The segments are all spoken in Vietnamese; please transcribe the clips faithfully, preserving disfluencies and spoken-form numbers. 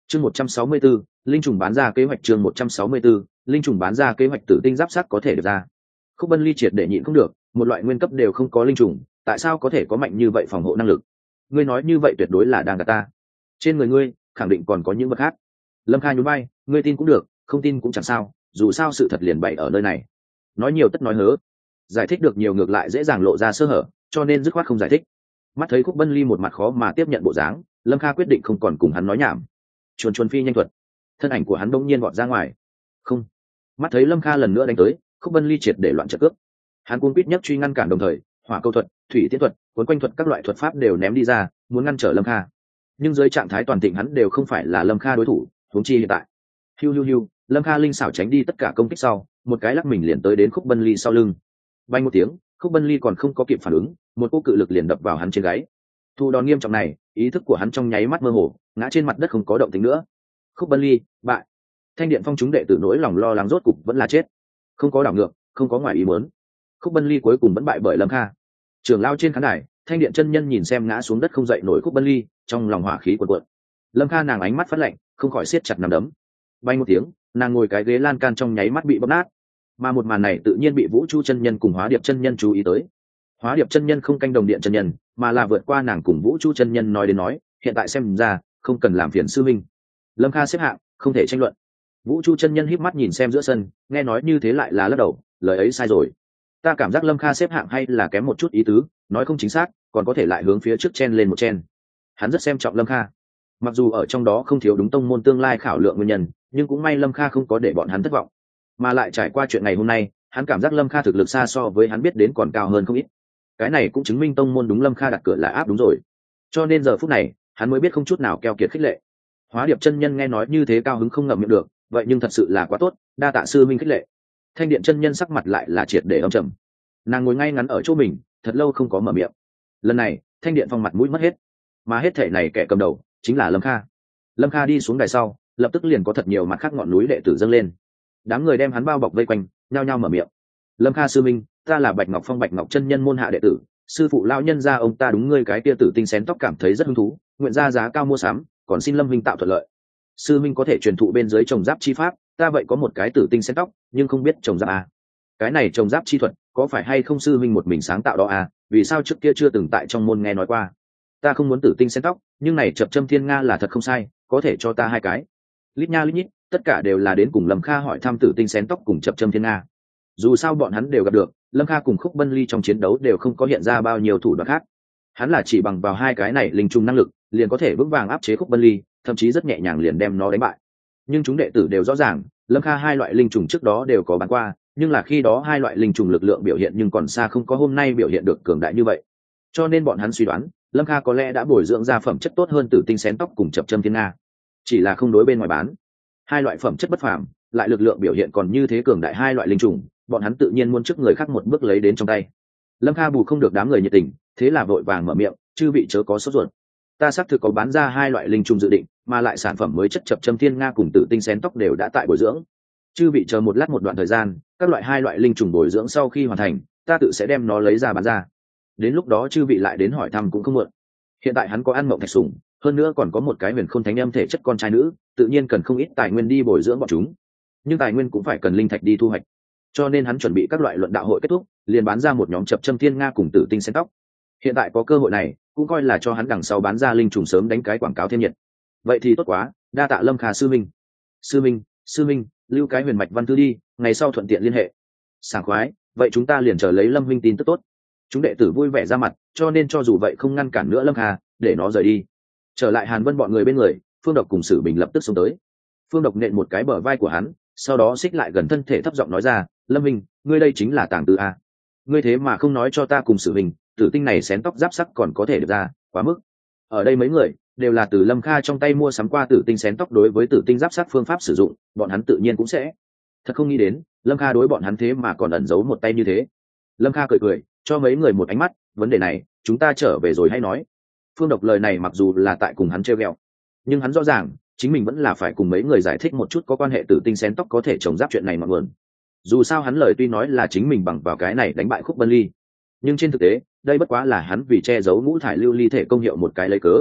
chương một trăm sáu mươi 164, linh trùng bán ra kế hoạch chương một trăm sáu mươi 164, linh trùng bán ra kế hoạch tử tinh giáp sắc có thể được ra. Khúc Bân Ly triệt để nhịn không được, một loại nguyên cấp đều không có linh trùng, tại sao có thể có mạnh như vậy phòng hộ năng lực? Ngươi nói như vậy tuyệt đối là đang gạt ta. Trên người ngươi khẳng định còn có những vật khác. Lâm Kha nhún vai, ngươi tin cũng được, không tin cũng chẳng sao, dù sao sự thật liền bày ở nơi này. Nói nhiều tất nói hớ, giải thích được nhiều ngược lại dễ dàng lộ ra sơ hở, cho nên dứt khoát không giải thích. Mắt thấy Khúc Bân Ly một mặt khó mà tiếp nhận bộ dáng, Lâm Kha quyết định không còn cùng hắn nói nhảm. Chuồn chuồn phi nhanh thuật, thân ảnh của hắn bỗng nhiên vọt ra ngoài. Không. Mắt thấy Lâm Kha lần nữa đánh tới, Khúc Bân Ly triệt để loạn trận cướp. Hắn cuống quýt nhất truy ngăn cản, đồng thời hỏa câu thuật, thủy tiễn thuật, cuốn quanh thuật các loại thuật pháp đều ném đi ra, muốn ngăn trở Lâm Kha. Nhưng dưới trạng thái toàn thịnh hắn đều không phải là Lâm Kha đối thủ, huống chi hiện tại. Hiu hiu hiu, Lâm Kha linh xảo tránh đi tất cả công kích sau, một cái lắc mình liền tới đến Khúc Bân Ly sau lưng. Vang một tiếng, Khúc Bân Ly còn không có kịp phản ứng, một cú cự lực liền đập vào hắn trên gáy. Thu đòn nghiêm trọng này, ý thức của hắn trong nháy mắt mơ hồ, ngã trên mặt đất không có động tĩnh nữa. Khúc Bân Ly bại. Thanh Điện Phong chúng đệ tử nỗi lòng lo lắng rốt cục vẫn là chết, không có đảo ngược, không có ngoài ý muốn. Khúc Bân Ly cuối cùng vẫn bại bởi Lâm Kha. Trưởng lao trên khán đài, Thanh Điện chân nhân nhìn xem ngã xuống đất không dậy nổi Khúc Bân Ly, trong lòng hỏa khí cuồn cuộn. Lâm Kha nàng ánh mắt phát lạnh, không khỏi siết chặt nắm đấm. Bay một tiếng, nàng ngồi cái ghế lan can trong nháy mắt bị bóp nát. Mà một màn này tự nhiên bị Vũ Chu chân nhân cùng Hóa Điệp chân nhân chú ý tới. Hóa Điệp chân nhân không canh đồng điện chân nhân, mà là vượt qua nàng cùng Vũ Chu chân nhân nói đến nói, hiện tại xem ra, không cần làm phiền sư minh. Lâm Kha xếp hạng, không thể tranh luận. Vũ Chu chân nhân híp mắt nhìn xem giữa sân, nghe nói như thế lại là lắc đầu, lời ấy sai rồi. Ta cảm giác Lâm Kha xếp hạng hay là kém một chút ý tứ, nói không chính xác, còn có thể lại hướng phía trước chen lên một chen. Hắn rất xem trọng Lâm Kha. Mặc dù ở trong đó không thiếu đúng tông môn tương lai khảo lượng nguyên nhân, nhưng cũng may Lâm Kha không có để bọn hắn thất vọng. Mà lại trải qua chuyện ngày hôm nay, hắn cảm giác Lâm Kha thực lực xa so với hắn biết đến còn cao hơn không ít. Cái này cũng chứng minh tông môn đúng Lâm Kha đặt cửa là áp đúng rồi. Cho nên giờ phút này, hắn mới biết không chút nào keo kiệt khích lệ. Hóa Điệp chân nhân nghe nói như thế cao hứng không ngậm miệng được, vậy nhưng thật sự là quá tốt, đa tạ sư minh khích lệ. Thanh Điện chân nhân sắc mặt lại là triệt để âm trầm. Nàng ngồi ngay ngắn ở chỗ mình, thật lâu không có mở miệng. Lần này, Thanh Điện Phong mặt mũi mất hết, mà hết thể này kẻ cầm đầu chính là Lâm Kha. Lâm Kha đi xuống đài sau, lập tức liền có thật nhiều mặt khác ngọn núi đệ tử dâng lên. Đám người đem hắn bao bọc vây quanh, nhao nhao mở miệng. Lâm Kha sư minh, ta là Bạch Ngọc Phong Bạch Ngọc chân nhân môn hạ đệ tử, sư phụ lão nhân gia ông ta đúng ngươi cái tia tử tinh xén tóc cảm thấy rất hứng thú, nguyện ra giá cao mua sắm, còn xin Lâm minh tạo thuận lợi. Sư minh có thể truyền thụ bên dưới trồng giáp chi pháp, ta vậy có một cái tử tinh xén tóc, nhưng không biết trồng giáp à. Cái này trồng giáp chi thuật, có phải hay không sư minh một mình sáng tạo đó à, vì sao trước kia chưa từng tại trong môn nghe nói qua. Ta không muốn tử tinh xén tóc, nhưng này chập châm thiên nga là thật không sai, có thể cho ta hai cái. Lít nha lít nhít, tất cả đều là đến cùng Lâm Kha hỏi thăm tử tinh xén tóc cùng chập châm thiên nga. Dù sao bọn hắn đều gặp được, Lâm Kha cùng Khúc Bân Ly trong chiến đấu đều không có hiện ra bao nhiêu thủ đoạn khác. Hắn là chỉ bằng vào hai cái này linh trùng năng lực, liền có thể vững vàng áp chế Khúc Bân Ly, thậm chí rất nhẹ nhàng liền đem nó đánh bại. Nhưng chúng đệ tử đều rõ ràng, Lâm Kha hai loại linh trùng trước đó đều có bán qua, nhưng là khi đó hai loại linh trùng lực lượng biểu hiện nhưng còn xa không có hôm nay biểu hiện được cường đại như vậy. Cho nên bọn hắn suy đoán, Lâm Kha có lẽ đã bồi dưỡng ra phẩm chất tốt hơn tử tinh xén tóc cùng chập châm thiên nga, chỉ là không đối bên ngoài bán. Hai loại phẩm chất bất phàm, lại lực lượng biểu hiện còn như thế cường đại hai loại linh trùng, bọn hắn tự nhiên muốn trước người khác một bước lấy đến trong tay. Lâm Kha bù không được đám người nhiệt tình, thế là vội vàng mở miệng, chư vị chớ có sốt ruột. Ta xác thực có bán ra hai loại linh trùng dự định, mà lại sản phẩm mới chất chập châm thiên nga cùng tử tinh xén tóc đều đã tại bồi dưỡng. Chư vị chờ một lát một đoạn thời gian, các loại hai loại linh trùng bồi dưỡng sau khi hoàn thành, ta tự sẽ đem nó lấy ra bán ra. Đến lúc đó chư vị lại đến hỏi thăm cũng không muộn. Hiện tại hắn có ăn mộng thạch sủng, hơn nữa còn có một cái huyền khôn thánh âm thể chất con trai nữ, tự nhiên cần không ít tài nguyên đi bồi dưỡng bọn chúng. Nhưng tài nguyên cũng phải cần linh thạch đi thu hoạch. Cho nên hắn chuẩn bị các loại luận đạo hội kết thúc, liền bán ra một nhóm chập châm thiên nga cùng tử tinh xén tóc. Hiện tại có cơ hội này, cũng coi là cho hắn đằng sau bán ra linh trùng sớm đánh cái quảng cáo thêm nhiệt. Vậy thì tốt quá, đa tạ Lâm Kha sư minh. Sư minh, sư minh, lưu cái huyền mạch văn thư đi, ngày sau thuận tiện liên hệ. Sảng khoái, vậy chúng ta liền chờ lấy Lâm huynh tin tức tốt. Chúng đệ tử vui vẻ ra mặt, cho nên cho dù vậy không ngăn cản nữa Lâm Kha, để nó rời đi. Trở lại Hàn Vân bọn người bên người, Phương Độc cùng Sử Bình lập tức xông tới. Phương Độc nện một cái bờ vai của hắn, sau đó xích lại gần thân thể thấp giọng nói ra, Lâm huynh, ngươi đây chính là tàng tư a. Ngươi thế mà không nói cho ta cùng Sử Bình, tử tinh này xén tóc giáp sắc còn có thể được ra, quá mức. Ở đây mấy người đều là từ Lâm Kha trong tay mua sắm qua tử tinh xén tóc, đối với tử tinh giáp sắc phương pháp sử dụng, bọn hắn tự nhiên cũng sẽ. Thật không nghĩ đến, Lâm Kha đối bọn hắn thế mà còn ẩn giấu một tay như thế. Lâm Kha cười cười, cho mấy người một ánh mắt, vấn đề này, chúng ta trở về rồi hay nói. Phương Độc lời này mặc dù là tại cùng hắn trêu ghẹo, nhưng hắn rõ ràng, chính mình vẫn là phải cùng mấy người giải thích một chút có quan hệ tử tinh xén tóc có thể trồng giáp chuyện này mà nguồn. Dù sao hắn lời tuy nói là chính mình bằng vào cái này đánh bại Khúc Bân Ly, nhưng trên thực tế, đây bất quá là hắn vì che giấu ngũ thải lưu ly thể công hiệu một cái lấy cớ.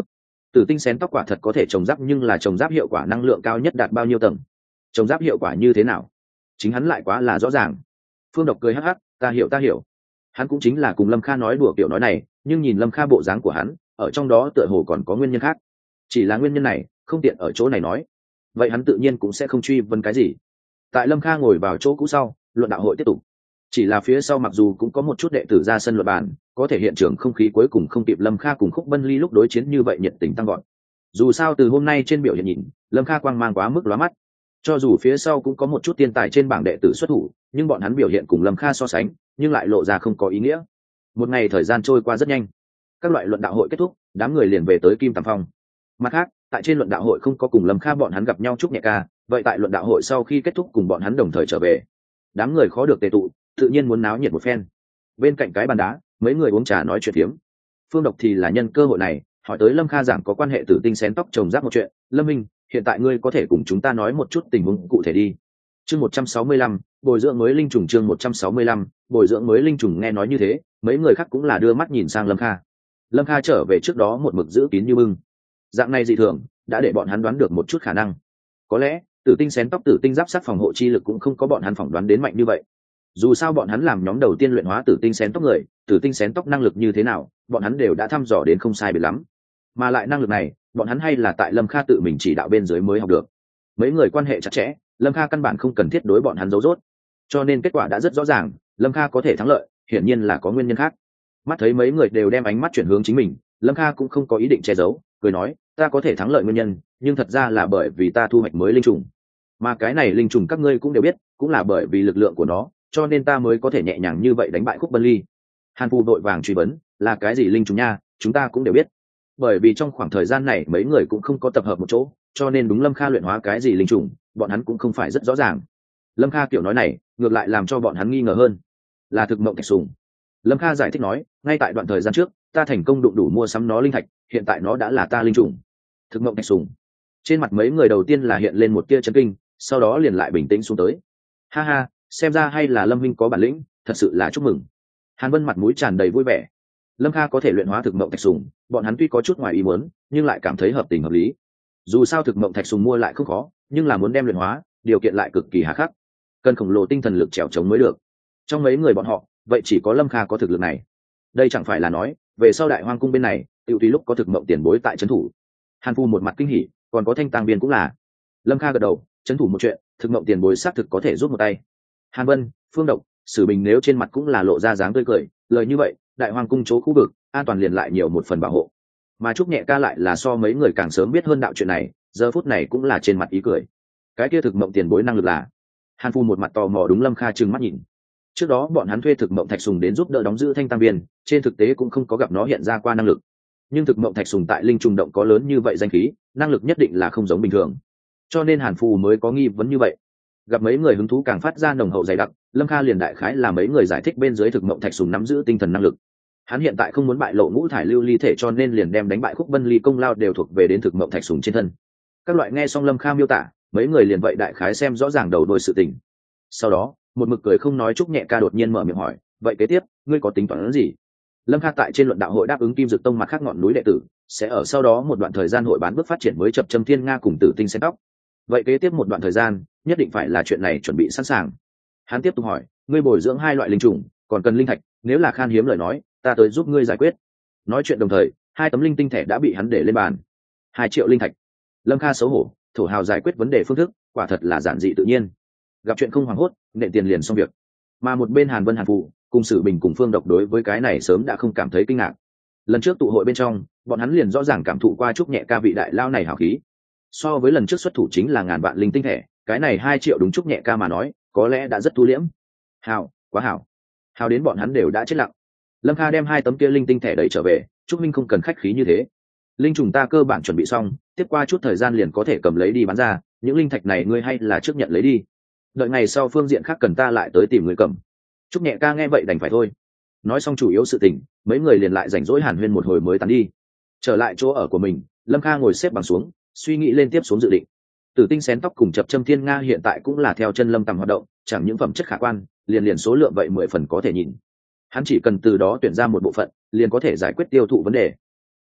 Tử tinh xén tóc quả thật có thể trồng giáp, nhưng là trồng giáp hiệu quả năng lượng cao nhất đạt bao nhiêu tầng? Trồng giáp hiệu quả như thế nào? Chính hắn lại quá là rõ ràng. Phương Độc cười hắc hắc, ta hiểu ta hiểu. Hắn cũng chính là cùng Lâm Kha nói đùa kiểu nói này, nhưng nhìn Lâm Kha bộ dáng của hắn, ở trong đó tựa hồ còn có nguyên nhân khác. Chỉ là nguyên nhân này không tiện ở chỗ này nói, vậy hắn tự nhiên cũng sẽ không truy vấn cái gì. Tại Lâm Kha ngồi vào chỗ cũ sau, luận đạo hội tiếp tục. Chỉ là phía sau mặc dù cũng có một chút đệ tử ra sân luận bàn, có thể hiện trường không khí cuối cùng không kịp Lâm Kha cùng Khúc Bân Ly lúc đối chiến như vậy nhiệt tình tăng gọn. Dù sao từ hôm nay trên biểu hiện nhìn, Lâm Kha quang mang quá mức lóa mắt. Cho dù phía sau cũng có một chút tiên tài trên bảng đệ tử xuất thủ, nhưng bọn hắn biểu hiện cùng Lâm Kha so sánh, nhưng lại lộ ra không có ý nghĩa. Một ngày thời gian trôi qua rất nhanh, các loại luận đạo hội kết thúc, đám người liền về tới Kim Tầm Phong. Mặt khác, tại trên luận đạo hội không có cùng Lâm Kha bọn hắn gặp nhau chúc nhẹ ca, vậy tại luận đạo hội sau khi kết thúc cùng bọn hắn đồng thời trở về. Đám người khó được tề tụ, tự nhiên muốn náo nhiệt một phen. Bên cạnh cái bàn đá, mấy người uống trà nói chuyện phiếm. Phương Độc thì là nhân cơ hội này, hỏi tới Lâm Kha giảng có quan hệ tử tinh xén tóc trồng giáp một chuyện. Lâm Minh, hiện tại ngươi có thể cùng chúng ta nói một chút tình huống cụ thể đi. Chương một trăm sáu mươi lăm, bồi dưỡng mới linh trùng. Chương một trăm sáu mươi lăm, bồi dưỡng mới linh trùng. Nghe nói như thế, mấy người khác cũng là đưa mắt nhìn sang Lâm Kha. Lâm Kha trở về trước đó một mực giữ kín như bưng. Dạng này dị thường đã để bọn hắn đoán được một chút khả năng. Có lẽ tử tinh xén tóc tử tinh giáp sát phòng hộ chi lực cũng không có bọn hắn phỏng đoán đến mạnh như vậy. Dù sao bọn hắn làm nhóm đầu tiên luyện hóa tử tinh xén tóc người, tử tinh xén tóc năng lực như thế nào, bọn hắn đều đã thăm dò đến không sai biệt lắm. Mà lại năng lực này, bọn hắn hay là tại Lâm Kha tự mình chỉ đạo bên dưới mới học được. Mấy người quan hệ chặt chẽ, Lâm Kha căn bản không cần thiết đối bọn hắn giấu giốt. Cho nên kết quả đã rất rõ ràng, Lâm Kha có thể thắng lợi, hiển nhiên là có nguyên nhân khác. Mắt thấy mấy người đều đem ánh mắt chuyển hướng chính mình, Lâm Kha cũng không có ý định che giấu, cười nói, ta có thể thắng lợi nguyên nhân, nhưng thật ra là bởi vì ta thu hoạch mới linh trùng. Mà cái này linh trùng các ngươi cũng đều biết, cũng là bởi vì lực lượng của nó, cho nên ta mới có thể nhẹ nhàng như vậy đánh bại Khúc Bân Ly. Hàn Phu đội vàng truy vấn, là cái gì linh trùng nha? Chúng ta cũng đều biết. Bởi vì trong khoảng thời gian này mấy người cũng không có tập hợp một chỗ, cho nên đúng Lâm Kha luyện hóa cái gì linh trùng, bọn hắn cũng không phải rất rõ ràng. Lâm Kha kiểu nói này, ngược lại làm cho bọn hắn nghi ngờ hơn. Là thực mộng thạch sùng. Lâm Kha giải thích nói, ngay tại đoạn thời gian trước, ta thành công đụng đủ mua sắm nó linh thạch, hiện tại nó đã là ta linh trùng. Thực mộng thạch sùng. Trên mặt mấy người đầu tiên là hiện lên một tia chấn kinh, sau đó liền lại bình tĩnh xuống tới. Ha ha, xem ra hay là Lâm huynh có bản lĩnh, thật sự là chúc mừng. Hàn Vân mặt mũi tràn đầy vui vẻ. Lâm Kha có thể luyện hóa thực mộng thạch sùng, bọn hắn tuy có chút ngoài ý muốn, nhưng lại cảm thấy hợp tình hợp lý. Dù sao thực mộng thạch sùng mua lại không khó, nhưng là muốn đem luyện hóa, điều kiện lại cực kỳ hà khắc, cần khổng lồ tinh thần lực trèo chống mới được. Trong mấy người bọn họ, vậy chỉ có Lâm Kha có thực lực này. Đây chẳng phải là nói, về sau Đại Hoang cung bên này, tiểu tùy lúc có thực mộng tiền bối tại trấn thủ. Hàn Phu một mặt kinh hỉ, còn có Thanh Tàng Biên cũng là. Lâm Kha gật đầu, trấn thủ một chuyện, thực mộng tiền bối xác thực có thể giúp một tay. Hàn Vân, Phương Độc, Sử Bình nếu trên mặt cũng là lộ ra dáng tươi cười, lời như vậy, Đại Hoang cung chỗ khu vực, an toàn liền lại nhiều một phần bảo hộ. Mà Trúc Nhẹ Ca lại là so mấy người càng sớm biết hơn đạo chuyện này, giờ phút này cũng là trên mặt ý cười. Cái kia thực mộng tiền bối năng lực là? Hàn Phu một mặt tò mò đúng Lâm Kha trừng mắt nhìn. Trước đó bọn hắn thuê thực mộng thạch sùng đến giúp đỡ đóng giữ Thanh Tam Biên, trên thực tế cũng không có gặp nó hiện ra qua năng lực. Nhưng thực mộng thạch sùng tại linh trùng động có lớn như vậy danh khí, năng lực nhất định là không giống bình thường. Cho nên Hàn Phu mới có nghi vấn như vậy. Gặp mấy người hứng thú càng phát ra nồng hậu dày đặc, Lâm Kha liền đại khái là mấy người giải thích bên dưới thực mộng thạch sùng nắm giữ tinh thần năng lực. Hắn hiện tại không muốn bại lộ ngũ thải lưu ly thể, cho nên liền đem đánh bại Khúc Bân Ly công lao đều thuộc về đến thực mộng thạch sùng trên thân. Các loại nghe xong Lâm Kha miêu tả, mấy người liền vậy đại khái xem rõ ràng đầu đuôi sự tình. Sau đó, một mực cười không nói Trúc Nhẹ Ca đột nhiên mở miệng hỏi, vậy kế tiếp ngươi có tính toán gì? Lâm Kha tại trên luận đạo hội đáp ứng Kim Dực Tông mặt khác ngọn núi đệ tử, sẽ ở sau đó một đoạn thời gian hội bán bước phát triển mới Chập Châm Thiên Nga cùng Tử Tinh Xén Tóc. Vậy kế tiếp một đoạn thời gian, nhất định phải là chuyện này chuẩn bị sẵn sàng. Hắn tiếp tục hỏi, ngươi bồi dưỡng hai loại linh trùng, còn cần linh thạch, nếu là khan hiếm lời nói, ta tới giúp ngươi giải quyết. Nói chuyện đồng thời, hai tấm linh tinh thẻ đã bị hắn để lên bàn. Hai triệu linh thạch. Lâm Kha xấu hổ, thổ hào giải quyết vấn đề phương thức, quả thật là giản dị tự nhiên. Gặp chuyện không hoảng hốt, nện tiền liền xong việc. Mà một bên Hàn Vân Hàn Phụ cùng Sử Bình cùng Phương Độc đối với cái này sớm đã không cảm thấy kinh ngạc. Lần trước tụ hội bên trong, bọn hắn liền rõ ràng cảm thụ qua Trúc Nhẹ Ca vị đại lao này hào khí. So với lần trước xuất thủ chính là ngàn vạn linh tinh thẻ, cái này hai triệu đúng Trúc Nhẹ Ca mà nói, có lẽ đã rất thu liễm. Hào, quá hào. Hào đến bọn hắn đều đã chết lặng. Lâm Kha đem hai tấm kia linh tinh thẻ đẩy trở về, Trúc Minh không cần khách khí như thế. Linh trùng ta cơ bản chuẩn bị xong, tiếp qua chút thời gian liền có thể cầm lấy đi bán ra, những linh thạch này ngươi hay là trước nhận lấy đi. Đợi ngày sau phương diện khác cần ta lại tới tìm người cầm. Trúc Nhẹ Ca nghe vậy đành phải thôi. Nói xong chủ yếu sự tình, mấy người liền lại rảnh rỗi hàn huyên một hồi mới tán đi. Trở lại chỗ ở của mình, Lâm Kha ngồi xếp bằng xuống, suy nghĩ lên tiếp xuống dự định. Tử Tinh Xén Tóc cùng Chập Châm Thiên Nga hiện tại cũng là theo chân Lâm Tầm hoạt động, chẳng những phẩm chất khả quan, liền liền số lượng vậy mười phần có thể nhìn. Hắn chỉ cần từ đó tuyển ra một bộ phận, liền có thể giải quyết tiêu thụ vấn đề.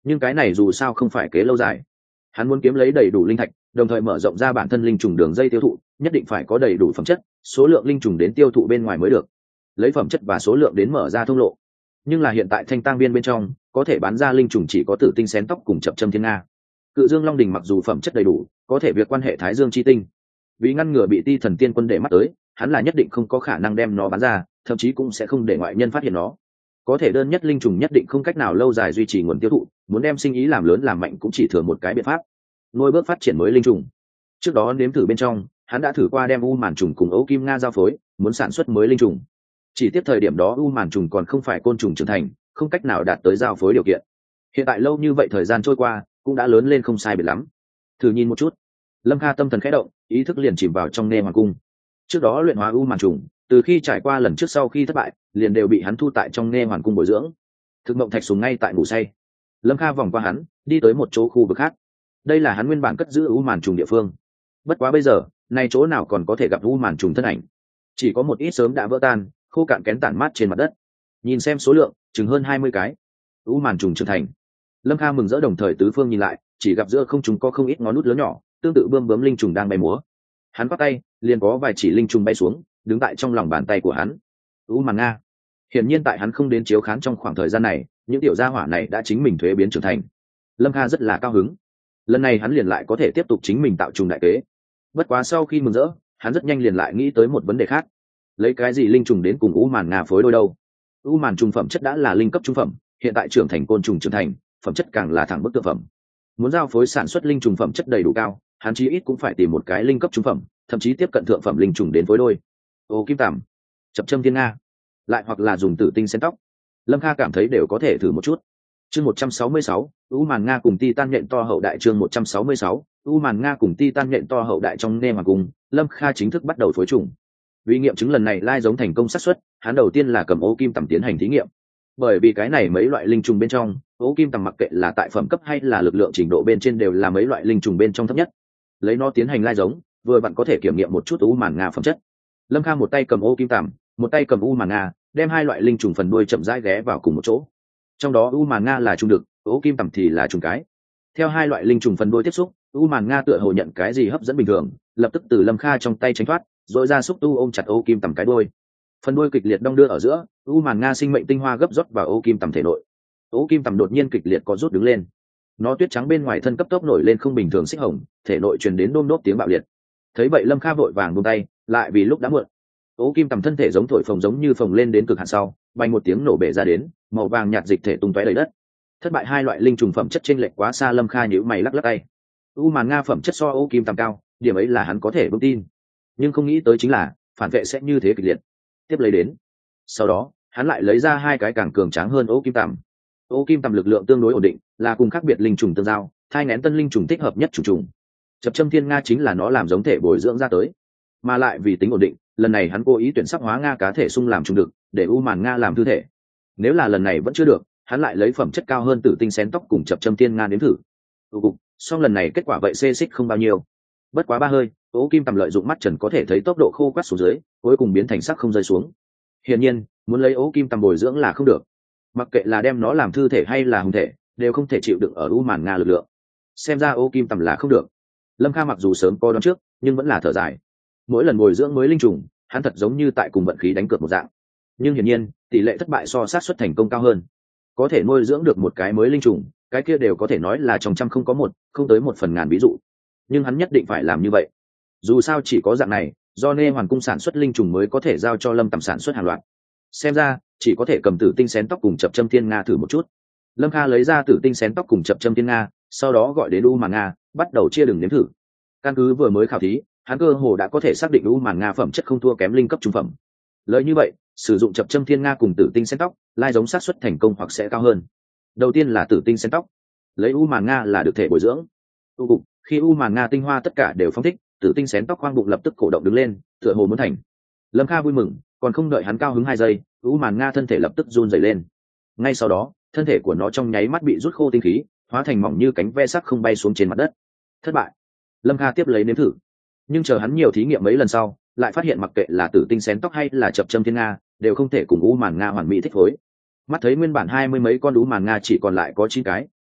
nhưng cái này dù sao không phải kế lâu dài. Hắn muốn kiếm lấy đầy đủ linh thạch, đồng thời mở rộng ra bản thân linh trùng đường dây tiêu thụ, nhất định phải có đầy đủ phẩm chất, số lượng linh trùng đến tiêu thụ bên ngoài mới được. Lấy phẩm chất và số lượng đến mở ra thông lộ. Nhưng là hiện tại thanh tang viên bên trong có thể bán ra linh trùng chỉ có tử tinh xén tóc cùng chập châm thiên nga. Cự dương long đình mặc dù phẩm chất đầy đủ, có thể việc quan hệ thái dương chi tinh, vì ngăn ngừa bị ti thần tiên quân để mắt tới, hắn là nhất định không có khả năng đem nó bán ra, thậm chí cũng sẽ không để ngoại nhân phát hiện nó. Có thể đơn nhất linh trùng nhất định không cách nào lâu dài duy trì nguồn tiêu thụ, muốn đem sinh ý làm lớn làm mạnh cũng chỉ thừa một cái biện pháp, nuôi bước phát triển mới linh trùng. Trước đó nếm thử bên trong, hắn đã thử qua đem u màn trùng cùng ấu kim nga giao phối, muốn sản xuất mới linh trùng. Chỉ tiếp thời điểm đó u màn trùng còn không phải côn trùng trưởng thành, không cách nào đạt tới giao phối điều kiện. Hiện tại lâu như vậy thời gian trôi qua, cũng đã lớn lên không sai biệt lắm. Thử nhìn một chút. Lâm Kha tâm thần khẽ động, ý thức liền chìm vào trong nghe hoàng cung. Trước đó luyện hóa u màn trùng, từ khi trải qua lần trước sau khi thất bại, liền đều bị hắn thu tại trong nghe hoàng cung bồi dưỡng. Thực mộng thạch sùng ngay tại ngủ say. Lâm Kha vòng qua hắn, đi tới một chỗ khu vực khác. Đây là hắn nguyên bản cất giữ u màn trùng địa phương. Bất quá bây giờ, này chỗ nào còn có thể gặp u màn trùng thân ảnh? Chỉ có một ít sớm đã vỡ tan, khô cạn kén tản mát trên mặt đất. Nhìn xem số lượng, chừng hơn hai mươi cái. U màn trùng trưởng thành. Lâm Kha mừng rỡ đồng thời tứ phương nhìn lại, chỉ gặp giữa không trung có không ít ngón nút lớn nhỏ, tương tự bươm bướm linh trùng đang bay múa. Hắn bắt tay, liền có vài chỉ linh trùng bay xuống, đứng tại trong lòng bàn tay của hắn. U màn nga. Hiển nhiên tại hắn không đến chiếu khán trong khoảng thời gian này, những tiểu gia hỏa này đã chính mình thuế biến trưởng thành. Lâm Kha rất là cao hứng. Lần này hắn liền lại có thể tiếp tục chính mình tạo trùng đại kế. Bất quá sau khi mừng rỡ, hắn rất nhanh liền lại nghĩ tới một vấn đề khác. Lấy cái gì linh trùng đến cùng u màn nga phối đôi đâu? U màn trùng phẩm chất đã là linh cấp trung phẩm, hiện tại trưởng thành côn trùng trưởng thành, phẩm chất càng là thẳng bức tượng phẩm. Muốn giao phối sản xuất linh trùng phẩm chất đầy đủ cao, hắn chí ít cũng phải tìm một cái linh cấp trung phẩm, thậm chí tiếp cận thượng phẩm linh trùng đến phối đôi. Ô kim tằm, chập châm thiên nga, lại hoặc là dùng tử tinh xén tóc. Lâm Kha cảm thấy đều có thể thử một chút. Chương một trăm sáu mươi sáu, u màn nga cùng titan nhện to hậu đại. Chương một trăm sáu mươi sáu, u màn nga cùng titan nhện to hậu đại. Trong nghe hoàng cung, Lâm Kha chính thức bắt đầu phối trùng. Vì nghiệm chứng lần này lai giống thành công xác suất, hắn đầu tiên là cầm ô kim tằm tiến hành thí nghiệm. Bởi vì cái này mấy loại linh trùng bên trong, ô kim tằm mặc kệ là tại phẩm cấp hay là lực lượng trình độ bên trên đều là mấy loại linh trùng bên trong thấp nhất. Lấy nó tiến hành lai giống, vừa bạn có thể kiểm nghiệm một chút u màn nga phẩm chất. Lâm Kha một tay cầm ô kim tằm, một tay cầm u màn nga, đem hai loại linh trùng phần đuôi chậm rãi ghé vào cùng một chỗ. Trong đó u màn nga là trùng đực, ô kim tằm thì là trùng cái. Theo hai loại linh trùng phần đuôi tiếp xúc, u màn nga tựa hồ nhận cái gì hấp dẫn bình thường, lập tức từ Lâm Kha trong tay tránh thoát, rồi ra xúc tu ôm chặt ô kim tằm cái đuôi. Phần đuôi kịch liệt đong đưa ở giữa, u màn nga sinh mệnh tinh hoa gấp rót vào ô kim tằm thể nội. Ô kim tằm đột nhiên kịch liệt có rút đứng lên. Nó tuyết trắng bên ngoài thân cấp tốc nổi lên không bình thường xích hồng, thể nội truyền đến đôm đốp tiếng bạo liệt. Thấy vậy Lâm Kha vội vàng buông tay, lại vì lúc đã muộn. Ô kim tằm thân thể giống thổi phồng giống như phồng lên đến cực hạn sau, bay một tiếng nổ bể ra đến, màu vàng nhạt dịch thể tung tóe đầy đất. Thất bại hai loại linh trùng phẩm chất chênh lệch quá xa, Lâm Kha nhíu mày lắc lắc tay. U màn nga phẩm chất so ô kim tằm cao, điểm ấy là hắn có thể vững tin. Nhưng không nghĩ tới chính là phản vệ sẽ như thế kịch liệt. Tiếp lấy đến. Sau đó, hắn lại lấy ra hai cái càng cường tráng hơn ô kim tằm. Ô kim tằm lực lượng tương đối ổn định, là cùng khác biệt linh trùng tương giao, thai nghén tân linh trùng thích hợp nhất trùng trùng. Chập châm thiên nga chính là nó làm giống thể bồi dưỡng ra tới, mà lại vì tính ổn định, lần này hắn cố ý tuyển sắc hóa nga cá thể sung làm trùng đực, để u màn nga làm thư thể. Nếu là lần này vẫn chưa được, hắn lại lấy phẩm chất cao hơn tử tinh xén tóc cùng chập châm thiên nga đến thử. Tụ cục, song lần này kết quả vậy xê xích không bao nhiêu. Bất quá ba hơi, ô kim tằm lợi dụng mắt trần có thể thấy tốc độ khô quắt xuống dưới, cuối cùng biến thành sắc không rơi xuống. Hiển nhiên, muốn lấy ô kim tằm bồi dưỡng là không được. Mặc kệ là đem nó làm thư thể hay là hùng thể, đều không thể chịu đựng ở u màn nga lực lượng. Xem ra ô kim tằm là không được. Lâm Kha mặc dù sớm có đoán trước, nhưng vẫn là thở dài. Mỗi lần bồi dưỡng mới linh trùng, hắn thật giống như tại cùng vận khí đánh cược một dạng. Nhưng hiển nhiên, tỷ lệ thất bại so sát suất thành công cao hơn. Có thể nuôi dưỡng được một cái mới linh trùng, cái kia đều có thể nói là trong trăm không có một, không tới một phần ngàn ví dụ. Nhưng hắn nhất định phải làm như vậy. Dù sao chỉ có dạng này, do nê hoàn cung sản xuất linh trùng mới có thể giao cho Lâm Tầm sản xuất hàng loạt. Xem ra, chỉ có thể cầm tử tinh xén tóc cùng chập châm thiên nga thử một chút. Lâm Kha lấy ra tử tinh xén tóc cùng chập châm thiên nga, sau đó gọi đến u màn nga, bắt đầu chia đường nếm thử. Căn cứ vừa mới khảo thí, hắn cơ hồ đã có thể xác định u màn nga phẩm chất không thua kém linh cấp trung phẩm. Lợi như vậy, sử dụng chập châm thiên nga cùng tử tinh xén tóc, lai giống xác suất thành công hoặc sẽ cao hơn. Đầu tiên là tử tinh xén tóc, lấy u màn nga là được thể bồi dưỡng. Tu cục, khi u màn nga tinh hoa tất cả đều phóng thích, tử tinh xén tóc khoang bụng lập tức cổ động đứng lên, tựa hồ muốn thành. Lâm Kha vui mừng, còn không đợi hắn cao hứng hai giây, u màn nga thân thể lập tức run rẩy lên. Ngay sau đó, thân thể của nó trong nháy mắt bị rút khô tinh khí, hóa thành mỏng như cánh ve sắc không bay xuống trên mặt đất. Thất bại. Lâm Kha tiếp lấy nếm thử, nhưng chờ hắn nhiều thí nghiệm mấy lần sau, lại phát hiện mặc kệ là tử tinh xén tóc hay là chập châm thiên nga, đều không thể cùng u màn nga hoàn mỹ thích phối. Mắt thấy nguyên bản hai mươi mấy con u màn nga chỉ còn lại có chín cái,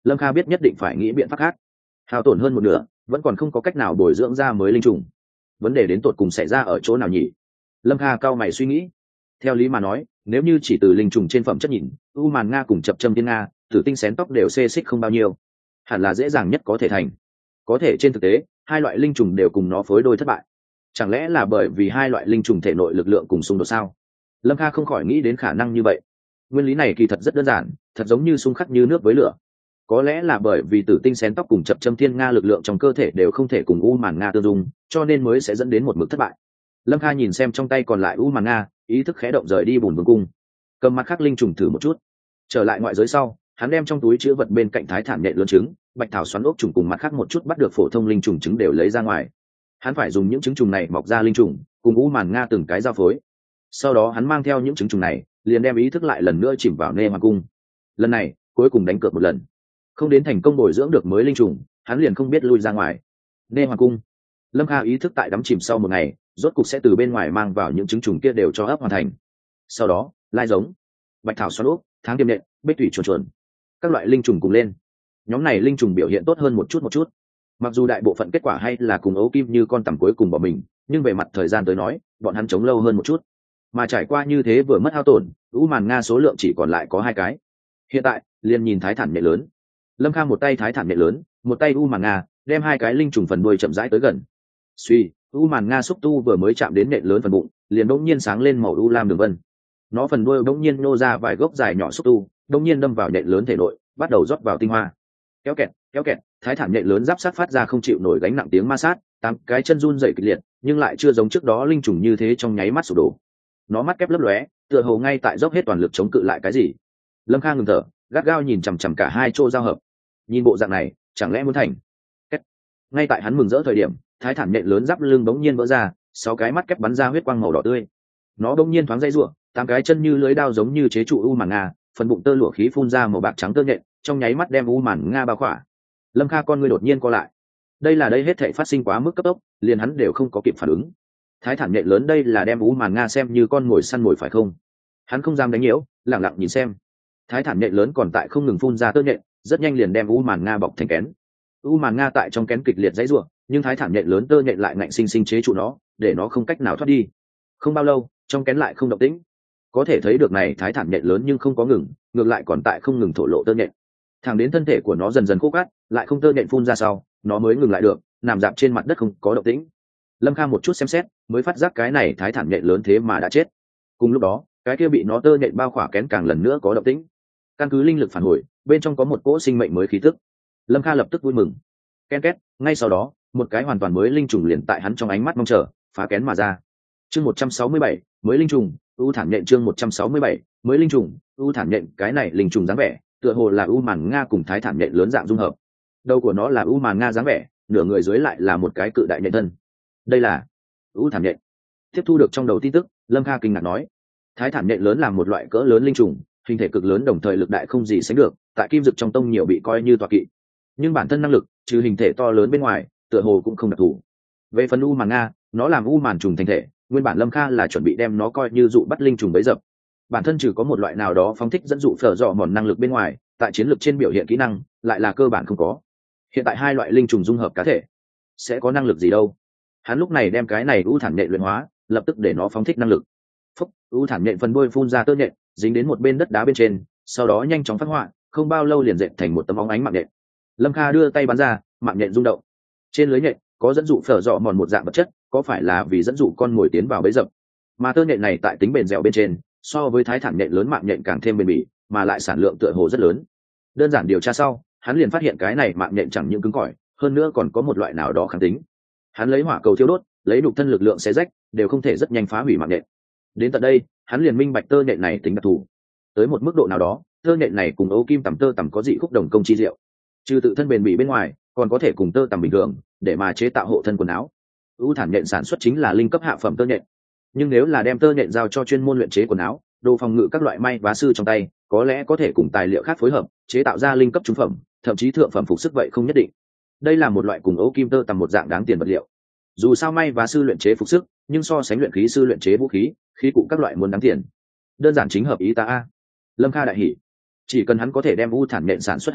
Lâm Kha biết nhất định phải nghĩ biện pháp khác. Hao tổn hơn một nửa vẫn còn không có cách nào bồi dưỡng ra mới linh trùng, vấn đề đến tột cùng xảy ra ở chỗ nào nhỉ? Lâm Kha cao mày suy nghĩ. Theo lý mà nói, nếu như chỉ từ linh trùng trên phẩm chất nhìn, u màn nga cùng chập châm thiên nga, tử tinh xén tóc đều xê xích không bao nhiêu, hẳn là dễ dàng nhất có thể thành. Có thể trên thực tế hai loại linh trùng đều cùng nó phối đôi thất bại. Chẳng lẽ là bởi vì hai loại linh trùng thể nội lực lượng cùng xung đột sao? Lâm Kha không khỏi nghĩ đến khả năng như vậy. Nguyên lý này kỳ thật rất đơn giản, thật giống như xung khắc như nước với lửa. Có lẽ là bởi vì tử tinh xén tóc cùng chập châm thiên nga lực lượng trong cơ thể đều không thể cùng u màn nga tương dung, cho nên mới sẽ dẫn đến một mực thất bại. Lâm Kha nhìn xem trong tay còn lại u màn nga, ý thức khẽ động rời đi bùn vương cung, cầm mặt khắc linh trùng thử một chút. Trở lại ngoại giới sau, hắn đem trong túi chứa vật bên cạnh thái thản nhện lớn trứng, bạch thảo xoắn ốc trùng cùng mặt khác một chút bắt được phổ thông linh trùng trứng đều lấy ra ngoài. Hắn phải dùng những trứng trùng này mọc ra linh trùng cùng u màn nga từng cái giao phối. Sau đó hắn mang theo những trứng trùng này liền đem ý thức lại lần nữa chìm vào nê hoàng cung. Lần này cuối cùng đánh cược một lần, không đến thành công bồi dưỡng được mới linh trùng, hắn liền không biết lui ra ngoài. Nê hoàng cung, Lâm Kha ý thức tại đắm chìm sau một ngày, rốt cục sẽ từ bên ngoài mang vào những trứng trùng kia đều cho ấp hoàn thành. Sau đó lai giống, bạch thảo xoắn ốc, tháng tiêm nện, bích thủy chuồn chuồn, các loại linh trùng cùng lên. Nhóm này linh trùng biểu hiện tốt hơn một chút một chút. Mặc dù đại bộ phận kết quả hay là cùng ấu kim như con tằm cuối cùng bỏ mình, nhưng về mặt thời gian tới nói bọn hắn chống lâu hơn một chút. Mà trải qua như thế vừa mất hao tổn, u màn nga số lượng chỉ còn lại có hai cái. Hiện tại liền nhìn thái thản nhện lớn. Lâm Kha một tay thái thản nhện lớn, một tay u màn nga, đem hai cái linh trùng phần đuôi chậm rãi tới gần. Suy, u màn nga xúc tu vừa mới chạm đến nhện lớn phần bụng, liền đột nhiên sáng lên màu u lam đường vân. Nó phần đuôi đột nhiên nô ra vài gốc dài nhỏ xúc tu, đột nhiên đâm vào nhện lớn thể nội, bắt đầu rót vào tinh hoa. Kéo kẹt, kéo kẹt, thái thản nhện lớn giáp sát phát ra không chịu nổi gánh nặng tiếng ma sát, tám cái chân run rẩy kịch liệt, nhưng lại chưa giống trước đó linh trùng như thế trong nháy mắt sụp đổ. Nó mắt kép lấp lóe, tựa hồ ngay tại dốc hết toàn lực chống cự lại cái gì. Lâm Kha ngừng thở, gắt gao nhìn chằm chằm cả hai chỗ giao hợp. Nhìn bộ dạng này, chẳng lẽ muốn thành? Kết. Ngay tại hắn mừng rỡ thời điểm, thái thản nhện lớn giáp lưng bỗng nhiên vỡ ra, sáu cái mắt kép bắn ra huyết quang màu đỏ tươi. Nó bỗng nhiên thoáng dây rủa, tám cái chân như lưới đao giống như chế trụ u màn nga, phần bụng tơ lụa khí phun ra màu bạc trắng tơ nhện, trong nháy mắt đem u màn nga bao khỏa. Lâm Kha con ngươi đột nhiên co lại. Đây là đây hết thảy phát sinh quá mức cấp tốc, liền hắn đều không có kịp phản ứng. Thái thản nhện lớn đây là đem u màn nga xem như con mồi săn mồi phải không? Hắn không dám đánh nhiễu, lặng lặng nhìn xem. Thái thản nhện lớn còn tại không ngừng phun ra tơ nhện, rất nhanh liền đem u màn nga bọc thành kén. U màn nga tại trong kén kịch liệt dãy rủa, nhưng thái thản nhện lớn tơ nhện lại ngạnh sinh sinh chế trụ nó, để nó không cách nào thoát đi. Không bao lâu, trong kén lại không động tĩnh. Có thể thấy được này thái thản nhện lớn nhưng không có ngừng, ngược lại còn tại không ngừng thổ lộ tơ nhện. Thẳng đến thân thể của nó dần dần khô cát, lại không tơ nhện phun ra sau, nó mới ngừng lại được, nằm dạp trên mặt đất không có động tĩnh. Lâm Kha một chút xem xét, mới phát giác cái này thái thản nhện lớn thế mà đã chết. Cùng lúc đó, cái kia bị nó tơ nhện bao khỏa kén càng lần nữa có động tĩnh. Căn cứ linh lực phản hồi, bên trong có một cỗ sinh mệnh mới khí tức. Lâm Kha lập tức vui mừng. Ken két, ngay sau đó, một cái hoàn toàn mới linh trùng liền tại hắn trong ánh mắt mong chờ, phá kén mà ra. Chương một trăm sáu mươi bảy, mới linh trùng, u thản nhện chương một trăm sáu mươi bảy, mới linh trùng, u thản nhện, cái này linh trùng dáng vẻ, tựa hồ là u màn nga cùng thái thản nhện lớn dạng dung hợp. Đầu của nó là u màn nga dáng vẻ, nửa người dưới lại là một cái cự đại nhện thân. Đây là u thản nhện. Tiếp thu được trong đầu tin tức, Lâm Kha kinh ngạc nói, thái thản nhện lớn là một loại cỡ lớn linh trùng, hình thể cực lớn đồng thời lực đại không gì sánh được, tại kim dực trong tông nhiều bị coi như tọa kỵ. Nhưng bản thân năng lực, trừ hình thể to lớn bên ngoài, tựa hồ cũng không đặc thù. Về phần u màn nga, nó làm u màn trùng thành thể, nguyên bản Lâm Kha là chuẩn bị đem nó coi như dụ bắt linh trùng bấy dập. Bản thân trừ có một loại nào đó phóng thích dẫn dụ phở dọ mòn năng lực bên ngoài, tại chiến lược trên biểu hiện kỹ năng lại là cơ bản không có. Hiện tại hai loại linh trùng dung hợp cá thể, sẽ có năng lực gì đâu? Hắn lúc này đem cái này u thản nhện luyện hóa, lập tức để nó phóng thích năng lực. Phúc, u thản nhện phần đuôi phun ra tơ nhện, dính đến một bên đất đá bên trên, sau đó nhanh chóng phát họa, không bao lâu liền dệt thành một tấm óng ánh mạng nhện. Lâm Kha đưa tay bắn ra, mạng nhện rung động. Trên lưới nhện có dẫn dụ phở dọ mòn một dạng vật chất, có phải là vì dẫn dụ con mồi tiến vào bẫy dập? Mà tơ nhện này tại tính bền dẻo bên trên, so với thái thản nhện lớn mạng nhện càng thêm bền bỉ, mà lại sản lượng tựa hồ rất lớn. Đơn giản điều tra sau, hắn liền phát hiện cái này mạng nhện chẳng những cứng cỏi, hơn nữa còn có một loại nào đó kháng tính. Hắn lấy hỏa cầu thiêu đốt, lấy đục thân lực lượng xé rách, đều không thể rất nhanh phá hủy mạng nhện. Đến tận đây, hắn liền minh bạch tơ nhện này tính đặc thù. Tới một mức độ nào đó, tơ nhện này cùng ấu kim tằm tơ tằm có dị khúc đồng công chi diệu. Trừ tự thân bền bỉ bên ngoài, còn có thể cùng tơ tằm bình thường, để mà chế tạo hộ thân quần áo. U thản nhện sản xuất chính là linh cấp hạ phẩm tơ nhện. Nhưng nếu là đem tơ nhện giao cho chuyên môn luyện chế quần áo, đồ phòng ngự các loại may vá sư trong tay, có lẽ có thể cùng tài liệu khác phối hợp, chế tạo ra linh cấp trung phẩm, thậm chí thượng phẩm phục sức vậy không nhất định. Đây là một loại cùng ấu kim tơ tằm một dạng đáng tiền vật liệu. Dù sao may vá sư luyện chế phục sức, nhưng so sánh luyện khí sư luyện chế vũ khí, khí cụ các loại muốn đáng tiền. Đơn giản chính hợp ý ta a. Lâm Kha đại hỉ. Chỉ cần hắn có thể đem u thản nhện sản xuất hàng loạt,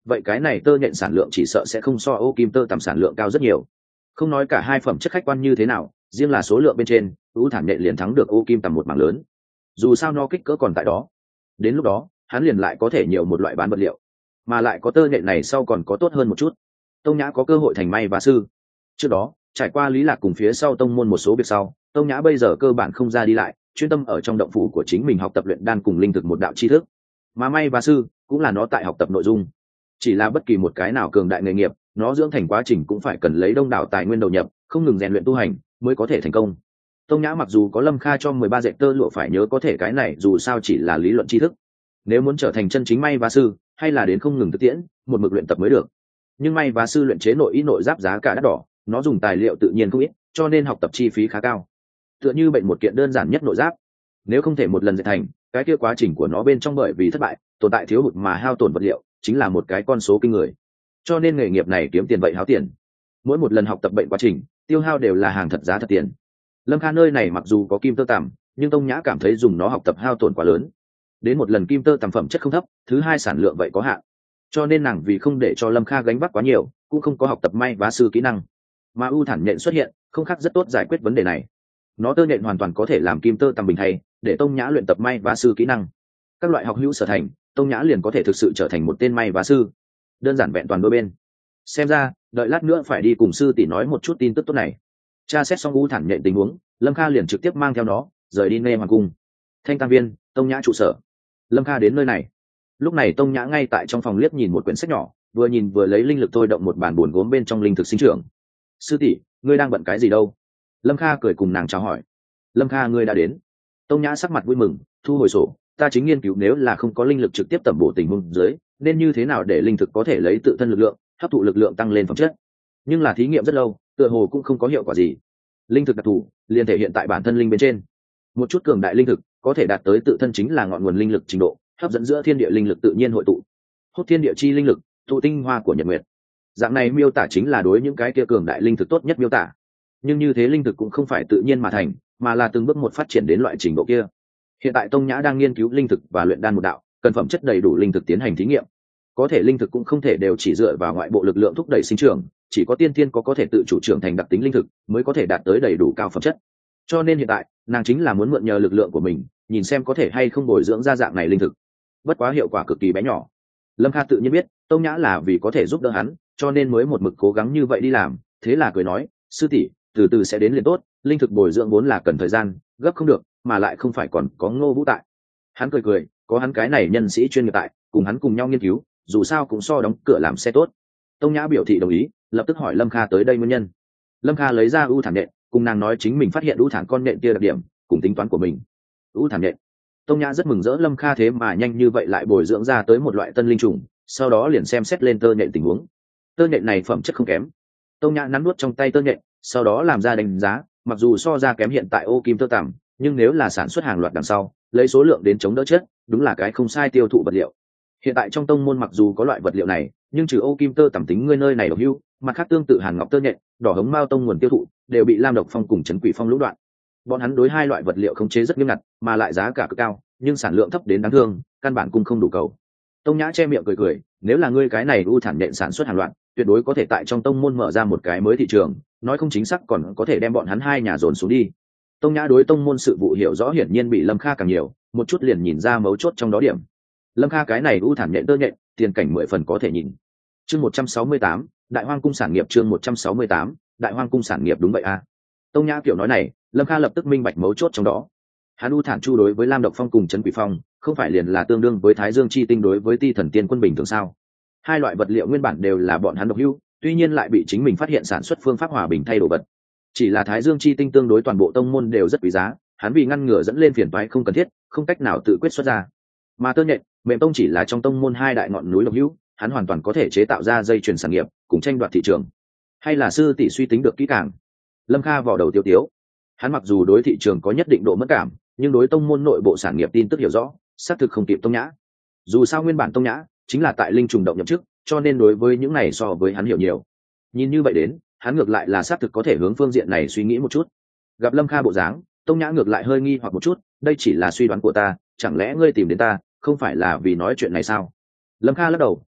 vậy cái này tơ nhện sản lượng chỉ sợ sẽ không so ô kim tơ tằm sản lượng cao rất nhiều. Không nói cả hai phẩm chất khách quan như thế nào, riêng là số lượng bên trên ưu thản nhện liền thắng được ô kim tằm một mảng lớn. Dù sao nó kích cỡ còn tại đó, đến lúc đó hắn liền lại có thể nhiều một loại bán vật liệu, mà lại có tơ nhện này sau còn có tốt hơn một chút, tông nhã có cơ hội thành may và sư. Trước đó trải qua lý lạc cùng phía sau tông môn một số việc sau, tông nhã bây giờ cơ bản không ra đi lại, chuyên tâm ở trong động phủ của chính mình học tập luyện đan cùng linh thực một đạo tri thức, mà may và sư cũng là nó tại học tập nội dung. Chỉ là bất kỳ một cái nào cường đại nghề nghiệp, nó dưỡng thành quá trình cũng phải cần lấy đông đảo tài nguyên đầu nhập, không ngừng rèn luyện tu hành mới có thể thành công. Tông nhã mặc dù có Lâm Kha cho mười ba dệt tơ lụa, phải nhớ có thể cái này dù sao chỉ là lý luận tri thức, nếu muốn trở thành chân chính may và sư hay là đến không ngừng thực tiễn, một mực luyện tập mới được. Nhưng may và sư luyện chế nội y nội giáp giá cả đắt đỏ, nó dùng tài liệu tự nhiên không ít, cho nên học tập chi phí khá cao. Tựa như bệnh một kiện đơn giản nhất nội giáp, nếu không thể một lần dệt thành, cái kia quá trình của nó bên trong bởi vì thất bại tồn tại thiếu hụt mà hao tổn vật liệu chính là một cái con số kinh người. Cho nên nghề nghiệp này kiếm tiền vậy háo tiền, mỗi một lần học tập bệnh quá trình tiêu hao đều là hàng thật giá thật tiền. Lâm Kha nơi này mặc dù có kim tơ tằm, nhưng tông nhã cảm thấy dùng nó học tập hao tổn quá lớn. Đến một lần kim tơ tằm phẩm chất không thấp, thứ hai sản lượng vậy có hạn, cho nên nàng vì không để cho Lâm Kha gánh vác quá nhiều, cũng không có học tập may vá sư kỹ năng. Mà ưu thản nhện xuất hiện không khác rất tốt giải quyết vấn đề này, nó tơ nhện hoàn toàn có thể làm kim tơ tằm bình thay, để tông nhã luyện tập may vá sư kỹ năng. Các loại học hữu sở thành, tông nhã liền có thể thực sự trở thành một tên may vá sư, đơn giản vẹn toàn đôi bên. Xem ra đợi lát nữa phải đi cùng sư tỷ nói một chút tin tức tốt này. Tra xét xong ưu thản nhện tình huống, Lâm Kha liền trực tiếp mang theo nó rời đi Nê Hoàng cung. Thanh Tăng viên, tông nhã trụ sở. Lâm Kha đến nơi này, lúc này tông nhã ngay tại trong phòng liếc nhìn một quyển sách nhỏ, vừa nhìn vừa lấy linh lực thôi động một bản buồn gốm bên trong linh thực sinh trưởng. Sư tỷ, ngươi đang bận cái gì đâu? Lâm Kha cười cùng nàng chào hỏi. Lâm Kha, ngươi đã đến. Tông nhã sắc mặt vui mừng, thu hồi sổ, ta chính nghiên cứu nếu là không có linh lực trực tiếp tẩm bổ tình huống dưới, nên như thế nào để linh thực có thể lấy tự thân lực lượng hấp thụ lực lượng tăng lên phẩm chất. Nhưng là thí nghiệm rất lâu, tựa hồ cũng không có hiệu quả gì. Linh thực đặc thù liền thể hiện tại bản thân linh bên trên, một chút cường đại linh thực có thể đạt tới tự thân chính là ngọn nguồn linh lực trình độ, hấp dẫn giữa thiên địa linh lực tự nhiên hội tụ, hút thiên địa chi linh lực, tụ tinh hoa của nhật nguyệt. Dạng này miêu tả chính là đối những cái kia cường đại linh thực tốt nhất miêu tả. Nhưng như thế linh thực cũng không phải tự nhiên mà thành, mà là từng bước một phát triển đến loại trình độ kia. Hiện tại tông nhã đang nghiên cứu linh thực và luyện đan một đạo, cần phẩm chất đầy đủ linh thực tiến hành thí nghiệm. Có thể linh thực cũng không thể đều chỉ dựa vào ngoại bộ lực lượng thúc đẩy sinh trưởng, chỉ có tiên thiên có có thể tự chủ trưởng thành đặc tính linh thực mới có thể đạt tới đầy đủ cao phẩm chất. Cho nên hiện tại nàng chính là muốn mượn nhờ lực lượng của mình, nhìn xem có thể hay không bồi dưỡng ra dạng này linh thực. Bất quá hiệu quả cực kỳ bé nhỏ. Lâm Kha tự nhiên biết tông nhã là vì có thể giúp đỡ hắn, cho nên mới một mực cố gắng như vậy đi làm. Thế là cười nói, sư tỷ, từ từ sẽ đến liền tốt, linh thực bồi dưỡng vốn là cần thời gian, gấp không được, mà lại không phải còn có Ngô Vũ tại. Hắn cười cười, có hắn cái này nhân sĩ chuyên nghiệp tại, cùng hắn cùng nhau nghiên cứu, dù sao cũng so đóng cửa làm xe tốt. Tông nhã biểu thị đồng ý, lập tức hỏi Lâm Kha tới đây nguyên nhân. Lâm Kha lấy ra ưu thản nhện, cùng nàng nói chính mình phát hiện ưu thản con nhện kia đặc điểm cùng tính toán của mình. Ưu thản nhện. Tông nhã rất mừng rỡ Lâm Kha thế mà nhanh như vậy lại bồi dưỡng ra tới một loại tân linh trùng, sau đó liền xem xét lên tơ nhện tình huống. Tơ nhện này phẩm chất không kém. Tông nhã nắn nuốt trong tay tơ nhện, sau đó làm ra đánh giá, mặc dù so ra kém hiện tại ô kim tơ tằm, nhưng nếu là sản xuất hàng loạt đằng sau, lấy số lượng đến chống đỡ chất, đúng là cái không sai tiêu thụ vật liệu. Hiện tại trong tông môn mặc dù có loại vật liệu này, nhưng trừ ô kim tơ tằm tính ngươi nơi này độc hưu, mặt khác tương tự hàn ngọc tơ nhện, đỏ hống mao tông nguồn tiêu thụ đều bị lam độc phong cùng trấn quỷ phong lũng đoạn. Bọn hắn đối hai loại vật liệu khống chế rất nghiêm ngặt, mà lại giá cả cực cao, nhưng sản lượng thấp đến đáng thương, căn bản cung không đủ cầu. Tông nhã che miệng cười cười, nếu là ngươi cái này ưu thản nhện sản xuất hàng loạt, tuyệt đối có thể tại trong tông môn mở ra một cái mới thị trường, nói không chính xác còn có thể đem bọn hắn hai nhà dồn xuống đi. Tông nhã đối tông môn sự vụ hiểu rõ hiển nhiên bị Lâm Kha càng nhiều, một chút liền nhìn ra mấu chốt trong đó điểm. Lâm Kha cái này ưu thản nhện tơ nhện, tiền cảnh mười phần có thể nhìn. Chương một trăm sáu mươi tám, Đại Hoang cung sản nghiệp. Chương một trăm sáu mươi tám, Đại Hoang cung sản nghiệp. Đúng vậy a. À. Tông nhã kiểu nói này, Lâm Kha lập tức minh bạch mấu chốt trong đó. Hắn ưu thản chu đối với lam độc phong cùng trấn quỷ phong, không phải liền là tương đương với thái dương chi tinh đối với ti thần tiên quân bình thường sao? Hai loại vật liệu nguyên bản đều là bọn hắn độc hữu, tuy nhiên lại bị chính mình phát hiện sản xuất phương pháp hòa bình thay đổi vật. Chỉ là thái dương chi tinh tương đối toàn bộ tông môn đều rất quý giá, hắn vì ngăn ngừa dẫn lên phiền toái không cần thiết, không cách nào tự quyết xuất ra. Mà tơ nhện, mềm tông chỉ là trong tông môn hai đại ngọn núi độc hữu, hắn hoàn toàn có thể chế tạo ra dây chuyền sản nghiệp, cùng tranh đoạt thị trường. Hay là sư tỷ suy tính được kỹ càng? Lâm Kha vào đầu tiêu tiếu. Hắn mặc dù đối thị trường có nhất định độ mất cảm, nhưng đối tông môn nội bộ sản nghiệp tin tức hiểu rõ, xác thực không kịp tông nhã. Dù sao nguyên bản tông nhã chính là tại linh trùng động nhậm chức, cho nên đối với những này so với hắn hiểu nhiều. Nhìn như vậy đến, hắn ngược lại là xác thực có thể hướng phương diện này suy nghĩ một chút. Gặp Lâm Kha bộ dáng, tông nhã ngược lại hơi nghi hoặc một chút, đây chỉ là suy đoán của ta, chẳng lẽ ngươi tìm đến ta không phải là vì nói chuyện này sao? Lâm Kha lắc đầu,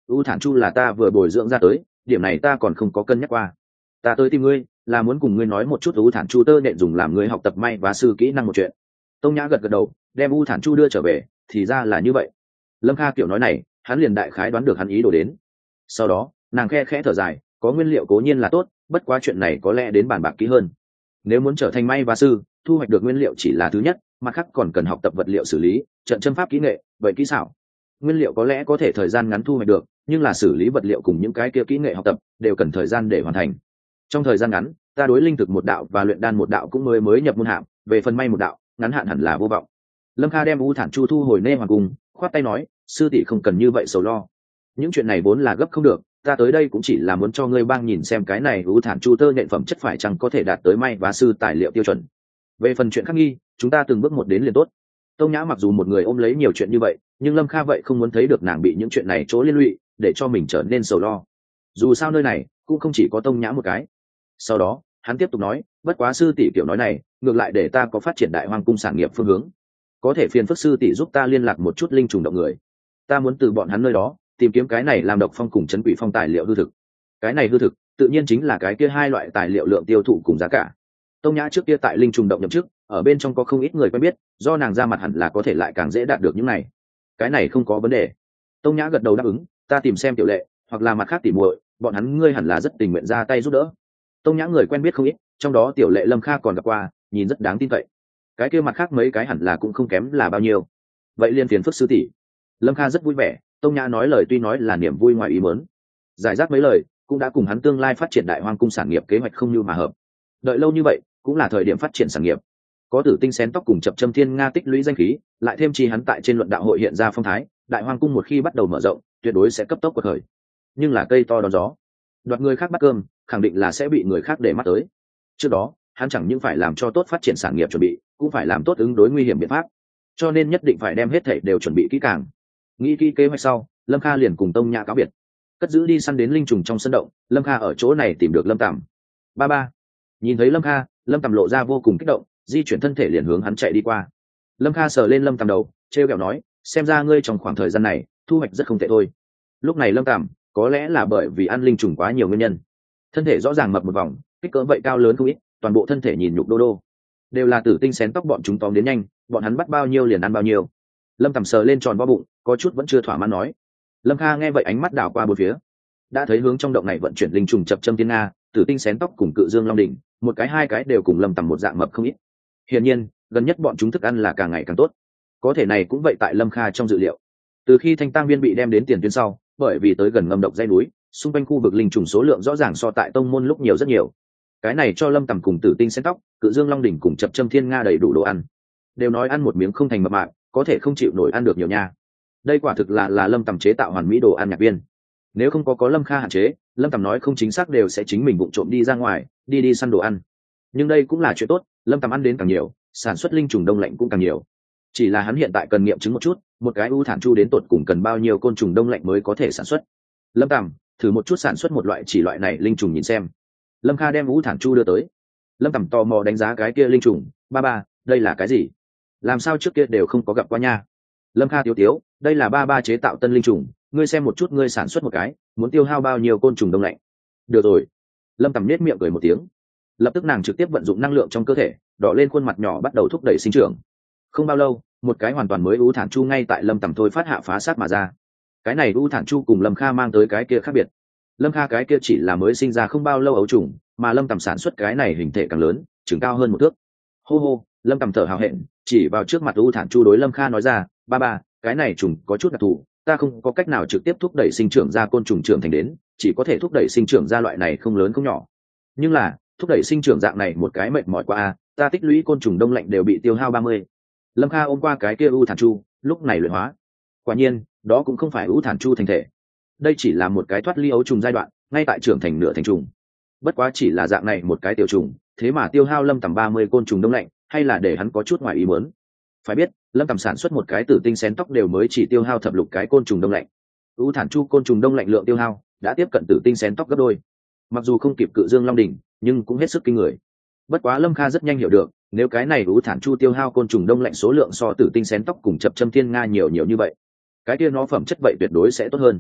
ưu thản chu là ta vừa bồi dưỡng ra tới, điểm này ta còn không có cân nhắc qua. Ta tới tìm ngươi là muốn cùng ngươi nói một chút ưu thản chu tơ nện dùng làm ngươi học tập may và sư kỹ năng một chuyện. Tông Nhã gật gật đầu, đem ưu thản chu đưa trở về. Thì ra là như vậy. Lâm Kha kiểu nói này, hắn liền đại khái đoán được hắn ý đồ đến. Sau đó nàng khe khẽ thở dài, có nguyên liệu cố nhiên là tốt, bất quá chuyện này có lẽ đến bàn bạc kỹ hơn. Nếu muốn trở thành may và sư, thu hoạch được nguyên liệu chỉ là thứ nhất, mặt khác còn cần học tập vật liệu xử lý, trận châm pháp kỹ nghệ, vậy kỹ xảo. Nguyên liệu có lẽ có thể thời gian ngắn thu hoạch được, nhưng là xử lý vật liệu cùng những cái kia kỹ nghệ học tập đều cần thời gian để hoàn thành. Trong thời gian ngắn, ta đối linh thực một đạo và luyện đan một đạo cũng mới mới nhập môn hạng, về phần may một đạo, ngắn hạn hẳn là vô vọng. Lâm Kha đem U Thản Chu thu hồi Nê Hoàng cung, khoát tay nói, sư tỷ không cần như vậy sầu lo. Những chuyện này vốn là gấp không được, ta tới đây cũng chỉ là muốn cho ngươi bang nhìn xem cái này U Thản Chu tơ nện phẩm chất phải chăng có thể đạt tới may và sư tài liệu tiêu chuẩn. Về phần chuyện khác nghi, chúng ta từng bước một đến liền tốt. Tông Nhã mặc dù một người ôm lấy nhiều chuyện như vậy, nhưng Lâm Kha vậy không muốn thấy được nàng bị những chuyện này chỗ liên lụy, để cho mình trở nên sầu lo. Dù sao nơi này cũng không chỉ có Tông Nhã một cái. Sau đó hắn tiếp tục nói, bất quá sư tỷ kiểu nói này ngược lại để ta có phát triển đại hoang cung sản nghiệp phương hướng, có thể phiền phức sư tỷ giúp ta liên lạc một chút linh trùng động người, ta muốn từ bọn hắn nơi đó tìm kiếm cái này làm độc phong cùng chấn quỷ phong tài liệu hư thực. Cái này hư thực tự nhiên chính là cái kia hai loại tài liệu lượng tiêu thụ cùng giá cả. Tông Nhã trước kia tại linh trùng động nhậm chức, ở bên trong có không ít người quen biết, do nàng ra mặt hẳn là có thể lại càng dễ đạt được những này. Cái này không có vấn đề. Tông Nhã gật đầu đáp ứng, ta tìm xem Tiểu Lệ hoặc là mặt khác tỉ muội, bọn hắn ngươi hẳn là rất tình nguyện ra tay giúp đỡ. Tông Nhã người quen biết không ít, trong đó Tiểu Lệ Lâm Kha còn gặp qua, nhìn rất đáng tin cậy. Cái kia mặt khác mấy cái hẳn là cũng không kém là bao nhiêu. Vậy liên phiền phức sư tỷ. Lâm Kha rất vui vẻ, Tông Nhã nói lời tuy nói là niềm vui ngoài ý muốn, giải rác mấy lời cũng đã cùng hắn tương lai phát triển đại hoang cung sản nghiệp kế hoạch không như mà hợp. Đợi lâu như vậy cũng là thời điểm phát triển sản nghiệp. Có Tử Tinh xén tóc cùng Chập Châm Thiên Nga tích lũy danh khí, lại thêm chi hắn tại trên luận đạo hội hiện ra phong thái, đại hoang cung một khi bắt đầu mở rộng, tuyệt đối sẽ cấp tốc quật khởi. Nhưng là cây to đón gió, đoạt người khác bắt cơm, khẳng định là sẽ bị người khác để mắt tới. Trước đó, hắn chẳng những phải làm cho tốt phát triển sản nghiệp chuẩn bị, cũng phải làm tốt ứng đối nguy hiểm biện pháp. Cho nên nhất định phải đem hết thảy đều chuẩn bị kỹ càng. Nghĩ kỹ kế hoạch sau, Lâm Kha liền cùng Tông Nhã cáo biệt. Cất giữ đi săn đến linh trùng trong sân động, Lâm Kha ở chỗ này tìm được Lâm Tầm. Ba ba. Nhìn thấy Lâm Kha, Lâm Tầm lộ ra vô cùng kích động, di chuyển thân thể liền hướng hắn chạy đi qua. Lâm Kha sờ lên Lâm Tầm đầu, trêu ghẹo nói, xem ra ngươi trong khoảng thời gian này thu hoạch rất không tệ thôi. Lúc này Lâm Tầm có lẽ là bởi vì ăn linh trùng quá nhiều nguyên nhân, thân thể rõ ràng mập một vòng, kích cỡ vậy cao lớn không ít, toàn bộ thân thể nhìn nhục đô đô. Đều là Tử Tinh xén tóc bọn chúng tóm đến nhanh, bọn hắn bắt bao nhiêu liền ăn bao nhiêu. Lâm Tầm sờ lên tròn vo bụng, có chút vẫn chưa thỏa mãn nói. Lâm Kha nghe vậy ánh mắt đảo qua bốn phía, đã thấy hướng trong động này vận chuyển linh trùng Chập Châm Thiên Nga, Tử Tinh xén tóc cùng Cự Dương Long Đỉnh, một cái hai cái đều cùng Lâm Tầm một dạng mập không ít. Hiển nhiên, gần nhất bọn chúng thức ăn là càng ngày càng tốt. Có thể này cũng vậy tại Lâm Kha trong dự liệu. Từ khi Thanh Tang Viên bị đem đến tiền tuyến sau, bởi vì tới gần ngâm độc dãy núi, xung quanh khu vực linh trùng số lượng rõ ràng so tại tông môn lúc nhiều rất nhiều. Cái này cho Lâm Tầm cùng Tử Tinh xén tóc, Cự Dương Long Đỉnh cùng Chập Châm Thiên Nga đầy đủ đồ ăn. Đều nói ăn một miếng không thành mập mạp, có thể không chịu nổi ăn được nhiều nha. Đây quả thực là là Lâm Tầm chế tạo hoàn mỹ đồ ăn nhạc viên. Nếu không có có Lâm Kha hạn chế, Lâm Tầm nói không chính xác đều sẽ chính mình vụng trộm đi ra ngoài, đi đi săn đồ ăn. Nhưng đây cũng là chuyện tốt, Lâm Tầm ăn đến càng nhiều, sản xuất linh trùng đông lạnh cũng càng nhiều. Chỉ là hắn hiện tại cần nghiệm chứng một chút, một cái U Thản Chu đến tột cùng cần bao nhiêu côn trùng đông lạnh mới có thể sản xuất. Lâm Tầm, thử một chút sản xuất một loại chỉ loại này linh trùng nhìn xem. Lâm Kha đem U Thản Chu đưa tới. Lâm Tầm tò mò đánh giá cái kia linh trùng, ba ba, đây là cái gì? Làm sao trước kia đều không có gặp qua nha? Lâm Kha tiếu tiếu, đây là ba ba chế tạo tân linh trùng, ngươi xem một chút ngươi sản xuất một cái, muốn tiêu hao bao nhiêu côn trùng đông lạnh. Được rồi. Lâm Tầm nết miệng cười một tiếng. Lập tức nàng trực tiếp vận dụng năng lượng trong cơ thể, đỏ lên khuôn mặt nhỏ bắt đầu thúc đẩy sinh trưởng. Không bao lâu, một cái hoàn toàn mới U Thản Chu ngay tại Lâm Tầm thôi phát hạ phá sát mà ra. Cái này U Thản Chu cùng Lâm Kha mang tới cái kia khác biệt. Lâm Kha cái kia chỉ là mới sinh ra không bao lâu ấu trùng, mà Lâm Tầm sản xuất cái này hình thể càng lớn, chừng cao hơn một thước. Hô hô, Lâm Tầm thở hào hẹn, chỉ vào trước mặt U Thản Chu đối Lâm Kha nói ra, ba ba, cái này trùng có chút đặc thù, ta không có cách nào trực tiếp thúc đẩy sinh trưởng ra côn trùng trưởng thành đến, chỉ có thể thúc đẩy sinh trưởng ra loại này không lớn không nhỏ. Nhưng là thúc đẩy sinh trưởng dạng này một cái mệt mỏi quá a, ta tích lũy côn trùng đông lạnh đều bị tiêu hao ba mươi. Lâm Kha ôm qua cái kia U Thản Chu, lúc này luyện hóa. Quả nhiên, đó cũng không phải U Thản Chu thành thể, đây chỉ là một cái thoát ly ấu trùng giai đoạn, ngay tại trưởng thành nửa thành trùng. Bất quá chỉ là dạng này một cái tiểu trùng, thế mà tiêu hao Lâm Tầm ba mươi côn trùng đông lạnh, hay là để hắn có chút ngoài ý muốn. Phải biết, Lâm Tầm sản xuất một cái Tử Tinh xén tóc đều mới chỉ tiêu hao thập lục cái côn trùng đông lạnh. U Thản Chu côn trùng đông lạnh lượng tiêu hao đã tiếp cận Tử Tinh xén tóc gấp đôi. Mặc dù không kịp Cự Dương Long Đỉnh, nhưng cũng hết sức kinh người. Bất quá Lâm Kha rất nhanh hiểu được, nếu cái này U Thản Chu tiêu hao côn trùng đông lạnh số lượng so Tử Tinh xén tóc cùng Chập Châm Thiên Nga nhiều nhiều như vậy, cái kia nó phẩm chất vậy tuyệt đối sẽ tốt hơn.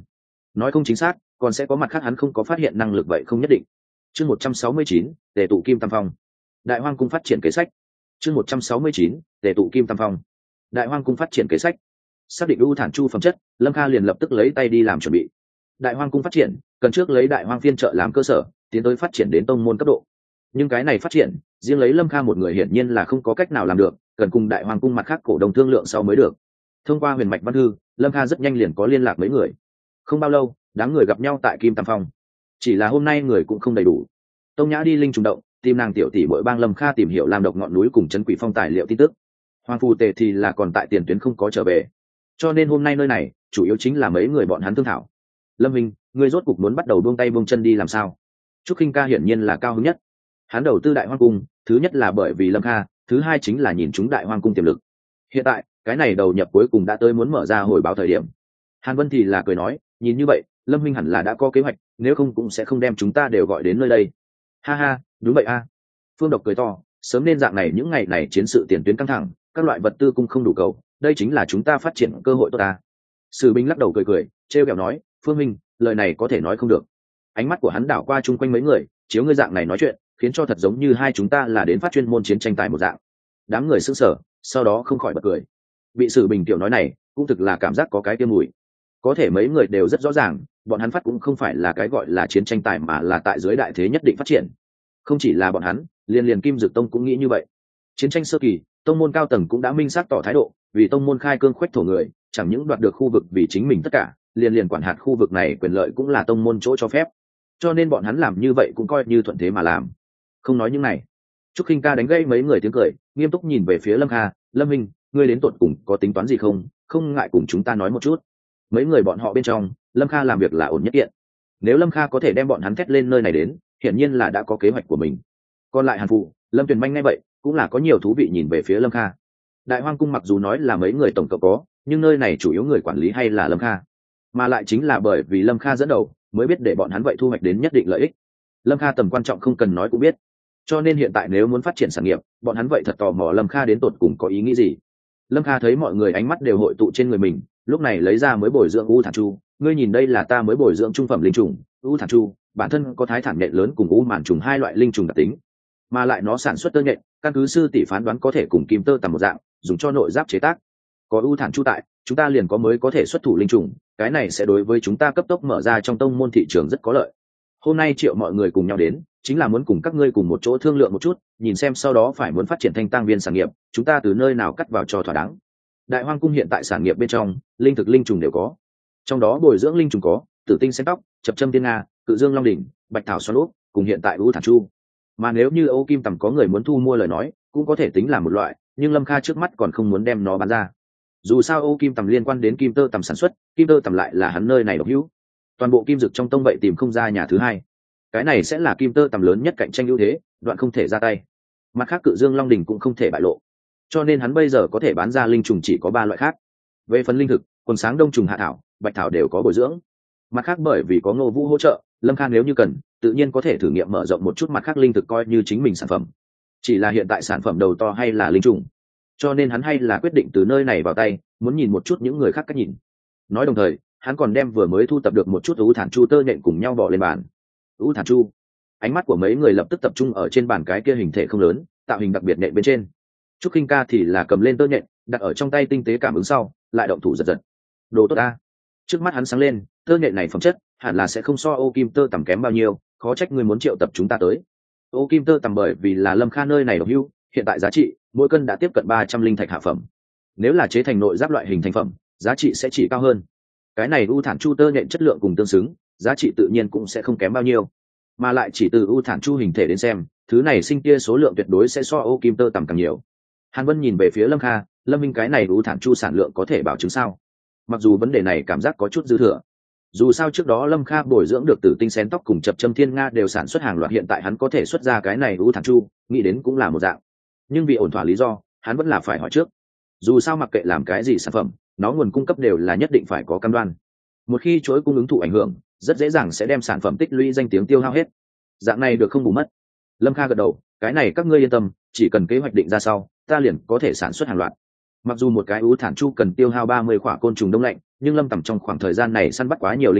nói không chính xác còn sẽ có mặt khác hắn không có phát hiện năng lực vậy không nhất định. Chương một trăm sáu mươi chín, tề tụ kim tam phong. Đại hoang cung phát triển kế sách. Chương một trăm sáu mươi chín, tề tụ kim tam phong. Đại hoang cung phát triển kế sách. Xác định u thản chu phẩm chất, Lâm Kha liền lập tức lấy tay đi làm chuẩn bị. Đại hoang cung phát triển cần trước lấy đại hoang phiên trợ làm cơ sở, tiến tới phát triển đến tông môn cấp độ. Nhưng cái này phát triển riêng lấy Lâm Kha một người hiển nhiên là không có cách nào làm được, cần cùng đại hoang cung mặt khác cổ đông thương lượng sau mới được. Thông qua huyền mạch văn thư, Lâm Kha rất nhanh liền có liên lạc mấy người. Không bao lâu đám người gặp nhau tại kim tam phong, chỉ là hôm nay người cũng không đầy đủ. Tông Nhã đi linh trùng động tìm nàng tiểu tỷ mỗi bang Lâm Kha tìm hiểu làm độc ngọn núi cùng chân quỷ phong tài liệu tin tức. Hoàng phù tề thì là còn tại tiền tuyến không có trở về, cho nên hôm nay nơi này chủ yếu chính là mấy người bọn hắn thương thảo. Lâm Minh, người rốt cục muốn bắt đầu buông tay buông chân đi làm sao? Trúc Khinh Ca hiển nhiên là cao hứng nhất. Hắn đầu tư đại hoang cung, thứ nhất là bởi vì Lâm Kha, thứ hai chính là nhìn chúng đại hoang cung tiềm lực. Hiện tại cái này đầu nhập cuối cùng đã tới muốn mở ra hồi báo thời điểm. Hàn Vân thì là cười nói, nhìn như vậy Lâm Minh hẳn là đã có kế hoạch, nếu không cũng sẽ không đem chúng ta đều gọi đến nơi đây. Ha ha, đúng vậy a. Phương Độc cười to, sớm nên dạng này những ngày này chiến sự tiền tuyến căng thẳng, các loại vật tư cung không đủ cầu, đây chính là chúng ta phát triển cơ hội tốt ta. Sử Binh lắc đầu cười cười, trêu ghẹo nói, Phương Minh, lời này có thể nói không được. Ánh mắt của hắn đảo qua chung quanh mấy người, chiếu ngươi dạng này nói chuyện, khiến cho thật giống như hai chúng ta là đến phát chuyên môn chiến tranh tài một dạng. Đám người sững sờ, sau đó không khỏi bật cười. Bị Sử Bình tiểu nói này, cũng thực là cảm giác có cái tiêm mùi. Có thể mấy người đều rất rõ ràng, bọn hắn phát cũng không phải là cái gọi là chiến tranh tài mà là tại dưới đại thế nhất định phát triển. Không chỉ là bọn hắn, liên liền Kim Dực Tông cũng nghĩ như vậy. Chiến tranh sơ kỳ, tông môn cao tầng cũng đã minh xác tỏ thái độ, vì tông môn khai cương khuếch thổ người, chẳng những đoạt được khu vực vì chính mình tất cả, liền liền quản hạt khu vực này quyền lợi cũng là tông môn chỗ cho phép. Cho nên bọn hắn làm như vậy cũng coi như thuận thế mà làm. Không nói những này, Trúc Khinh Ca đánh gây mấy người tiếng cười, nghiêm túc nhìn về phía Lâm Kha, Lâm Minh, ngươi đến tột cùng có tính toán gì không, không ngại cùng chúng ta nói một chút. Mấy người bọn họ bên trong, Lâm Kha làm việc là ổn nhất kiện. Nếu Lâm Kha có thể đem bọn hắn thét lên nơi này đến, hiển nhiên là đã có kế hoạch của mình. Còn lại Hàn Phụ, Lâm Tuyền Manh ngay vậy, cũng là có nhiều thú vị nhìn về phía Lâm Kha. Đại hoang cung mặc dù nói là mấy người tổng cộng có, nhưng nơi này chủ yếu người quản lý hay là Lâm Kha, mà lại chính là bởi vì Lâm Kha dẫn đầu mới biết để bọn hắn vậy thu hoạch đến nhất định lợi ích. Lâm Kha tầm quan trọng không cần nói cũng biết, cho nên hiện tại nếu muốn phát triển sản nghiệp, bọn hắn vậy thật tò mò Lâm Kha đến tột cùng có ý nghĩ gì. Lâm Kha thấy mọi người ánh mắt đều hội tụ trên người mình, lúc này lấy ra mới bồi dưỡng U Thản Chu, ngươi nhìn đây là ta mới bồi dưỡng trung phẩm linh trùng. U Thản Chu bản thân có thái thản nhện lớn cùng U màn trùng hai loại linh trùng đặc tính, mà lại nó sản xuất tơ nhện, căn cứ sư tỷ phán đoán có thể cùng kim tơ tầm một dạng, dùng cho nội giáp chế tác. Có U Thản Chu tại, chúng ta liền có mới có thể xuất thủ linh trùng, cái này sẽ đối với chúng ta cấp tốc mở ra trong tông môn thị trường rất có lợi. Hôm nay triệu mọi người cùng nhau đến, chính là muốn cùng các ngươi cùng một chỗ thương lượng một chút, nhìn xem sau đó phải muốn phát triển thanh tăng viên sản nghiệp, chúng ta từ nơi nào cắt vào cho thỏa đáng. Đại hoang cung hiện tại sản nghiệp bên trong, linh thực linh trùng đều có, trong đó bồi dưỡng linh trùng có tử tinh sen tóc, chập châm tiên nga, cự dương long đỉnh, bạch thảo xoắn úp, cùng hiện tại U Thản Chu. Mà nếu như Âu Kim Tầm có người muốn thu mua lời nói, cũng có thể tính là một loại, nhưng Lâm Kha trước mắt còn không muốn đem nó bán ra. Dù sao Âu Kim Tầm liên quan đến kim tơ tầm sản xuất, kim tơ tầm lại là hắn nơi này độc hữu, toàn bộ kim dực trong tông vậy tìm không ra nhà thứ hai, cái này sẽ là kim tơ tầm lớn nhất cạnh tranh ưu thế, đoạn không thể ra tay. Mặt khác cự dương long đỉnh cũng không thể bại lộ, cho nên hắn bây giờ có thể bán ra linh trùng chỉ có ba loại khác. Về phần linh thực, quần sáng đông trùng hạ thảo, bạch thảo đều có bồi dưỡng. Mặt khác bởi vì có Ngô Vũ hỗ trợ, Lâm Kha nếu như cần, tự nhiên có thể thử nghiệm mở rộng một chút mặt khác linh thực coi như chính mình sản phẩm. Chỉ là hiện tại sản phẩm đầu to hay là linh trùng, cho nên hắn hay là quyết định từ nơi này vào tay, muốn nhìn một chút những người khác cách nhìn. Nói đồng thời, hắn còn đem vừa mới thu tập được một chút U Thản Chu tơ nhện cùng nhau bỏ lên bàn. U Thản Chu, ánh mắt của mấy người lập tức tập trung ở trên bàn cái kia hình thể không lớn, tạo hình đặc biệt nhện bên trên. Trúc Khinh Ca thì là cầm lên tơ nhện, đặt ở trong tay tinh tế cảm ứng sau, lại động thủ giật giật. Đồ tốt ta! Trước mắt hắn sáng lên, tơ nhện này phẩm chất hẳn là sẽ không so Ô Kim tơ tầm kém bao nhiêu, khó trách người muốn triệu tập chúng ta tới. Ô Kim tơ tầm bởi vì là Lâm Kha nơi này độc hữu, hiện tại giá trị mỗi cân đã tiếp cận ba trăm linh thạch hạ phẩm. Nếu là chế thành nội giáp loại hình thành phẩm, giá trị sẽ chỉ cao hơn. Cái này U Thản Chu tơ nhện chất lượng cùng tương xứng, giá trị tự nhiên cũng sẽ không kém bao nhiêu. Mà lại chỉ từ U Thản Chu hình thể đến xem, thứ này sinh tia số lượng tuyệt đối sẽ so Ô Kim tơ tầm càng nhiều. Hàn Vân nhìn về phía Lâm Kha, Lâm Minh cái này U Thản Chu sản lượng có thể bảo chứng sao? Mặc dù vấn đề này cảm giác có chút dư thừa. Dù sao trước đó Lâm Kha bồi dưỡng được tử tinh xén tóc cùng chập châm thiên nga đều sản xuất hàng loạt, hiện tại hắn có thể xuất ra cái này U Thản Chu, nghĩ đến cũng là một dạng. Nhưng vì ổn thỏa lý do, hắn vẫn là phải hỏi trước. Dù sao mặc kệ làm cái gì sản phẩm, nó nguồn cung cấp đều là nhất định phải có cam đoan. Một khi chuỗi cung ứng thụ ảnh hưởng, rất dễ dàng sẽ đem sản phẩm tích lũy danh tiếng tiêu hao hết. Dạng này được không bù mất. Lâm Kha gật đầu, cái này các ngươi yên tâm, chỉ cần kế hoạch định ra sau, ta liền có thể sản xuất hàng loạt. Mặc dù một cái U Thản Chu cần tiêu hao ba mươi khỏa côn trùng đông lạnh, nhưng Lâm Tầm trong khoảng thời gian này săn bắt quá nhiều linh trùng,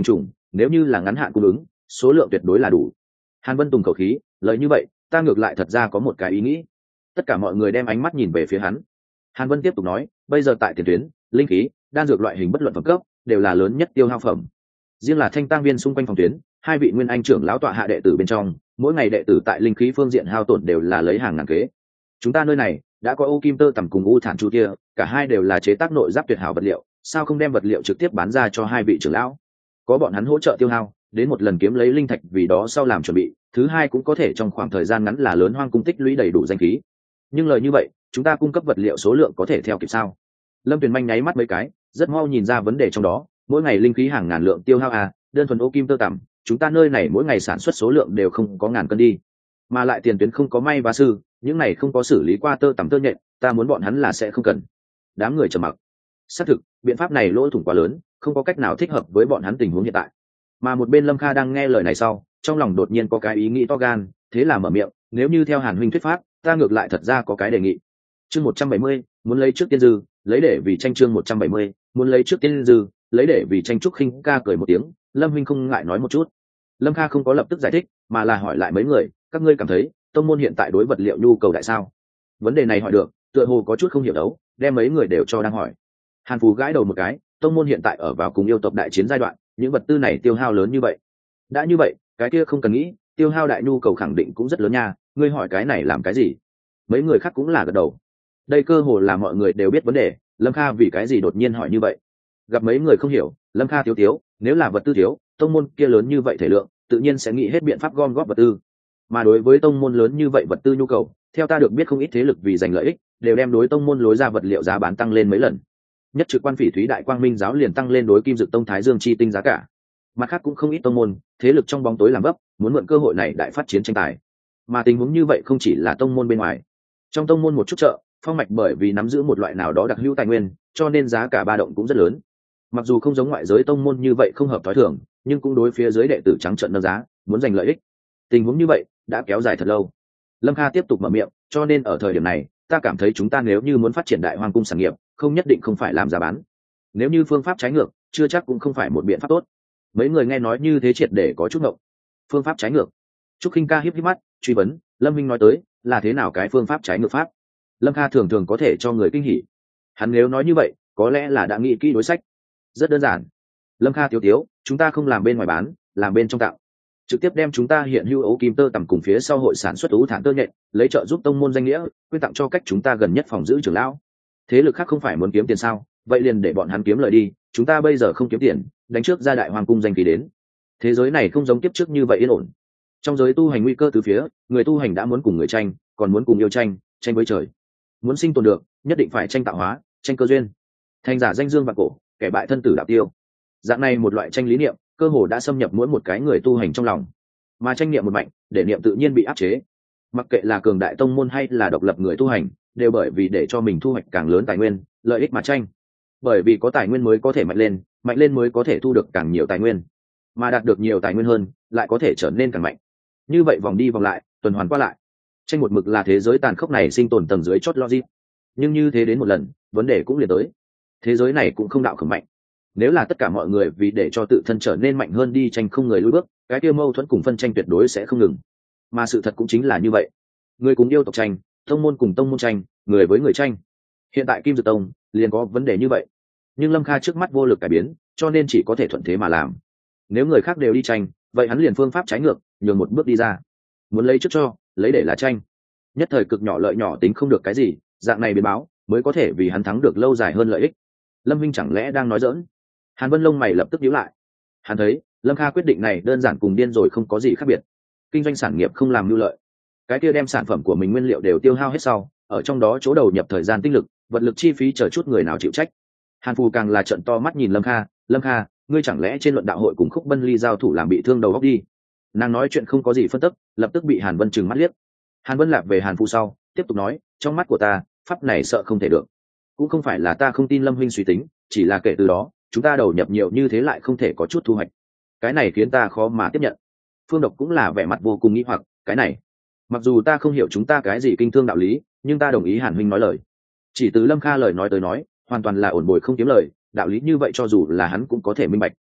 nếu như là ngắn hạn cung ứng số lượng tuyệt đối là đủ. Hàn Vân tùng khẩu khí, lời như vậy ta ngược lại thật ra có một cái ý nghĩ. Tất cả mọi người đem ánh mắt nhìn về phía hắn. Hàn Vân tiếp tục nói, bây giờ tại tiền tuyến, linh khí, đan dược loại hình bất luận phẩm cấp đều là lớn nhất tiêu hao phẩm. Riêng là thanh tang viên xung quanh phòng tuyến, hai vị nguyên anh trưởng lão tọa hạ đệ tử bên trong, mỗi ngày đệ tử tại linh khí phương diện hao tổn đều là lấy hàng ngàn kế. Chúng ta nơi này đã có ô kim tơ tầm cùng u thản chu kia, cả hai đều là chế tác nội giáp tuyệt hảo vật liệu, sao không đem vật liệu trực tiếp bán ra cho hai vị trưởng lão? Có bọn hắn hỗ trợ tiêu hao, đến một lần kiếm lấy linh thạch vì đó sau làm chuẩn bị, thứ hai cũng có thể trong khoảng thời gian ngắn là lớn hoang cung tích lũy đầy đủ danh khí. Nhưng lời như vậy, chúng ta cung cấp vật liệu số lượng có thể theo kịp sao? Lâm Tuyền Manh nháy mắt mấy cái, rất mau nhìn ra vấn đề trong đó, mỗi ngày linh khí hàng ngàn lượng tiêu hao à, đơn thuần ô kim tơ tằm, chúng ta nơi này mỗi ngày sản xuất số lượng đều không có ngàn cân đi. Mà lại tiền tuyến không có may vá sư, những này không có xử lý qua tơ tằm tơ nhện, ta muốn bọn hắn là sẽ không cần. Đám người trầm mặc. Xác thực, biện pháp này lỗ thủng quá lớn, không có cách nào thích hợp với bọn hắn tình huống hiện tại. Mà một bên Lâm Kha đang nghe lời này sau, trong lòng đột nhiên có cái ý nghĩ to gan, thế là mở miệng, nếu như theo Hàn huynh thuyết pháp, ta ngược lại thật ra có cái đề nghị. Chương một trăm bảy mươi, muốn lấy trước tiên dư, lấy để vì tranh chương một trăm bảy mươi, muốn lấy trước tiên dư, lấy để vì tranh. Trúc Khinh ca cười một tiếng, Lâm huynh không ngại nói một chút. Lâm Kha không có lập tức giải thích, mà là hỏi lại mấy người, các ngươi cảm thấy tông môn hiện tại đối vật liệu nhu cầu đại sao? Vấn đề này hỏi được, tựa hồ có chút không hiểu đấu, đem mấy người đều cho đang hỏi. Hàn Phù gãi đầu một cái, tông môn hiện tại ở vào cùng yêu tộc đại chiến giai đoạn, những vật tư này tiêu hao lớn như vậy. Đã như vậy, cái kia không cần nghĩ, tiêu hao đại nhu cầu khẳng định cũng rất lớn nha, ngươi hỏi cái này làm cái gì? Mấy người khác cũng là gật đầu. Đây cơ hồ là mọi người đều biết vấn đề, Lâm Kha vì cái gì đột nhiên hỏi như vậy? Gặp mấy người không hiểu, Lâm Kha thiếu thiếu, nếu là vật tư thiếu, tông môn kia lớn như vậy thể lượng, tự nhiên sẽ nghĩ hết biện pháp gom góp vật tư. Mà đối với tông môn lớn như vậy vật tư nhu cầu, theo ta được biết không ít thế lực vì giành lợi ích, đều đem đối tông môn lối ra vật liệu giá bán tăng lên mấy lần. Nhất trực quan Phỉ Thúy Đại Quang Minh giáo liền tăng lên đối Kim Dực Tông Thái Dương chi tinh giá cả. Mặt khác cũng không ít tông môn, thế lực trong bóng tối làm bấp, muốn mượn cơ hội này đại phát chiến tranh tài. Mà tình huống như vậy không chỉ là tông môn bên ngoài, trong tông môn một chút chợ, phong mạch bởi vì nắm giữ một loại nào đó đặc hữu tài nguyên, cho nên giá cả ba động cũng rất lớn. Mặc dù không giống ngoại giới tông môn như vậy không hợp thói thường, nhưng cũng đối phía dưới đệ tử trắng trợn nâng giá, muốn giành lợi ích. Tình huống như vậy đã kéo dài thật lâu. Lâm Kha tiếp tục mở miệng, cho nên ở thời điểm này, ta cảm thấy chúng ta nếu như muốn phát triển đại hoang cung sản nghiệp, không nhất định không phải làm giá bán. Nếu như phương pháp trái ngược, chưa chắc cũng không phải một biện pháp tốt. Mấy người nghe nói như thế triệt để có chút ngộng. Phương pháp trái ngược? Trúc Khinh ca híp híp mắt, truy vấn, Lâm Minh nói tới, là thế nào cái phương pháp trái ngược pháp? Lâm Kha thường thường có thể cho người kinh hỉ. Hắn nếu nói như vậy, có lẽ là đã nghĩ kỹ đối sách. Rất đơn giản. Lâm Kha thiếu thiếu, chúng ta không làm bên ngoài bán, làm bên trong tạo. Trực tiếp đem chúng ta hiện hữu ấu kim tơ tằm cùng phía sau hội sản xuất ú thản tơ nhện, lấy trợ giúp tông môn danh nghĩa, quyên tặng cho cách chúng ta gần nhất phòng giữ trưởng lão. Thế lực khác không phải muốn kiếm tiền sao? Vậy liền để bọn hắn kiếm lời đi, chúng ta bây giờ không kiếm tiền, đánh trước ra đại hoàng cung danh kỳ đến. Thế giới này không giống tiếp trước như vậy yên ổn. Trong giới tu hành nguy cơ từ phía, người tu hành đã muốn cùng người tranh, còn muốn cùng yêu tranh, tranh với trời. Muốn sinh tồn được, nhất định phải tranh tạo hóa, tranh cơ duyên. Thành giả danh dương vạn cổ, kẻ bại thân tử đạo tiêu. Dạng này một loại tranh lý niệm, cơ hồ đã xâm nhập mỗi một cái người tu hành trong lòng. Mà tranh niệm một mạnh, để niệm tự nhiên bị áp chế. Mặc kệ là cường đại tông môn hay là độc lập người tu hành, đều bởi vì để cho mình thu hoạch càng lớn tài nguyên, lợi ích mà tranh. Bởi vì có tài nguyên mới có thể mạnh lên, mạnh lên mới có thể thu được càng nhiều tài nguyên, mà đạt được nhiều tài nguyên hơn, lại có thể trở nên càng mạnh. Như vậy vòng đi vòng lại, tuần hoàn qua lại. Tranh một mực là thế giới tàn khốc này sinh tồn tầng dưới chót logic. Nhưng như thế đến một lần, vấn đề cũng liền tới. Thế giới này cũng không đạo khởi mạnh. Nếu là tất cả mọi người vì để cho tự thân trở nên mạnh hơn đi tranh không người lùi bước, cái kia mâu thuẫn cùng phân tranh tuyệt đối sẽ không ngừng. Mà sự thật cũng chính là như vậy. Người cùng yêu tộc tranh, tông môn cùng tông môn tranh, người với người tranh. Hiện tại Kim Dực Tông liền có vấn đề như vậy. Nhưng Lâm Kha trước mắt vô lực cải biến, cho nên chỉ có thể thuận thế mà làm. Nếu người khác đều đi tranh, vậy hắn liền phương pháp trái ngược, nhường một bước đi ra. Muốn lấy trước cho, lấy để là tranh. Nhất thời cực nhỏ lợi nhỏ tính không được cái gì, dạng này biến báo mới có thể vì hắn thắng được lâu dài hơn lợi ích. Lâm Minh chẳng lẽ đang nói giỡn? Hàn Vân lông mày lập tức nhíu lại. Hắn thấy Lâm Kha quyết định này đơn giản cùng điên rồi không có gì khác biệt. Kinh doanh sản nghiệp không làm mưu lợi, cái kia đem sản phẩm của mình nguyên liệu đều tiêu hao hết sau, ở trong đó chỗ đầu nhập thời gian tinh lực, vật lực chi phí chờ chút người nào chịu trách. Hàn Phù càng là trợn to mắt nhìn Lâm Kha, Lâm Kha, ngươi chẳng lẽ trên luận đạo hội cùng Khúc Bân Ly giao thủ làm bị thương đầu óc đi? Nàng nói chuyện không có gì phân tức, lập tức bị Hàn Vân trừng mắt liếc. Hàn Vân lạc về Hàn Phù sau, tiếp tục nói, trong mắt của ta, pháp này sợ không thể được. Cũng không phải là ta không tin Lâm huynh suy tính, chỉ là kể từ đó, chúng ta đầu nhập nhiều như thế lại không thể có chút thu hoạch. Cái này khiến ta khó mà tiếp nhận. Phương Độc cũng là vẻ mặt vô cùng nghi hoặc, cái này, mặc dù ta không hiểu chúng ta cái gì kinh thương đạo lý, nhưng ta đồng ý Hàn huynh nói lời. Chỉ từ Lâm Kha lời nói tới nói, hoàn toàn là ổn bồi không kiếm lời, đạo lý như vậy cho dù là hắn cũng có thể minh bạch.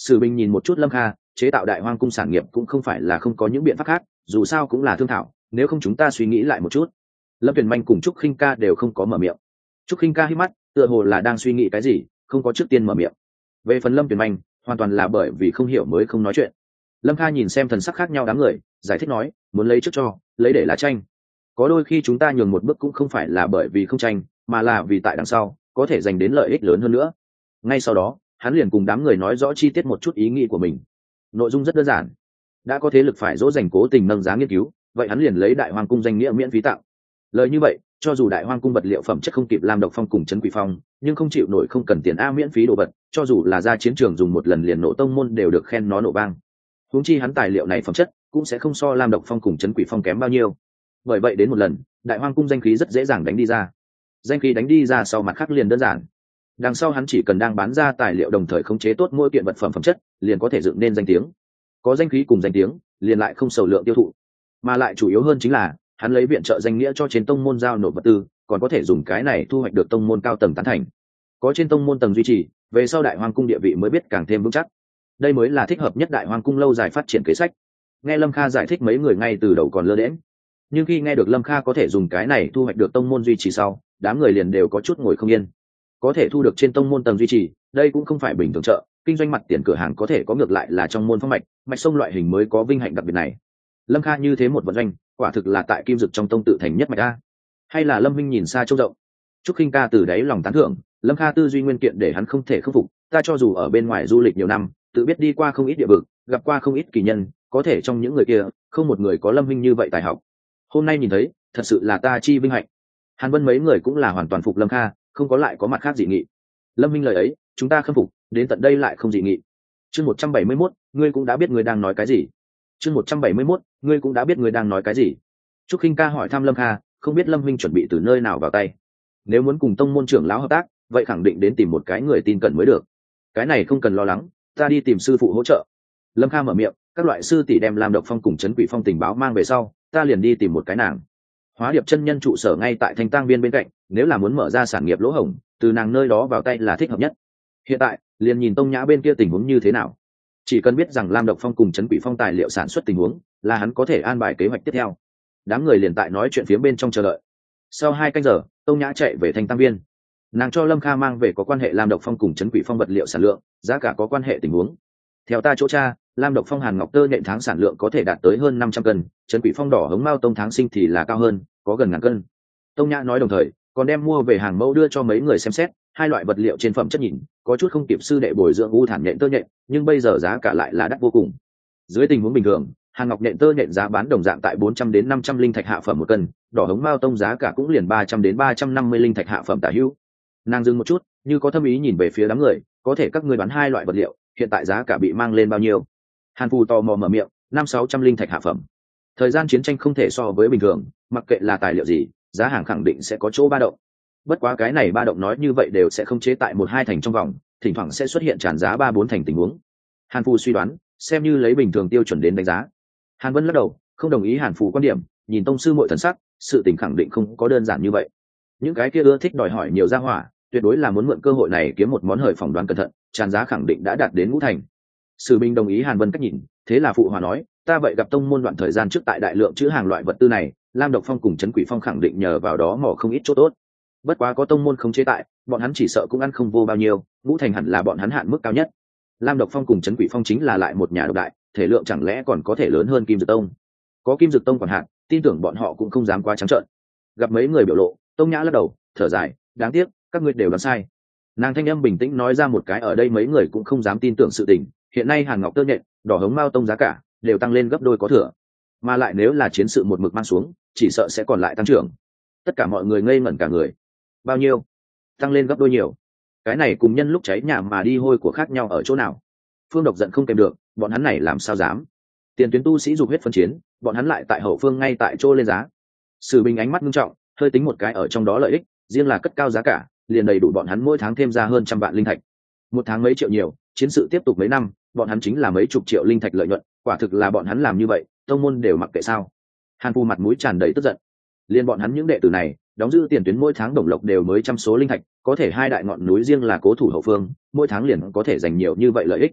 Sử Bình nhìn một chút Lâm Kha, chế tạo Đại Hoang cung sản nghiệp cũng không phải là không có những biện pháp khác, dù sao cũng là thương thảo, nếu không chúng ta suy nghĩ lại một chút. Lâm Tuyền Manh cùng Trúc Khinh Ca đều không có mở miệng. Trúc Khinh Ca hít mắt, tựa hồ là đang suy nghĩ cái gì, không có trước tiên mở miệng. Về phần Lâm Tuyền Manh, hoàn toàn là bởi vì không hiểu mới không nói chuyện. Lâm Kha nhìn xem thần sắc khác nhau đám người, giải thích nói, muốn lấy trước cho, lấy để là tranh. Có đôi khi chúng ta nhường một bước cũng không phải là bởi vì không tranh, mà là vì tại đằng sau có thể giành đến lợi ích lớn hơn nữa. Ngay sau đó, hắn liền cùng đám người nói rõ chi tiết một chút ý nghĩ của mình. Nội dung rất đơn giản, đã có thế lực phải dỗ dành cố tình nâng giá nghiên cứu, vậy hắn liền lấy Đại Hoang cung danh nghĩa miễn phí tặng. Lời như vậy, cho dù Đại Hoang cung vật liệu phẩm chất không kịp Lam Độc Phong cùng Trấn Quỷ Phong, nhưng không chịu nổi không cần tiền a miễn phí đồ vật, cho dù là ra chiến trường dùng một lần liền nổ tông môn đều được khen nó nổ vang. Huống chi hắn tài liệu này phẩm chất cũng sẽ không so Lam Độc Phong cùng Trấn Quỷ Phong kém bao nhiêu. Bởi vậy đến một lần, Đại Hoang cung danh khí rất dễ dàng đánh đi ra. Danh khí đánh đi ra sau mặt khác liền đơn giản. Đằng sau hắn chỉ cần đang bán ra tài liệu đồng thời khống chế tốt mỗi kiện vật phẩm phẩm chất, liền có thể dựng nên danh tiếng. Có danh khí cùng danh tiếng, liền lại không sầu lượng tiêu thụ. Mà lại chủ yếu hơn chính là, hắn lấy viện trợ danh nghĩa cho trên tông môn giao nộp vật tư, còn có thể dùng cái này thu hoạch được tông môn cao tầng tán thành. Có trên tông môn tầng duy trì, về sau Đại Hoang cung địa vị mới biết càng thêm vững chắc. Đây mới là thích hợp nhất Đại Hoang cung lâu dài phát triển kế sách. Nghe Lâm Kha giải thích mấy người ngay từ đầu còn lơ đễnh, nhưng khi nghe được Lâm Kha có thể dùng cái này thu hoạch được tông môn duy trì sau, đám người liền đều có chút ngồi không yên. Có thể thu được trên tông môn tầng duy trì, đây cũng không phải bình thường chợ kinh doanh mặt tiền cửa hàng có thể có, ngược lại là trong môn phong mạch mạch sông loại hình mới có vinh hạnh đặc biệt này. Lâm Kha như thế một vận doanh, quả thực là tại kim dực trong tông tự thành nhất mạch a. Hay là Lâm Minh nhìn xa trông rộng. Trúc Khinh Ca từ đáy lòng tán thưởng, Lâm Kha tư duy nguyên kiện để hắn không thể khắc phục. Ta cho dù ở bên ngoài du lịch nhiều năm, tự biết đi qua không ít địa vực, gặp qua không ít kỳ nhân, có thể trong những người kia không một người có Lâm Minh như vậy tài học. Hôm nay nhìn thấy, thật sự là ta chi vinh hạnh. Hàn Vân mấy người cũng là hoàn toàn phục Lâm Kha, không có lại có mặt khác dị nghị. Lâm Minh lời ấy, chúng ta khâm phục, đến tận đây lại không dị nghị. Chương một trăm bảy mươi mốt, ngươi cũng đã biết ngươi đang nói cái gì. Chương một trăm bảy mươi mốt, ngươi cũng đã biết ngươi đang nói cái gì. Trúc Khinh Ca hỏi thăm Lâm Kha, không biết Lâm Minh chuẩn bị từ nơi nào vào tay. Nếu muốn cùng tông môn trưởng lão hợp tác, vậy khẳng định đến tìm một cái người tin cẩn mới được. Cái này không cần lo lắng, ta đi tìm sư phụ hỗ trợ. Lâm Kha mở miệng, các loại sư tỷ đem Lam Độc Phong cùng Trấn Quỷ Phong tình báo mang về sau, ta liền đi tìm một cái nàng. Hóa Điệp chân nhân trụ sở ngay tại Thanh Tang Viên bên cạnh, nếu là muốn mở ra sản nghiệp lỗ hổng, từ nàng nơi đó vào tay là thích hợp nhất. Hiện tại, liền nhìn Tông Nhã bên kia tình huống như thế nào. Chỉ cần biết rằng Lam Độc Phong cùng Trấn Quỷ Phong tài liệu sản xuất tình huống, là hắn có thể an bài kế hoạch tiếp theo. Đám người liền tại nói chuyện phía bên trong chờ đợi. Sau hai canh giờ, Tông Nhã chạy về Thanh Tang Viên. Nàng cho Lâm Kha mang về có quan hệ Lam Độc Phong cùng Trấn Quỷ Phong vật liệu sản lượng, giá cả có quan hệ tình huống. Theo ta chỗ tra, Lam Độc Phong hàn ngọc tơ nhện tháng sản lượng có thể đạt tới hơn năm trăm cân, Trấn Quỷ Phong đỏ hống mao tông tháng sinh thì là cao hơn, có gần ngàn cân. Tông Nhã nói đồng thời, còn đem mua về hàng mẫu đưa cho mấy người xem xét, hai loại vật liệu trên phẩm chất nhìn, có chút không kịp sư đệ bồi dưỡng u thản nhện tơ nhện, nhưng bây giờ giá cả lại là đắt vô cùng. Dưới tình huống bình thường, hàng ngọc nhện tơ nhện giá bán đồng dạng tại bốn trăm đến năm trăm linh thạch hạ phẩm một cân, đỏ hống mao tông giá cả cũng liền ba trăm đến ba trăm năm mươi linh thạch hạ phẩm tả hữu. Nàng dừng một chút, như có thâm ý nhìn về phía đám người, có thể các ngươi đoán hai loại vật liệu, hiện tại giá cả bị mang lên bao nhiêu? Hàn Phù tò mò mở miệng, năm sáu trăm linh thạch hạ phẩm. Thời gian chiến tranh không thể so với bình thường, mặc kệ là tài liệu gì, giá hàng khẳng định sẽ có chỗ ba động. Bất quá cái này ba động nói như vậy đều sẽ không chế tại một hai thành trong vòng, thỉnh thoảng sẽ xuất hiện tràn giá ba bốn thành tình huống. Hàn Phù suy đoán, xem như lấy bình thường tiêu chuẩn đến đánh giá. Hàn Vân lắc đầu, không đồng ý Hàn Phù quan điểm, nhìn tông sư muội thần sắc, sự tình khẳng định không có đơn giản như vậy. Những cái kia ưa thích đòi hỏi nhiều gia hỏa, tuyệt đối là muốn mượn cơ hội này kiếm một món hời phỏng đoán cẩn thận, tràn giá khẳng định đã đạt đến ngũ thành. Sử Minh đồng ý Hàn Vân cách nhìn, thế là phụ hòa nói, ta vậy gặp tông môn đoạn thời gian trước tại đại lượng chữ hàng loại vật tư này, Lam Độc Phong cùng Trấn Quỷ Phong khẳng định nhờ vào đó mỏ không ít chỗ tốt. Bất quá có tông môn không chế tại, bọn hắn chỉ sợ cũng ăn không vô bao nhiêu, ngũ thành hẳn là bọn hắn hạn mức cao nhất. Lam Độc Phong cùng Trấn Quỷ Phong chính là lại một nhà độc đại, thể lượng chẳng lẽ còn có thể lớn hơn Kim Dực Tông? Có Kim Dực Tông quản hạt, tin tưởng bọn họ cũng không dám quá trắng trợn. Gặp mấy người biểu lộ, Tông Nhã lắc đầu, thở dài, đáng tiếc, các ngươi đều đoán sai. Nàng thanh âm bình tĩnh nói ra một cái ở đây mấy người cũng không dám tin tưởng sự tình, hiện nay hàn ngọc tơ nhện, đỏ hống mao tông giá cả đều tăng lên gấp đôi có thừa, mà lại nếu là chiến sự một mực mang xuống, chỉ sợ sẽ còn lại tăng trưởng. Tất cả mọi người ngây ngẩn cả người. Bao nhiêu? Tăng lên gấp đôi nhiều. Cái này cùng nhân lúc cháy nhà mà đi hôi của khác nhau ở chỗ nào? Phương Độc giận không kèm được, bọn hắn này làm sao dám? Tiền tuyến tu sĩ dục huyết phân chiến, bọn hắn lại tại hậu phương ngay tại chỗ lên giá. Sử Bình ánh mắt nghiêm trọng, hơi tính một cái ở trong đó lợi ích, riêng là cất cao giá cả, liền đầy đủ bọn hắn mỗi tháng thêm ra hơn trăm vạn linh thạch. Một tháng mấy triệu nhiều, chiến sự tiếp tục mấy năm, bọn hắn chính là mấy chục triệu linh thạch lợi nhuận, quả thực là bọn hắn làm như vậy, tông môn đều mặc kệ sao? Hàn Phu mặt mũi tràn đầy tức giận. Liên bọn hắn những đệ tử này, đóng giữ tiền tuyến mỗi tháng đồng lộc đều mới trăm số linh thạch, có thể hai đại ngọn núi riêng là cố thủ hậu phương, mỗi tháng liền có thể giành nhiều như vậy lợi ích.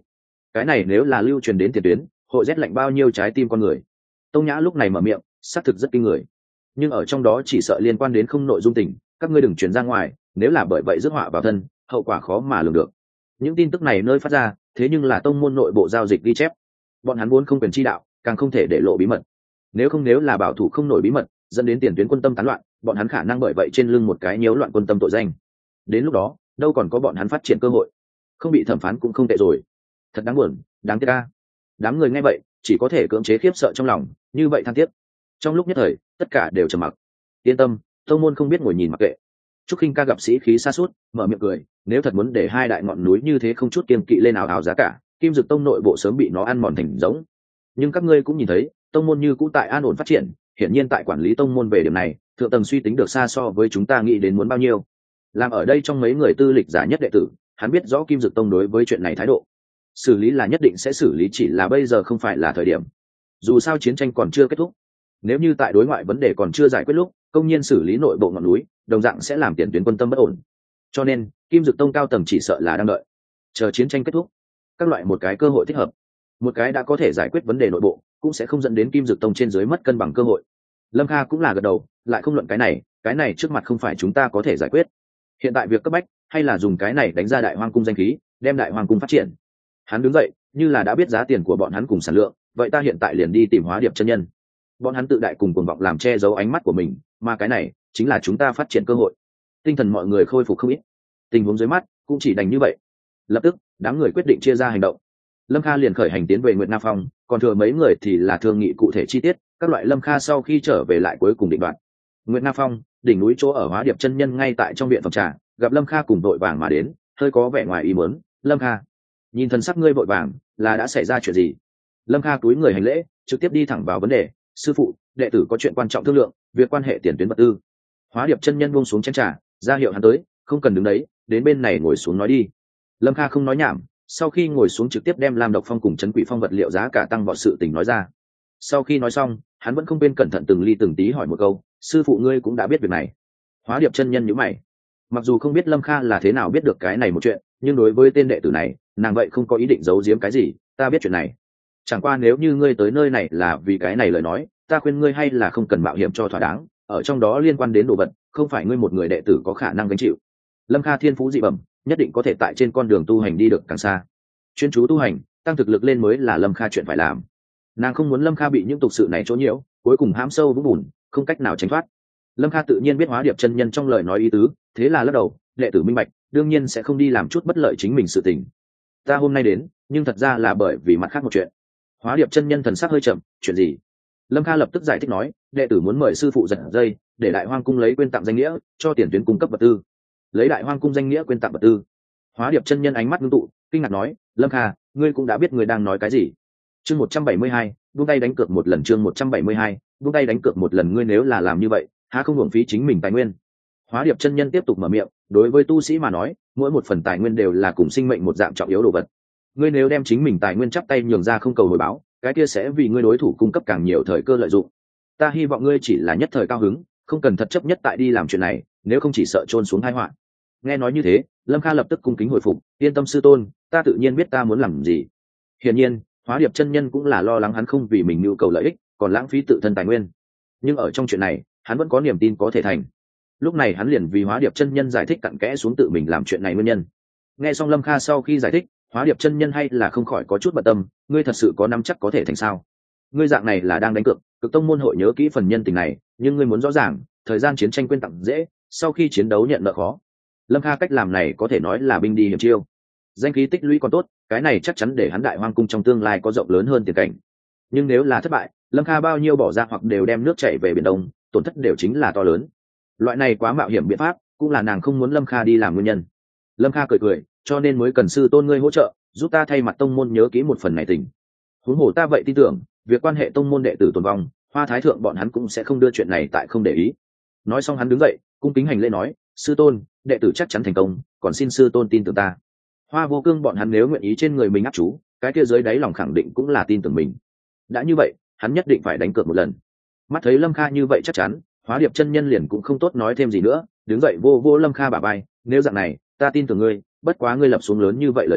cái này nếu là lưu truyền đến tiền tuyến, hội rét lạnh bao nhiêu trái tim con người. Tông Nhã lúc này mở miệng, xác thực rất kinh người, nhưng ở trong đó chỉ sợ liên quan đến không nội dung tình, các ngươi đừng truyền ra ngoài, nếu là bởi vậy rước họa vào thân, hậu quả khó mà lường được. Những tin tức này nơi phát ra, thế nhưng là tông môn nội bộ giao dịch ghi chép, bọn hắn vốn không quyền chi đạo, càng không thể để lộ bí mật. Nếu không nếu là bảo thủ không nổi bí mật, dẫn đến tiền tuyến quân tâm tán loạn, bọn hắn khả năng bởi vậy trên lưng một cái nhiễu loạn quân tâm tội danh. Đến lúc đó, đâu còn có bọn hắn phát triển cơ hội, không bị thẩm phán cũng không tệ rồi. Thật đáng buồn, đáng tiếc a. Đám người nghe vậy, chỉ có thể cưỡng chế khiếp sợ trong lòng, như vậy than tiếc. Trong lúc nhất thời, tất cả đều trầm mặc. Yên tâm, tông môn không biết ngồi nhìn mặc kệ. Trúc Khinh ca gặp sĩ khí sa sút, mở miệng cười, nếu thật muốn để hai đại ngọn núi như thế không chút kiêng kỵ lên ảo ảo giá cả, Kim Dực Tông nội bộ sớm bị nó ăn mòn thành giống. Nhưng các ngươi cũng nhìn thấy, tông môn như cũ tại an ổn phát triển, hiển nhiên tại quản lý tông môn về điểm này, thượng tầng suy tính được xa so với chúng ta nghĩ đến muốn bao nhiêu. Làm ở đây trong mấy người tư lịch giả nhất đệ tử, hắn biết rõ Kim Dực Tông đối với chuyện này thái độ. Xử lý là nhất định sẽ xử lý, chỉ là bây giờ không phải là thời điểm. Dù sao chiến tranh còn chưa kết thúc, nếu như tại đối ngoại vấn đề còn chưa giải quyết lúc, công nhiên xử lý nội bộ ngọn núi, đồng dạng sẽ làm tiền tuyến quân tâm bất ổn. Cho nên, Kim Dực Tông cao tầng chỉ sợ là đang đợi, chờ chiến tranh kết thúc, các loại một cái cơ hội thích hợp, một cái đã có thể giải quyết vấn đề nội bộ, cũng sẽ không dẫn đến Kim Dực Tông trên dưới mất cân bằng cơ hội. Lâm Kha cũng là gật đầu, lại không luận cái này, cái này trước mặt không phải chúng ta có thể giải quyết. Hiện tại việc cấp bách, hay là dùng cái này đánh ra Đại Hoang cung danh khí, đem Đại Hoang cung phát triển. Hắn đứng dậy, như là đã biết giá tiền của bọn hắn cùng sản lượng, vậy ta hiện tại liền đi tìm Hóa Điệp chân nhân. Bọn hắn tự đại cùng cuồng vọng làm che giấu ánh mắt của mình, mà cái này chính là chúng ta phát triển cơ hội. Tinh thần mọi người khôi phục không ít, tình huống dưới mắt cũng chỉ đành như vậy. Lập tức, đám người quyết định chia ra hành động. Lâm Kha liền khởi hành tiến về Nguyệt Nam Phong, còn thừa mấy người thì là thương nghị cụ thể chi tiết, các loại Lâm Kha sau khi trở về lại cuối cùng định đoạt. Nguyệt Nam Phong, đỉnh núi chỗ ở Hóa Điệp chân nhân ngay tại trong viện phòng trà, gặp Lâm Kha cùng đội vàng mà đến, hơi có vẻ ngoài ý muốn. Lâm Kha, nhìn thần sắc ngươi vội vàng, là đã xảy ra chuyện gì? Lâm Kha cúi người hành lễ, trực tiếp đi thẳng vào vấn đề. Sư phụ, đệ tử có chuyện quan trọng thương lượng, việc quan hệ tiền tuyến vật tư. Hóa Điệp chân nhân buông xuống chén trà, ra hiệu hắn tới, không cần đứng đấy, đến bên này ngồi xuống nói đi. Lâm Kha không nói nhảm, sau khi ngồi xuống trực tiếp đem Lam Độc Phong cùng Trấn Quỷ Phong vật liệu giá cả tăng vọt sự tình nói ra. Sau khi nói xong, hắn vẫn không bên cẩn thận từng ly từng tí hỏi một câu, sư phụ ngươi cũng đã biết việc này? Hóa Điệp chân nhân nhíu mày, mặc dù không biết Lâm Kha là thế nào biết được cái này một chuyện, nhưng đối với tên đệ tử này, nàng vậy không có ý định giấu giếm cái gì. Ta biết chuyện này, chẳng qua nếu như ngươi tới nơi này là vì cái này lời nói, ta khuyên ngươi hay là không cần mạo hiểm cho thỏa đáng, ở trong đó liên quan đến đồ vật, không phải ngươi một người đệ tử có khả năng gánh chịu. Lâm Kha thiên phú dị bẩm, nhất định có thể tại trên con đường tu hành đi được càng xa. Chuyên chú tu hành, tăng thực lực lên mới là Lâm Kha chuyện phải làm. Nàng không muốn Lâm Kha bị những tục sự này chỗ nhiễu, cuối cùng hãm sâu vũng bùn, không cách nào tránh thoát. Lâm Kha tự nhiên biết Hóa Điệp chân nhân trong lời nói ý tứ, thế là lắc đầu, đệ tử minh bạch, đương nhiên sẽ không đi làm chút bất lợi chính mình sự tình. Ta hôm nay đến, nhưng thật ra là bởi vì mặt khác một chuyện. Hóa Điệp chân nhân thần sắc hơi chậm, chuyện gì? Lâm Kha lập tức giải thích nói, đệ tử muốn mời sư phụ giật dây, để Đại Hoang cung lấy quyên tặng danh nghĩa, cho tiền tuyến cung cấp vật tư. Lấy Đại Hoang cung danh nghĩa quyên tặng vật tư. Hóa Điệp chân nhân ánh mắt ngưng tụ, kinh ngạc nói, Lâm Kha, ngươi cũng đã biết người đang nói cái gì. Chương một trăm bảy mươi hai, buông tay đánh cược một lần. Chương một trăm bảy mươi hai, buông tay đánh cược một lần. Ngươi nếu là làm như vậy, há không hưởng phí chính mình tài nguyên? Hóa Điệp chân nhân tiếp tục mở miệng, đối với tu sĩ mà nói, mỗi một phần tài nguyên đều là cùng sinh mệnh một dạng trọng yếu đồ vật. Ngươi nếu đem chính mình tài nguyên chắp tay nhường ra không cầu hồi báo, cái kia sẽ vì ngươi đối thủ cung cấp càng nhiều thời cơ lợi dụng. Ta hy vọng ngươi chỉ là nhất thời cao hứng, không cần thật chấp nhất tại đi làm chuyện này, nếu không chỉ sợ trôn xuống tai họa. Nghe nói như thế, Lâm Kha lập tức cung kính hồi phục, yên tâm sư tôn, ta tự nhiên biết ta muốn làm gì. Hiển nhiên, Hóa Điệp chân nhân cũng là lo lắng hắn không vì mình nhu cầu lợi ích, còn lãng phí tự thân tài nguyên. Nhưng ở trong chuyện này, hắn vẫn có niềm tin có thể thành. Lúc này hắn liền vì Hóa Điệp chân nhân giải thích cặn kẽ xuống tự mình làm chuyện này nguyên nhân. Nghe xong Lâm Kha sau khi giải thích, Hóa Điệp chân nhân hay là không khỏi có chút bận tâm, ngươi thật sự có nắm chắc có thể thành sao? Ngươi dạng này là đang đánh cược, Cực Tông môn hội nhớ kỹ phần nhân tình này, nhưng ngươi muốn rõ ràng, thời gian chiến tranh quyên tặng dễ, sau khi chiến đấu nhận nợ khó. Lâm Kha cách làm này có thể nói là binh đi hiểm chiêu. Danh khí tích lũy còn tốt, cái này chắc chắn để hắn Đại Hoang cung trong tương lai có rộng lớn hơn tiền cảnh. Nhưng nếu là thất bại, Lâm Kha bao nhiêu bỏ ra hoặc đều đem nước chảy về biển Đông, tổn thất đều chính là to lớn. Loại này quá mạo hiểm biện pháp, cũng là nàng không muốn Lâm Kha đi làm nguyên nhân. Lâm Kha cười cười, cho nên mới cần sư tôn ngươi hỗ trợ, giúp ta thay mặt tông môn nhớ kỹ một phần này tình. Huống hồ ta vậy tin tưởng, việc quan hệ tông môn đệ tử tồn vong, Hoa Thái thượng bọn hắn cũng sẽ không đưa chuyện này tại không để ý. Nói xong hắn đứng dậy, cung kính hành lễ nói, sư tôn, đệ tử chắc chắn thành công, còn xin sư tôn tin tưởng ta. Hoa Vô Cương bọn hắn nếu nguyện ý trên người mình áp chú, cái kia dưới đáy lòng khẳng định cũng là tin tưởng mình. Đã như vậy, hắn nhất định phải đánh cược một lần. Mắt thấy Lâm Kha như vậy chắc chắn, Hóa Điệp chân nhân liền cũng không tốt nói thêm gì nữa, đứng dậy vô vô Lâm Kha bả vai, nếu dạng này, ta tin tưởng ngươi, bất quá ngươi lập xuống lớn như vậy lời thề,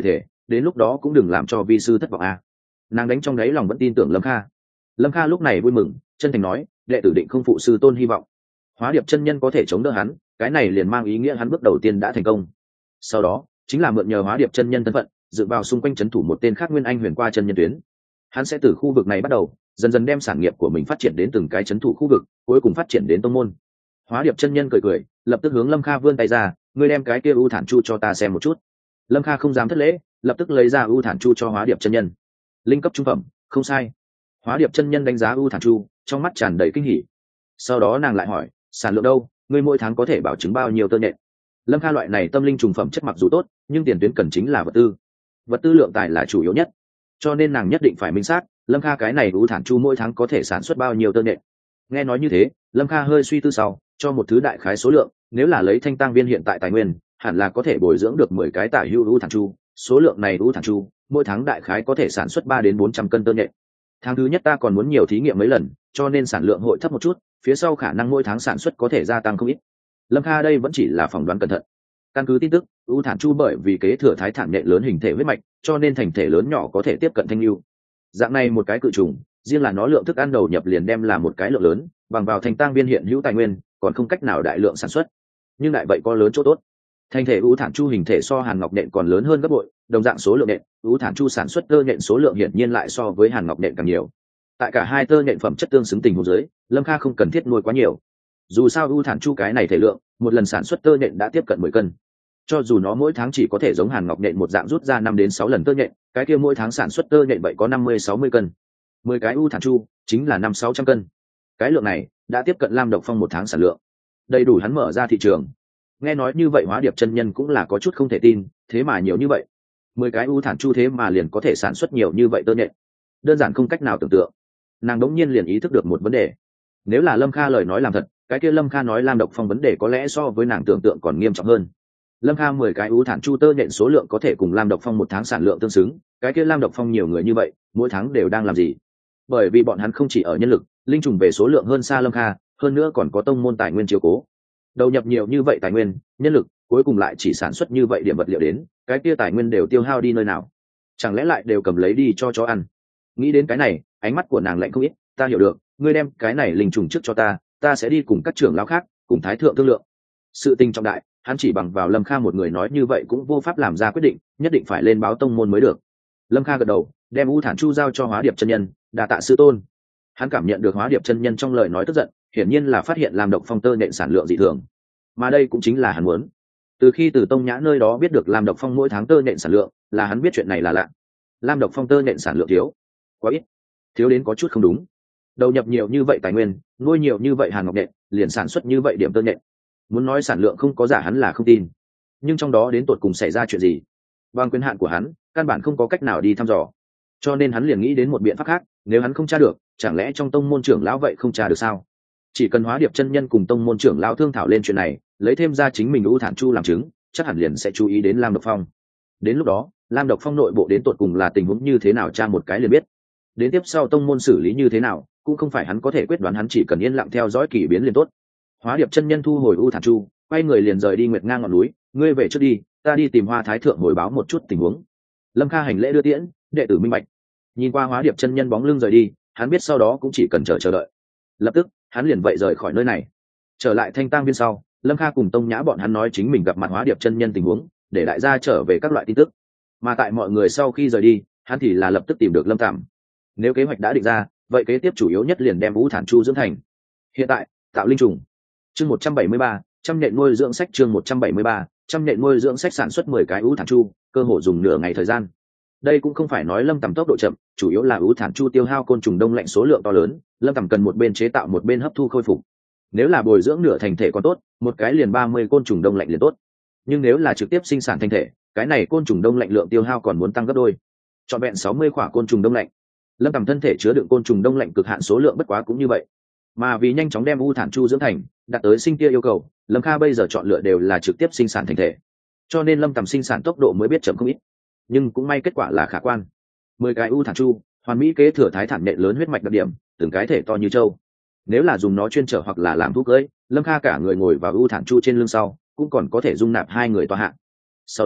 đến lúc đó cũng đừng làm cho vi sư thất vọng a. Nàng đánh trong đáy lòng vẫn tin tưởng Lâm Kha. Lâm Kha lúc này vui mừng, chân thành nói, đệ tử định không phụ sư tôn hy vọng. Hóa Điệp chân nhân có thể chống đỡ hắn, cái này liền mang ý nghĩa hắn bước đầu tiên đã thành công. Sau đó chính là mượn nhờ Hóa Điệp chân nhân thân phận, dựa vào xung quanh trấn thủ một tên khác Nguyên Anh huyền qua chân nhân tuyến. Hắn sẽ từ khu vực này bắt đầu, dần dần đem sản nghiệp của mình phát triển đến từng cái trấn thủ khu vực, cuối cùng phát triển đến tông môn. Hóa Điệp chân nhân cười cười, lập tức hướng Lâm Kha vươn tay ra, ngươi đem cái kia U Thản Chu cho ta xem một chút. Lâm Kha không dám thất lễ, lập tức lấy ra U Thản Chu cho Hóa Điệp chân nhân. Linh cấp trung phẩm, không sai. Hóa Điệp chân nhân đánh giá U Thản Chu, trong mắt tràn đầy kinh hỉ. Sau đó nàng lại hỏi, sản lượng đâu, ngươi mỗi tháng có thể bảo chứng bao nhiêu tơ nhện? Lâm Kha loại này tâm linh trùng phẩm chất mặc dù tốt, nhưng tiền tuyến cần chính là vật tư. Vật tư lượng tài là chủ yếu nhất, cho nên nàng nhất định phải minh xác, Lâm Kha cái này U Thản Chu mỗi tháng có thể sản xuất bao nhiêu tơ nhện. Nghe nói như thế, Lâm Kha hơi suy tư sau, cho một thứ đại khái số lượng, nếu là lấy Thanh Tang viên hiện tại tài nguyên, hẳn là có thể bồi dưỡng được mười cái tả hữu U Thản Chu, số lượng này U Thản Chu, mỗi tháng đại khái có thể sản xuất ba đến bốn trăm cân tơ nhện. Tháng thứ nhất ta còn muốn nhiều thí nghiệm mấy lần, cho nên sản lượng hội thấp một chút, phía sau khả năng mỗi tháng sản xuất có thể gia tăng không ít. Lâm Kha đây vẫn chỉ là phỏng đoán cẩn thận. Căn cứ tin tức, U Thản Chu bởi vì kế thừa thái thản nhện lớn hình thể huyết mạch, cho nên thành thể lớn nhỏ có thể tiếp cận thanh lưu. Dạng này một cái cự trùng, riêng là nó lượng thức ăn đầu nhập liền đem là một cái lượng lớn, bằng vào Thanh Tang viên hiện hữu tài nguyên, còn không cách nào đại lượng sản xuất. Nhưng lại vậy có lớn chỗ tốt. Thành thể U Thản Chu hình thể so Hàn Ngọc nện còn lớn hơn gấp bội, đồng dạng số lượng nện, U Thản Chu sản xuất tơ nện số lượng hiển nhiên lại so với Hàn Ngọc nện càng nhiều. Tại cả hai tơ nện phẩm chất tương xứng tình huống dưới, Lâm Kha không cần thiết nuôi quá nhiều. Dù sao U Thản Chu cái này thể lượng, một lần sản xuất tơ nện đã tiếp cận mười cân. Cho dù nó mỗi tháng chỉ có thể giống Hàn Ngọc nện một dạng rút ra năm đến sáu lần tơ nện, cái kia mỗi tháng sản xuất tơ nện vậy có năm mươi sáu mươi cân. mười cái U Thản Chu chính là năm sáu trăm cân. Cái lượng này đã tiếp cận Lam Độc Phong một tháng sản lượng, đầy đủ hắn mở ra thị trường. Nghe nói như vậy Hóa Điệp chân nhân cũng là có chút không thể tin, thế mà nhiều như vậy, mười cái U Thản Chu thế mà liền có thể sản xuất nhiều như vậy tơ nhện, đơn giản không cách nào tưởng tượng. Nàng đống nhiên liền ý thức được một vấn đề, nếu là Lâm Kha lời nói làm thật, cái kia Lâm Kha nói Lam Độc Phong vấn đề có lẽ so với nàng tưởng tượng còn nghiêm trọng hơn. Lâm Kha mười cái U Thản Chu tơ nhện số lượng có thể cùng Lam Độc Phong một tháng sản lượng tương xứng, cái kia Lam Độc Phong nhiều người như vậy, mỗi tháng đều đang làm gì? Bởi vì bọn hắn không chỉ ở nhân lực, linh trùng về số lượng hơn xa Lâm Kha, hơn nữa còn có tông môn tài nguyên chiếu cố. Đầu nhập nhiều như vậy tài nguyên, nhân lực, cuối cùng lại chỉ sản xuất như vậy điểm vật liệu đến, cái kia tài nguyên đều tiêu hao đi nơi nào? Chẳng lẽ lại đều cầm lấy đi cho chó ăn? Nghĩ đến cái này, ánh mắt của nàng lạnh không ít, ta hiểu được, ngươi đem cái này linh trùng trước cho ta, ta sẽ đi cùng các trưởng lão khác, cùng thái thượng thương lượng. Sự tình trọng đại, hắn chỉ bằng vào Lâm Kha một người nói như vậy cũng vô pháp làm ra quyết định, nhất định phải lên báo tông môn mới được. Lâm Kha gật đầu, đem U Thản Chu giao cho Hóa Điệp chân nhân, đa tạ sư tôn. Hắn cảm nhận được Hóa Điệp chân nhân trong lời nói tức giận, hiển nhiên là phát hiện Lam Độc Phong tơ nện sản lượng dị thường, mà đây cũng chính là hắn muốn. Từ khi từ Tông Nhã nơi đó biết được Lam Độc Phong mỗi tháng tơ nện sản lượng, là hắn biết chuyện này là lạ. Lam Độc Phong tơ nện sản lượng thiếu, quá ít, thiếu đến có chút không đúng. Đầu nhập nhiều như vậy tài nguyên, nuôi nhiều như vậy Hàn Ngọc nện, liền sản xuất như vậy điểm tơ nện. Muốn nói sản lượng không có giả hắn là không tin, nhưng trong đó đến tột cùng xảy ra chuyện gì, bằng quyền hạn của hắn, căn bản không có cách nào đi thăm dò. Cho nên hắn liền nghĩ đến một biện pháp khác, nếu hắn không tra được, chẳng lẽ trong tông môn trưởng lão vậy không tra được sao? Chỉ cần Hóa Điệp chân nhân cùng tông môn trưởng lão thương thảo lên chuyện này, lấy thêm ra chính mình U Thản Chu làm chứng, chắc hẳn liền sẽ chú ý đến Lam Độc Phong. Đến lúc đó, Lam Độc Phong nội bộ đến tột cùng là tình huống như thế nào tra một cái liền biết. Đến tiếp sau tông môn xử lý như thế nào, cũng không phải hắn có thể quyết đoán, hắn chỉ cần yên lặng theo dõi kỳ biến liền tốt. Hóa Điệp chân nhân thu hồi U Thản Chu, quay người liền rời đi Nguyệt Ngang ngọn núi, ngươi về trước đi, ta đi tìm Hoa Thái thượng hồi báo một chút tình huống. Lâm Kha hành lễ đưa tiễn, đệ tử minh bạch. Nhìn qua Hóa Điệp chân nhân bóng lưng rời đi, hắn biết sau đó cũng chỉ cần chờ chờ đợi. Lập tức, hắn liền vậy rời khỏi nơi này. Trở lại Thanh Tang viên sau, Lâm Kha cùng Tông Nhã bọn hắn nói chính mình gặp mặt Hóa Điệp chân nhân tình huống, để đại gia trở về các loại tin tức. Mà tại mọi người sau khi rời đi, hắn thì là lập tức tìm được Lâm Tạm. Nếu kế hoạch đã định ra, vậy kế tiếp chủ yếu nhất liền đem U Thản Chu dưỡng thành. Hiện tại, tạo linh trùng. Chương một trăm bảy mươi ba, trăm nhện nuôi dưỡng sách chương một trăm bảy mươi ba, trăm nhện nuôi dưỡng sách sản xuất mười cái U Thản Chu, cơ hội dùng nửa ngày thời gian. Đây cũng không phải nói Lâm Tầm tốc độ chậm, chủ yếu là U Thản Chu tiêu hao côn trùng đông lạnh số lượng to lớn, Lâm Tầm cần một bên chế tạo một bên hấp thu khôi phục. Nếu là bồi dưỡng nửa thành thể còn tốt, một cái liền ba mươi côn trùng đông lạnh liền tốt. Nhưng nếu là trực tiếp sinh sản thành thể, cái này côn trùng đông lạnh lượng tiêu hao còn muốn tăng gấp đôi. Trọn vẹn sáu mươi quả côn trùng đông lạnh. Lâm Tầm thân thể chứa đựng côn trùng đông lạnh cực hạn số lượng bất quá cũng như vậy. Mà vì nhanh chóng đem U Thản Chu dưỡng thành, đạt tới sinh tia yêu cầu, Lâm Kha bây giờ chọn lựa đều là trực tiếp sinh sản thành thể. Cho nên Lâm Tầm sinh sản tốc độ mới biết chậm không ít. Nhưng cũng may kết quả là khả quan. Mười cái U Thản Chu, hoàn mỹ kế thừa thái thản nện lớn huyết mạch đặc điểm, từng cái thể to như trâu. Nếu là dùng nó chuyên trở hoặc là làm thuốc cưỡi, Lâm Kha cả người ngồi vào U Thản Chu trên lưng sau, cũng còn có thể dung nạp hai người tọa hạ. Sau đó,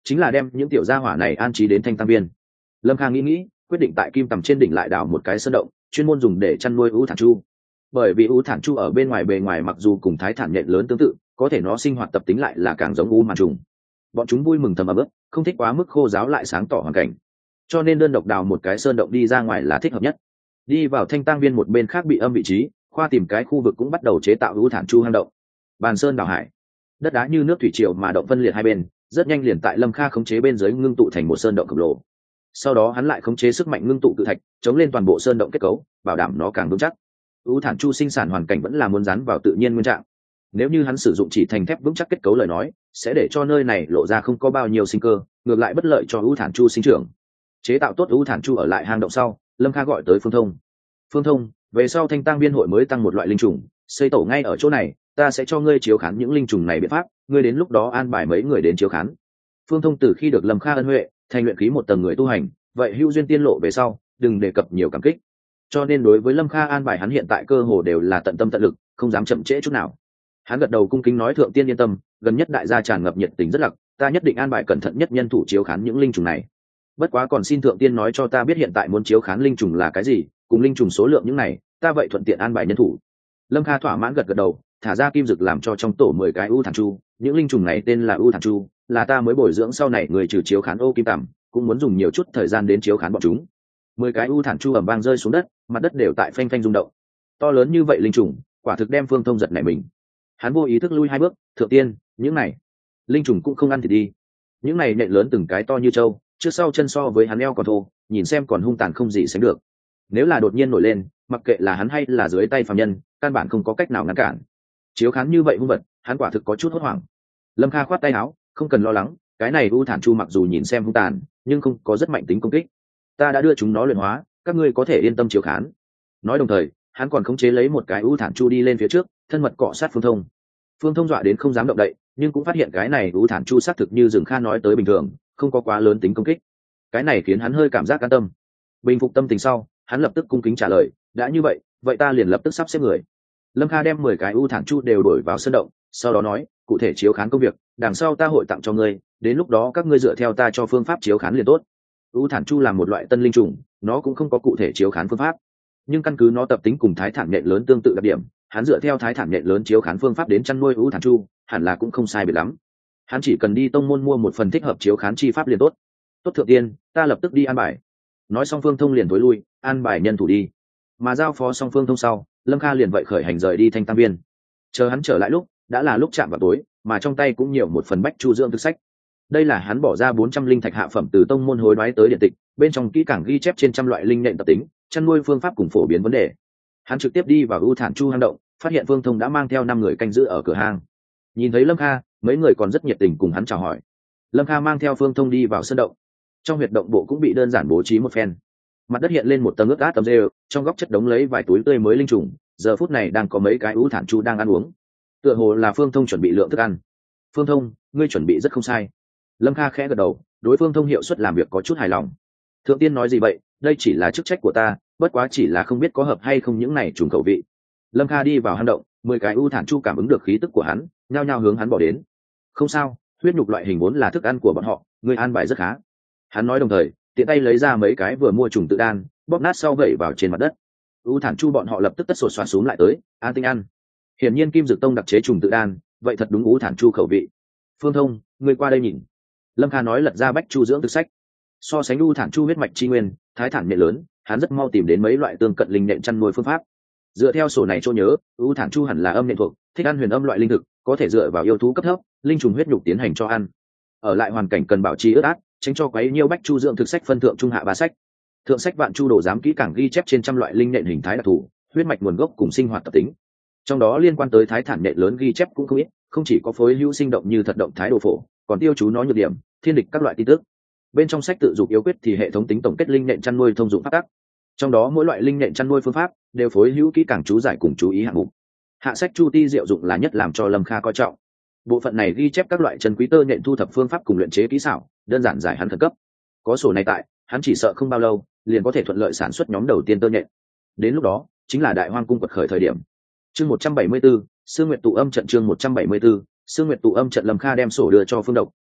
chính là đem những tiểu gia hỏa này an trí đến thanh tam viên. Lâm Kha nghĩ nghĩ, quyết định tại kim tầm trên đỉnh lại đào một cái sơn động, chuyên môn dùng để chăn nuôi ưu thản chu. Bởi vì ưu thản chu ở bên ngoài bề ngoài mặc dù cùng thái thản nhện lớn tương tự, có thể nó sinh hoạt tập tính lại là càng giống u màn trùng. Bọn chúng vui mừng thầm ấm ức, không thích quá mức khô giáo lại sáng tỏ hoàn cảnh, cho nên đơn độc đào một cái sơn động đi ra ngoài là thích hợp nhất. Đi vào thanh tang viên một bên khác bị âm vị trí, khoa tìm cái khu vực cũng bắt đầu chế tạo ưu thản chu hang động. Bàn sơn đào hải, đất đá như nước thủy triều mà động phân liệt hai bên, rất nhanh liền tại Lâm Kha khống chế bên dưới ngưng tụ thành một sơn động khổng lồ. Sau đó hắn lại khống chế sức mạnh ngưng tụ cự thạch, chống lên toàn bộ sơn động kết cấu, bảo đảm nó càng vững chắc. Ưu thản chu sinh sản hoàn cảnh vẫn là muốn dán vào tự nhiên nguyên trạng. Nếu như hắn sử dụng chỉ thành thép vững chắc kết cấu lời nói, sẽ để cho nơi này lộ ra không có bao nhiêu sinh cơ, ngược lại bất lợi cho ưu thản chu sinh trưởng. Chế tạo tốt ưu thản chu ở lại hang động sau, Lâm Kha gọi tới Phương Thông. Phương Thông, về sau thanh tang viên hội mới tăng một loại linh trùng, xây tổ ngay ở chỗ này, ta sẽ cho ngươi chiếu khán những linh trùng này biện pháp, ngươi đến lúc đó an bài mấy người đến chiếu khán. Phương Thông từ khi được Lâm Kha ân huệ, thành luyện khí một tầng người tu hành, vậy hữu duyên tiên lộ về sau, đừng đề cập nhiều cảm kích. Cho nên đối với Lâm Kha an bài hắn hiện tại cơ hồ đều là tận tâm tận lực, không dám chậm trễ chút nào. Hắn gật đầu cung kính nói thượng tiên yên tâm, gần nhất đại gia tràn ngập nhiệt tình rất lặc, ta nhất định an bài cẩn thận nhất nhân thủ chiếu khán những linh trùng này. Bất quá còn xin thượng tiên nói cho ta biết hiện tại muốn chiếu khán linh trùng là cái gì, cùng linh trùng số lượng những này, ta vậy thuận tiện an bài nhân thủ. Lâm Kha thỏa mãn gật gật đầu, thả ra kim dực làm cho trong tổ mười cái ưu thản chu, những linh trùng này tên là ưu thản chu, là ta mới bồi dưỡng sau này người trừ chiếu khán ô kim tằm, cũng muốn dùng nhiều chút thời gian đến chiếu khán bọn chúng. Mười cái ưu thản chu ầm vang rơi xuống đất, mặt đất đều tại phanh phanh rung động. To lớn như vậy linh trùng, quả thực đem Phương Thông giật nảy mình. Hắn vô ý thức lui hai bước, thượng tiên, những này linh trùng cũng không ăn thì đi. Những này nện lớn từng cái to như trâu, trước sau chân so với hắn eo còn thô, nhìn xem còn hung tàn không gì sánh được. Nếu là đột nhiên nổi lên, mặc kệ là hắn hay là dưới tay phàm nhân, căn bản không có cách nào ngăn cản. Chiếu khán như vậy hung vật, hắn quả thực có chút hốt hoảng. Lâm Kha khoát tay áo, không cần lo lắng, cái này u thản chu mặc dù nhìn xem hung tàn, nhưng không có rất mạnh tính công kích. Ta đã đưa chúng nó luyện hóa, các ngươi có thể yên tâm chiếu khán. Nói đồng thời, hắn còn khống chế lấy một cái u thản chu đi lên phía trước, thân mật cọ sát Phương Thông. Phương Thông dọa đến không dám động đậy, nhưng cũng phát hiện cái này u thản chu xác thực như rừng Kha nói tới bình thường, không có quá lớn tính công kích. Cái này khiến hắn hơi cảm giác an tâm. Bình phục tâm tình sau, hắn lập tức cung kính trả lời, đã như vậy, vậy ta liền lập tức sắp xếp người. Lâm Kha đem mười cái u thản chu đều đổi vào sân động, sau đó nói, cụ thể chiếu khán công việc, đằng sau ta hội tặng cho ngươi, đến lúc đó các ngươi dựa theo ta cho phương pháp chiếu khán liền tốt. U thản chu là một loại tân linh trùng, nó cũng không có cụ thể chiếu khán phương pháp, nhưng căn cứ nó tập tính cùng thái thản nhện lớn tương tự đặc điểm, hắn dựa theo thái thản nhện lớn chiếu khán phương pháp đến chăn nuôi u thản chu, hẳn là cũng không sai biệt lắm. Hắn chỉ cần đi tông môn mua một phần thích hợp chiếu khán chi pháp liền tốt. Tốt thượng tiên, ta lập tức đi an bài. Nói xong Phương Thông liền tối lui, an bài nhân thủ đi. Mà giao phó xong Phương Thông sau, Lâm Kha liền vậy khởi hành rời đi thanh tam viên. Chờ hắn trở lại lúc đã là lúc chạm vào tối, mà trong tay cũng nhiều một phần bách chu dưỡng thực sách. Đây là hắn bỏ ra bốn trăm linh thạch hạ phẩm từ tông môn hối đoái tới điện tịch, bên trong kỹ càng ghi chép trên trăm loại linh nện tập tính, chăn nuôi phương pháp cùng phổ biến vấn đề. Hắn trực tiếp đi vào u thản chu hang động, phát hiện Phương Thông đã mang theo năm người canh giữ ở cửa hang. Nhìn thấy Lâm Kha, mấy người còn rất nhiệt tình cùng hắn chào hỏi. Lâm Kha mang theo Phương Thông đi vào sân động. Trong huyệt động bộ cũng bị đơn giản bố trí một phen. Mặt đất hiện lên một tầng ướt át tấm rêu, trong góc chất đống lấy vài túi tươi mới linh trùng, giờ phút này đang có mấy cái ú thản chu đang ăn uống. Tựa hồ là Phương Thông chuẩn bị lượng thức ăn. Phương Thông, ngươi chuẩn bị rất không sai. Lâm Kha khẽ gật đầu, đối Phương Thông hiệu suất làm việc có chút hài lòng. Thượng tiên nói gì vậy, đây chỉ là chức trách của ta, bất quá chỉ là không biết có hợp hay không những này trùng khẩu vị. Lâm Kha đi vào hang động, mười cái ú thản chu cảm ứng được khí tức của hắn, nhao nhao hướng hắn bỏ đến. Không sao, huyết nhục loại hình vốn là thức ăn của bọn họ, ngươi an bài rất khá. Hắn nói đồng thời, tiện tay lấy ra mấy cái vừa mua trùng tự đan, bóp nát sau vẩy vào trên mặt đất. U thản chu bọn họ lập tức tất sột xoa xuống lại tới, an tinh ăn. Hiển nhiên Kim Dực Tông đặc chế trùng tự đan, vậy thật đúng U thản chu khẩu vị. Phương Thông, ngươi qua đây nhìn. Lâm Kha nói lật ra bách chu dưỡng thực sách. So sánh U thản chu huyết mạch chi nguyên, thái thản nhện lớn, hắn rất mau tìm đến mấy loại tương cận linh nện chăn nuôi phương pháp. Dựa theo sổ này chỗ nhớ, U thản chu hẳn là âm nện thuộc, thích ăn huyền âm loại linh thực, có thể dựa vào yêu thú cấp thấp, linh trùng huyết nhục tiến hành cho ăn. Ở lại hoàn cảnh cần bảo trì ướt át, tránh cho quấy nhiêu bách chu dưỡng thực sách phân thượng trung hạ ba sách. Thượng sách vạn chu đồ giám kỹ càng ghi chép trên trăm loại linh nện hình thái đặc thù, huyết mạch nguồn gốc cùng sinh hoạt tập tính. Trong đó liên quan tới thái thản nện lớn ghi chép cũng không ít, không chỉ có phối hữu sinh động như thật động thái đồ phổ, còn tiêu chú nó nhược điểm, thiên địch các loại tin tức. Bên trong sách tự dục yếu quyết thì hệ thống tính tổng kết linh nện chăn nuôi thông dụng pháp tắc. Trong đó mỗi loại linh nện chăn nuôi phương pháp đều phối hữu kỹ càng chú giải cùng chú ý hạng mục. Hạ sách chu ti diệu dụng là nhất làm cho Lâm Kha coi trọng. Bộ phận này ghi chép các loại chân quý tơ nhện thu thập phương pháp cùng luyện chế kỹ xảo, đơn giản giải hắn khẩn cấp. Có sổ này tại, hắn chỉ sợ không bao lâu liền có thể thuận lợi sản xuất nhóm đầu tiên tơ nhện. Đến lúc đó chính là đại hoang cung quật khởi thời điểm. Chương một trăm bảy mươi Sương Nguyệt tụ âm trận chương một trăm bảy mươi Sương Nguyệt tụ âm trận Lâm Kha đem sổ đưa cho Phương Độc,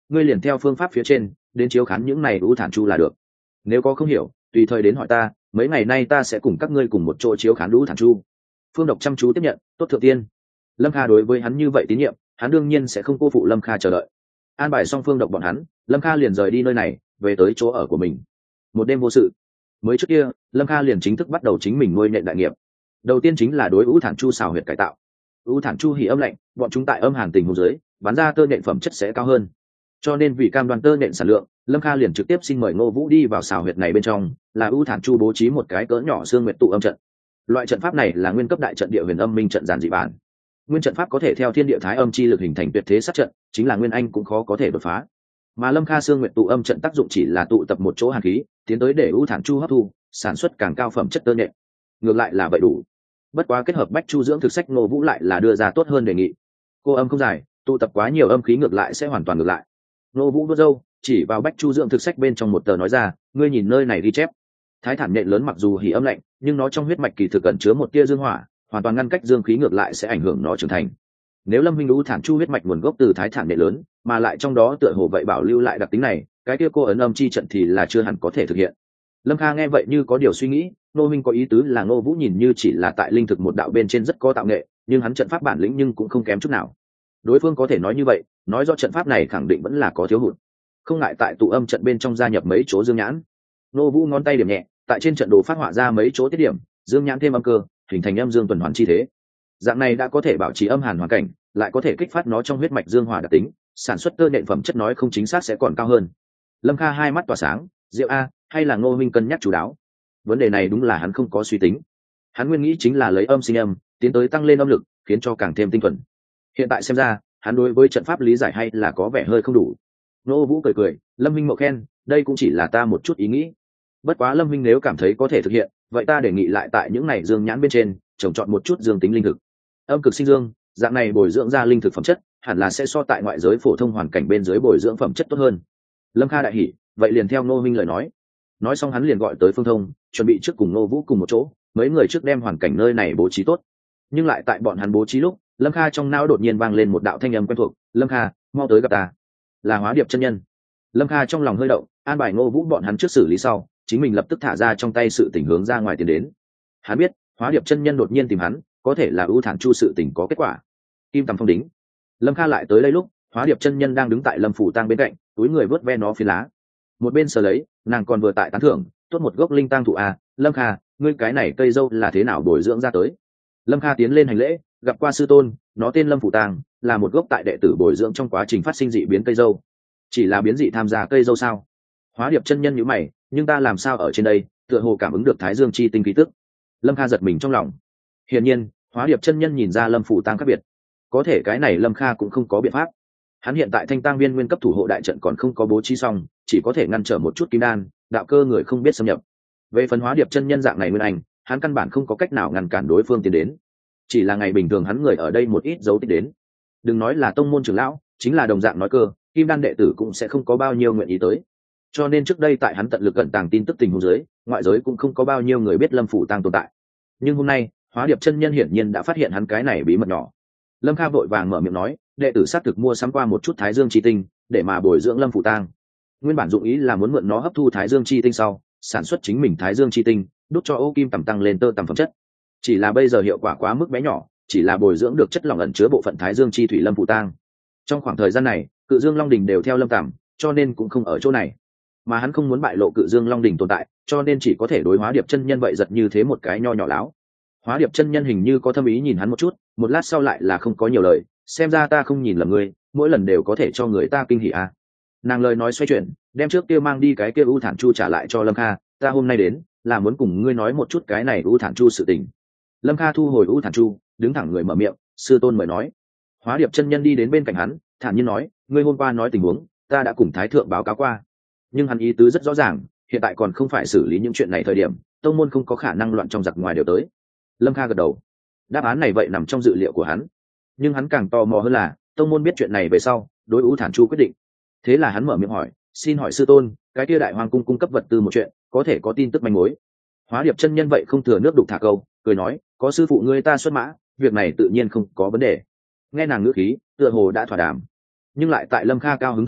ngươi liền theo phương pháp phía trên đến chiếu khán những này ưu thản chu là được. Nếu có không hiểu tùy thời đến hỏi ta, mấy ngày nay ta sẽ cùng các ngươi cùng một chỗ chiếu khán ưu thản chu. Phương Độc chăm chú tiếp nhận. Tốt thượng tiên. Lâm Kha đối với hắn như vậy tín nhiệm, hắn đương nhiên sẽ không cô phụ Lâm Kha chờ đợi. An bài xong Phương Độc bọn hắn, Lâm Kha liền rời đi nơi này, về tới chỗ ở của mình. Một đêm vô sự. Mới trước kia, Lâm Kha liền chính thức bắt đầu chính mình nuôi nện đại nghiệp. Đầu tiên chính là đối ưu thản chu xào huyệt cải tạo. Ưu thản chu hỉ âm lạnh, bọn chúng tại âm hàn tình huống dưới, bán ra tơ nện phẩm chất sẽ cao hơn. Cho nên vì cam đoan tơ nện sản lượng, Lâm Kha liền trực tiếp xin mời Ngô Vũ đi vào xào huyệt này bên trong, là ưu thản chu bố trí một cái cỡ nhỏ xương nguyệt tụ âm trận. Loại trận pháp này là nguyên cấp đại trận địa huyền âm minh trận giản dị bản. Nguyên trận pháp có thể theo thiên địa thái âm chi lực hình thành tuyệt thế sát trận, chính là nguyên anh cũng khó có thể đột phá. Mà Lâm Kha xương nguyệt tụ âm trận tác dụng chỉ là tụ tập một chỗ hàn khí, tiến tới để ưu thản chu hấp thu, sản xuất càng cao phẩm chất tơ nện. Ngược lại là vậy đủ. Bất quá kết hợp bách chu dưỡng thực sách, Ngô Vũ lại là đưa ra tốt hơn đề nghị. Cô âm không dài, tụ tập quá nhiều âm khí ngược lại sẽ hoàn toàn ngược lại. Ngô Vũ vuốt râu, chỉ vào bách chu dưỡng thực sách bên trong một tờ nói ra, ngươi nhìn nơi này ghi chép. Thái thản nện lớn mặc dù hỉ âm lạnh, nhưng nó trong huyết mạch kỳ thực ẩn chứa một tia dương hỏa, hoàn toàn ngăn cách dương khí ngược lại sẽ ảnh hưởng nó trưởng thành. Nếu Lâm Minh ưu thản chu huyết mạch nguồn gốc từ thái thản nện lớn, mà lại trong đó tựa hồ vậy bảo lưu lại đặc tính này, cái kia cô ấn âm chi trận thì là chưa hẳn có thể thực hiện. Lâm Kha nghe vậy như có điều suy nghĩ, Ngô Minh có ý tứ là Ngô Vũ nhìn như chỉ là tại linh thực một đạo bên trên rất có tạo nghệ, nhưng hắn trận pháp bản lĩnh nhưng cũng không kém chút nào. Đối phương có thể nói như vậy, nói do trận pháp này khẳng định vẫn là có thiếu hụt. Không ngại tại tụ âm trận bên trong gia nhập mấy chỗ dương nhãn. Ngô Vũ ngón tay điểm nhẹ, tại trên trận đồ phát họa ra mấy chỗ tiết điểm, dương nhãn thêm âm cơ, hình thành âm dương tuần hoàn chi thế. Dạng này đã có thể bảo trì âm hàn hoàn cảnh, lại có thể kích phát nó trong huyết mạch dương hỏa đặc tính, sản xuất tơ nện phẩm chất nói không chính xác sẽ còn cao hơn. Lâm Kha hai mắt tỏa sáng, diệu a, hay là Ngô Minh cân nhắc chú đáo. Vấn đề này đúng là hắn không có suy tính. Hắn nguyên nghĩ chính là lấy âm sinh âm, tiến tới tăng lên âm lực, khiến cho càng thêm tinh thuần. Hiện tại xem ra, hắn đối với trận pháp lý giải hay là có vẻ hơi không đủ. Ngô Vũ cười cười, Lâm Minh mộ khen, đây cũng chỉ là ta một chút ý nghĩ. Bất quá Lâm Minh nếu cảm thấy có thể thực hiện, vậy ta đề nghị lại tại những này dương nhãn bên trên trồng trọt một chút dương tính linh thực. Âm cực sinh dương, dạng này bồi dưỡng ra linh thực phẩm chất, hẳn là sẽ so tại ngoại giới phổ thông hoàn cảnh bên dưới bồi dưỡng phẩm chất tốt hơn. Lâm Kha đại hỉ, vậy liền theo Ngô Minh lời nói. Nói xong hắn liền gọi tới Phương Thông, chuẩn bị trước cùng Ngô Vũ cùng một chỗ, mấy người trước đem hoàn cảnh nơi này bố trí tốt. Nhưng lại tại bọn hắn bố trí lúc, Lâm Kha trong não đột nhiên vang lên một đạo thanh âm quen thuộc, "Lâm Kha, mau tới gặp ta." Là Hóa Điệp chân nhân. Lâm Kha trong lòng hơi động, an bài Ngô Vũ bọn hắn trước xử lý sau, chính mình lập tức thả ra trong tay sự tình hướng ra ngoài tiến đến. Hắn biết, Hóa Điệp chân nhân đột nhiên tìm hắn, có thể là ưu thản chu sự tình có kết quả. Kim Tầm Phong đính. Lâm Kha lại tới đây lúc, Hóa Điệp chân nhân đang đứng tại Lâm phủ tang bên cạnh, túi người vớt ve nó phi lá. Một bên sờ lấy, nàng còn vừa tại tán thưởng, tốt một gốc linh tang thụ a, Lâm Kha, ngươi cái này cây dâu là thế nào bồi dưỡng ra tới? Lâm Kha tiến lên hành lễ, gặp qua sư tôn, nó tên Lâm phủ tang, là một gốc tại đệ tử bồi dưỡng trong quá trình phát sinh dị biến cây dâu. Chỉ là biến dị tham gia cây dâu sao? Hóa Điệp chân nhân nhíu mày, nhưng ta làm sao ở trên đây, tựa hồ cảm ứng được Thái Dương chi tinh khí tức. Lâm Kha giật mình trong lòng. Hiển nhiên, Hóa Điệp chân nhân nhìn ra Lâm phủ tang khác biệt. Có thể cái này Lâm Kha cũng không có biện pháp. Hắn hiện tại Thanh Tang Viên nguyên cấp thủ hộ đại trận còn không có bố trí xong, chỉ có thể ngăn trở một chút kim đan, đạo cơ người không biết xâm nhập. Về phần Hóa Điệp chân nhân dạng này nguyên anh, hắn căn bản không có cách nào ngăn cản đối phương tiến đến. Chỉ là ngày bình thường hắn người ở đây một ít dấu tích đến. Đừng nói là tông môn trưởng lão, chính là đồng dạng nói cơ, kim đan đệ tử cũng sẽ không có bao nhiêu nguyện ý tới. Cho nên trước đây tại hắn tận lực cẩn tàng tin tức tình huống dưới, ngoại giới cũng không có bao nhiêu người biết Lâm phủ tang tồn tại. Nhưng hôm nay, Hóa Điệp chân nhân hiển nhiên đã phát hiện hắn cái này bí mật nhỏ. Lâm Kha vội vàng mở miệng nói, đệ tử xác thực mua sắm qua một chút Thái Dương chi tinh, để mà bồi dưỡng Lâm phủ tang. Nguyên bản dụng ý là muốn mượn nó hấp thu Thái Dương chi tinh sau, sản xuất chính mình Thái Dương chi tinh, đút cho ô kim tầm tăng lên tơ tầm phẩm chất. Chỉ là bây giờ hiệu quả quá mức bé nhỏ, chỉ là bồi dưỡng được chất lỏng ẩn chứa bộ phận Thái Dương chi thủy Lâm phủ tang. Trong khoảng thời gian này, Cự Dương Long Đình đều theo Lâm Tầm, cho nên cũng không ở chỗ này. Mà hắn không muốn bại lộ Cự Dương Long Đình tồn tại, cho nên chỉ có thể đối Hóa Điệp chân nhân vậy giật như thế một cái nho nhỏ láo. Hóa Điệp chân nhân hình như có thâm ý nhìn hắn một chút, một lát sau lại là không có nhiều lời, xem ra ta không nhìn lầm ngươi, mỗi lần đều có thể cho người ta kinh hỉ à. Nàng lời nói xoay chuyển, đem trước kia mang đi cái kia ưu thản chu trả lại cho Lâm Kha, ta hôm nay đến là muốn cùng ngươi nói một chút cái này ưu thản chu sự tình. Lâm Kha thu hồi ưu thản chu, đứng thẳng người mở miệng, sư tôn mời nói. Hóa Điệp chân nhân đi đến bên cạnh hắn, thản nhiên nói, ngươi hôm qua nói tình huống, ta đã cùng thái thượng báo cáo qua, nhưng hắn ý tứ rất rõ ràng, hiện tại còn không phải xử lý những chuyện này thời điểm, tông môn không có khả năng loạn trong giặc ngoài đều tới. Lâm Kha gật đầu, đáp án này vậy nằm trong dự liệu của hắn, nhưng hắn càng tò mò hơn là tông môn biết chuyện này về sau đối ưu thản chu quyết định. Thế là hắn mở miệng hỏi, xin hỏi sư tôn, cái kia đại hoàng cung cung cấp vật tư một chuyện có thể có tin tức manh mối? Hóa Điệp chân nhân vậy không thừa nước đục thả câu, cười nói, có sư phụ ngươi ta xuất mã, việc này tự nhiên không có vấn đề. Nghe nàng ngữ khí tựa hồ đã thỏa đàm, nhưng lại tại Lâm Kha cao hứng thời khắc,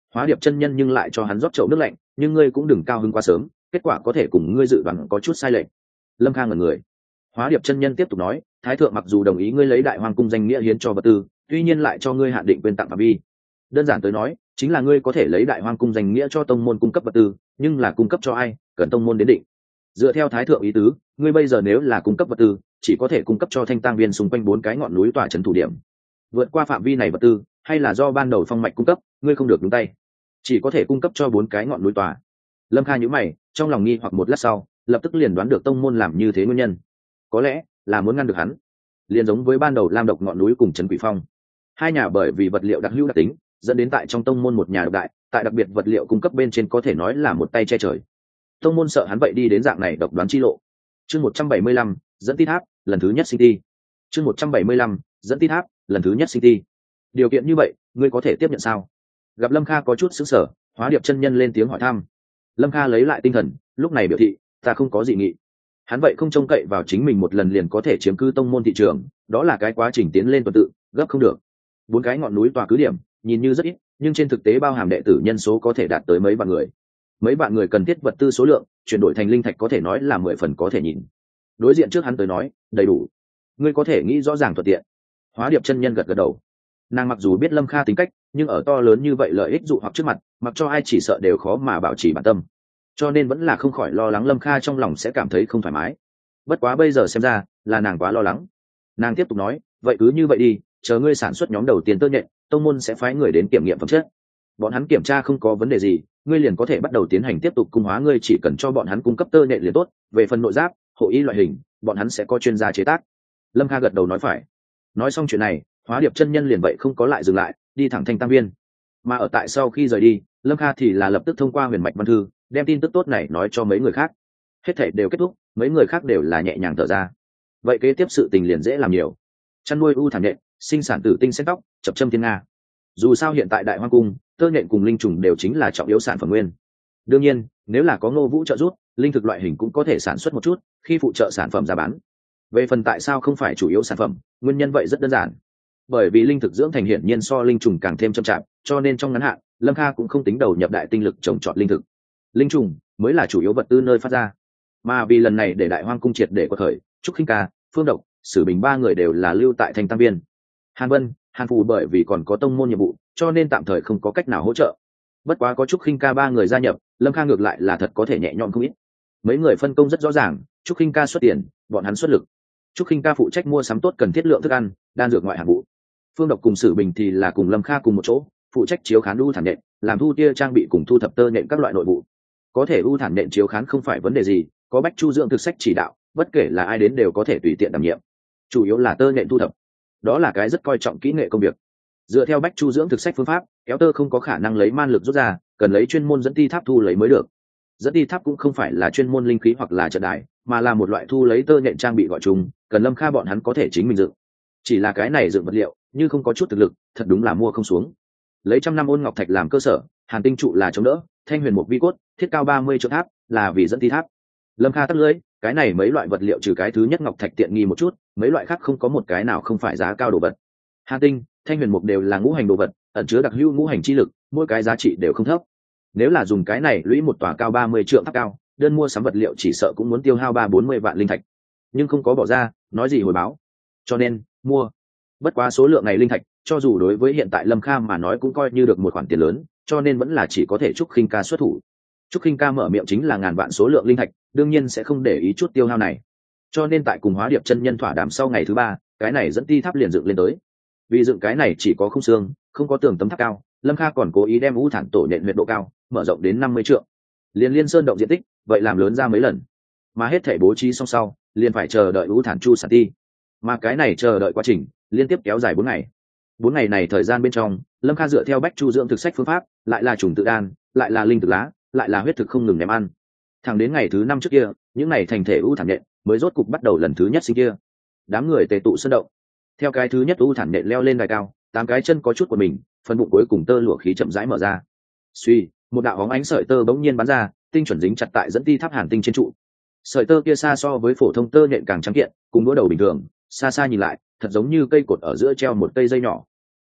Hóa Điệp chân nhân nhưng lại cho hắn rót chậu nước lạnh, nhưng ngươi cũng đừng cao hứng quá sớm, kết quả có thể cùng ngươi dự đoán có chút sai lệch. Lâm Kha ngẩn người. Hóa Điệp chân nhân tiếp tục nói, thái thượng mặc dù đồng ý ngươi lấy đại hoang cung danh nghĩa hiến cho vật tư, tuy nhiên lại cho ngươi hạn định quyền tặng phạm vi. Đơn giản tới nói, chính là ngươi có thể lấy đại hoang cung danh nghĩa cho tông môn cung cấp vật tư, nhưng là cung cấp cho ai, cần tông môn đến định. Dựa theo thái thượng ý tứ, ngươi bây giờ nếu là cung cấp vật tư, chỉ có thể cung cấp cho thanh tang viên xung quanh bốn cái ngọn núi tỏa trấn thủ điểm. Vượt qua phạm vi này vật tư, hay là do ban đầu phong mạch cung cấp, ngươi không được nhúng tay, chỉ có thể cung cấp cho bốn cái ngọn núi tỏa. Lâm Kha nhíu mày, trong lòng nghi hoặc một lát sau, lập tức liền đoán được tông môn làm như thế nguyên nhân. Có lẽ là muốn ngăn được hắn, liền giống với ban đầu Lam Độc ngọn núi cùng Trấn Quỷ Phong, hai nhà bởi vì vật liệu đặc hữu đặc tính, dẫn đến tại trong tông môn một nhà độc đại, tại đặc biệt vật liệu cung cấp bên trên có thể nói là một tay che trời. Tông môn sợ hắn vậy đi đến dạng này độc đoán chi lộ. Chương một trăm bảy mươi lăm, dẫn ti tháp, lần thứ nhất sinh ti. Chương một trăm bảy mươi lăm, dẫn ti tháp, lần thứ nhất sinh ti. Điều kiện như vậy, ngươi có thể tiếp nhận sao? Gặp Lâm Kha có chút sững sờ, Hóa Điệp chân nhân lên tiếng hỏi thăm. Lâm Kha lấy lại tinh thần, lúc này biểu thị, ta không có gì nghị. Hắn vậy không trông cậy vào chính mình một lần liền có thể chiếm cứ tông môn thị trường, đó là cái quá trình tiến lên tuần tự, gấp không được. Bốn cái ngọn núi tòa cứ điểm, nhìn như rất ít, nhưng trên thực tế bao hàm đệ tử nhân số có thể đạt tới mấy vạn người. Mấy vạn người cần thiết vật tư số lượng, chuyển đổi thành linh thạch có thể nói là mười phần có thể nhìn. Đối diện trước hắn tới nói, đầy đủ. Ngươi có thể nghĩ rõ ràng thuận tiện. Hóa Điệp chân nhân gật gật đầu. Nàng mặc dù biết Lâm Kha tính cách, nhưng ở to lớn như vậy lợi ích dụ hoặc trước mặt, mặc cho ai chỉ sợ đều khó mà bảo trì bản tâm, cho nên vẫn là không khỏi lo lắng Lâm Kha trong lòng sẽ cảm thấy không thoải mái. Bất quá bây giờ xem ra là nàng quá lo lắng. Nàng tiếp tục nói, vậy cứ như vậy đi, chờ ngươi sản xuất nhóm đầu tiên tơ nhện, tông môn sẽ phái người đến kiểm nghiệm phẩm chất. Bọn hắn kiểm tra không có vấn đề gì, ngươi liền có thể bắt đầu tiến hành tiếp tục cung hóa, ngươi chỉ cần cho bọn hắn cung cấp tơ nhện liền tốt. Về phần nội giáp, hộ y loại hình, bọn hắn sẽ có chuyên gia chế tác. Lâm Kha gật đầu nói phải. Nói xong chuyện này, Hóa Điệp chân nhân liền vậy không có lại dừng lại, đi thẳng Thanh Tam Viên. Mà ở tại sau khi rời đi, Lâm Kha thì là lập tức thông qua huyền mạch văn thư, đem tin tức tốt này nói cho mấy người khác. Hết thảy đều kết thúc, mấy người khác đều là nhẹ nhàng thở ra. Vậy kế tiếp sự tình liền dễ làm nhiều. Chăn nuôi u thảm nhện, sinh sản tử tinh xét tóc, chập châm thiên nga. Dù sao hiện tại đại hoang cung, tơ nhện cùng linh trùng đều chính là trọng yếu sản phẩm nguyên. Đương nhiên, nếu là có Ngô Vũ trợ giúp, linh thực loại hình cũng có thể sản xuất một chút, khi phụ trợ sản phẩm ra bán. Về phần tại sao không phải chủ yếu sản phẩm, nguyên nhân vậy rất đơn giản. Bởi vì linh thực dưỡng thành hiển nhiên so linh trùng càng thêm chậm chạp, cho nên trong ngắn hạn, Lâm Kha cũng không tính đầu nhập đại tinh lực trồng trọt linh thực. Linh trùng mới là chủ yếu vật tư nơi phát ra. Mà vì lần này để đại hoang cung triệt để quật khởi, Trúc Khinh Ca, Phương Độc, Sử Bình ba người đều là lưu tại Thanh Tam Viên. Hàn Vân, Hàn Phù bởi vì còn có tông môn nhiệm vụ, cho nên tạm thời không có cách nào hỗ trợ. Bất quá có Trúc Khinh Ca ba người gia nhập, Lâm Kha ngược lại là thật có thể nhẹ nhõm không ít. Mấy người phân công rất rõ ràng, Trúc Khinh Ca xuất tiền, bọn hắn xuất lực. Trúc Khinh Ca phụ trách mua sắm tốt cần thiết lượng thức ăn, đan dược ngoại hạng vụ. Phương Độc cùng Sử Bình thì là cùng Lâm Kha cùng một chỗ, phụ trách chiếu khán u thảm nhện, làm thu tia trang bị cùng thu thập tơ nhện các loại nội vụ. Có thể u thảm nhện chiếu khán không phải vấn đề gì, có Bách Chu dưỡng thực sách chỉ đạo, bất kể là ai đến đều có thể tùy tiện đảm nhiệm. Chủ yếu là tơ nhện thu thập, đó là cái rất coi trọng kỹ nghệ công việc. Dựa theo Bách Chu dưỡng thực sách phương pháp, kéo tơ không có khả năng lấy man lực rút ra, cần lấy chuyên môn dẫn ti tháp thu lấy mới được. Dẫn ti tháp cũng không phải là chuyên môn linh khí hoặc là trận đài, mà là một loại thu lấy tơ nhện trang bị gọi chung, cần Lâm Kha bọn hắn có thể chính mình dựng. Chỉ là cái này dựng vật liệu, như không có chút thực lực, thật đúng là mua không xuống. Lấy trăm năm ôn ngọc thạch làm cơ sở, hàn tinh trụ là chống đỡ, thanh huyền mục vi cốt, thiết cao ba mươi trượng tháp, là vì dẫn ti tháp. Lâm Kha tắt lưỡi, cái này mấy loại vật liệu trừ cái thứ nhất ngọc thạch tiện nghi một chút, mấy loại khác không có một cái nào không phải giá cao đồ vật. Hàn tinh, thanh huyền mục đều là ngũ hành đồ vật, ẩn chứa đặc hữu ngũ hành chi lực, mỗi cái giá trị đều không thấp. Nếu là dùng cái này lũy một tòa cao ba mươi trượng tháp cao, đơn mua sắm vật liệu chỉ sợ cũng muốn tiêu hao ba bốn mươi vạn linh thạch. Nhưng không có bỏ ra, nói gì hồi báo. Cho nên, mua. Bất quá số lượng này linh thạch, cho dù đối với hiện tại Lâm Kha mà nói cũng coi như được một khoản tiền lớn, cho nên vẫn là chỉ có thể Trúc Khinh Ca xuất thủ. Trúc Khinh Ca mở miệng chính là ngàn vạn số lượng linh thạch, đương nhiên sẽ không để ý chút tiêu hao này. Cho nên tại cùng Hóa Điệp chân nhân thỏa đàm sau ngày thứ ba, cái này dẫn ti tháp liền dựng lên tới. Vì dựng cái này chỉ có khung xương, không có tường tấm tháp cao, Lâm Kha còn cố ý đem u thản tổ nện huyệt độ cao, mở rộng đến năm mươi trượng. Liên liên sơn động diện tích, vậy làm lớn ra mấy lần. Mà hết thể bố trí xong sau, liền phải chờ đợi u thản chu sản ti. Mà cái này chờ đợi quá trình, liên tiếp kéo dài bốn ngày. Bốn ngày này thời gian bên trong, Lâm Kha dựa theo Bách Chu dưỡng thực sách phương pháp, lại là trùng tự đan, lại là linh thực lá, lại là huyết thực không ngừng ném ăn. Thẳng đến ngày thứ năm trước kia, những ngày thành thể u thản nhện mới rốt cục bắt đầu lần thứ nhất sinh kia. Đám người tề tụ sơn động. Theo cái thứ nhất u thản nhện leo lên đài cao, tám cái chân có chút của mình, phần bụng cuối cùng tơ lụa khí chậm rãi mở ra. Suy, một đạo bóng ánh sợi tơ bỗng nhiên bắn ra, tinh chuẩn dính chặt tại dẫn ti tháp hàn tinh trên trụ. Sợi tơ kia xa so với phổ thông tơ nhện càng trắng kiện, cùng đũa đầu bình thường, xa xa nhìn lại, thật giống như cây cột ở giữa treo một cây dây nhỏ.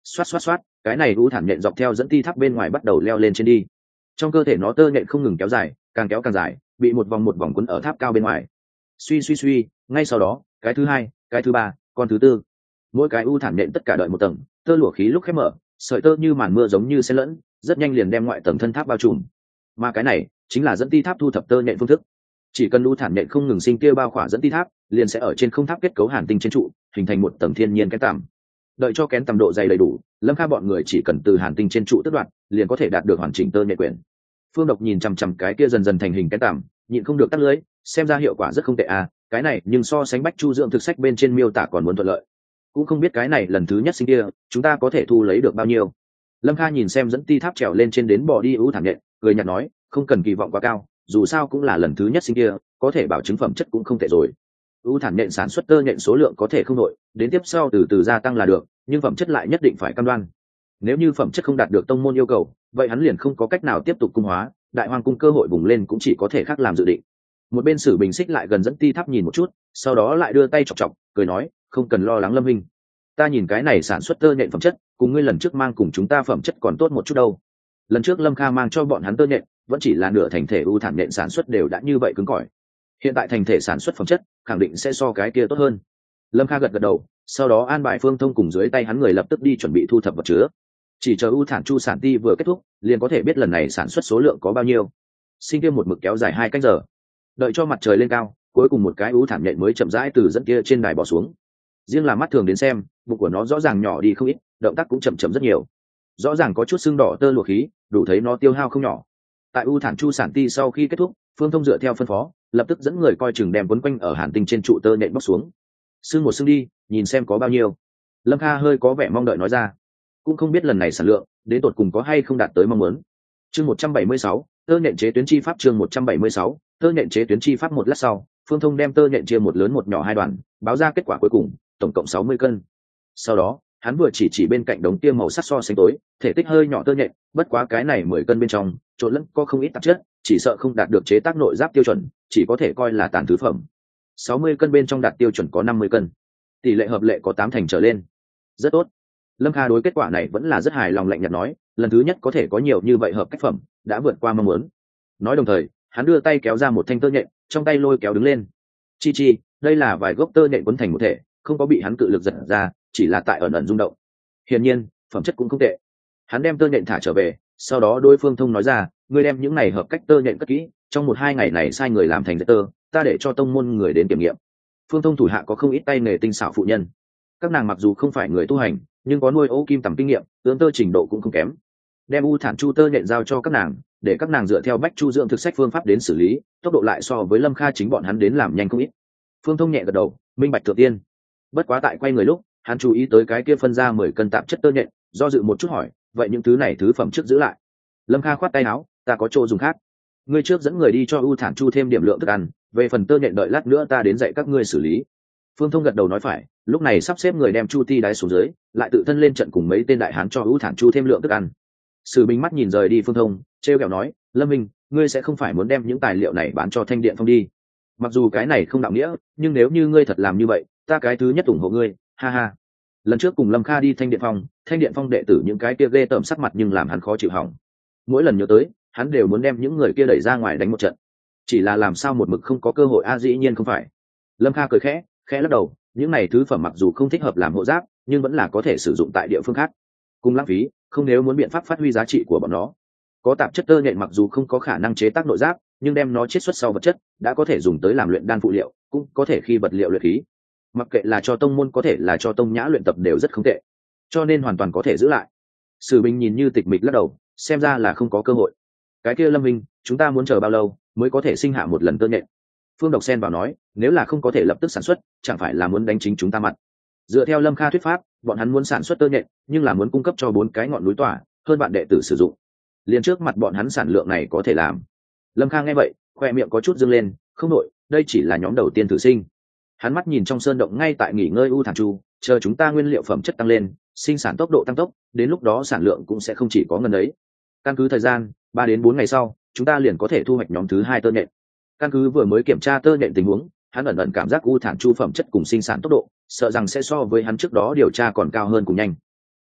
xoát xoát xoát, cái này u thản nhện dọc theo dẫn ti tháp bên ngoài bắt đầu leo lên trên đi. Trong cơ thể nó tơ nhện không ngừng kéo dài, càng kéo càng dài, bị một vòng một vòng quấn ở tháp cao bên ngoài. Suy suy suy, ngay sau đó, cái thứ hai, cái thứ ba, con thứ tư. Mỗi cái u thản nhện tất cả đợi một tầng, tơ lụa khí lúc khép mở, sợi tơ như màn mưa giống như xen lẫn, rất nhanh liền đem ngoại tầng thân tháp bao trùm. Mà cái này chính là dẫn ti tháp thu thập tơ nhện phương thức. Chỉ cần u thản nhện không ngừng sinh kia bao khỏa dẫn ti tháp, liền sẽ ở trên không tháp kết cấu hàn tinh trên trụ, hình thành một tầng thiên nhiên kén tằm. Đợi cho kén tằm độ dày đầy đủ, Lâm Kha bọn người chỉ cần từ hàn tinh trên trụ tước đoạt, liền có thể đạt được hoàn chỉnh tơ nhện quyển. Phương Độc nhìn chằm chằm cái kia dần dần thành hình kén tằm, nhịn không được tắt lưỡi, xem ra hiệu quả rất không tệ à, cái này nhưng so sánh Bách Chu dưỡng thực sách bên trên miêu tả còn muốn thuận lợi. Cũng không biết cái này lần thứ nhất sinh kia, chúng ta có thể thu lấy được bao nhiêu. Lâm Kha nhìn xem dẫn ti tháp trèo lên trên đến bò đi ưu thảm nhện, cười nhạt nói, không cần kỳ vọng quá cao, dù sao cũng là lần thứ nhất sinh kia, có thể bảo chứng phẩm chất cũng không tệ rồi. Ưu thảm nhện sản xuất tơ nhện số lượng có thể không đội, đến tiếp sau từ từ gia tăng là được, nhưng phẩm chất lại nhất định phải cam đoan. Nếu như phẩm chất không đạt được tông môn yêu cầu, vậy hắn liền không có cách nào tiếp tục cung hóa, đại hoàng cung cơ hội bùng lên cũng chỉ có thể khác làm dự định. Một bên Sử Bình xích lại gần dẫn ti tháp nhìn một chút, sau đó lại đưa tay chọc chọc, cười nói, không cần lo lắng Lâm Minh, ta nhìn cái này sản xuất tơ nhện phẩm chất cùng ngươi lần trước mang cùng chúng ta phẩm chất còn tốt một chút đâu. Lần trước Lâm Kha mang cho bọn hắn tơ nhện vẫn chỉ là nửa thành thể u thản nhện sản xuất đều đã như vậy cứng cỏi, hiện tại thành thể sản xuất phẩm chất khẳng định sẽ so cái kia tốt hơn. Lâm Kha gật gật đầu, sau đó an bài Phương Thông cùng dưới tay hắn người lập tức đi chuẩn bị thu thập vật chứa. Chỉ chờ u thản chu sản ti vừa kết thúc, liền có thể biết lần này sản xuất số lượng có bao nhiêu. Sinh kia một mực kéo dài hai canh giờ, đợi cho mặt trời lên cao, cuối cùng một cái u thản nhện mới chậm rãi từ dẫn kia trên đài bỏ xuống. Riêng là mắt thường đến xem, bụng của nó rõ ràng nhỏ đi không ít, động tác cũng chậm chậm rất nhiều, rõ ràng có chút sưng đỏ tơ lụa khí, đủ thấy nó tiêu hao không nhỏ. Tại u thản chu sản ti sau khi kết thúc, Phương Thông dựa theo phân phó, lập tức dẫn người coi chừng đem quấn quanh ở hàn tinh trên trụ tơ nhện bóc xuống. Sưng một sưng đi, nhìn xem có bao nhiêu. Lâm Kha hơi có vẻ mong đợi nói ra, cũng không biết lần này sản lượng đến tột cùng có hay không đạt tới mong muốn. Chương một trăm bảy mươi sáu, tơ nhện chế tuyến chi pháp. Chương một trăm bảy mươi sáu, tơ nhện chế tuyến chi pháp. Một lát sau, Phương Thông đem tơ nhện chia một lớn một nhỏ hai đoàn, báo ra kết quả cuối cùng, tổng cộng sáu mươi cân. Sau đó, hắn vừa chỉ chỉ bên cạnh đống tiêm màu sắc so sánh tối, thể tích hơi nhỏ tơ nhện, bất quá cái này mười cân bên trong, trộn lẫn có không ít tạp chất, chỉ sợ không đạt được chế tác nội giáp tiêu chuẩn, chỉ có thể coi là tàn thứ phẩm. sáu mươi cân bên trong đạt tiêu chuẩn có năm mươi cân, tỷ lệ hợp lệ có tám thành trở lên. Rất tốt. Lâm Kha đối kết quả này vẫn là rất hài lòng, lạnh nhạt nói, lần thứ nhất có thể có nhiều như vậy hợp cách phẩm, đã vượt qua mong muốn. Nói đồng thời, hắn đưa tay kéo ra một thanh tơ nhện, trong tay lôi kéo đứng lên. Chi chi, đây là vài gốc tơ nhện quấn thành một thể, không có bị hắn cự lực giật ra, chỉ là tại ẩn ẩn rung động. Hiển nhiên, phẩm chất cũng không tệ. Hắn đem tơ nhện thả trở về, sau đó đối Phương Thông nói ra, ngươi đem những này hợp cách tơ nhện cất kỹ, trong một hai ngày này sai người làm thành dệt tơ, ta để cho tông môn người đến kiểm nghiệm. Phương Thông thủ hạ có không ít tay nghề tinh xảo phụ nhân, các nàng mặc dù không phải người tu hành, nhưng có nuôi ấu kim tầm kinh nghiệm, ướm tơ trình độ cũng không kém. Đem u thản chu tơ nhện giao cho các nàng, để các nàng dựa theo Bách Chu dưỡng thực sách phương pháp đến xử lý, tốc độ lại so với Lâm Kha chính bọn hắn đến làm nhanh không ít. Phương Thông nhẹ gật đầu, minh bạch thượng tiên. Bất quá tại quay người lúc, hắn chú ý tới cái kia phân ra mười cân tạp chất tơ nhện, do dự một chút hỏi, vậy những thứ này thứ phẩm trước giữ lại. Lâm Kha khoát tay áo, ta có chỗ dùng khác. Ngươi trước dẫn người đi cho u thản chu thêm điểm lượng thức ăn, về phần tơ nhện đợi lát nữa ta đến dạy các ngươi xử lý. Phương Thông gật đầu nói phải, lúc này sắp xếp người đem chu ti đái xuống dưới, lại tự thân lên trận cùng mấy tên đại hán cho u thản chu thêm lượng thức ăn. Sử Bình mắt nhìn rời đi Phương Thông, trêu ghẹo nói, Lâm Minh, ngươi sẽ không phải muốn đem những tài liệu này bán cho Thanh Điện Phong đi? Mặc dù cái này không đạo nghĩa, nhưng nếu như ngươi thật làm như vậy, ta cái thứ nhất ủng hộ ngươi, ha ha. Lần trước cùng Lâm Kha đi Thanh Điện Phong, Thanh Điện Phong đệ tử những cái kia ghê tởm sắc mặt nhưng làm hắn khó chịu hỏng. Mỗi lần nhớ tới, hắn đều muốn đem những người kia đẩy ra ngoài đánh một trận. Chỉ là làm sao một mực không có cơ hội a, dĩ nhiên không phải. Lâm Kha cười khẽ, khẽ lắc đầu, những này thứ phẩm mặc dù không thích hợp làm hộ giáp, nhưng vẫn là có thể sử dụng tại địa phương khác. Cùng lãng phí, không nếu muốn biện pháp phát huy giá trị của bọn nó. Có tạp chất tơ nhện mặc dù không có khả năng chế tác nội giáp, nhưng đem nó chiết xuất sau vật chất, đã có thể dùng tới làm luyện đan phụ liệu, cũng có thể khi vật liệu luyện khí. Mặc kệ là cho tông môn có thể là cho tông nhã luyện tập đều rất không tệ, cho nên hoàn toàn có thể giữ lại. Sử Bình nhìn như tịch mịch lắc đầu, xem ra là không có cơ hội. Cái kia Lâm Minh, chúng ta muốn chờ bao lâu mới có thể sinh hạ một lần tơ nhện? Phương Độc Sen vào nói, nếu là không có thể lập tức sản xuất, chẳng phải là muốn đánh chính chúng ta mặt. Dựa theo Lâm Kha thuyết pháp, bọn hắn muốn sản xuất tơ nhện, nhưng là muốn cung cấp cho bốn cái ngọn núi tỏa, hơn bạn đệ tử sử dụng. Liền trước mặt bọn hắn sản lượng này có thể làm. Lâm Kha nghe vậy, khoe miệng có chút dâng lên, không nội, đây chỉ là nhóm đầu tiên thử sinh. Hắn mắt nhìn trong sơn động ngay tại nghỉ ngơi u thản chu, chờ chúng ta nguyên liệu phẩm chất tăng lên, sinh sản tốc độ tăng tốc, đến lúc đó sản lượng cũng sẽ không chỉ có ngần ấy. Căn cứ thời gian, ba đến bốn ngày sau, chúng ta liền có thể thu hoạch nhóm thứ hai tơ nhện. Căn cứ vừa mới kiểm tra tơ nhện tình huống, hắn ẩn ẩn cảm giác u thản chu phẩm chất cùng sinh sản tốc độ, sợ rằng sẽ so với hắn trước đó điều tra còn cao hơn cùng nhanh.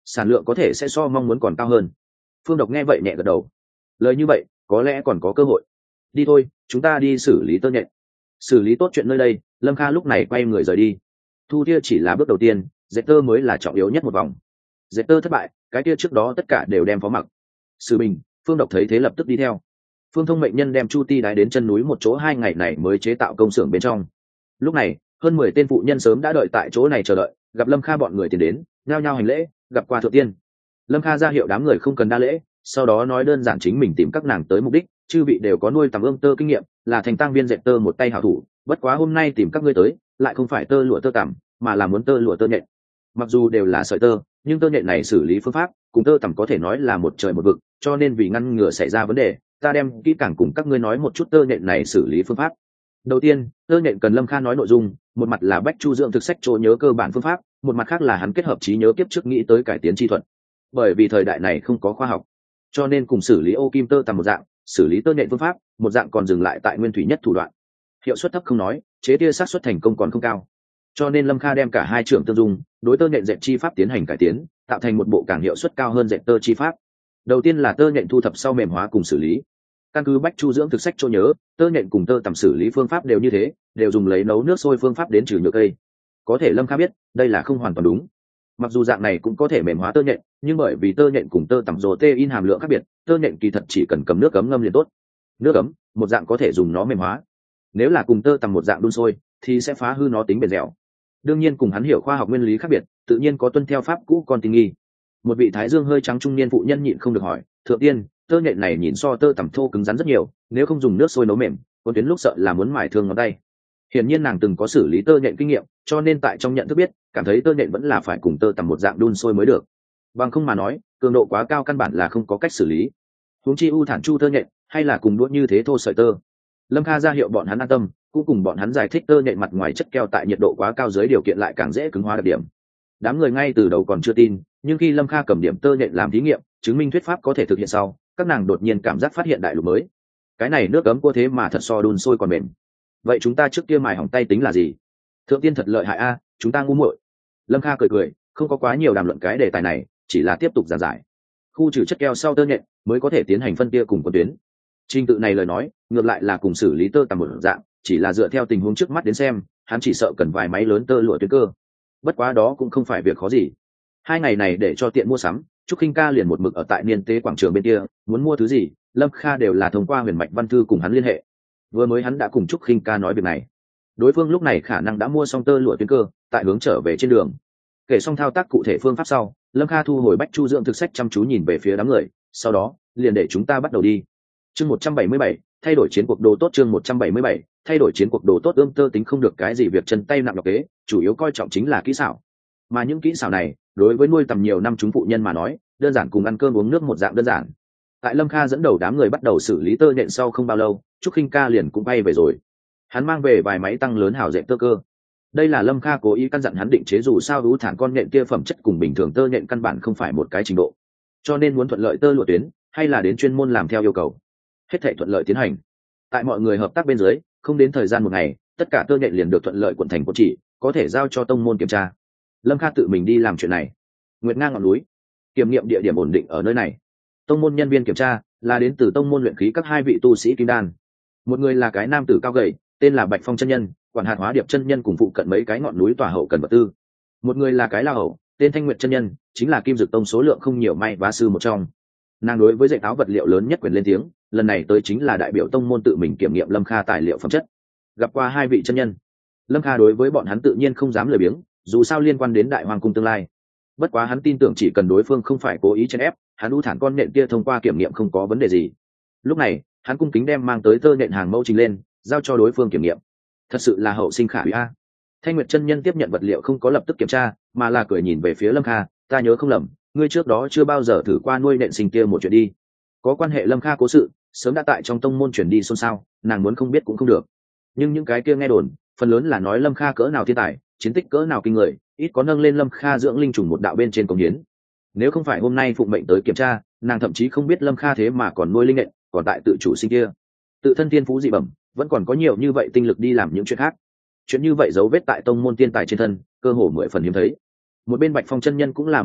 sản lượng có thể sẽ so mong muốn còn cao hơn. Phương Độc nghe vậy nhẹ gật đầu. Lời như vậy có lẽ còn có cơ hội. Đi thôi, chúng ta đi xử lý tơ nhện. Xử lý tốt chuyện nơi đây, Lâm Kha lúc này quay người rời đi. Thu tia chỉ là bước đầu tiên, dệt tơ mới là trọng yếu nhất một vòng. Dệt tơ thất bại, cái kia trước đó tất cả đều đem phó mặc. Sử Bình, Phương Độc thấy thế lập tức đi theo. Phương Thông mệnh nhân đem Chu Ti đái đến chân núi một chỗ hai ngày này mới chế tạo công xưởng bên trong. Lúc này, hơn mười tên phụ nhân sớm đã đợi tại chỗ này chờ đợi, gặp Lâm Kha bọn người tiến đến, nhao nhao hành lễ, gặp qua thượng tiên. Lâm Kha ra hiệu đám người không cần đa lễ, sau đó nói đơn giản chính mình tìm các nàng tới mục đích, chư vị đều có nuôi tằm ươm tơ kinh nghiệm, là thành tăng viên dệt tơ một tay hảo thủ, bất quá hôm nay tìm các ngươi tới, lại không phải tơ lụa tơ tằm, mà là muốn tơ lụa tơ nhện. Mặc dù đều là sợi tơ, nhưng tơ nhện này xử lý phương pháp cùng tơ tằm có thể nói là một trời một vực, cho nên vì ngăn ngừa xảy ra vấn đề, ta đem kỹ càng cùng các ngươi nói một chút tơ nhện này xử lý phương pháp. Đầu tiên, tơ nhện cần Lâm Kha nói nội dung, một mặt là Bách Chu dưỡng thực sách chỗ nhớ cơ bản phương pháp, một mặt khác là hắn kết hợp trí nhớ kiếp trước nghĩ tới cải tiến chi thuật. Bởi vì thời đại này không có khoa học, cho nên cùng xử lý ô kim tơ tằm một dạng, xử lý tơ nhện phương pháp một dạng còn dừng lại tại nguyên thủy nhất thủ đoạn, hiệu suất thấp không nói, chế tia xác suất thành công còn không cao. Cho nên Lâm Kha đem cả hai trường tương dung, đối tơ nhện dệt chi pháp tiến hành cải tiến, tạo thành một bộ càng hiệu suất cao hơn dệt tơ chi pháp. Đầu tiên là tơ nhện thu thập sau mềm hóa cùng xử lý. Căn cứ Bách Chu dưỡng thực sách chỗ nhớ, tơ nhện cùng tơ tằm xử lý phương pháp đều như thế, đều dùng lấy nấu nước sôi phương pháp đến trừ nhựa cây. Có thể Lâm Kha biết, đây là không hoàn toàn đúng. Mặc dù dạng này cũng có thể mềm hóa tơ nhện, nhưng bởi vì tơ nhện cùng tơ tằm protein hàm lượng khác biệt, tơ nhện kỳ thật chỉ cần cầm nước ấm ngâm liền tốt. Nước ấm, một dạng có thể dùng nó mềm hóa. Nếu là cùng tơ tằm một dạng đun sôi, thì sẽ phá hư nó tính bền dẻo. Đương nhiên cùng hắn hiểu khoa học nguyên lý khác biệt, tự nhiên có tuân theo pháp cũ còn tinh nghi. Một vị thái dương hơi trắng trung niên phụ nhân nhịn không được hỏi, thượng tiên, tơ nhện này nhìn so tơ tằm thô cứng rắn rất nhiều, nếu không dùng nước sôi nấu mềm, con tuyến lúc sợ là muốn mài thương ngón tay. Hiển nhiên nàng từng có xử lý tơ nhện kinh nghiệm, cho nên tại trong nhận thức biết, cảm thấy tơ nhện vẫn là phải cùng tơ tằm một dạng đun sôi mới được. Bằng không mà nói, cường độ quá cao căn bản là không có cách xử lý. Huống chi u thản chu tơ nhện, hay là cùng đũa như thế thô sợi tơ. Lâm Kha ra hiệu bọn hắn an tâm, cũng cùng bọn hắn giải thích tơ nhện mặt ngoài chất keo tại nhiệt độ quá cao dưới điều kiện lại càng dễ cứng hóa đặc điểm. Đám người ngay từ đầu còn chưa tin, nhưng khi Lâm Kha cầm điểm tơ nhện làm thí nghiệm, chứng minh thuyết pháp có thể thực hiện sau, các nàng đột nhiên cảm giác phát hiện đại lục mới. Cái này nước ấm cua thế mà thật so đun sôi còn mềm. Vậy chúng ta trước kia mài hỏng tay tính là gì? Thượng tiên thật lợi hại a, chúng ta ngu muội. Lâm Kha cười cười, không có quá nhiều đàm luận cái đề tài này, chỉ là tiếp tục giảng giải. Khu trừ chất keo sau tơ nhện mới có thể tiến hành phân tia cùng quần tuyến. Trình tự này lời nói, ngược lại là cùng xử lý tơ tằm một dạng, chỉ là dựa theo tình huống trước mắt đến xem, hắn chỉ sợ cần vài máy lớn tơ lụa tuyến cơ. Bất quá đó cũng không phải việc khó gì. Hai ngày này để cho tiện mua sắm, Trúc Khinh Ca liền một mực ở tại niên tế quảng trường bên kia, muốn mua thứ gì, Lâm Kha đều là thông qua Huyền Mạch Văn Thư cùng hắn liên hệ. Vừa mới hắn đã cùng Trúc Khinh Ca nói việc này. Đối phương lúc này khả năng đã mua xong tơ lụa tuyến cơ, tại hướng trở về trên đường. Kể xong thao tác cụ thể phương pháp sau, Lâm Kha thu hồi Bách Chu dưỡng thực sách chăm chú nhìn về phía đám người, sau đó, liền để chúng ta bắt đầu đi. Chương một trăm bảy mươi bảy, thay đổi chiến cuộc đồ tốt. Chương một trăm bảy mươi bảy, thay đổi chiến cuộc đồ tốt. Ươm tơ tính không được cái gì việc chân tay nặng nhọc kế, chủ yếu coi trọng chính là kỹ xảo. Mà những kỹ xảo này, đối với nuôi tầm nhiều năm chúng phụ nhân mà nói, đơn giản cùng ăn cơm uống nước một dạng đơn giản. Tại Lâm Kha dẫn đầu đám người bắt đầu xử lý tơ nhện sau không bao lâu, Trúc Khinh Ca liền cũng bay về rồi. Hắn mang về vài máy tăng lớn hào dệt tơ cơ. Đây là Lâm Kha cố ý căn dặn hắn định chế, dù sao ưu thản con nhện kia phẩm chất cùng bình thường tơ nhện căn bản không phải một cái trình độ, cho nên muốn thuận lợi tơ lụa tuyến, hay là đến chuyên môn làm theo yêu cầu. Hết thảy thuận lợi tiến hành. Tại mọi người hợp tác bên dưới, không đến thời gian một ngày, tất cả tơ nhện liền được thuận lợi quận thành quận chỉ, có thể giao cho tông môn kiểm tra. Lâm Kha tự mình đi làm chuyện này. Nguyệt Ngang ngọn núi, kiểm nghiệm địa điểm ổn định ở nơi này. Tông môn nhân viên kiểm tra là đến từ tông môn luyện khí các hai vị tu sĩ kim đan. Một người là cái nam tử cao gầy, tên là Bạch Phong chân nhân, quản hạt hóa điệp chân nhân cùng phụ cận mấy cái ngọn núi tòa hậu cần vật tư. Một người là cái la hậu, tên Thanh Nguyệt chân nhân, chính là Kim Dực Tông số lượng không nhiều may vá sư một trong. Nàng đối với dệt áo vật liệu lớn nhất quyền lên tiếng, lần này tới chính là đại biểu tông môn tự mình kiểm nghiệm Lâm Kha tài liệu phẩm chất. Gặp qua hai vị chân nhân, Lâm Kha đối với bọn hắn tự nhiên không dám lười biếng, dù sao liên quan đến Đại Hoàng cung tương lai. Bất quá hắn tin tưởng chỉ cần đối phương không phải cố ý chèn ép, hắn u thản con nện kia thông qua kiểm nghiệm không có vấn đề gì. Lúc này, hắn cung kính đem mang tới tơ nện hàng mẫu trình lên, giao cho đối phương kiểm nghiệm. Thật sự là hậu sinh khả hủy a. Thanh Nguyệt chân nhân tiếp nhận vật liệu không có lập tức kiểm tra, mà là cười nhìn về phía Lâm Kha, ta nhớ không lầm, ngươi trước đó chưa bao giờ thử qua nuôi nện sinh kia một chuyện đi. Có quan hệ Lâm Kha cố sự, sớm đã tại trong tông môn truyền đi xôn xao, nàng muốn không biết cũng không được. Nhưng những cái kia nghe đồn, phần lớn là nói Lâm Kha cỡ nào thiên tài, chiến tích cỡ nào kinh người, ít có nâng lên Lâm Kha dưỡng linh trùng một đạo bên trên công hiến. Nếu không phải hôm nay phụng mệnh tới kiểm tra, nàng thậm chí không biết Lâm Kha thế mà còn nuôi linh nện, còn tại tự chủ sinh kia. Tự thân thiên phú dị bẩm, vẫn còn có nhiều như vậy tinh lực đi làm những chuyện khác. Chuyện như vậy dấu vết tại tông môn tiên tài trên thân, cơ hồ mười phần hiếm thấy. Một bên Bạch Phong chân nhân cũng là mở miệng,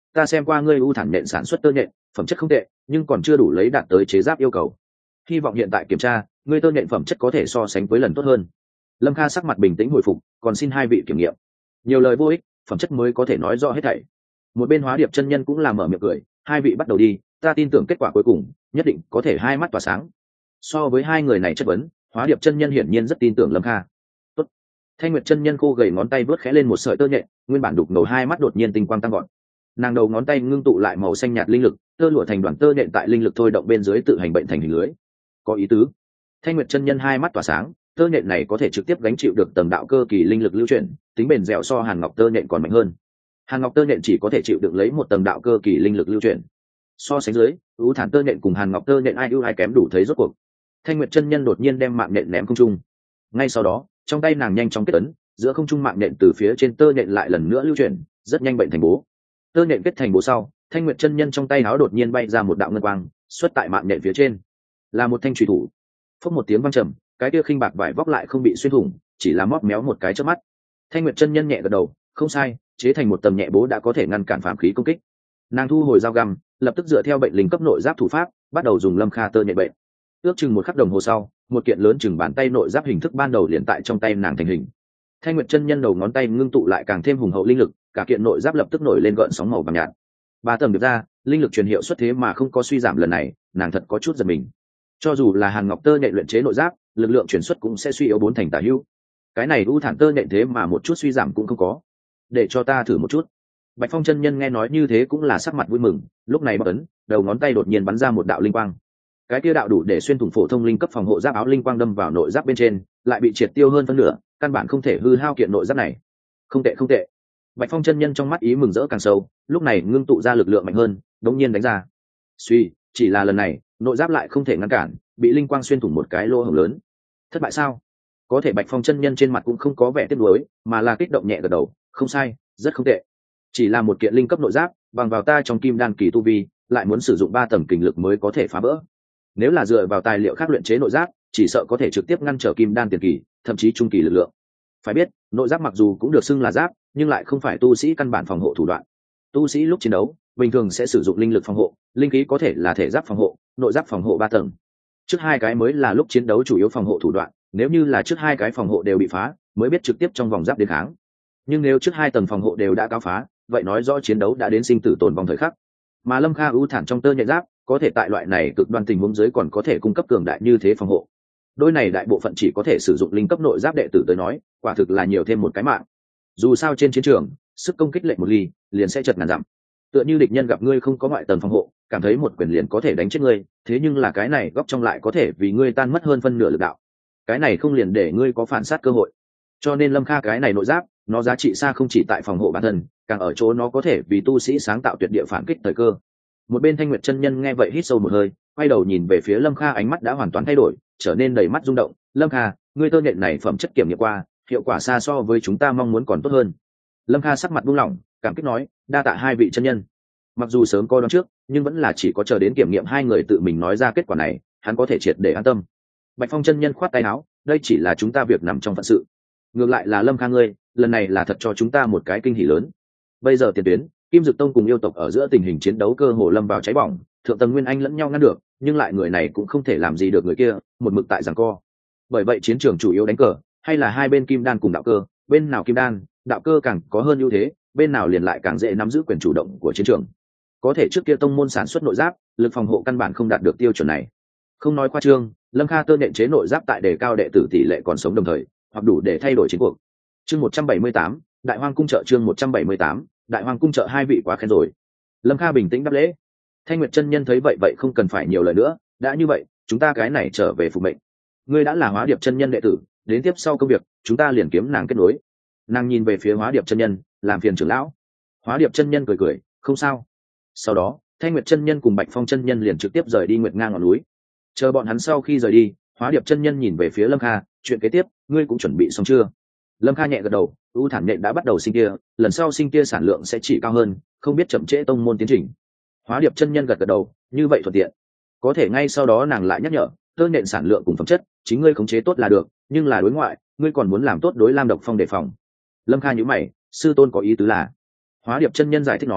ta xem qua ngươi ưu thản nhện sản xuất tơ nhện phẩm chất không tệ nhưng còn chưa đủ lấy đạt tới chế giáp yêu cầu, hy vọng hiện tại kiểm tra ngươi tơ nhện phẩm chất có thể so sánh với lần tốt hơn. Lâm Kha sắc mặt bình tĩnh hồi phục, còn xin hai vị kiểm nghiệm. Nhiều lời vô ích, phẩm chất mới có thể nói rõ hết thảy. Một bên Hóa Điệp chân nhân cũng làm mở miệng cười, hai vị bắt đầu đi, ta tin tưởng kết quả cuối cùng nhất định có thể hai mắt tỏa sáng. So với hai người này chất vấn, Hóa Điệp chân nhân hiển nhiên rất tin tưởng Lâm Kha. Tốt. Thanh Nguyệt chân nhân khô gầy ngón tay vớt khẽ lên một sợi tơ nhện, nguyên bản đục ngầu hai mắt đột nhiên tinh quang tăng gọn. Nàng đầu ngón tay ngưng tụ lại màu xanh nhạt linh lực, tơ lụa thành đoàn tơ nhện tại linh lực thôi động bên dưới tự hành bệnh thành hình lưới. Có ý tứ. Thanh Nguyệt chân nhân hai mắt tỏa sáng, tơ nhện này có thể trực tiếp gánh chịu được tầng đạo cơ kỳ linh lực lưu chuyển, tính bền dẻo so Hàn Ngọc tơ nhện còn mạnh hơn. Hàn Ngọc tơ nhện chỉ có thể chịu được lấy một tầng đạo cơ kỳ linh lực lưu chuyển. So sánh dưới, ưu thản tơ nhện cùng Hàn Ngọc tơ nhện ai ưu ai kém đủ thấy rốt cuộc. Thanh Nguyệt chân nhân đột nhiên đem mạng nhện ném không trung. Ngay sau đó, trong tay nàng nhanh chóng kết ấn, giữa không trung mạng nhện từ phía trên tơ nhện lại lần nữa lưu chuyển, rất nhanh bệnh thành bố. Tơ nhện kết thành bố sau, Thanh Nguyệt chân nhân trong tay áo đột nhiên bay ra một đạo ngân quang, xuất tại mạng nhện phía trên, là một thanh chùy thủ. Phốc một tiếng vang trầm, cái kia khinh bạc vải vóc lại không bị xuyên thủng, chỉ là móp méo một cái chớp mắt. Thanh Nguyệt chân nhân nhẹ gật đầu, không sai, chế thành một tầm nhẹ bố đã có thể ngăn cản phạm khí công kích. Nàng thu hồi dao găm, lập tức dựa theo bệnh linh cấp nội giáp thủ pháp, bắt đầu dùng Lâm Kha tơ nhện bệnh. Ước chừng một khắc đồng hồ sau, một kiện lớn chừng bàn tay nội giáp hình thức ban đầu liền tại trong tay nàng thành hình. Thanh Nguyệt chân nhân đầu ngón tay ngưng tụ lại càng thêm hùng hậu linh lực, cả kiện nội giáp lập tức nổi lên gợn sóng màu vàng nhạt. Ba tầng được ra, linh lực truyền hiệu xuất thế mà không có suy giảm lần này, nàng thật có chút giật mình. Cho dù là Hàn Ngọc tơ nhện luyện chế nội giáp, lực lượng truyền xuất cũng sẽ suy yếu bốn thành tả hữu. Cái này u thản tơ nhện thế mà một chút suy giảm cũng không có. Để cho ta thử một chút. Bạch Phong chân nhân nghe nói như thế cũng là sắc mặt vui mừng, lúc này bấm ấn, đầu ngón tay đột nhiên bắn ra một đạo linh quang. Cái kia đạo đủ để xuyên thủng phổ thông linh cấp phòng hộ giáp áo linh quang đâm vào nội giáp bên trên, lại bị triệt tiêu hơn phân nửa, căn bản không thể hư hao kiện nội giáp này. Không tệ không tệ. Bạch Phong chân nhân trong mắt ý mừng rỡ càng sâu, lúc này ngưng tụ ra lực lượng mạnh hơn, đống nhiên đánh ra. Suy, chỉ là lần này, nội giáp lại không thể ngăn cản, bị linh quang xuyên thủng một cái lỗ hổng lớn. Thất bại sao? Có thể Bạch Phong chân nhân trên mặt cũng không có vẻ tiếc nuối, mà là kích động nhẹ gật đầu, không sai, rất không tệ. Chỉ là một kiện linh cấp nội giáp, bằng vào ta trong kim đan kỳ tu vi, lại muốn sử dụng ba tầng kình lực mới có thể phá vỡ. Nếu là dựa vào tài liệu khác luyện chế nội giáp, chỉ sợ có thể trực tiếp ngăn trở kim đan tiền kỳ, thậm chí trung kỳ lực lượng. Phải biết, nội giáp mặc dù cũng được xưng là giáp, nhưng lại không phải tu sĩ căn bản phòng hộ thủ đoạn. Tu sĩ lúc chiến đấu, bình thường sẽ sử dụng linh lực phòng hộ, linh khí có thể là thể giáp phòng hộ, nội giáp phòng hộ ba tầng. Trước hai cái mới là lúc chiến đấu chủ yếu phòng hộ thủ đoạn, nếu như là trước hai cái phòng hộ đều bị phá, mới biết trực tiếp trong vòng giáp đến kháng. Nhưng nếu trước hai tầng phòng hộ đều đã cao phá, vậy nói rõ chiến đấu đã đến sinh tử tồn vong thời khắc. Mà Lâm Kha ưu thản trong tơ nhện giáp, có thể tại loại này cực đoan tình huống dưới còn có thể cung cấp cường đại như thế phòng hộ. Đôi này đại bộ phận chỉ có thể sử dụng linh cấp nội giáp đệ tử tới nói, quả thực là nhiều thêm một cái mạng. Dù sao trên chiến trường, sức công kích lệch một ly, liền sẽ chật ngàn dặm. Tựa như địch nhân gặp ngươi không có ngoại tầng phòng hộ, cảm thấy một quyền liền có thể đánh chết ngươi, thế nhưng là cái này góc trong lại có thể vì ngươi tan mất hơn phân nửa lực đạo. Cái này không liền để ngươi có phản sát cơ hội. Cho nên Lâm Kha cái này nội giáp, nó giá trị xa không chỉ tại phòng hộ bản thân, càng ở chỗ nó có thể vì tu sĩ sáng tạo tuyệt địa phản kích thời cơ. Một bên Thanh Nguyệt chân nhân nghe vậy hít sâu một hơi, quay đầu nhìn về phía Lâm Kha, ánh mắt đã hoàn toàn thay đổi, trở nên đầy mắt rung động. Lâm Kha, ngươi tơ nhện này phẩm chất kiểm nghiệm qua, hiệu quả xa so với chúng ta mong muốn còn tốt hơn. Lâm Kha sắc mặt buông lỏng, cảm kích nói, đa tạ hai vị chân nhân. Mặc dù sớm coi đoán trước, nhưng vẫn là chỉ có chờ đến kiểm nghiệm hai người tự mình nói ra kết quả này, hắn có thể triệt để an tâm. Bạch Phong chân nhân khoát tay áo, đây chỉ là chúng ta việc nằm trong phận sự. Ngược lại là Lâm Kha ngươi, lần này là thật cho chúng ta một cái kinh hỉ lớn. Bây giờ tiền tuyến, Kim Dực Tông cùng yêu tộc ở giữa tình hình chiến đấu cơ hồ lâm vào cháy bỏng, thượng tầng Nguyên Anh lẫn nhau ngăn được, nhưng lại người này cũng không thể làm gì được người kia, một mực tại giằng co. Bởi vậy chiến trường chủ yếu đánh cờ, hay là hai bên Kim Đan cùng đạo cơ, bên nào Kim Đan, đạo cơ càng có hơn ưu thế, bên nào liền lại càng dễ nắm giữ quyền chủ động của chiến trường. Có thể trước kia tông môn sản xuất nội giáp, lực phòng hộ căn bản không đạt được tiêu chuẩn này. Không nói khoa trương, Lâm Kha tơ nhện chế nội giáp tại đề cao đệ tử tỷ lệ còn sống đồng thời, hoặc đủ để thay đổi chiến cuộc. Chương một trăm bảy mươi tám, Đại Hoang cung trợ chương một trăm bảy mươi tám, Đại Hoang cung trợ hai vị quá khen rồi. Lâm Kha bình tĩnh đáp lễ. Thanh Nguyệt chân nhân thấy vậy vậy không cần phải nhiều lời nữa, đã như vậy, chúng ta cái này trở về phục mệnh. Ngươi đã là Hóa Điệp chân nhân đệ tử, đến tiếp sau công việc, chúng ta liền kiếm nàng kết nối. Nàng nhìn về phía Hóa Điệp chân nhân, làm phiền trưởng lão. Hóa Điệp chân nhân cười cười, không sao. Sau đó, Thanh Nguyệt chân nhân cùng Bạch Phong chân nhân liền trực tiếp rời đi Nguyệt Ngang ngọn núi. Chờ bọn hắn sau khi rời đi, Hóa Điệp chân nhân nhìn về phía Lâm Kha, chuyện kế tiếp, ngươi cũng chuẩn bị xong chưa? Lâm Kha nhẹ gật đầu, ưu thản nhện đã bắt đầu sinh tia, lần sau sinh tia sản lượng sẽ chỉ cao hơn, không biết chậm trễ tông môn tiến trình. Hóa Điệp chân nhân gật gật đầu, như vậy thuận tiện. Có thể ngay sau đó nàng lại nhắc nhở, tơ nhện sản lượng cùng phẩm chất, chính ngươi khống chế tốt là được, nhưng là đối ngoại, ngươi còn muốn làm tốt đối Lam Độc Phong đề phòng. Lâm Kha nhíu mày, sư tôn có ý tứ là? Hóa Điệp chân nhân giải thích nói,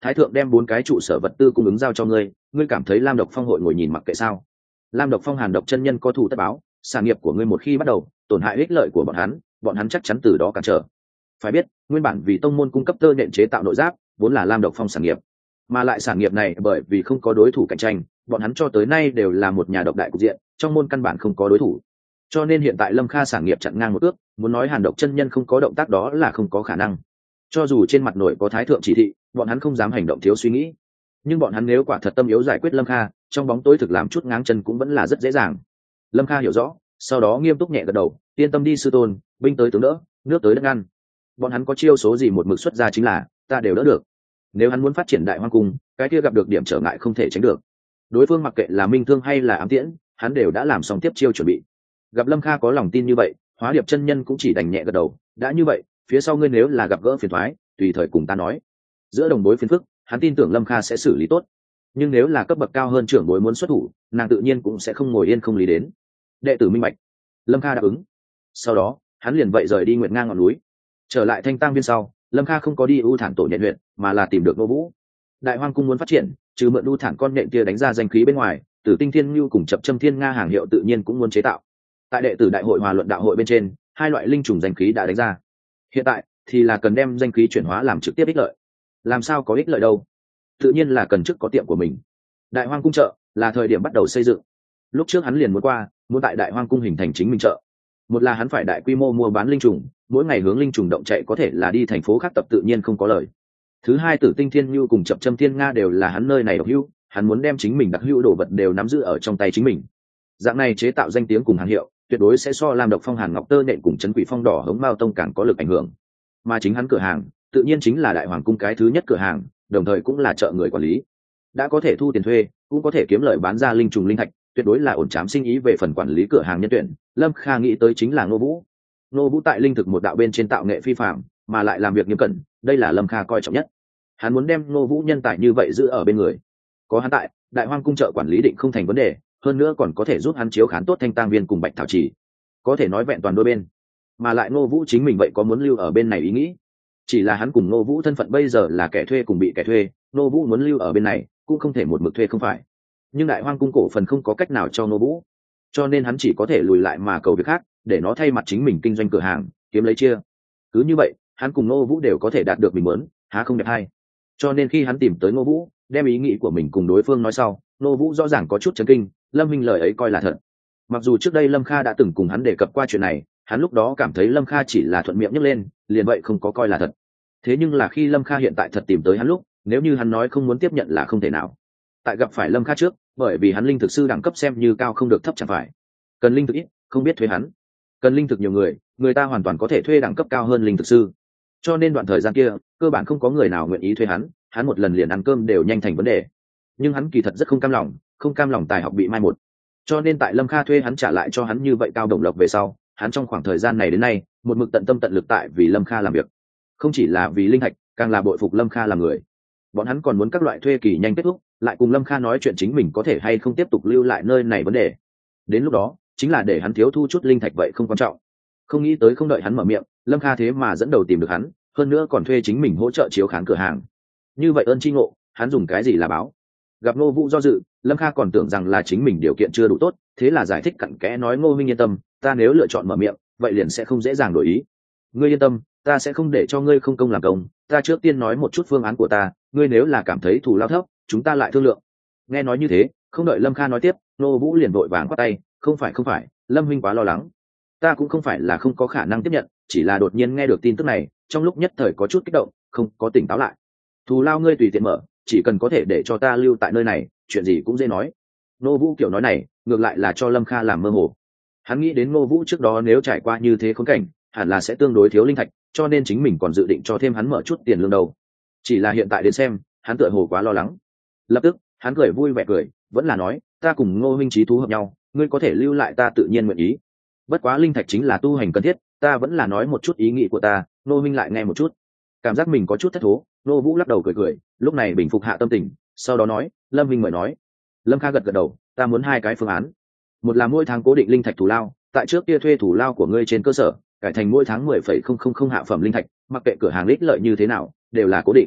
thái thượng đem bốn cái trụ sở vật tư cung ứng giao cho ngươi, ngươi cảm thấy lam độc phong hội ngồi nhìn mặc kệ sao? Lam độc phong hàn độc chân nhân có thù tất báo, sản nghiệp của ngươi một khi bắt đầu tổn hại ích lợi của bọn hắn, bọn hắn chắc chắn từ đó cản trở. Phải biết, nguyên bản vì tông môn cung cấp tơ nhện chế tạo nội giáp vốn là lam độc phong sản nghiệp, mà lại sản nghiệp này bởi vì không có đối thủ cạnh tranh, bọn hắn cho tới nay đều là một nhà độc đại cục diện, trong môn căn bản không có đối thủ. Cho nên hiện tại lâm kha sản nghiệp chặn ngang một ước, muốn nói hàn độc chân nhân không có động tác đó là không có khả năng. Cho dù trên mặt nội có thái thượng chỉ thị, bọn hắn không dám hành động thiếu suy nghĩ, nhưng bọn hắn nếu quả thật tâm yếu giải quyết lâm kha, trong bóng tối thực làm chút ngáng chân cũng vẫn là rất dễ dàng. Lâm kha hiểu rõ, sau đó nghiêm túc nhẹ gật đầu, yên tâm đi sư tôn, binh tới tướng đỡ, nước tới đất ngăn. Bọn hắn có chiêu số gì một mực xuất ra chính là ta đều đỡ được. Nếu hắn muốn phát triển đại hoang cung, cái kia gặp được điểm trở ngại không thể tránh được. Đối phương mặc kệ là minh thương hay là ám tiễn, hắn đều đã làm xong tiếp chiêu chuẩn bị. Gặp lâm kha có lòng tin như vậy, hóa điệp chân nhân cũng chỉ đành nhẹ gật đầu, đã như vậy, phía sau ngươi nếu là gặp gỡ phiền thoái, tùy thời cùng ta nói. Giữa đồng bối phiền phức, hắn tin tưởng lâm kha sẽ xử lý tốt, nhưng nếu là cấp bậc cao hơn trưởng bối muốn xuất thủ, nàng tự nhiên cũng sẽ không ngồi yên không lý đến. Đệ tử minh bạch. Lâm kha đáp ứng. Sau đó hắn liền vậy rời đi nguyệt ngang ngọn núi. Trở lại thanh tang viên sau, lâm kha không có đi ưu thản tổ nhện huyện, mà là tìm được Ngô Vũ. Đại hoang cung muốn phát triển, trừ mượn ưu thản con nhện kia đánh ra danh khí bên ngoài, tử tinh thiên ngưu cùng chập châm thiên nga hàng hiệu tự nhiên cũng muốn chế tạo. Tại đệ tử đại hội hòa luận đạo hội bên trên, hai loại linh trùng danh khí đã đánh ra. Hiện tại thì là cần đem danh khí chuyển hóa làm trực tiếp ích lợi. Làm sao có ích lợi đâu? Tự nhiên là cần trước có tiệm của mình. Đại hoang cung chợ là thời điểm bắt đầu xây dựng. Lúc trước hắn liền muốn qua, muốn tại đại hoang cung hình thành chính mình chợ. Một là hắn phải đại quy mô mua bán linh trùng, mỗi ngày hướng linh trùng động chạy có thể là đi thành phố khác tập tự nhiên không có lời. Thứ hai, tử tinh thiên nhu cùng chập châm thiên nga đều là hắn nơi này độc hữu, hắn muốn đem chính mình đặc hữu đồ vật đều nắm giữ ở trong tay chính mình. Dạng này chế tạo danh tiếng cùng hàng hiệu, tuyệt đối sẽ so làm độc phong hàn ngọc tơ nện cùng chấn quỷ phong đỏ hống mao tông càng có lực ảnh hưởng. Mà chính hắn cửa hàng, tự nhiên chính là đại hoàng cung cái thứ nhất cửa hàng, đồng thời cũng là chợ người quản lý. Đã có thể thu tiền thuê, cũng có thể kiếm lợi bán ra linh trùng linh thạch, tuyệt đối là ổn chám sinh ý về phần quản lý cửa hàng nhân tuyển. Lâm Kha nghĩ tới chính là Ngô Vũ. Ngô Vũ tại linh thực một đạo bên trên tạo nghệ phi phàm, mà lại làm việc nghiêm cẩn, đây là Lâm Kha coi trọng nhất. Hắn muốn đem Ngô Vũ nhân tài như vậy giữ ở bên người. Có hắn tại, đại hoang cung chợ quản lý định không thành vấn đề, hơn nữa còn có thể giúp hắn chiếu khán tốt thanh tang viên cùng bạch thảo trì, có thể nói vẹn toàn đôi bên. Mà lại Ngô Vũ chính mình vậy có muốn lưu ở bên này ý nghĩ, chỉ là hắn cùng Ngô Vũ thân phận bây giờ là kẻ thuê cùng bị kẻ thuê, Ngô Vũ muốn lưu ở bên này cũng không thể một mực thuê không phải. Nhưng đại hoang cung cổ phần không có cách nào cho Ngô Vũ, cho nên hắn chỉ có thể lùi lại mà cầu việc khác, để nó thay mặt chính mình kinh doanh cửa hàng, kiếm lấy chia. Cứ như vậy, hắn cùng Ngô Vũ đều có thể đạt được mình muốn, há không đẹp hay? Cho nên khi hắn tìm tới Ngô Vũ, đem ý nghĩ của mình cùng đối phương nói sau, Ngô Vũ rõ ràng có chút chấn kinh, Lâm Minh lời ấy coi là thật. Mặc dù trước đây Lâm Kha đã từng cùng hắn đề cập qua chuyện này, hắn lúc đó cảm thấy Lâm Kha chỉ là thuận miệng nhấc lên, liền vậy không có coi là thật. Thế nhưng là khi Lâm Kha hiện tại thật tìm tới hắn lúc, nếu như hắn nói không muốn tiếp nhận là không thể nào. Tại gặp phải Lâm Kha trước, bởi vì hắn linh thực sư đẳng cấp xem như cao không được thấp chẳng phải. Cần linh thực ít, không biết thuê hắn. Cần linh thực nhiều người, người ta hoàn toàn có thể thuê đẳng cấp cao hơn linh thực sư. Cho nên đoạn thời gian kia, cơ bản không có người nào nguyện ý thuê hắn, hắn một lần liền ăn cơm đều nhanh thành vấn đề. Nhưng hắn kỳ thật rất không cam lòng, không cam lòng tài học bị mai một. Cho nên tại Lâm Kha thuê hắn trả lại cho hắn như vậy cao đồng lộc về sau, hắn trong khoảng thời gian này đến nay, một mực tận tâm tận lực tại vì Lâm Kha làm việc. Không chỉ là vì linh thạch, càng là bội phục Lâm Kha làm người. Bọn hắn còn muốn các loại thuê kỳ nhanh kết thúc, lại cùng Lâm Kha nói chuyện chính mình có thể hay không tiếp tục lưu lại nơi này vấn đề. Đến lúc đó, chính là để hắn thiếu thu chút linh thạch vậy không quan trọng. Không nghĩ tới không đợi hắn mở miệng, Lâm Kha thế mà dẫn đầu tìm được hắn, hơn nữa còn thuê chính mình hỗ trợ chiếu khán cửa hàng. Như vậy ơn chi ngộ, hắn dùng cái gì là báo? Gặp Ngô Vũ do dự, Lâm Kha còn tưởng rằng là chính mình điều kiện chưa đủ tốt, thế là giải thích cặn kẽ nói Ngô Minh yên tâm, ta nếu lựa chọn mở miệng, vậy liền sẽ không dễ dàng đổi ý. Ngươi yên tâm, ta sẽ không để cho ngươi không công làm công, ta trước tiên nói một chút phương án của ta, ngươi nếu là cảm thấy thù lao thấp, chúng ta lại thương lượng. Nghe nói như thế, không đợi Lâm Kha nói tiếp, Ngô Vũ liền vội vàng quát tay, không phải không phải, Lâm huynh quá lo lắng. Ta cũng không phải là không có khả năng tiếp nhận, chỉ là đột nhiên nghe được tin tức này, trong lúc nhất thời có chút kích động, không có tỉnh táo lại. Thù lao ngươi tùy tiện mở, chỉ cần có thể để cho ta lưu tại nơi này, chuyện gì cũng dễ nói. Ngô Vũ kiểu nói này, ngược lại là cho Lâm Kha làm mơ hồ. Hắn nghĩ đến Ngô Vũ trước đó nếu trải qua như thế khốn cảnh, hẳn là sẽ tương đối thiếu linh thạch, cho nên chính mình còn dự định cho thêm hắn mở chút tiền lương đầu. Chỉ là hiện tại đến xem, hắn tựa hồ quá lo lắng. Lập tức, hắn cười vui vẻ cười, vẫn là nói, ta cùng Ngô huynh chí thú hợp nhau, ngươi có thể lưu lại ta tự nhiên nguyện ý. Bất quá linh thạch chính là tu hành cần thiết, ta vẫn là nói một chút ý nghĩ của ta, Ngô huynh lại nghe một chút. Cảm giác mình có chút thất thố, Ngô Vũ lắc đầu cười cười, lúc này bình phục hạ tâm tình, sau đó nói, Lâm huynh mời nói. Lâm Kha gật gật đầu, ta muốn hai cái phương án. Một là mỗi tháng cố định linh thạch thủ lao, tại trước kia thuê thủ lao của ngươi trên cơ sở, cải thành mỗi tháng mười phẩy không không không hạ phẩm linh thạch, mặc kệ cửa hàng ích lợi như thế nào, đều là cố định.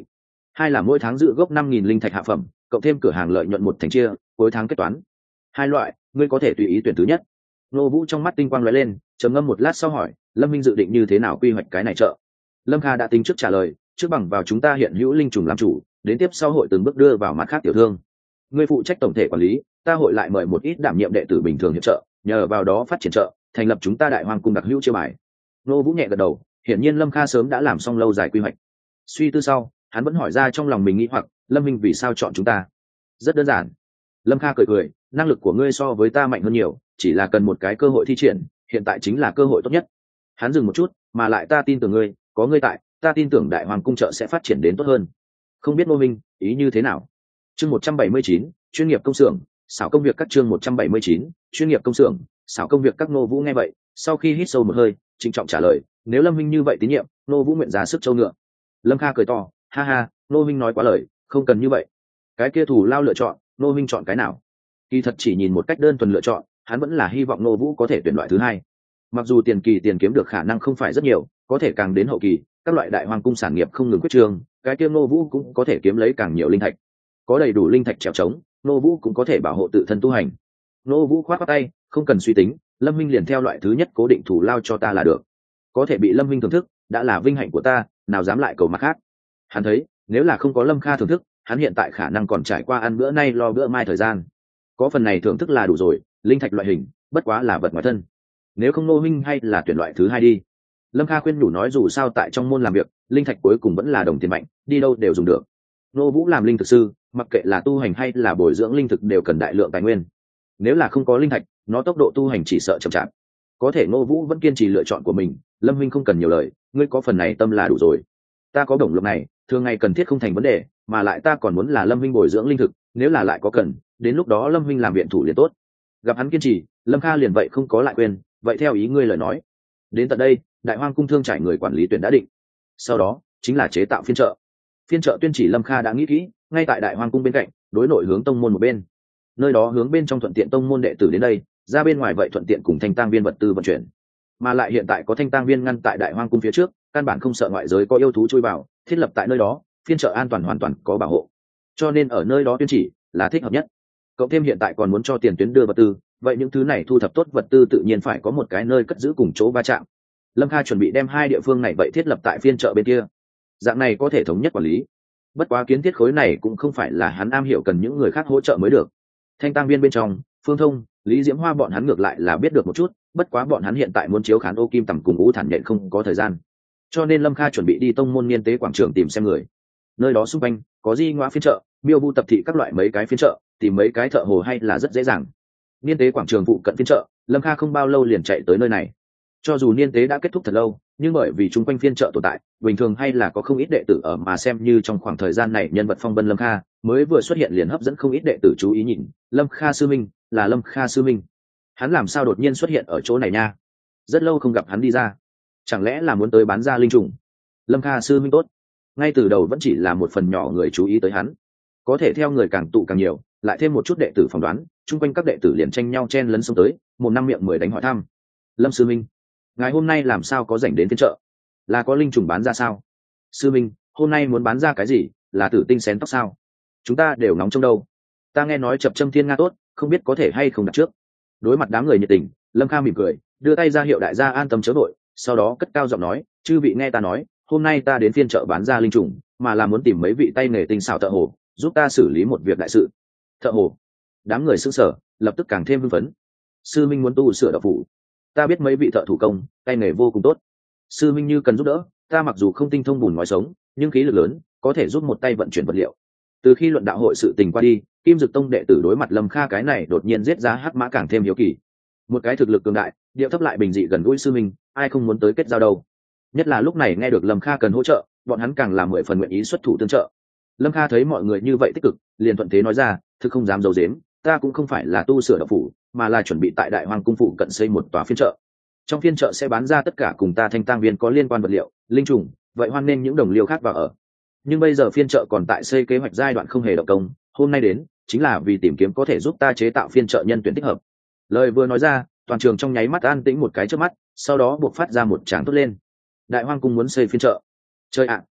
hai là mỗi tháng giữ gốc năm nghìn linh thạch hạ phẩm, cộng thêm cửa hàng lợi nhuận một thành chia, cuối tháng kết toán. Hai loại, ngươi có thể tùy ý tuyển thứ nhất. Nô Vũ trong mắt tinh quang lóe lên, trầm ngâm một lát sau hỏi, Lâm Minh dự định như thế nào quy hoạch cái này chợ? Lâm Kha đã tính trước trả lời, trước bằng vào chúng ta hiện hữu linh trùng làm chủ, đến tiếp sau hội từng bước đưa vào mặt khác tiểu thương. Ngươi phụ trách tổng thể quản lý, ta hội lại mời một ít đảm nhiệm đệ tử bình thường hiệp trợ, nhờ vào đó phát triển chợ, thành lập chúng ta Đại Hoang cung đặc hữu chiêu bài. Nô Vũ nhẹ gật đầu, hiển nhiên Lâm Kha sớm đã làm xong lâu dài quy hoạch. Suy tư sau, hắn vẫn hỏi ra trong lòng mình nghĩ hoặc, Lâm Minh vì sao chọn chúng ta? Rất đơn giản. Lâm Kha cười cười, năng lực của ngươi so với ta mạnh hơn nhiều, chỉ là cần một cái cơ hội thi triển, hiện tại chính là cơ hội tốt nhất. Hắn dừng một chút, mà lại ta tin tưởng ngươi, có ngươi tại, ta tin tưởng Đại Hoàng cung chợ sẽ phát triển đến tốt hơn. Không biết Ngô Minh ý như thế nào? Chương một trăm bảy mươi chín, chuyên nghiệp công xưởng, xảo công việc các chương một trăm bảy mươi chín, chuyên nghiệp công xưởng, xảo công việc các. Ngô Vũ nghe vậy, sau khi hít sâu một hơi, trịnh trọng trả lời, nếu Lâm Minh như vậy tín nhiệm, Ngô Vũ nguyện ra sức châu ngựa. Lâm Kha cười to, ha ha, Ngô Minh nói quá lời, không cần như vậy. Cái kia thủ lao lựa chọn, Ngô Minh chọn cái nào? Kỳ thật chỉ nhìn một cách đơn thuần lựa chọn, hắn vẫn là hy vọng Ngô Vũ có thể tuyển loại thứ hai. Mặc dù tiền kỳ tiền kiếm được khả năng không phải rất nhiều, có thể càng đến hậu kỳ, các loại Đại Hoang cung sản nghiệp không ngừng quyết trương, cái kia Ngô Vũ cũng có thể kiếm lấy càng nhiều linh thạch. Có đầy đủ linh thạch trèo trống, Ngô Vũ cũng có thể bảo hộ tự thân tu hành. Ngô Vũ khoát khoát tay, không cần suy tính, Lâm Minh liền theo loại thứ nhất cố định thủ lao cho ta là được. Có thể bị Lâm Minh thưởng thức, đã là vinh hạnh của ta, nào dám lại cầu mặt khác. Hắn thấy, nếu là không có Lâm Kha thưởng thức, hắn hiện tại khả năng còn trải qua ăn bữa nay lo bữa mai thời gian. Có phần này thưởng thức là đủ rồi, linh thạch loại hình, bất quá là vật ngoài thân. Nếu không Ngô Minh hay là tuyển loại thứ hai đi. Lâm Kha khuyên nhủ nói dù sao tại trong môn làm việc, linh thạch cuối cùng vẫn là đồng tiền mạnh, đi đâu đều dùng được. Ngô Vũ làm linh thực sư, mặc kệ là tu hành hay là bồi dưỡng linh thực đều cần đại lượng tài nguyên. Nếu là không có linh thạch, nó tốc độ tu hành chỉ sợ chậm chạp. Có thể Ngô Vũ vẫn kiên trì lựa chọn của mình, Lâm Minh không cần nhiều lời, ngươi có phần này tâm là đủ rồi. Ta có đồng lượng này, thường ngày cần thiết không thành vấn đề, mà lại ta còn muốn là Lâm Minh bồi dưỡng linh thực, nếu là lại có cần, đến lúc đó Lâm Minh làm viện thủ liền tốt. Gặp hắn kiên trì, Lâm Kha liền vậy không có lại quên, vậy theo ý ngươi lời nói. Đến tận đây, Đại Hoang cung thương trải người quản lý tuyển đã định. Sau đó, chính là chế tạo phiên chợ. Phiên chợ tuyên chỉ Lâm Kha đã nghĩ kỹ, ngay tại Đại Hoang cung bên cạnh, đối nội hướng tông môn một bên. Nơi đó hướng bên trong thuận tiện tông môn đệ tử đến đây, ra bên ngoài vậy thuận tiện cùng thanh tang viên vật tư vận chuyển. Mà lại hiện tại có thanh tang viên ngăn tại Đại Hoang cung phía trước, căn bản không sợ ngoại giới có yêu thú chui vào, thiết lập tại nơi đó, phiên chợ an toàn hoàn toàn có bảo hộ. Cho nên ở nơi đó tuyên chỉ là thích hợp nhất. Cộng thêm hiện tại còn muốn cho tiền tuyến đưa vật tư, vậy những thứ này thu thập tốt vật tư tự nhiên phải có một cái nơi cất giữ cùng chỗ va chạm. Lâm Kha chuẩn bị đem hai địa phương này vậy thiết lập tại phiên chợ bên kia, dạng này có thể thống nhất quản lý. Bất quá kiến thiết khối này cũng không phải là hắn am hiểu, cần những người khác hỗ trợ mới được. Thanh tang viên bên trong, Phương Thông, Lý Diễm Hoa bọn hắn ngược lại là biết được một chút, bất quá bọn hắn hiện tại muốn chiếu khán Ô Kim Tầm cùng Ú Thản Nhện không có thời gian, cho nên Lâm Kha chuẩn bị đi tông môn niên tế quảng trường tìm xem người. Nơi đó xung quanh có di ngoa phiên chợ, miêu vu tập thị các loại mấy cái phiên chợ, tìm mấy cái thợ hồ hay là rất dễ dàng. Niên tế quảng trường phụ cận phiên chợ, Lâm Kha không bao lâu liền chạy tới nơi này. Cho dù niên tế đã kết thúc thật lâu, nhưng bởi vì chung quanh phiên chợ tồn tại, bình thường hay là có không ít đệ tử ở, mà xem như trong khoảng thời gian này nhân vật phong vân Lâm Kha mới vừa xuất hiện liền hấp dẫn không ít đệ tử chú ý nhìn. Lâm Kha sư minh, là Lâm Kha sư minh, hắn làm sao đột nhiên xuất hiện ở chỗ này nha? Rất lâu không gặp hắn đi ra, chẳng lẽ là muốn tới bán ra linh trùng? Lâm Kha sư minh tốt. Ngay từ đầu vẫn chỉ là một phần nhỏ người chú ý tới hắn, có thể theo người càng tụ càng nhiều, lại thêm một chút đệ tử phỏng đoán, chung quanh các đệ tử liền tranh nhau chen lấn xông tới, một năm miệng mười đánh hỏi thăm. Lâm sư minh, ngày hôm nay làm sao có rảnh đến phiên chợ? Là có linh trùng bán ra sao? Sư minh, hôm nay muốn bán ra cái gì? Là tử tinh xén tóc sao? Chúng ta đều nóng trong đâu. Ta nghe nói chập châm thiên nga tốt, không biết có thể hay không đặt trước. Đối mặt đám người nhiệt tình, Lâm Kha mỉm cười, đưa tay ra hiệu đại gia an tâm chớ vội, sau đó cất cao giọng nói, chư vị nghe ta nói, hôm nay ta đến phiên chợ bán ra linh trùng, mà là muốn tìm mấy vị tay nghề tinh xảo thợ hồ, giúp ta xử lý một việc đại sự. Thợ hồ? Đám người sững sờ, lập tức càng thêm hưng phấn. Sư minh muốn tu sửa đạo phủ, ta biết mấy vị thợ thủ công, tay nghề vô cùng tốt. Sư minh như cần giúp đỡ, ta mặc dù không tinh thông bùn nói sống, nhưng khí lực lớn, có thể giúp một tay vận chuyển vật liệu. Từ khi luận đạo hội sự tình qua đi, Kim Dực Tông đệ tử đối mặt Lâm Kha cái này đột nhiên giết giá hắc mã càng thêm hiếu kỳ. Một cái thực lực cường đại, điệu thấp lại bình dị gần gũi sư minh, ai không muốn tới kết giao đâu. Nhất là lúc này nghe được Lâm Kha cần hỗ trợ, bọn hắn càng làm mười phần nguyện ý xuất thủ tương trợ. Lâm Kha thấy mọi người như vậy tích cực, liền thuận thế nói ra, thực không dám giấu giếm, ta cũng không phải là tu sửa đạo phủ, mà là chuẩn bị tại Đại Hoang cung phụ cận xây một tòa phiên chợ. Trong phiên chợ sẽ bán ra tất cả cùng ta thanh tang viên có liên quan vật liệu, linh trùng, vậy hoan nên những đồng liêu khác vào ở. Nhưng bây giờ phiên chợ còn tại xây kế hoạch giai đoạn không hề động công, hôm nay đến chính là vì tìm kiếm có thể giúp ta chế tạo phiên chợ nhân tuyển thích hợp. Lời vừa nói ra, toàn trường trong nháy mắt an tĩnh một cái trước mắt, sau đó buộc phát ra một tràng thốt lên. Đại Hoang cung muốn xây phiên chợ. Chơi ạ,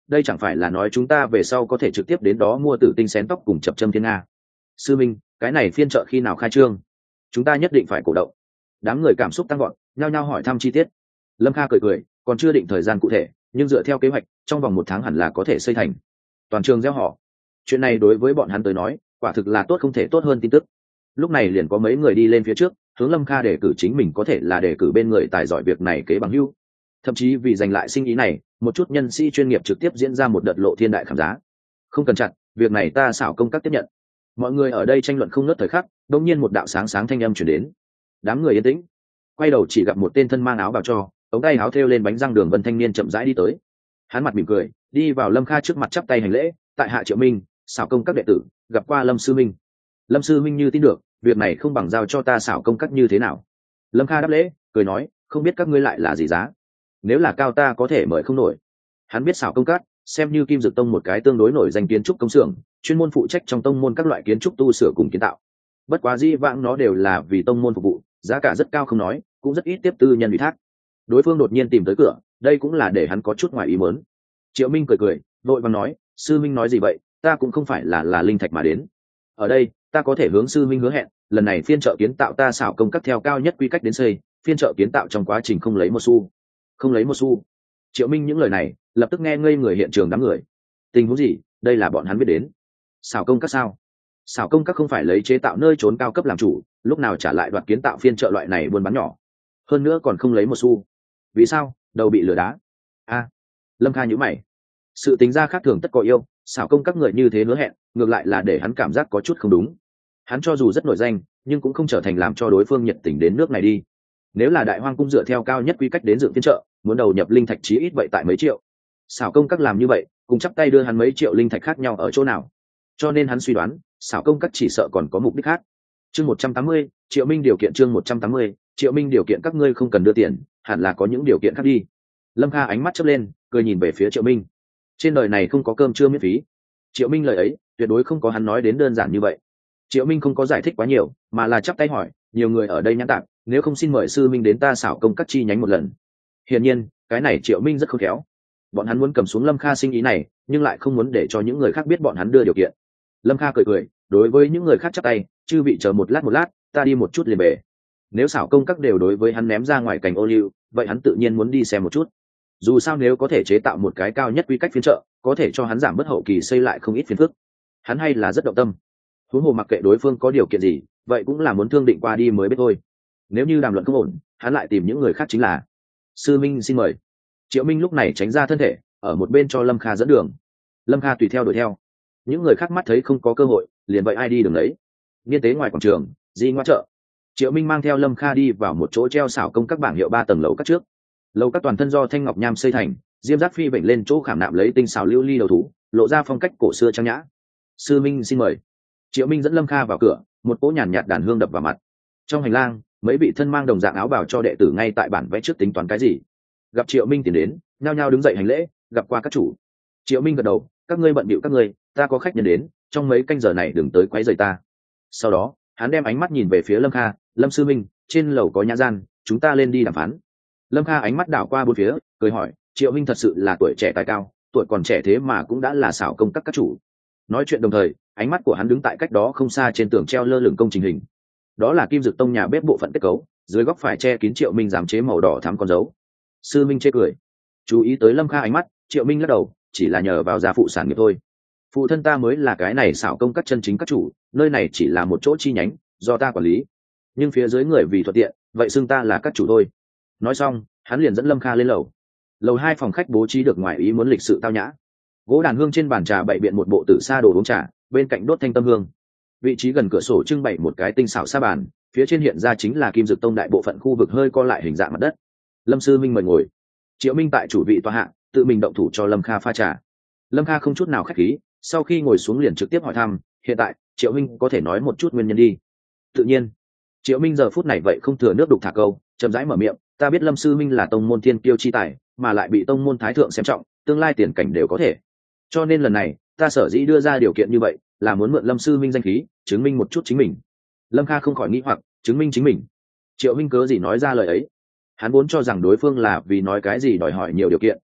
đây chẳng phải là nói chúng ta về sau có thể trực tiếp đến đó mua tử tinh xén tóc cùng chập châm thiên nga. Sư minh, cái này phiên chợ khi nào khai trương? Chúng ta nhất định phải cổ động. Đám người cảm xúc tăng gọn, nhao nhao hỏi thăm chi tiết. Lâm Kha cười cười, còn chưa định thời gian cụ thể, nhưng dựa theo kế hoạch, trong vòng một tháng hẳn là có thể xây thành. Toàn trường gieo họ. Chuyện này đối với bọn hắn tới nói, quả thực là tốt không thể tốt hơn tin tức. Lúc này liền có mấy người đi lên phía trước, hướng Lâm Kha đề cử chính mình có thể là đề cử bên người tài giỏi việc này kế bằng hữu. Thậm chí vì giành lại sinh ý này, một chút nhân sĩ chuyên nghiệp trực tiếp diễn ra một đợt lộ thiên đại khảm giá. Không cần chặt, việc này ta xảo công các tiếp nhận. Mọi người ở đây tranh luận không ngớt thời khắc, đột nhiên một đạo sáng sáng thanh âm truyền đến. Đám người yên tĩnh, quay đầu chỉ gặp một tên thân mang áo bào cho, ống tay áo thêu lên bánh răng đường vân thanh niên chậm rãi đi tới. Hắn mặt mỉm cười, đi vào Lâm Kha trước mặt chắp tay hành lễ, tại hạ Triệu Minh, xảo công các đệ tử, gặp qua Lâm sư minh. Lâm sư minh như tin được, việc này không bằng giao cho ta xảo công các như thế nào? Lâm Kha đáp lễ, cười nói, không biết các ngươi lại là gì giá? Nếu là cao ta có thể mời không nổi. Hắn biết xảo công các xem như Kim Dực Tông một cái tương đối nổi danh kiến trúc công xưởng, chuyên môn phụ trách trong tông môn các loại kiến trúc tu sửa cùng kiến tạo. Bất quá dĩ vãng nó đều là vì tông môn phục vụ, giá cả rất cao không nói, cũng rất ít tiếp tư nhân ủy thác. Đối phương đột nhiên tìm tới cửa, đây cũng là để hắn có chút ngoài ý muốn. Triệu Minh cười cười, vội vàng nói, sư minh nói gì vậy, ta cũng không phải là là linh thạch mà đến. Ở đây, ta có thể hướng sư minh hứa hẹn, lần này phiên chợ kiến tạo ta xảo công các theo cao nhất quy cách đến xây, phiên chợ kiến tạo trong quá trình không lấy một xu. Không lấy một xu. Triệu Minh những lời này, lập tức nghe ngây người hiện trường đám người. Tình huống gì, đây là bọn hắn biết đến. Xảo công các sao? Xảo công các không phải lấy chế tạo nơi trốn cao cấp làm chủ, lúc nào trả lại đoạt kiến tạo phiên chợ loại này buôn bán nhỏ. Hơn nữa còn không lấy một xu. Vì sao? Đầu bị lừa đá. A. Lâm Kha nhíu mày. Sự tính ra khác thường tất có yêu, xảo công các người như thế hứa hẹn, ngược lại là để hắn cảm giác có chút không đúng. Hắn cho dù rất nổi danh, nhưng cũng không trở thành làm cho đối phương nhiệt tình đến nước này đi. Nếu là Đại Hoang cung dựa theo cao nhất quy cách đến dựng phiên chợ, muốn đầu nhập linh thạch chí ít vậy tại mấy triệu. Xảo công các làm như vậy, cùng chắp tay đưa hắn mấy triệu linh thạch khác nhau ở chỗ nào? Cho nên hắn suy đoán, xảo công các chỉ sợ còn có mục đích khác. Chương một trăm tám mươi, Triệu Minh điều kiện chương một trăm tám mươi, Triệu Minh điều kiện các ngươi không cần đưa tiền, hẳn là có những điều kiện khác đi. Lâm Kha ánh mắt chớp lên, cười nhìn về phía Triệu Minh. Trên đời này không có cơm trưa miễn phí. Triệu Minh lời ấy, tuyệt đối không có hắn nói đến đơn giản như vậy. Triệu Minh không có giải thích quá nhiều, mà là chắp tay hỏi, nhiều người ở đây nhãn tạp, nếu không xin mời sư minh đến ta xảo công các chi nhánh một lần. Hiển nhiên, cái này Triệu Minh rất khôn khéo. Bọn hắn muốn cầm xuống Lâm Kha sinh ý này, nhưng lại không muốn để cho những người khác biết bọn hắn đưa điều kiện. Lâm Kha cười cười, đối với những người khác chắp tay, chư vị chờ một lát một lát, ta đi một chút liền về. Nếu xảo công các đều đối với hắn ném ra ngoài cành ô liu, vậy hắn tự nhiên muốn đi xem một chút. Dù sao nếu có thể chế tạo một cái cao nhất quy cách phiên chợ, có thể cho hắn giảm bớt hậu kỳ xây lại không ít phiền phức. Hắn hay là rất động tâm. Huống hồ mặc kệ đối phương có điều kiện gì, vậy cũng là muốn thương định qua đi mới biết thôi. Nếu như đàm luận không ổn, hắn lại tìm những người khác chính là. Sư minh xin mời. Triệu Minh lúc này tránh ra thân thể, ở một bên cho Lâm Kha dẫn đường. Lâm Kha tùy theo đuổi theo. Những người khác mắt thấy không có cơ hội, liền vậy ai đi đường đấy. Niên tế ngoài quảng trường, di ngoa chợ. Triệu Minh mang theo Lâm Kha đi vào một chỗ treo xảo công các bảng hiệu ba tầng lầu các trước. Lầu các toàn thân do thanh ngọc nham xây thành, diêm giác phi vểnh lên chỗ khảm nạm lấy tinh xảo lưu ly đầu thú, lộ ra phong cách cổ xưa trang nhã. Sư minh xin mời. Triệu Minh dẫn Lâm Kha vào cửa, một cỗ nhàn nhạt đàn hương đập vào mặt. Trong hành lang, mấy vị thân mang đồng dạng áo bào cho đệ tử ngay tại bản vẽ trước tính toán cái gì. Gặp Triệu Minh tiến đến, nhao nhao đứng dậy hành lễ, gặp qua các chủ. Triệu Minh gật đầu, các ngươi bận bịu các ngươi, ta có khách nhân đến, trong mấy canh giờ này đừng tới quấy rầy ta. Sau đó, hắn đem ánh mắt nhìn về phía Lâm Kha, Lâm sư minh, trên lầu có nhã gian, chúng ta lên đi đàm phán. Lâm Kha ánh mắt đảo qua bốn phía, cười hỏi, Triệu Minh thật sự là tuổi trẻ tài cao, tuổi còn trẻ thế mà cũng đã là xảo công các các chủ. Nói chuyện đồng thời, ánh mắt của hắn đứng tại cách đó không xa trên tường treo lơ lửng công trình hình. Đó là Kim Dực Tông nhà bếp bộ phận kết cấu, dưới góc phải che kín Triệu Minh dám chế màu đỏ thắm con dấu. Sư minh chê cười. Chú ý tới Lâm Kha ánh mắt, Triệu Minh lắc đầu, chỉ là nhờ vào gia phụ sản nghiệp thôi. Phụ thân ta mới là cái này xảo công các chân chính các chủ, nơi này chỉ là một chỗ chi nhánh, do ta quản lý. Nhưng phía dưới người vì thuận tiện, vậy xưng ta là các chủ thôi. Nói xong, hắn liền dẫn Lâm Kha lên lầu. Lầu hai phòng khách bố trí được ngoài ý muốn lịch sự tao nhã. Gỗ đàn hương trên bàn trà bày biện một bộ tử sa đồ uống trà, bên cạnh đốt thanh tâm hương. Vị trí gần cửa sổ trưng bày một cái tinh xảo sa bàn, phía trên hiện ra chính là Kim Dực Tông đại bộ phận khu vực hơi co lại hình dạng mặt đất. Lâm sư minh mời ngồi. Triệu Minh tại chủ vị tòa hạ, tự mình động thủ cho Lâm Kha pha trà. Lâm Kha không chút nào khách khí, sau khi ngồi xuống liền trực tiếp hỏi thăm, hiện tại Triệu Minh có thể nói một chút nguyên nhân đi. Tự nhiên. Triệu Minh giờ phút này vậy không thừa nước đục thả câu, chậm rãi mở miệng, ta biết Lâm sư minh là tông môn thiên kiêu chi tài, mà lại bị tông môn thái thượng xem trọng, tương lai tiền cảnh đều có thể. Cho nên lần này, ta sở dĩ đưa ra điều kiện như vậy, là muốn mượn Lâm sư minh danh khí, chứng minh một chút chính mình. Lâm Kha không khỏi nghĩ hoặc, chứng minh chính mình. Triệu Minh cớ gì nói ra lời ấy? Hắn vốn cho rằng đối phương là vì nói cái gì đòi hỏi nhiều điều kiện,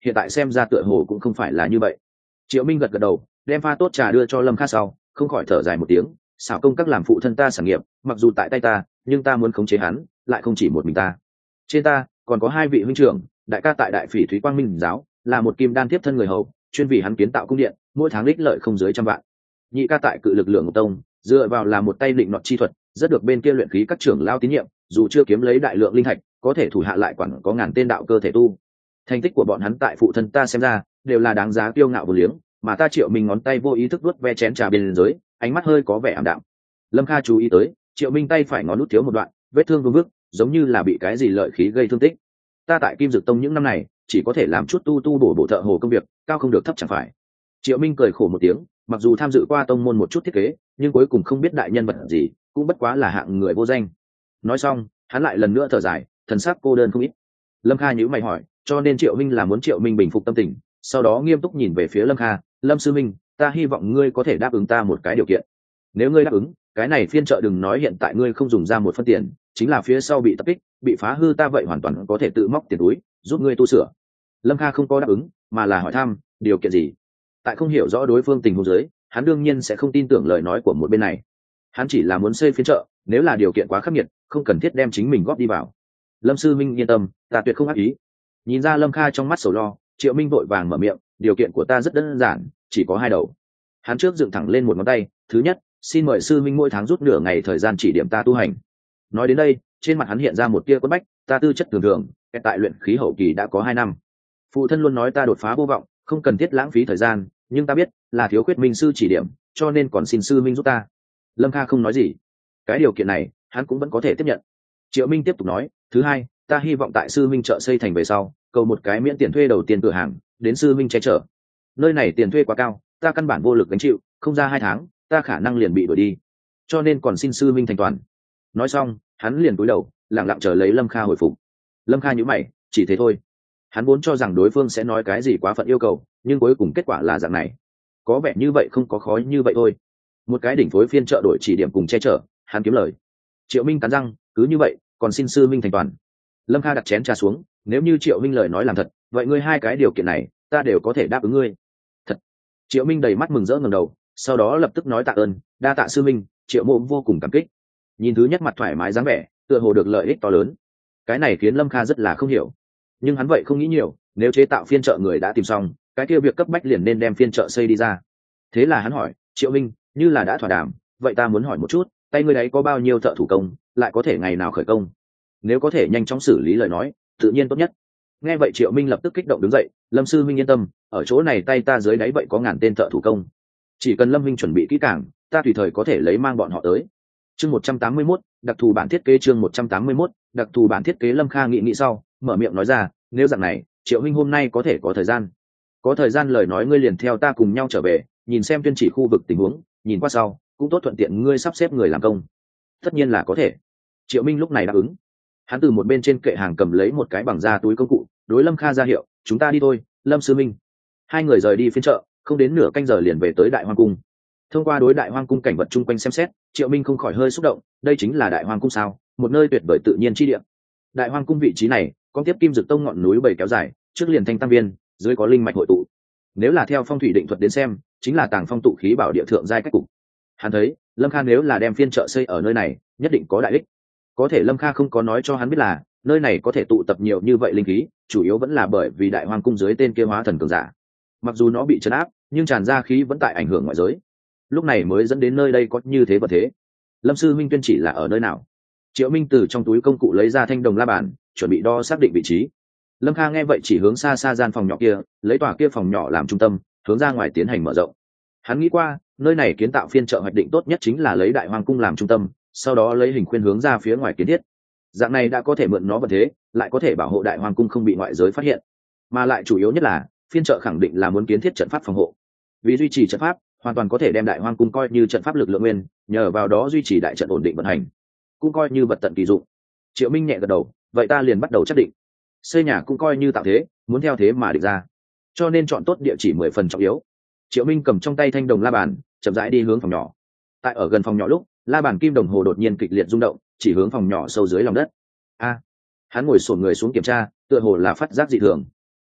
hiện tại xem ra tựa hồ cũng không phải là như vậy. Triệu Minh gật gật đầu, đem pha tốt trà đưa cho Lâm Kha sau, không khỏi thở dài một tiếng, xảo công các làm phụ thân ta sản nghiệp, mặc dù tại tay ta, nhưng ta muốn khống chế hắn, lại không chỉ một mình ta. Trên ta còn có hai vị huynh trưởng, đại ca tại Đại Phỉ Thúy Quang Minh giáo, là một kim đan tiếp thân người hầu, chuyên vì hắn kiến tạo cung điện, mỗi tháng lích lợi không dưới trăm vạn. Nhị ca tại Cự Lực Lượng Tông, dựa vào là một tay định nọt chi thuật, rất được bên kia luyện khí các trưởng lao tín nhiệm, dù chưa kiếm lấy đại lượng linh thạch, có thể thủ hạ lại quản có ngàn tên đạo cơ thể tu. Thành tích của bọn hắn tại phụ thân ta xem ra, đều là đáng giá kiêu ngạo vô liếng, mà ta Triệu Minh ngón tay vô ý thức vuốt ve chén trà bên dưới, ánh mắt hơi có vẻ ảm đạm. Lâm Kha chú ý tới, Triệu Minh tay phải ngón nút thiếu một đoạn, vết thương vương vức, giống như là bị cái gì lợi khí gây thương tích. Ta tại Kim Dực Tông những năm này, chỉ có thể làm chút tu tu bổ bổ thợ hồ công việc, cao không được thấp chẳng phải. Triệu Minh cười khổ một tiếng, mặc dù tham dự qua tông môn một chút thiết kế, nhưng cuối cùng không biết đại nhân vật gì, cũng bất quá là hạng người vô danh. Nói xong, hắn lại lần nữa thở dài, thần sắc cô đơn không ít. Lâm Kha nhíu mày hỏi, cho nên Triệu Minh là muốn Triệu Minh bình phục tâm tình, sau đó nghiêm túc nhìn về phía Lâm Kha, Lâm sư minh, ta hy vọng ngươi có thể đáp ứng ta một cái điều kiện. Nếu ngươi đáp ứng, cái này phiên chợ đừng nói hiện tại ngươi không dùng ra một phân tiền, chính là phía sau bị tập kích, bị phá hư ta vậy hoàn toàn có thể tự móc tiền túi, giúp ngươi tu sửa. Lâm Kha không có đáp ứng, mà là hỏi thăm, điều kiện gì? Tại không hiểu rõ đối phương tình huống dưới, hắn đương nhiên sẽ không tin tưởng lời nói của một bên này. Hắn chỉ là muốn xây phiên chợ, nếu là điều kiện quá khắc nghiệt, không cần thiết đem chính mình góp đi vào. Lâm sư minh yên tâm, ta tuyệt không ác ý. Nhìn ra Lâm Kha trong mắt sầu lo, Triệu Minh vội vàng mở miệng, điều kiện của ta rất đơn giản, chỉ có hai đầu. Hắn trước dựng thẳng lên một ngón tay, thứ nhất, xin mời sư minh mỗi tháng rút nửa ngày thời gian chỉ điểm ta tu hành. Nói đến đây, trên mặt hắn hiện ra một tia quất bách, ta tư chất thường thường, tại luyện khí hậu kỳ đã có hai năm. Phụ thân luôn nói ta đột phá vô vọng, không cần thiết lãng phí thời gian, nhưng ta biết là thiếu khuyết minh sư chỉ điểm, cho nên còn xin sư minh giúp ta. Lâm Kha không nói gì. Cái điều kiện này, hắn cũng vẫn có thể tiếp nhận. Triệu Minh tiếp tục nói, thứ hai, ta hy vọng tại sư minh chợ xây thành về sau, cầu một cái miễn tiền thuê đầu tiên cửa hàng, đến sư minh che chở. Nơi này tiền thuê quá cao, ta căn bản vô lực gánh chịu, không ra hai tháng, ta khả năng liền bị đuổi đi, cho nên còn xin sư minh thành toàn. Nói xong, hắn liền cúi đầu, lặng lặng chờ lấy Lâm Kha hồi phục. Lâm Kha nhíu mày, chỉ thế thôi. Hắn vốn cho rằng đối phương sẽ nói cái gì quá phận yêu cầu, nhưng cuối cùng kết quả là dạng này. Có vẻ như vậy không có khó như vậy thôi. Một cái đỉnh phối phiên chợ đổi chỉ điểm cùng che chở, hắn kiếm lời. Triệu Minh cắn răng, cứ như vậy, còn xin sư minh thành toàn. Lâm Kha đặt chén trà xuống, nếu như Triệu Minh lời nói làm thật, vậy ngươi hai cái điều kiện này, ta đều có thể đáp ứng ngươi. Thật. Triệu Minh đầy mắt mừng rỡ ngẩng đầu, sau đó lập tức nói tạ ơn, đa tạ sư minh. Triệu Mộ vô cùng cảm kích. Nhìn thứ nhất mặt thoải mái dáng vẻ, tựa hồ được lợi ích to lớn. Cái này khiến Lâm Kha rất là không hiểu, nhưng hắn vậy không nghĩ nhiều, nếu chế tạo phiên chợ người đã tìm xong, cái kia việc cấp bách liền nên đem phiên chợ xây đi ra. Thế là hắn hỏi, Triệu Minh, như là đã thỏa đàm, vậy ta muốn hỏi một chút, tay ngươi đấy có bao nhiêu thợ thủ công, lại có thể ngày nào khởi công? Nếu có thể nhanh chóng xử lý lời nói, tự nhiên tốt nhất. Nghe vậy Triệu Minh lập tức kích động đứng dậy, Lâm sư minh yên tâm, ở chỗ này tay ta dưới đáy vậy có ngàn tên thợ thủ công, chỉ cần Lâm minh chuẩn bị kỹ càng, ta tùy thời có thể lấy mang bọn họ tới. Chương một trăm tám mươi mốt, đặc thù bản thiết kế. Chương một trăm tám mươi mốt, đặc thù bản thiết kế. Lâm Kha nghĩ nghĩ sau, mở miệng nói ra, nếu dạng này, Triệu huynh hôm nay có thể có thời gian. Có thời gian lời nói ngươi liền theo ta cùng nhau trở về, nhìn xem tuyên chỉ khu vực tình huống, nhìn qua sau, cũng tốt thuận tiện ngươi sắp xếp người làm công. Tất nhiên là có thể. Triệu Minh lúc này đáp ứng. Hắn từ một bên trên kệ hàng cầm lấy một cái bằng da túi công cụ, đối Lâm Kha ra hiệu, chúng ta đi thôi, Lâm sư minh. Hai người rời đi phiên chợ, không đến nửa canh giờ liền về tới Đại Hoang cung. Thông qua đối Đại Hoang cung cảnh vật chung quanh xem xét, Triệu Minh không khỏi hơi xúc động, đây chính là Đại Hoang cung sao, một nơi tuyệt vời tự nhiên chi địa. Đại Hoang cung vị trí này, có tiếp Kim Dực Tông ngọn núi bảy kéo dài, trước liền thanh tăng viên, dưới có linh mạch hội tụ. Nếu là theo phong thủy định thuật đến xem, chính là tàng phong tụ khí bảo địa thượng giai cách cục. Hắn thấy, Lâm Kha nếu là đem phiên chợ xây ở nơi này, nhất định có đại ích. Có thể Lâm Kha không có nói cho hắn biết là, nơi này có thể tụ tập nhiều như vậy linh khí, chủ yếu vẫn là bởi vì Đại Hoang cung dưới tên kia hóa thần cường giả. Mặc dù nó bị trấn áp, nhưng tràn ra khí vẫn tại ảnh hưởng ngoại giới. Lúc này mới dẫn đến nơi đây có như thế vật thế. Lâm sư minh tuyên chỉ là ở nơi nào? Triệu Minh từ trong túi công cụ lấy ra thanh đồng la bàn, chuẩn bị đo xác định vị trí. Lâm Kha nghe vậy chỉ hướng xa xa gian phòng nhỏ kia, lấy tòa kia phòng nhỏ làm trung tâm, hướng ra ngoài tiến hành mở rộng. Hắn nghĩ qua, nơi này kiến tạo phiên chợ hoạch định tốt nhất chính là lấy Đại Hoang cung làm trung tâm, sau đó lấy hình khuyên hướng ra phía ngoài kiến thiết. Dạng này đã có thể mượn nó vật thế, lại có thể bảo hộ Đại Hoang cung không bị ngoại giới phát hiện. Mà lại chủ yếu nhất là, phiên chợ khẳng định là muốn kiến thiết trận pháp phòng hộ. Vì duy trì trận pháp, hoàn toàn có thể đem Đại Hoang cung coi như trận pháp lực lượng nguyên, nhờ vào đó duy trì đại trận ổn định vận hành, cũng coi như vật tận kỳ dụng. Triệu Minh nhẹ gật đầu, vậy ta liền bắt đầu xác định. Xây nhà cũng coi như tạo thế, muốn theo thế mà định ra, cho nên chọn tốt địa chỉ mười phần trọng yếu. Triệu Minh cầm trong tay thanh đồng la bàn, chậm rãi đi hướng phòng nhỏ. Tại ở gần phòng nhỏ lúc, la bàn kim đồng hồ đột nhiên kịch liệt rung động, chỉ hướng phòng nhỏ sâu dưới lòng đất. A! Hắn ngồi xổm người xuống kiểm tra, tựa hồ là phát giác dị thường.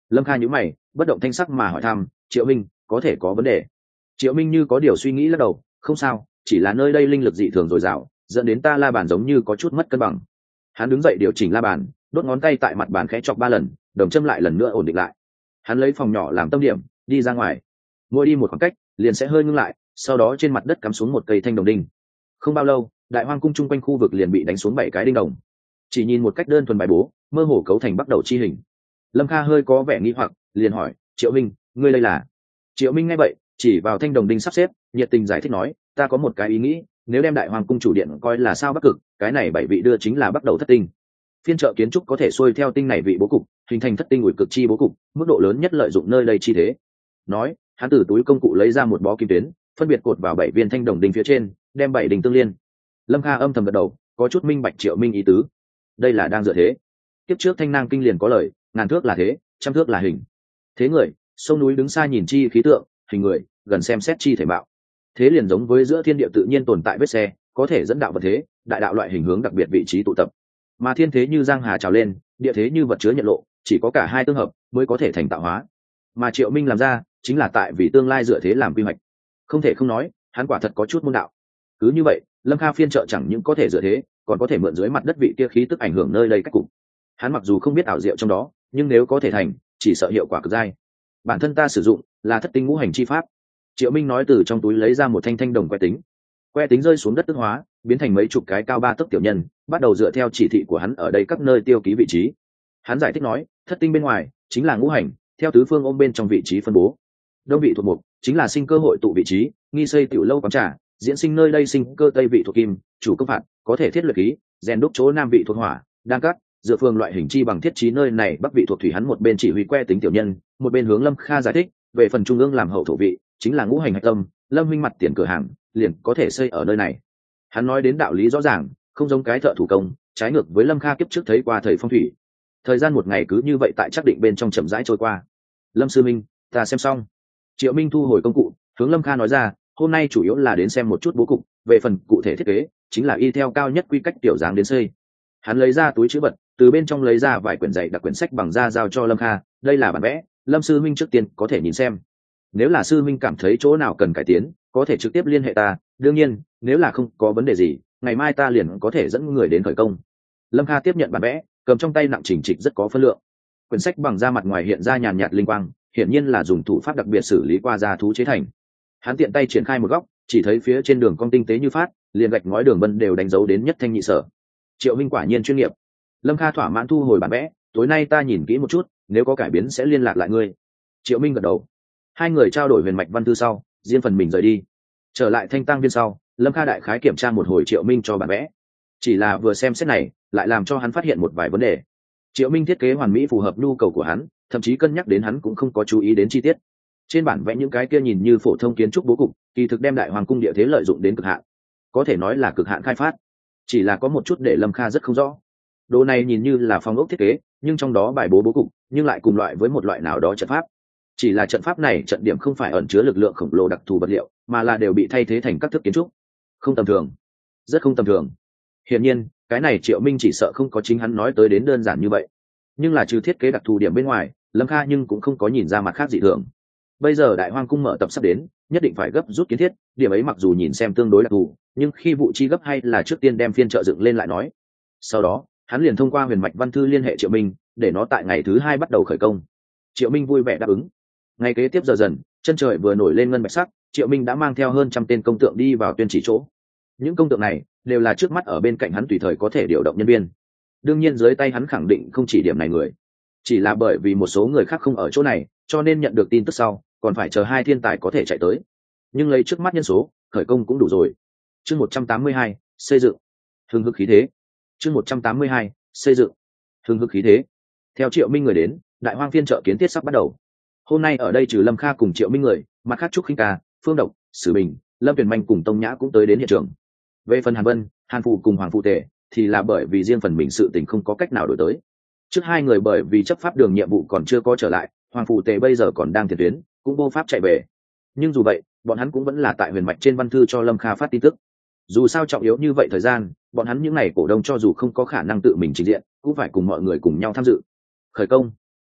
Lâm Kha nhíu mày, bất động thanh sắc mà hỏi thăm, Triệu Minh có thể có vấn đề? Triệu Minh như có điều suy nghĩ lắc đầu, không sao, chỉ là nơi đây linh lực dị thường dồi dào, dẫn đến ta la bàn giống như có chút mất cân bằng. Hắn đứng dậy điều chỉnh la bàn, đốt ngón tay tại mặt bàn khẽ chọc ba lần, đồng châm lại lần nữa ổn định lại. Hắn lấy phòng nhỏ làm tâm điểm, đi ra ngoài. Mỗi đi một khoảng cách, liền sẽ hơi ngưng lại, sau đó trên mặt đất cắm xuống một cây thanh đồng đinh. Không bao lâu, đại hoang cung chung quanh khu vực liền bị đánh xuống bảy cái đinh đồng. Chỉ nhìn một cách đơn thuần bài bố, mơ hồ cấu thành bắt đầu chi hình. Lâm Kha hơi có vẻ nghi hoặc, liền hỏi, Triệu Minh, ngươi đây là? Triệu Minh nghe vậy, chỉ vào thanh đồng đinh sắp xếp, nhiệt tình giải thích nói, ta có một cái ý nghĩ, nếu đem đại hoàng cung chủ điện coi là sao bắc cực, cái này bảy vị đưa chính là bắt đầu thất tinh. Phiên trợ kiến trúc có thể xuôi theo tinh này vị bố cục, hình thành thất tinh ủi cực chi bố cục, mức độ lớn nhất lợi dụng nơi đây chi thế. Nói, hắn từ túi công cụ lấy ra một bó kim tuyến, phân biệt cột vào bảy viên thanh đồng đinh phía trên, đem bảy đinh tương liên. Lâm Kha âm thầm gật đầu, có chút minh bạch Triệu Minh ý tứ. Đây là đang dựa thế. Tiếp trước Thanh Nang kinh liền có lời, ngàn thước là thế, trăm thước là hình. Thế người, sông núi đứng xa nhìn chi khí tượng, hình người, gần xem xét chi thể mạo. Thế liền giống với giữa thiên địa tự nhiên tồn tại vết xe, có thể dẫn đạo vật thế, đại đạo loại hình hướng đặc biệt vị trí tụ tập. Mà thiên thế như giang hà trào lên, địa thế như vật chứa nhận lộ, chỉ có cả hai tương hợp mới có thể thành tạo hóa. Mà Triệu Minh làm ra, chính là tại vì tương lai dựa thế làm quy hoạch. Không thể không nói, hắn quả thật có chút môn đạo. Cứ như vậy, Lâm Kha phiên trợ chẳng những có thể dựa thế, còn có thể mượn dưới mặt đất vị kia khí tức ảnh hưởng nơi đây cách cục. Hắn mặc dù không biết ảo diệu trong đó, nhưng nếu có thể thành, chỉ sợ hiệu quả cực dai. Bản thân ta sử dụng là thất tinh ngũ hành chi pháp. Triệu Minh nói từ trong túi lấy ra một thanh thanh đồng que tính. Que tính rơi xuống đất tức hóa, biến thành mấy chục cái cao ba tấc tiểu nhân, bắt đầu dựa theo chỉ thị của hắn ở đây các nơi tiêu ký vị trí. Hắn giải thích nói, thất tinh bên ngoài chính là ngũ hành, theo tứ phương ôm bên trong vị trí phân bố. Đông vị thuộc mục chính là sinh cơ hội tụ vị trí, nghi xây tiểu lâu quán trà, diễn sinh nơi đây sinh cơ tây vị thuộc kim, chủ công phạt, có thể thiết luyện khí, rèn đúc chỗ nam vị thuộc hỏa, đan cát, dựa phương loại hình chi bằng thiết trí nơi này bắc vị thuộc thủy. Hắn một bên chỉ huy que tính tiểu nhân, một bên hướng Lâm Kha giải thích, về phần trung ương làm hậu thổ vị, chính là ngũ hành hạch tâm, Lâm huynh mặt tiền cửa hàng, liền có thể xây ở nơi này. Hắn nói đến đạo lý rõ ràng, không giống cái thợ thủ công, trái ngược với Lâm Kha kiếp trước thấy qua thầy phong thủy. Thời gian một ngày cứ như vậy tại chắc định bên trong chậm rãi trôi qua. Lâm sư minh, ta xem xong. Triệu Minh thu hồi công cụ, hướng Lâm Kha nói ra, hôm nay chủ yếu là đến xem một chút bố cục, về phần cụ thể thiết kế chính là y theo cao nhất quy cách tiểu dáng đến xây. Hắn lấy ra túi chữ vật, từ bên trong lấy ra vài quyển dạy đặc quyển sách bằng da giao cho Lâm Kha, đây là bản vẽ, Lâm sư minh trước tiên có thể nhìn xem. Nếu là sư minh cảm thấy chỗ nào cần cải tiến, có thể trực tiếp liên hệ ta, đương nhiên nếu là không có vấn đề gì, ngày mai ta liền có thể dẫn người đến khởi công. Lâm Kha tiếp nhận bản vẽ, cầm trong tay nặng chỉnh trịch rất có phân lượng. Quyển sách bằng da mặt ngoài hiện ra nhàn nhạt linh quang, hiển nhiên là dùng thủ pháp đặc biệt xử lý qua da thú chế thành. Hắn tiện tay triển khai một góc, chỉ thấy phía trên đường cong tinh tế như phát, liền gạch ngói đường vân đều đánh dấu đến nhất thanh nhị sở. Triệu Minh quả nhiên chuyên nghiệp. Lâm Kha thỏa mãn thu hồi bản vẽ, tối nay ta nhìn kỹ một chút, nếu có cải biến sẽ liên lạc lại ngươi. Triệu Minh gật đầu. Hai người trao đổi huyền mạch văn thư sau, riêng phần mình rời đi. Trở lại Thanh Tăng viên sau, Lâm Kha đại khái kiểm tra một hồi Triệu Minh cho bản vẽ. Chỉ là vừa xem xét này, lại làm cho hắn phát hiện một vài vấn đề. Triệu Minh thiết kế hoàn mỹ phù hợp nhu cầu của hắn, thậm chí cân nhắc đến hắn cũng không có chú ý đến chi tiết. Trên bản vẽ những cái kia nhìn như phổ thông kiến trúc bố cục, kỳ thực đem đại hoàng cung địa thế lợi dụng đến cực hạn, có thể nói là cực hạn khai phát. Chỉ là có một chút để Lâm Kha rất không rõ. Đồ này nhìn như là phong ốc thiết kế, nhưng trong đó bài bố bố cục, nhưng lại cùng loại với một loại nào đó trận pháp. Chỉ là trận pháp này trận điểm không phải ẩn chứa lực lượng khổng lồ đặc thù vật liệu, mà là đều bị thay thế thành các thức kiến trúc. Không tầm thường, rất không tầm thường. Hiển nhiên, cái này Triệu Minh chỉ sợ không có chính hắn nói tới đến đơn giản như vậy. Nhưng là trừ thiết kế đặc thù điểm bên ngoài, Lâm Kha nhưng cũng không có nhìn ra mặt khác dị thường. Bây giờ đại hoang cung mở tập sắp đến, nhất định phải gấp rút kiến thiết, điểm ấy mặc dù nhìn xem tương đối đặc thù, nhưng khi vụ chi gấp hay là trước tiên đem phiên trợ dựng lên lại nói. Sau đó, hắn liền thông qua huyền mạch văn thư liên hệ Triệu Minh, để nó tại ngày thứ hai bắt đầu khởi công. Triệu Minh vui vẻ đáp ứng. Ngày kế tiếp giờ dần, chân trời vừa nổi lên ngân bạch sắc, Triệu Minh đã mang theo hơn trăm tên công tượng đi vào tuyên chỉ chỗ. Những công tượng này đều là trước mắt ở bên cạnh hắn tùy thời có thể điều động nhân viên. Đương nhiên dưới tay hắn khẳng định không chỉ điểm này người, chỉ là bởi vì một số người khác không ở chỗ này, cho nên nhận được tin tức sau, còn phải chờ hai thiên tài có thể chạy tới. Nhưng lấy trước mắt nhân số, khởi công cũng đủ rồi. Chương một trăm tám mươi hai, xây dựng. Hưng hực khí thế. Chương một trăm tám mươi hai, xây dựng. Hưng hực khí thế. Theo Triệu Minh người đến, đại hoang phiên chợ kiến thiết sắp bắt đầu. Hôm nay ở đây trừ Lâm Kha cùng Triệu Minh người, mặt khác Trúc Khinh Ca, Phương Độc, Sử Bình, Lâm Tuyền Manh cùng Tông Nhã cũng tới đến hiện trường. Về phần Hàn Vân, Hàn Phụ cùng Hoàng Phụ Tề thì là bởi vì riêng phần mình sự tình không có cách nào đổi tới. Trước hai người bởi vì chấp pháp đường nhiệm vụ còn chưa có trở lại, Hoàng Phụ Tề bây giờ còn đang tiền tuyến, cũng vô pháp chạy về. Nhưng dù vậy, bọn hắn cũng vẫn là tại huyền mạch trên văn thư cho Lâm Kha phát tin tức. Dù sao trọng yếu như vậy thời gian, bọn hắn những ngày cổ đông cho dù không có khả năng tự mình trình diện, cũng phải cùng mọi người cùng nhau tham dự. Khởi công.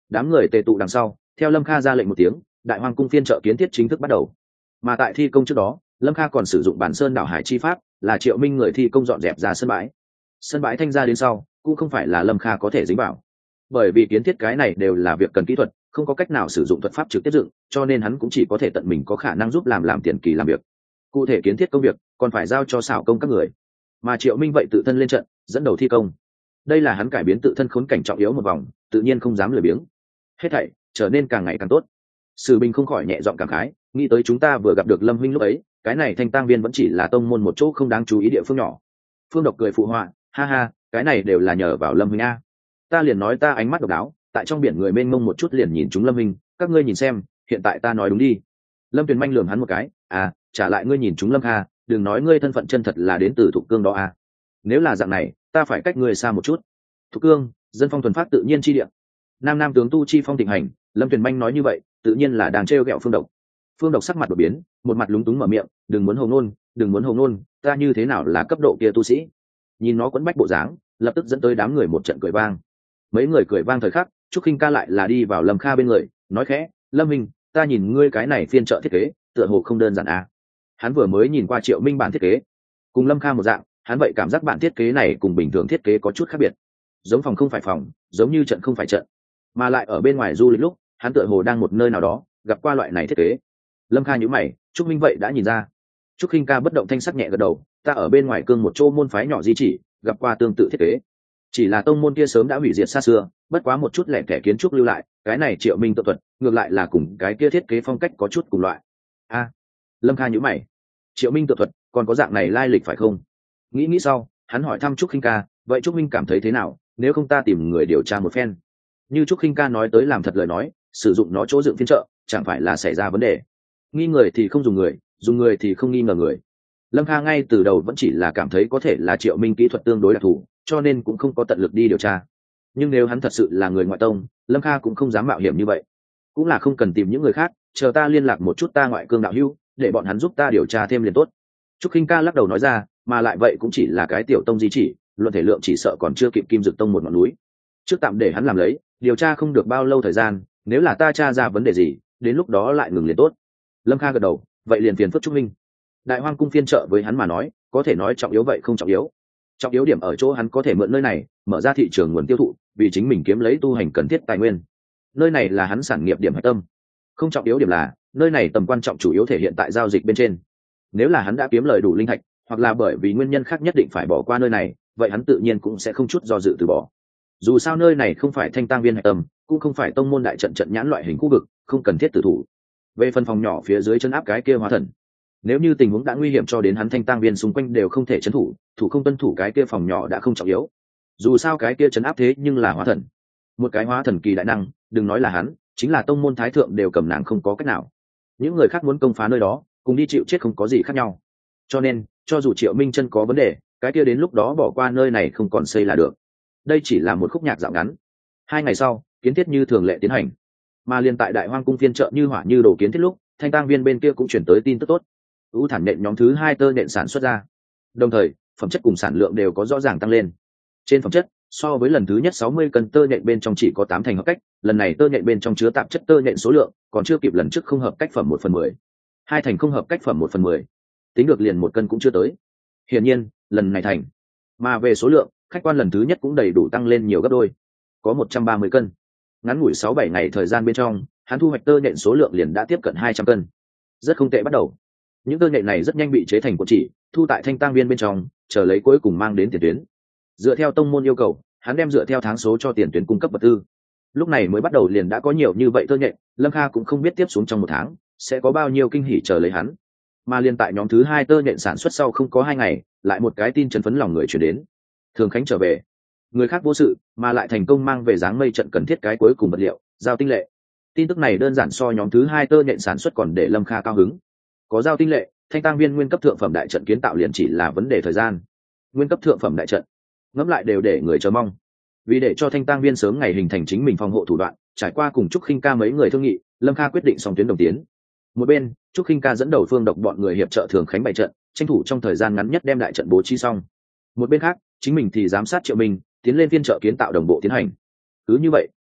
Đám người tề tụ đằng sau, theo Lâm Kha ra lệnh một tiếng, đại hoang cung phiên chợ kiến thiết chính thức bắt đầu. Mà tại thi công trước đó, Lâm Kha còn sử dụng bản sơn đảo hải chi pháp, là Triệu Minh người thi công dọn dẹp ra sân bãi. Sân bãi thanh ra đến sau, cũng không phải là Lâm Kha có thể dính vào, bởi vì kiến thiết cái này đều là việc cần kỹ thuật, không có cách nào sử dụng thuật pháp trực tiếp dựng, cho nên hắn cũng chỉ có thể tận mình có khả năng giúp làm làm tiền kỳ làm việc. Cụ thể kiến thiết công việc còn phải giao cho xảo công các người, mà Triệu Minh vậy tự thân lên trận dẫn đầu thi công. Đây là hắn cải biến tự thân khốn cảnh trọng yếu một vòng, tự nhiên không dám lười biếng. Hết thảy trở nên càng ngày càng tốt. Sử Bình không khỏi nhẹ giọng cảm khái, nghĩ tới chúng ta vừa gặp được Lâm huynh lúc ấy, cái này Thanh Tang viên vẫn chỉ là tông môn một chỗ không đáng chú ý địa phương nhỏ. Phương Độc cười phụ họa, ha ha, cái này đều là nhờ vào Lâm huynh a. Ta liền nói ta ánh mắt độc đáo, tại trong biển người mênh mông một chút liền nhìn chúng Lâm huynh, các ngươi nhìn xem, hiện tại ta nói đúng đi. Lâm Tuyền Manh lườm hắn một cái, à, trả lại ngươi nhìn chúng Lâm Kha, đừng nói ngươi thân phận chân thật là đến từ Thục Cương đó à. Nếu là dạng này, ta phải cách ngươi xa một chút. Thục Cương, dân phong thuần phát tự nhiên chi địa. Nam Nam tướng tu chi phong thịnh hành, Lâm Tuyền Manh nói như vậy, tự nhiên là đang trêu ghẹo Phương Độc. Phương Độc sắc mặt đổi biến, một mặt lúng túng mở miệng, đừng muốn hồ ngôn, đừng muốn hồ ngôn, ta như thế nào là cấp độ kia tu sĩ. Nhìn nó quấn bách bộ dáng, lập tức dẫn tới đám người một trận cười vang. Mấy người cười vang thời khắc, Trúc Khinh Ca lại là đi vào Lâm Kha bên người, nói khẽ, Lâm Minh, ta nhìn ngươi cái này phiên trợ thiết kế, tựa hồ không đơn giản à. Hắn vừa mới nhìn qua Triệu Minh bản thiết kế, cùng Lâm Kha một dạng, hắn vậy cảm giác bản thiết kế này cùng bình thường thiết kế có chút khác biệt, giống phòng không phải phòng, giống như trận không phải trận, mà lại ở bên ngoài du lịch lúc, hắn tựa hồ đang một nơi nào đó gặp qua loại này thiết kế. Lâm Kha nhíu mày, Trúc Minh vậy đã nhìn ra. Trúc Khinh Ca bất động thanh sắc nhẹ gật đầu, ta ở bên ngoài cương một chỗ môn phái nhỏ di chỉ, gặp qua tương tự thiết kế. Chỉ là tông môn kia sớm đã hủy diệt xa xưa, bất quá một chút lẻ tẻ kiến trúc lưu lại, cái này Triệu Minh tự thuật, ngược lại là cùng cái kia thiết kế phong cách có chút cùng loại. A, à, Lâm Kha nhíu mày, Triệu Minh tự thuật, còn có dạng này lai lịch phải không? Nghĩ nghĩ sau, hắn hỏi thăm Trúc Khinh Ca, vậy Trúc Minh cảm thấy thế nào, nếu không ta tìm người điều tra một phen. Như Trúc Khinh Ca nói tới làm thật lời nói, sử dụng nó chỗ dựng phiên trợ, chẳng phải là xảy ra vấn đề. Nghi người thì không dùng người, dùng người thì không nghi ngờ người. Lâm Kha ngay từ đầu vẫn chỉ là cảm thấy có thể là Triệu Minh kỹ thuật tương đối đặc thù, cho nên cũng không có tận lực đi điều tra. Nhưng nếu hắn thật sự là người ngoại tông, Lâm Kha cũng không dám mạo hiểm như vậy. Cũng là không cần tìm những người khác, chờ ta liên lạc một chút ta ngoại cương đạo hữu, để bọn hắn giúp ta điều tra thêm liền tốt. Trúc Khinh Ca lắc đầu nói ra, mà lại vậy cũng chỉ là cái tiểu tông di chỉ, luận thể lượng chỉ sợ còn chưa kịp Kim Dực Tông một ngọn núi. Trước tạm để hắn làm lấy, điều tra không được bao lâu thời gian, nếu là ta tra ra vấn đề gì, đến lúc đó lại ngừng liền tốt. Lâm Kha gật đầu, vậy liền phiền phức Trúc Minh. Đại Hoang cung phiên trợ với hắn mà nói, có thể nói trọng yếu vậy không trọng yếu. Trọng yếu điểm ở chỗ hắn có thể mượn nơi này, mở ra thị trường nguồn tiêu thụ, vì chính mình kiếm lấy tu hành cần thiết tài nguyên. Nơi này là hắn sản nghiệp điểm hạch tâm. Không trọng yếu điểm là, nơi này tầm quan trọng chủ yếu thể hiện tại giao dịch bên trên. Nếu là hắn đã kiếm lời đủ linh thạch, hoặc là bởi vì nguyên nhân khác nhất định phải bỏ qua nơi này, vậy hắn tự nhiên cũng sẽ không chút do dự từ bỏ. Dù sao nơi này không phải Thanh Tang viên hạch tâm, cũng không phải tông môn đại trận trận nhãn loại hình khu vực, không cần thiết tử thủ. Về phần phòng nhỏ phía dưới chân áp cái kia hóa thần, nếu như tình huống đã nguy hiểm cho đến hắn Thanh Tang viên xung quanh đều không thể trấn thủ, thủ không tuân thủ cái kia phòng nhỏ đã không trọng yếu. Dù sao cái kia trấn áp thế nhưng là hóa thần, một cái hóa thần kỳ đại năng, đừng nói là hắn, chính là tông môn thái thượng đều cầm nàng không có cách nào. Những người khác muốn công phá nơi đó, cùng đi chịu chết không có gì khác nhau. Cho nên, cho dù Triệu Minh chân có vấn đề, cái kia đến lúc đó bỏ qua nơi này không còn xây là được. Đây chỉ là một khúc nhạc dạo ngắn. Hai ngày sau, kiến thiết như thường lệ tiến hành, mà liên tại Đại Hoang cung phiên trợ như hỏa như đổ kiến thiết lúc, Thanh Tang viên bên kia cũng chuyển tới tin tức tốt. ưu thản nện nhóm thứ hai tơ nện sản xuất ra, đồng thời phẩm chất cùng sản lượng đều có rõ ràng tăng lên. Trên phẩm chất, so với lần thứ nhất sáu mươi cân tơ nện bên trong chỉ có tám thành hợp cách, lần này tơ nện bên trong chứa tạp chất tơ nện số lượng còn chưa kịp lần trước không hợp cách phẩm một phần mười, hai thành không hợp cách phẩm một phần mười, tính được liền một cân cũng chưa tới. Hiển nhiên, lần này thành. Mà về số lượng, khách quan lần thứ nhất cũng đầy đủ tăng lên nhiều gấp đôi, có một trăm ba mươi cân. Ngắn ngủi sáu bảy ngày thời gian bên trong, hắn thu hoạch tơ nện số lượng liền đã tiếp cận hai trăm cân. Rất không tệ bắt đầu. Những tơ nện này rất nhanh bị chế thành cuộn chỉ, thu tại Thanh Tang viên bên trong, chờ lấy cuối cùng mang đến tiền tuyến. Dựa theo tông môn yêu cầu, hắn đem dựa theo tháng số cho tiền tuyến cung cấp vật tư. Lúc này mới bắt đầu liền đã có nhiều như vậy tơ nện, Lâm Kha cũng không biết tiếp xuống trong một tháng sẽ có bao nhiêu kinh hỉ chờ lấy hắn. Mà liên tại nhóm thứ hai tơ nện sản xuất sau không có hai ngày, lại một cái tin chấn phấn lòng người truyền đến. Thường Khánh trở về, người khác vô sự mà lại thành công mang về dáng mây trận cần thiết cái cuối cùng vật liệu, giao tinh lệ. Tin tức này đơn giản so nhóm thứ hai tơ nện sản xuất còn để Lâm Kha cao hứng. Có giao tinh lệ, Thanh Tang viên nguyên cấp thượng phẩm đại trận kiến tạo liền chỉ là vấn đề thời gian. Nguyên cấp thượng phẩm đại trận, ngẫm lại đều để người chờ mong. Vì để cho Thanh Tang viên sớm ngày hình thành chính mình phòng hộ thủ đoạn, trải qua cùng Trúc Khinh Ca mấy người thương nghị, Lâm Kha quyết định song tuyến đồng tiến. Một bên, Trúc Khinh Ca dẫn đầu Phương Độc bọn người hiệp trợ Thường Khánh bày trận, tranh thủ trong thời gian ngắn nhất đem đại trận bố trí xong. Một bên khác, chính mình thì giám sát Triệu Minh tiến lên phiên trợ kiến tạo đồng bộ tiến hành. Cứ như vậy,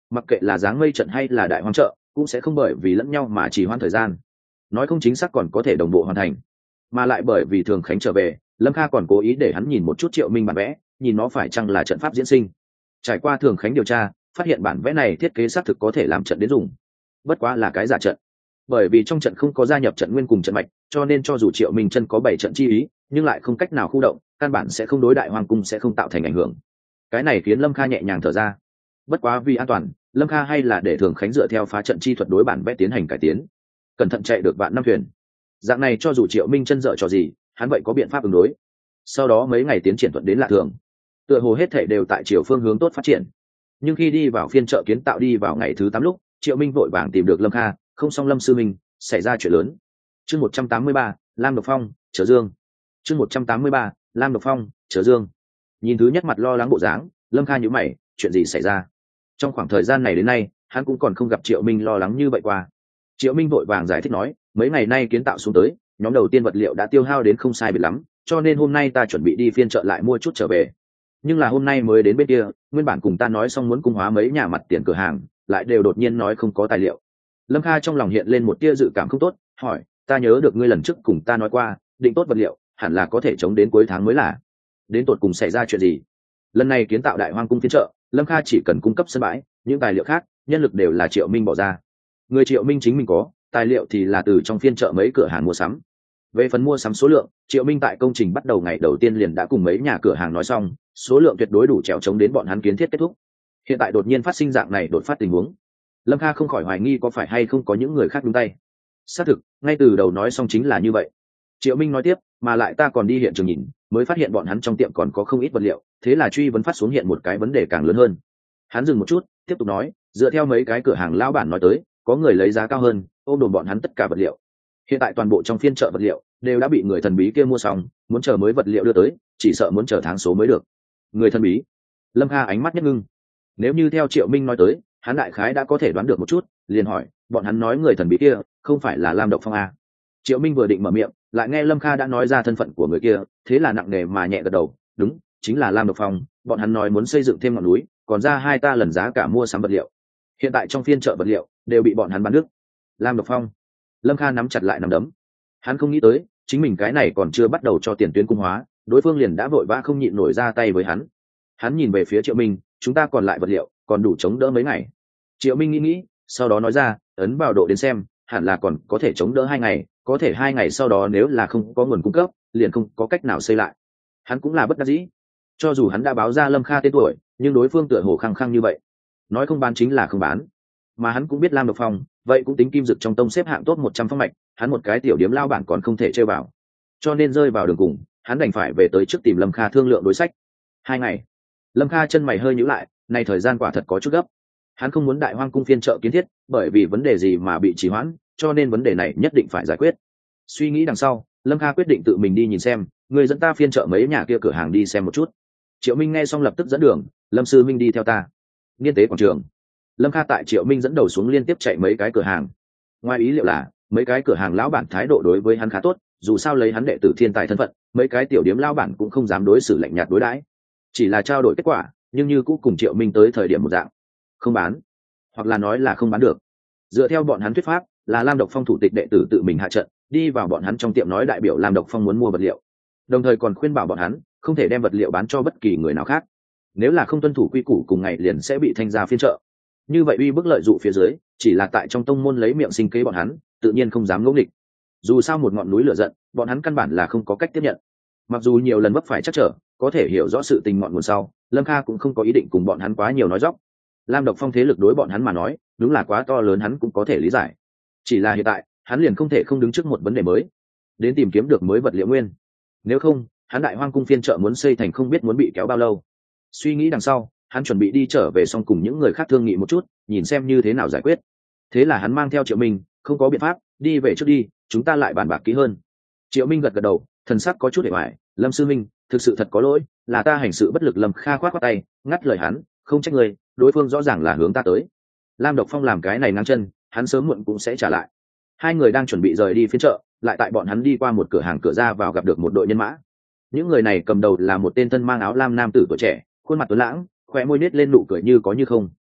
mặc kệ là dáng mây trận hay là đại hoang trợ cũng sẽ không bởi vì lẫn nhau mà chỉ hoãn thời gian, nói không chính xác còn có thể đồng bộ hoàn thành. Mà lại bởi vì Thường Khánh trở về, Lâm Kha còn cố ý để hắn nhìn một chút Triệu Minh bản vẽ, nhìn nó phải chăng là trận pháp diễn sinh. Trải qua Thường Khánh điều tra, phát hiện bản vẽ này thiết kế xác thực có thể làm trận đến dùng, bất quá là cái giả trận. Bởi vì trong trận không có gia nhập trận nguyên cùng trận mạch, cho nên cho dù Triệu Minh chân có bảy trận chi ý, nhưng lại không cách nào khu động, căn bản sẽ không đối đại hoàng cung sẽ không tạo thành ảnh hưởng. Cái này khiến Lâm Kha nhẹ nhàng thở ra. Bất quá vì an toàn, Lâm Kha hay là để Thường Khánh dựa theo phá trận chi thuật đối bản vẽ tiến hành cải tiến, cẩn thận chạy được vạn năm thuyền. Dạng này cho dù Triệu Minh chân dở trò gì, hắn vậy có biện pháp ứng đối. Sau đó mấy ngày tiến triển thuận đến lạ thường, tựa hồ hết thảy đều tại chiều phương hướng tốt phát triển. Nhưng khi đi vào phiên chợ kiến tạo đi vào ngày thứ tám lúc, Triệu Minh vội vàng tìm được Lâm Kha, không xong Lâm sư minh, xảy ra chuyện lớn. Chương một trăm tám mươi ba, Lam Độc Phong, Trở Dương. Chương một trăm tám mươi ba, Lam Độc Phong, Trở Dương. Nhìn thứ nhất mặt lo lắng bộ dáng, Lâm Kha nhíu mày, chuyện gì xảy ra? Trong khoảng thời gian này đến nay, hắn cũng còn không gặp Triệu Minh lo lắng như vậy qua. Triệu Minh vội vàng giải thích nói, mấy ngày nay kiến tạo xuống tới, nhóm đầu tiên vật liệu đã tiêu hao đến không sai biệt lắm, cho nên hôm nay ta chuẩn bị đi phiên chợ lại mua chút trở về. Nhưng là hôm nay mới đến bên kia, nguyên bản cùng ta nói xong muốn cung hóa mấy nhà mặt tiền cửa hàng, lại đều đột nhiên nói không có tài liệu. Lâm Kha trong lòng hiện lên một tia dự cảm không tốt, hỏi, ta nhớ được ngươi lần trước cùng ta nói qua, định tốt vật liệu, hẳn là có thể chống đến cuối tháng mới là. Đến tột cùng xảy ra chuyện gì? Lần này kiến tạo đại hoang cung phiên chợ, Lâm Kha chỉ cần cung cấp sân bãi, những tài liệu khác, nhân lực đều là Triệu Minh bỏ ra. Người Triệu Minh chính mình có, tài liệu thì là từ trong phiên chợ mấy cửa hàng mua sắm. Về phần mua sắm số lượng, Triệu Minh tại công trình bắt đầu ngày đầu tiên liền đã cùng mấy nhà cửa hàng nói xong, số lượng tuyệt đối đủ trèo chống đến bọn hắn kiến thiết kết thúc. Hiện tại đột nhiên phát sinh dạng này đột phát tình huống, Lâm Kha không khỏi hoài nghi có phải hay không có những người khác đúng tay. Xác thực, ngay từ đầu nói xong chính là như vậy. Triệu Minh nói tiếp, mà lại ta còn đi hiện trường nhìn, mới phát hiện bọn hắn trong tiệm còn có không ít vật liệu, thế là truy vấn phát xuống hiện một cái vấn đề càng lớn hơn. Hắn dừng một chút, tiếp tục nói, dựa theo mấy cái cửa hàng lão bản nói tới, có người lấy giá cao hơn, ôm đồn bọn hắn tất cả vật liệu. Hiện tại toàn bộ trong phiên chợ vật liệu đều đã bị người thần bí kia mua xong, muốn chờ mới vật liệu đưa tới, chỉ sợ muốn chờ tháng số mới được. Người thần bí? Lâm Kha ánh mắt nhất ngưng. Nếu như theo Triệu Minh nói tới, hắn đại khái đã có thể đoán được một chút, liền hỏi, bọn hắn nói người thần bí kia không phải là Lam Độc Phong à? Triệu Minh vừa định mở miệng, lại nghe Lâm Kha đã nói ra thân phận của người kia, thế là nặng nề mà nhẹ gật đầu, đúng, chính là Lam Độc Phong, bọn hắn nói muốn xây dựng thêm ngọn núi, còn ra hai ta lần giá cả mua sắm vật liệu. Hiện tại trong phiên chợ vật liệu đều bị bọn hắn bán đứt. Lam Độc Phong. Lâm Kha nắm chặt lại nắm đấm. Hắn không nghĩ tới, chính mình cái này còn chưa bắt đầu cho tiền tuyến cung hóa, đối phương liền đã vội vã không nhịn nổi ra tay với hắn. Hắn nhìn về phía Triệu Minh, chúng ta còn lại vật liệu, còn đủ chống đỡ mấy ngày. Triệu Minh nghĩ nghĩ, sau đó nói ra, ấn vào độ đến xem, hẳn là còn có thể chống đỡ hai ngày, có thể hai ngày sau đó nếu là không có nguồn cung cấp, liền không có cách nào xây lại. Hắn cũng là bất đắc dĩ. Cho dù hắn đã báo ra Lâm Kha tên tuổi, nhưng đối phương tựa hồ khăng khăng như vậy, nói không bán chính là không bán. Mà hắn cũng biết Lam Độc Phong, vậy cũng tính kim dực trong tông xếp hạng top một trăm phong mạch, hắn một cái tiểu điếm lao bản còn không thể chơi vào. Cho nên rơi vào đường cùng, hắn đành phải về tới trước tìm Lâm Kha thương lượng đối sách. Hai ngày. Lâm Kha chân mày hơi nhíu lại, này thời gian quả thật có chút gấp. Hắn không muốn đại hoang cung phiên chợ kiến thiết, bởi vì vấn đề gì mà bị trì hoãn, cho nên vấn đề này nhất định phải giải quyết. Suy nghĩ đằng sau, Lâm Kha quyết định tự mình đi nhìn xem, người dẫn ta phiên chợ mấy nhà kia cửa hàng đi xem một chút. Triệu Minh nghe xong lập tức dẫn đường, Lâm sư minh đi theo ta. Nghiên tế quảng trường. Lâm Kha tại Triệu Minh dẫn đầu xuống liên tiếp chạy mấy cái cửa hàng. Ngoài ý liệu là, mấy cái cửa hàng lão bản thái độ đối với hắn khá tốt, dù sao lấy hắn đệ tử thiên tài thân phận, mấy cái tiểu điếm lão bản cũng không dám đối xử lạnh nhạt đối đãi, chỉ là trao đổi kết quả, nhưng như cũng cùng Triệu Minh tới thời điểm một dạng, không bán, hoặc là nói là không bán được. Dựa theo bọn hắn thuyết pháp, là Lam Độc Phong thủ tịch đệ tử tự mình hạ trận, đi vào bọn hắn trong tiệm nói đại biểu Lam Độc Phong muốn mua vật liệu, đồng thời còn khuyên bảo bọn hắn không thể đem vật liệu bán cho bất kỳ người nào khác, nếu là không tuân thủ quy củ cùng ngày liền sẽ bị thanh ra phiên chợ. Như vậy uy bức lợi dụ phía dưới, chỉ là tại trong tông môn lấy miệng sinh kế bọn hắn, tự nhiên không dám ngỗ nghịch. Dù sao một ngọn núi lửa giận, bọn hắn căn bản là không có cách tiếp nhận. Mặc dù nhiều lần vấp phải chắc trở, có thể hiểu rõ sự tình ngọn nguồn sau, Lâm Kha cũng không có ý định cùng bọn hắn quá nhiều nói dóc. Lam Độc Phong thế lực đối bọn hắn mà nói, đúng là quá to lớn hắn cũng có thể lý giải. Chỉ là hiện tại, hắn liền không thể không đứng trước một vấn đề mới, đến tìm kiếm được mới vật liệu nguyên. Nếu không, hắn đại hoang cung phiên chợ muốn xây thành không biết muốn bị kéo bao lâu. Suy nghĩ đằng sau, hắn chuẩn bị đi trở về xong cùng những người khác thương nghị một chút, nhìn xem như thế nào giải quyết. Thế là hắn mang theo Triệu Minh, không có biện pháp, đi về trước đi, chúng ta lại bàn bạc kỹ hơn. Triệu Minh gật gật đầu, thần sắc có chút hề hoài, Lâm sư minh, thực sự thật có lỗi, là ta hành sự bất lực. Lâm Kha khoát khoát tay, ngắt lời hắn, không trách người, đối phương rõ ràng là hướng ta tới. Lam Độc Phong làm cái này ngang chân, hắn sớm muộn cũng sẽ trả lại. Hai người đang chuẩn bị rời đi phiên chợ, lại tại bọn hắn đi qua một cửa hàng cửa ra vào gặp được một đội nhân mã. Những người này cầm đầu là một tên thân mang áo lam nam tử tuổi trẻ, khuôn mặt tuấn lãng, khóe môi nết lên nụ cười như có như không.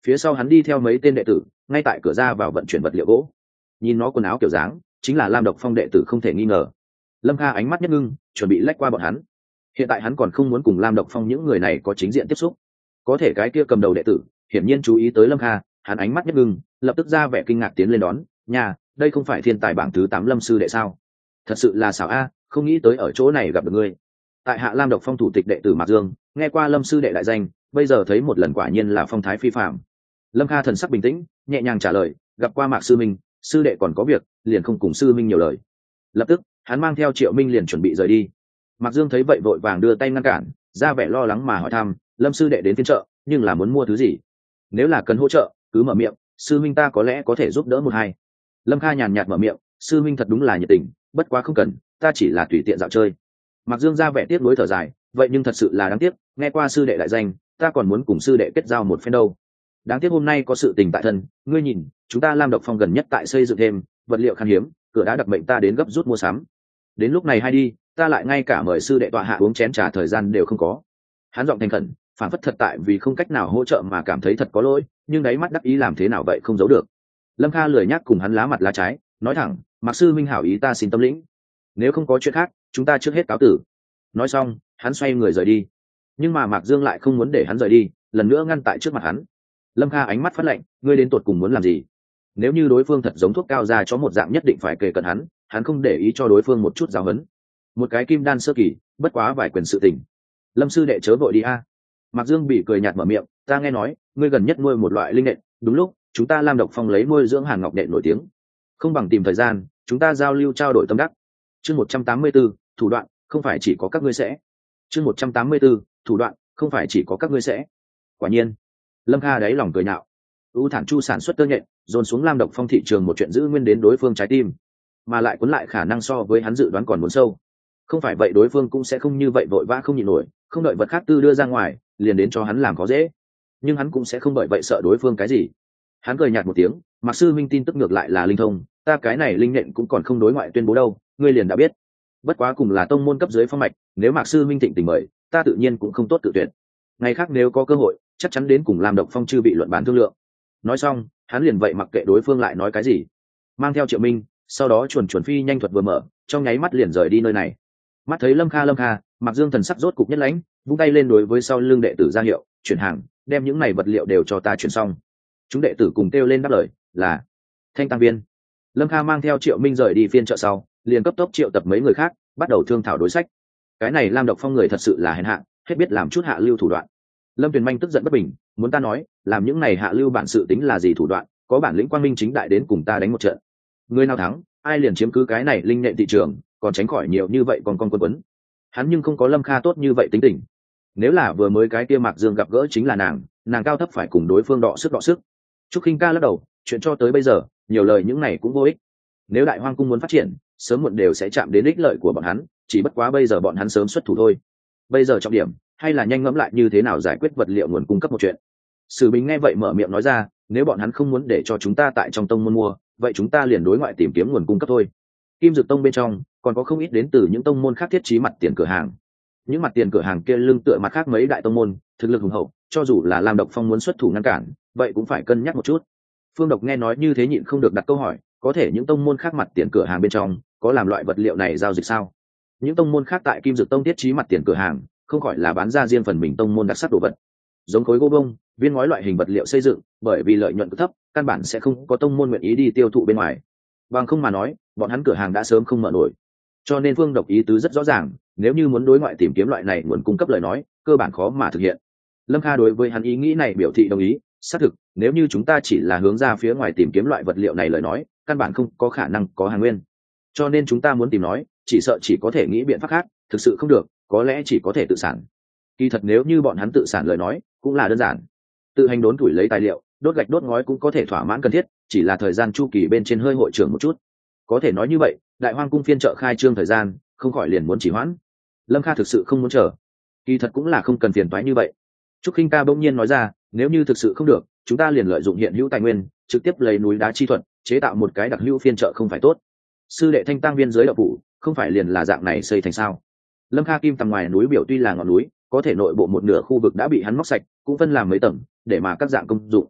phía sau hắn đi theo mấy tên đệ tử ngay tại cửa ra vào vận chuyển vật liệu gỗ. Nhìn nó quần áo kiểu dáng chính là Lam Độc Phong đệ tử không thể nghi ngờ. Lâm Kha ánh mắt nhất ngưng, chuẩn bị lách qua bọn hắn. Hiện tại hắn còn không muốn cùng Lam Độc Phong những người này có chính diện tiếp xúc. Có thể cái kia cầm đầu đệ tử hiển nhiên chú ý tới Lâm Kha, hắn ánh mắt nhất ngưng, lập tức ra vẻ kinh ngạc tiến lên đón. Nhà, đây không phải thiên tài bảng thứ tám Lâm sư đệ sao? Thật sự là xảo a, không nghĩ tới ở chỗ này gặp được ngươi. Tại hạ Lam Độc Phong thủ tịch đệ tử Mạc Dương, nghe qua Lâm sư đệ đại danh, bây giờ thấy một lần quả nhiên là phong thái phi phàm. Lâm Kha thần sắc bình tĩnh, nhẹ nhàng trả lời, gặp qua Mạc sư minh, sư đệ còn có việc, liền không cùng sư minh nhiều lời. Lập tức hắn mang theo Triệu Minh liền chuẩn bị rời đi. Mạc Dương thấy vậy vội vàng đưa tay ngăn cản, ra vẻ lo lắng mà hỏi thăm, Lâm sư đệ đến phiên chợ, nhưng là muốn mua thứ gì? Nếu là cần hỗ trợ, cứ mở miệng, sư minh ta có lẽ có thể giúp đỡ một hai. Lâm Kha nhàn nhạt mở miệng, sư minh thật đúng là nhiệt tình, bất quá không cần, ta chỉ là tùy tiện dạo chơi. Mạc Dương ra vẻ tiếc nuối thở dài, vậy nhưng thật sự là đáng tiếc, nghe qua sư đệ đại danh, ta còn muốn cùng sư đệ kết giao một phen đâu. Đáng tiếc hôm nay có sự tình tại thân, ngươi nhìn, chúng ta Lam Độc Phong gần nhất tại xây dựng thêm, vật liệu khan hiếm, cửa đã đặc mệnh ta đến gấp rút mua sắm. Đến lúc này hay đi, ta lại ngay cả mời sư đệ tọa hạ uống chén trà thời gian đều không có. Hắn giọng thành khẩn, phản phất thật tại vì không cách nào hỗ trợ mà cảm thấy thật có lỗi, nhưng đáy mắt đắc ý làm thế nào vậy không giấu được. Lâm Kha lười nhắc cùng hắn lá mặt lá trái, nói thẳng, Mạc sư minh hảo ý ta xin tâm lĩnh, nếu không có chuyện khác, chúng ta trước hết cáo tử. Nói xong, hắn xoay người rời đi. Nhưng mà Mạc Dương lại không muốn để hắn rời đi, lần nữa ngăn tại trước mặt hắn. Lâm Kha ánh mắt phát lạnh, ngươi đến tột cùng muốn làm gì? Nếu như đối phương thật giống thuốc cao ra cho một dạng nhất định phải kề cận hắn, hắn không để ý cho đối phương một chút giáo huấn. Một cái kim đan sơ kỳ, bất quá vài quyền sự tình. Lâm sư đệ chớ vội đi a. Mạc Dương bị cười nhạt mở miệng, ta nghe nói, ngươi gần nhất nuôi một loại linh nện, đúng lúc, chúng ta Lam Độc Phong lấy nuôi dưỡng Hàn Ngọc nện nổi tiếng. Không bằng tìm thời gian, chúng ta giao lưu trao đổi tâm đắc. Chương một trăm tám mươi 184, thủ đoạn, không phải chỉ có các ngươi sẽ. Chương một trăm tám mươi 184, thủ đoạn, không phải chỉ có các ngươi sẽ. Quả nhiên, Lâm Kha đáy lòng cười nhạo. U Thản Chu sản xuất tơ nhện, dồn xuống Lam Độc Phong thị trường một chuyện giữ nguyên đến đối phương trái tim, mà lại cuốn lại khả năng so với hắn dự đoán còn muốn sâu. Không phải vậy đối phương cũng sẽ không như vậy vội vã không nhịn nổi, không đợi vật khác tư đưa ra ngoài, liền đến cho hắn làm khó dễ. Nhưng hắn cũng sẽ không bởi vậy sợ đối phương cái gì. Hắn cười nhạt một tiếng, Mạc sư minh tin tức ngược lại là linh thông, ta cái này linh nhện cũng còn không đối ngoại tuyên bố đâu, ngươi liền đã biết. Bất quá cùng là tông môn cấp dưới phong mạch, nếu Mạc sư minh thịnh tình mời, ta tự nhiên cũng không tốt tự tuyệt. Ngày khác nếu có cơ hội, chắc chắn đến cùng làm Độc Phong chư bị luận bàn thương lượng. Nói xong, hắn liền vậy mặc kệ đối phương lại nói cái gì, mang theo Triệu Minh, sau đó chuồn chuồn phi nhanh thuật vừa mở, trong nháy mắt liền rời đi nơi này. Mắt thấy Lâm Kha Lâm Kha, Mạc Dương thần sắc rốt cục nhất lãnh, vung tay lên đối với sau lưng đệ tử ra hiệu, chuyển hàng, đem những này vật liệu đều cho ta chuyển xong. Chúng đệ tử cùng kêu lên đáp lời, là Thanh Tăng Viên. Lâm Kha mang theo Triệu Minh rời đi phiên chợ sau, liền cấp tốc triệu tập mấy người khác, bắt đầu thương thảo đối sách. Cái này Lam Độc Phong người thật sự là hèn hạ, hết biết làm chút hạ lưu thủ đoạn. Lâm Tuyền Manh tức giận bất bình, muốn ta nói, làm những này hạ lưu bản sự tính là gì thủ đoạn, có bản lĩnh quang minh chính đại đến cùng ta đánh một trận. Người nào thắng, ai liền chiếm cứ cái này linh nhện thị trường, còn tránh khỏi nhiều như vậy còn con quân quấn. Hắn nhưng không có Lâm Kha tốt như vậy tính tình. Nếu là vừa mới cái kia Mạc Dương gặp gỡ chính là nàng, nàng cao thấp phải cùng đối phương đọ sức đọ sức. Trúc Khinh Ca lắc đầu, chuyện cho tới bây giờ, nhiều lời những này cũng vô ích. Nếu Đại Hoang cung muốn phát triển, sớm muộn đều sẽ chạm đến ích lợi của bọn hắn, chỉ bất quá bây giờ bọn hắn sớm xuất thủ thôi. Bây giờ trọng điểm, hay là nhanh ngẫm lại như thế nào giải quyết vật liệu nguồn cung cấp một chuyện. Sử Bình nghe vậy mở miệng nói ra, nếu bọn hắn không muốn để cho chúng ta tại trong tông môn mua, vậy chúng ta liền đối ngoại tìm kiếm nguồn cung cấp thôi. Kim Dực Tông bên trong còn có không ít đến từ những tông môn khác thiết trí mặt tiền cửa hàng. Những mặt tiền cửa hàng kia lưng tựa mặt khác mấy đại tông môn, thực lực hùng hậu, cho dù là Lam Độc Phong muốn xuất thủ ngăn cản, vậy cũng phải cân nhắc một chút. Phương Độc nghe nói như thế nhịn không được đặt câu hỏi, có thể những tông môn khác mặt tiền cửa hàng bên trong có làm loại vật liệu này giao dịch sao? Những tông môn khác tại Kim Dực Tông thiết trí mặt tiền cửa hàng, không khỏi là bán ra riêng phần mình tông môn đặc sắc đồ vật, giống khối gỗ bông, viên ngói loại hình vật liệu xây dựng, bởi vì lợi nhuận thấp, căn bản sẽ không có tông môn nguyện ý đi tiêu thụ bên ngoài. Bằng không mà nói, bọn hắn cửa hàng đã sớm không mở nổi. Cho nên Phương Độc ý tứ rất rõ ràng, nếu như muốn đối ngoại tìm kiếm loại này nguồn cung cấp lời nói, cơ bản khó mà thực hiện. Lâm Kha đối với hắn ý nghĩ này biểu thị đồng ý, xác thực, nếu như chúng ta chỉ là hướng ra phía ngoài tìm kiếm loại vật liệu này lời nói, căn bản không có khả năng có hàng nguyên. Cho nên chúng ta muốn tìm nói, chỉ sợ chỉ có thể nghĩ biện pháp khác, thực sự không được, có lẽ chỉ có thể tự sản. Kỳ thật nếu như bọn hắn tự sản lời nói, cũng là đơn giản. Tự hành đốn tuổi lấy tài liệu, đốt gạch đốt ngói cũng có thể thỏa mãn cần thiết, chỉ là thời gian chu kỳ bên trên hơi hội trưởng một chút. Có thể nói như vậy, Đại Hoang cung phiên chợ khai trương thời gian, không khỏi liền muốn chỉ hoãn. Lâm Kha thực sự không muốn chờ. Kỳ thật cũng là không cần phiền toái như vậy. Trúc Khinh Ca bỗng nhiên nói ra, nếu như thực sự không được, chúng ta liền lợi dụng hiện hữu tài nguyên, trực tiếp lấy núi đá chi thuật, chế tạo một cái đặc hữu phiên chợ không phải tốt? Sư đệ Thanh Tăng Viên dưới đậu phủ, không phải liền là dạng này xây thành sao? Lâm Kha kim tầng ngoài núi biểu tuy là ngọn núi, có thể nội bộ một nửa khu vực đã bị hắn móc sạch, cũng phân làm mấy tầng, để mà các dạng công dụng.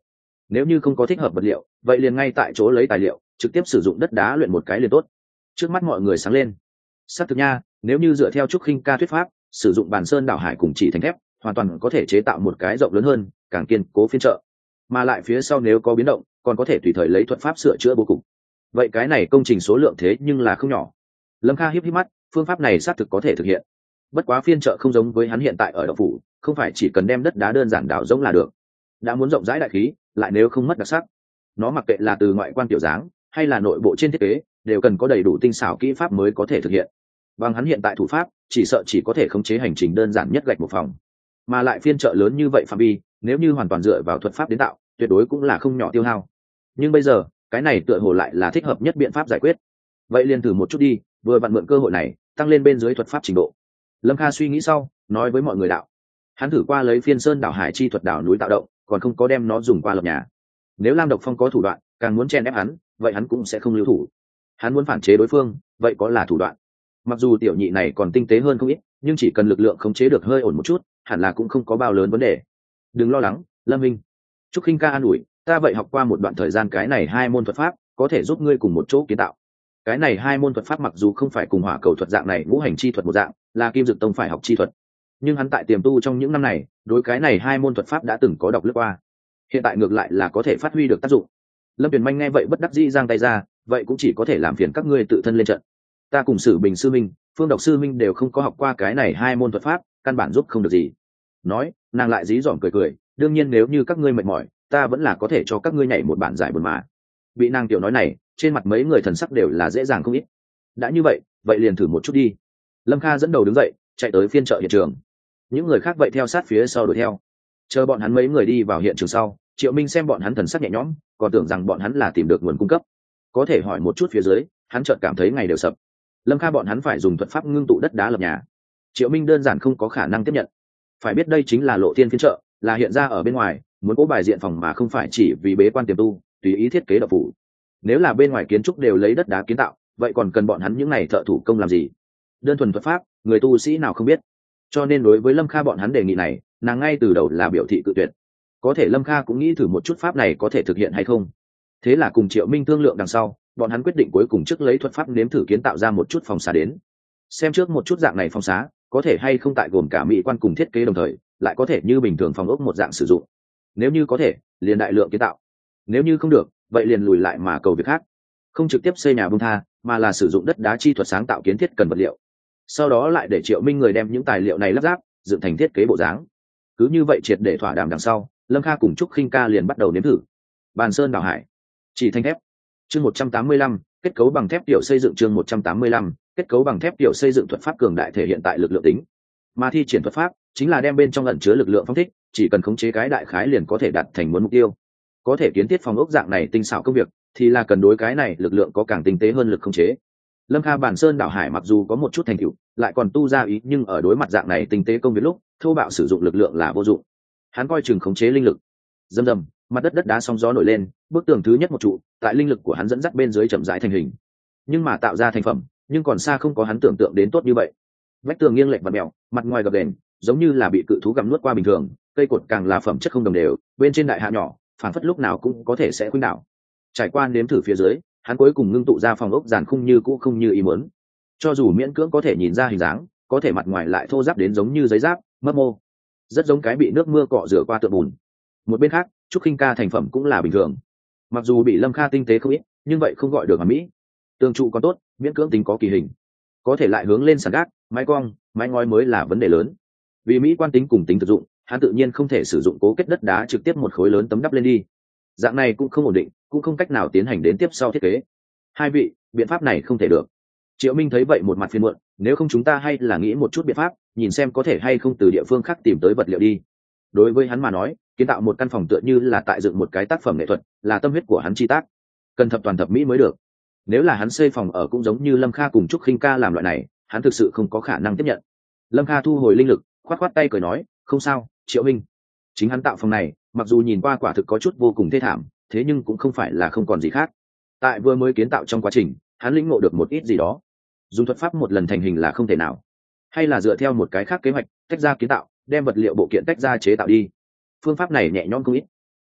nếu như không có thích hợp vật liệu vậy liền ngay tại chỗ lấy tài liệu trực tiếp sử dụng đất đá luyện một cái liền tốt. Trước mắt mọi người sáng lên. Xác thực nha, nếu như dựa theo trúc khinh ca thuyết pháp sử dụng bàn sơn đảo hải cùng chỉ thành thép hoàn toàn có thể chế tạo một cái rộng lớn hơn càng kiên cố phiên chợ, mà lại phía sau nếu có biến động còn có thể tùy thời lấy thuật pháp sửa chữa bố cục. Vậy cái này công trình số lượng thế nhưng là không nhỏ. Lâm Kha híp híp mắt, phương pháp này xác thực có thể thực hiện. Bất quá phiên chợ không giống với hắn hiện tại ở đậu phủ, không phải chỉ cần đem đất đá đơn giản đào rỗng là được. Đã muốn rộng rãi đại khí, lại nếu không mất đặc sắc, nó mặc kệ là từ ngoại quan tiểu dáng hay là nội bộ trên thiết kế, đều cần có đầy đủ tinh xảo kỹ pháp mới có thể thực hiện. Bằng hắn hiện tại thủ pháp, chỉ sợ chỉ có thể khống chế hành trình đơn giản nhất gạch một phòng. Mà lại phiên chợ lớn như vậy phạm vi, nếu như hoàn toàn dựa vào thuật pháp đến tạo, tuyệt đối cũng là không nhỏ tiêu hao. Nhưng bây giờ, cái này tựa hồ lại là thích hợp nhất biện pháp giải quyết. Vậy liền thử một chút đi, vừa vặn mượn cơ hội này, tăng lên bên dưới thuật pháp trình độ. Lâm Kha suy nghĩ sau, nói với mọi người đạo. Hắn thử qua lấy phiên sơn đảo hải chi thuật đảo núi tạo động, còn không có đem nó dùng qua lập nhà. Nếu Lam Độc Phong có thủ đoạn, càng muốn chen ép hắn, vậy hắn cũng sẽ không lưu thủ. Hắn muốn phản chế đối phương, vậy có là thủ đoạn. Mặc dù tiểu nhị này còn tinh tế hơn không ít, nhưng chỉ cần lực lượng khống chế được hơi ổn một chút, hẳn là cũng không có bao lớn vấn đề. Đừng lo lắng, Lâm Minh. Trúc Khinh ca an ủi, ta vậy học qua một đoạn thời gian cái này hai môn thuật pháp, có thể giúp ngươi cùng một chỗ kiến tạo. Cái này hai môn thuật pháp mặc dù không phải cùng hỏa cầu thuật dạng này ngũ hành chi thuật một dạng, là Kim Dực Tông phải học chi thuật, nhưng hắn tại tiềm tu trong những năm này, đối cái này hai môn thuật pháp đã từng có đọc lướt qua. Hiện tại ngược lại là có thể phát huy được tác dụng. Lâm Tuyền Manh nghe vậy bất đắc dĩ giang tay ra, vậy cũng chỉ có thể làm phiền các ngươi tự thân lên trận. Ta cùng Sử Bình sư minh, Phương Độc sư minh đều không có học qua cái này hai môn thuật pháp, căn bản giúp không được gì. Nói, nàng lại dí dỏm cười cười, đương nhiên nếu như các ngươi mệt mỏi, ta vẫn là có thể cho các ngươi nhảy một bản giải buồn mà. Bị nàng tiểu nói này, trên mặt mấy người thần sắc đều là dễ dàng không ít. Đã như vậy, vậy liền thử một chút đi. Lâm Kha dẫn đầu đứng dậy, chạy tới phiên chợ hiện trường. Những người khác vậy theo sát phía sau đuổi theo. Chờ bọn hắn mấy người đi vào hiện trường sau, Triệu Minh xem bọn hắn thần sắc nhẹ nhõm, còn tưởng rằng bọn hắn là tìm được nguồn cung cấp. Có thể hỏi một chút phía dưới, hắn chợt cảm thấy ngày đều sập. Lâm Kha bọn hắn phải dùng thuật pháp ngưng tụ đất đá lập nhà. Triệu Minh đơn giản không có khả năng tiếp nhận. Phải biết đây chính là lộ thiên phiên chợ, là hiện ra ở bên ngoài, muốn cố bài diện phòng mà không phải chỉ vì bế quan tiềm tu, tùy ý thiết kế đập phủ. Nếu là bên ngoài kiến trúc đều lấy đất đá kiến tạo, vậy còn cần bọn hắn những này thợ thủ công làm gì? Đơn thuần thuật pháp, người tu sĩ nào không biết. Cho nên đối với Lâm Kha bọn hắn đề nghị này, nàng ngay từ đầu là biểu thị cự tuyệt. Có thể Lâm Kha cũng nghĩ thử một chút pháp này có thể thực hiện hay không. Thế là cùng Triệu Minh thương lượng đằng sau, bọn hắn quyết định cuối cùng trước lấy thuật pháp nếm thử kiến tạo ra một chút phòng xá đến. Xem trước một chút dạng này phòng xá, có thể hay không tại gồm cả mỹ quan cùng thiết kế đồng thời, lại có thể như bình thường phòng ốc một dạng sử dụng. Nếu như có thể, liền đại lượng kiến tạo. Nếu như không được, vậy liền lùi lại mà cầu việc khác. Không trực tiếp xây nhà bung tha, mà là sử dụng đất đá chi thuật sáng tạo kiến thiết cần vật liệu. Sau đó lại để Triệu Minh người đem những tài liệu này lắp ráp, dựng thành thiết kế bộ dáng. Cứ như vậy triệt để thỏa đàm đằng sau, Lâm Kha cùng Trúc Khinh ca liền bắt đầu nếm thử. Bàn sơn đảo hải, chỉ thanh thép. Chương một trăm tám mươi lăm, kết cấu bằng thép tiểu xây dựng chương một trăm tám mươi lăm, kết cấu bằng thép tiểu xây dựng thuật pháp cường đại thể hiện tại lực lượng tính. Mà thi triển thuật pháp chính là đem bên trong ẩn chứa lực lượng phong thích, chỉ cần khống chế cái đại khái liền có thể đạt thành muốn mục tiêu. Có thể kiến thiết phòng ốc dạng này tinh xảo công việc, thì là cần đối cái này lực lượng có càng tinh tế hơn lực khống chế. Lâm Kha bản sơn đảo hải mặc dù có một chút thành tựu, lại còn tu ra ý, nhưng ở đối mặt dạng này tinh tế công việc lúc, thô bạo sử dụng lực lượng là vô dụng. Hắn coi chừng khống chế linh lực. Dầm dầm, mặt đất đất đá sóng gió nổi lên, bức tường thứ nhất một trụ, tại linh lực của hắn dẫn dắt bên dưới chậm rãi thành hình. Nhưng mà tạo ra thành phẩm, nhưng còn xa không có hắn tưởng tượng đến tốt như vậy. Vách tường nghiêng lệch và mèo, mặt ngoài gập ghềnh, giống như là bị cự thú gặm nuốt qua bình thường, cây cột càng là phẩm chất không đồng đều, bên trên đại hạ nhỏ, phản phất lúc nào cũng có thể sẽ khuynh đảo. Trải qua nếm thử phía dưới, hắn cuối cùng ngưng tụ ra phòng ốc giàn khung như cũ không như ý muốn. Cho dù miễn cưỡng có thể nhìn ra hình dáng, có thể mặt ngoài lại thô ráp đến giống như giấy giáp, mấp mô, rất giống cái bị nước mưa cọ rửa qua tượng bùn. Một bên khác, Trúc Khinh ca thành phẩm cũng là bình thường. Mặc dù bị Lâm Kha tinh tế không ít, nhưng vậy không gọi được hoàn mỹ. Tường trụ còn tốt, miễn cưỡng tính có kỳ hình, có thể lại hướng lên sàn gác, mái cong, mái ngói mới là vấn đề lớn. Vì mỹ quan tính cùng tính thực dụng, hắn tự nhiên không thể sử dụng cố kết đất đá trực tiếp một khối lớn tấm đắp lên đi. Dạng này cũng không ổn định, cũng không cách nào tiến hành đến tiếp sau thiết kế. Hai vị, biện pháp này không thể được. Triệu Minh thấy vậy một mặt phiền muộn, nếu không chúng ta hay là nghĩ một chút biện pháp, nhìn xem có thể hay không từ địa phương khác tìm tới vật liệu đi. Đối với hắn mà nói, kiến tạo một căn phòng tựa như là tại dựng một cái tác phẩm nghệ thuật, là tâm huyết của hắn chi tác, cần thập toàn thập mỹ mới được. Nếu là hắn xây phòng ở cũng giống như Lâm Kha cùng Trúc Khinh ca làm loại này, hắn thực sự không có khả năng tiếp nhận. Lâm Kha thu hồi linh lực, khoát khoát tay cười nói, không sao, Triệu Minh. Chính hắn tạo phòng này, mặc dù nhìn qua quả thực có chút vô cùng thê thảm, thế nhưng cũng không phải là không còn gì khác. Tại vừa mới kiến tạo trong quá trình, hắn lĩnh ngộ được một ít gì đó. Dùng thuật pháp một lần thành hình là không thể nào, hay là dựa theo một cái khác kế hoạch, tách ra kiến tạo, đem vật liệu bộ kiện tách ra chế tạo đi. Phương pháp này nhẹ nhõm không ít.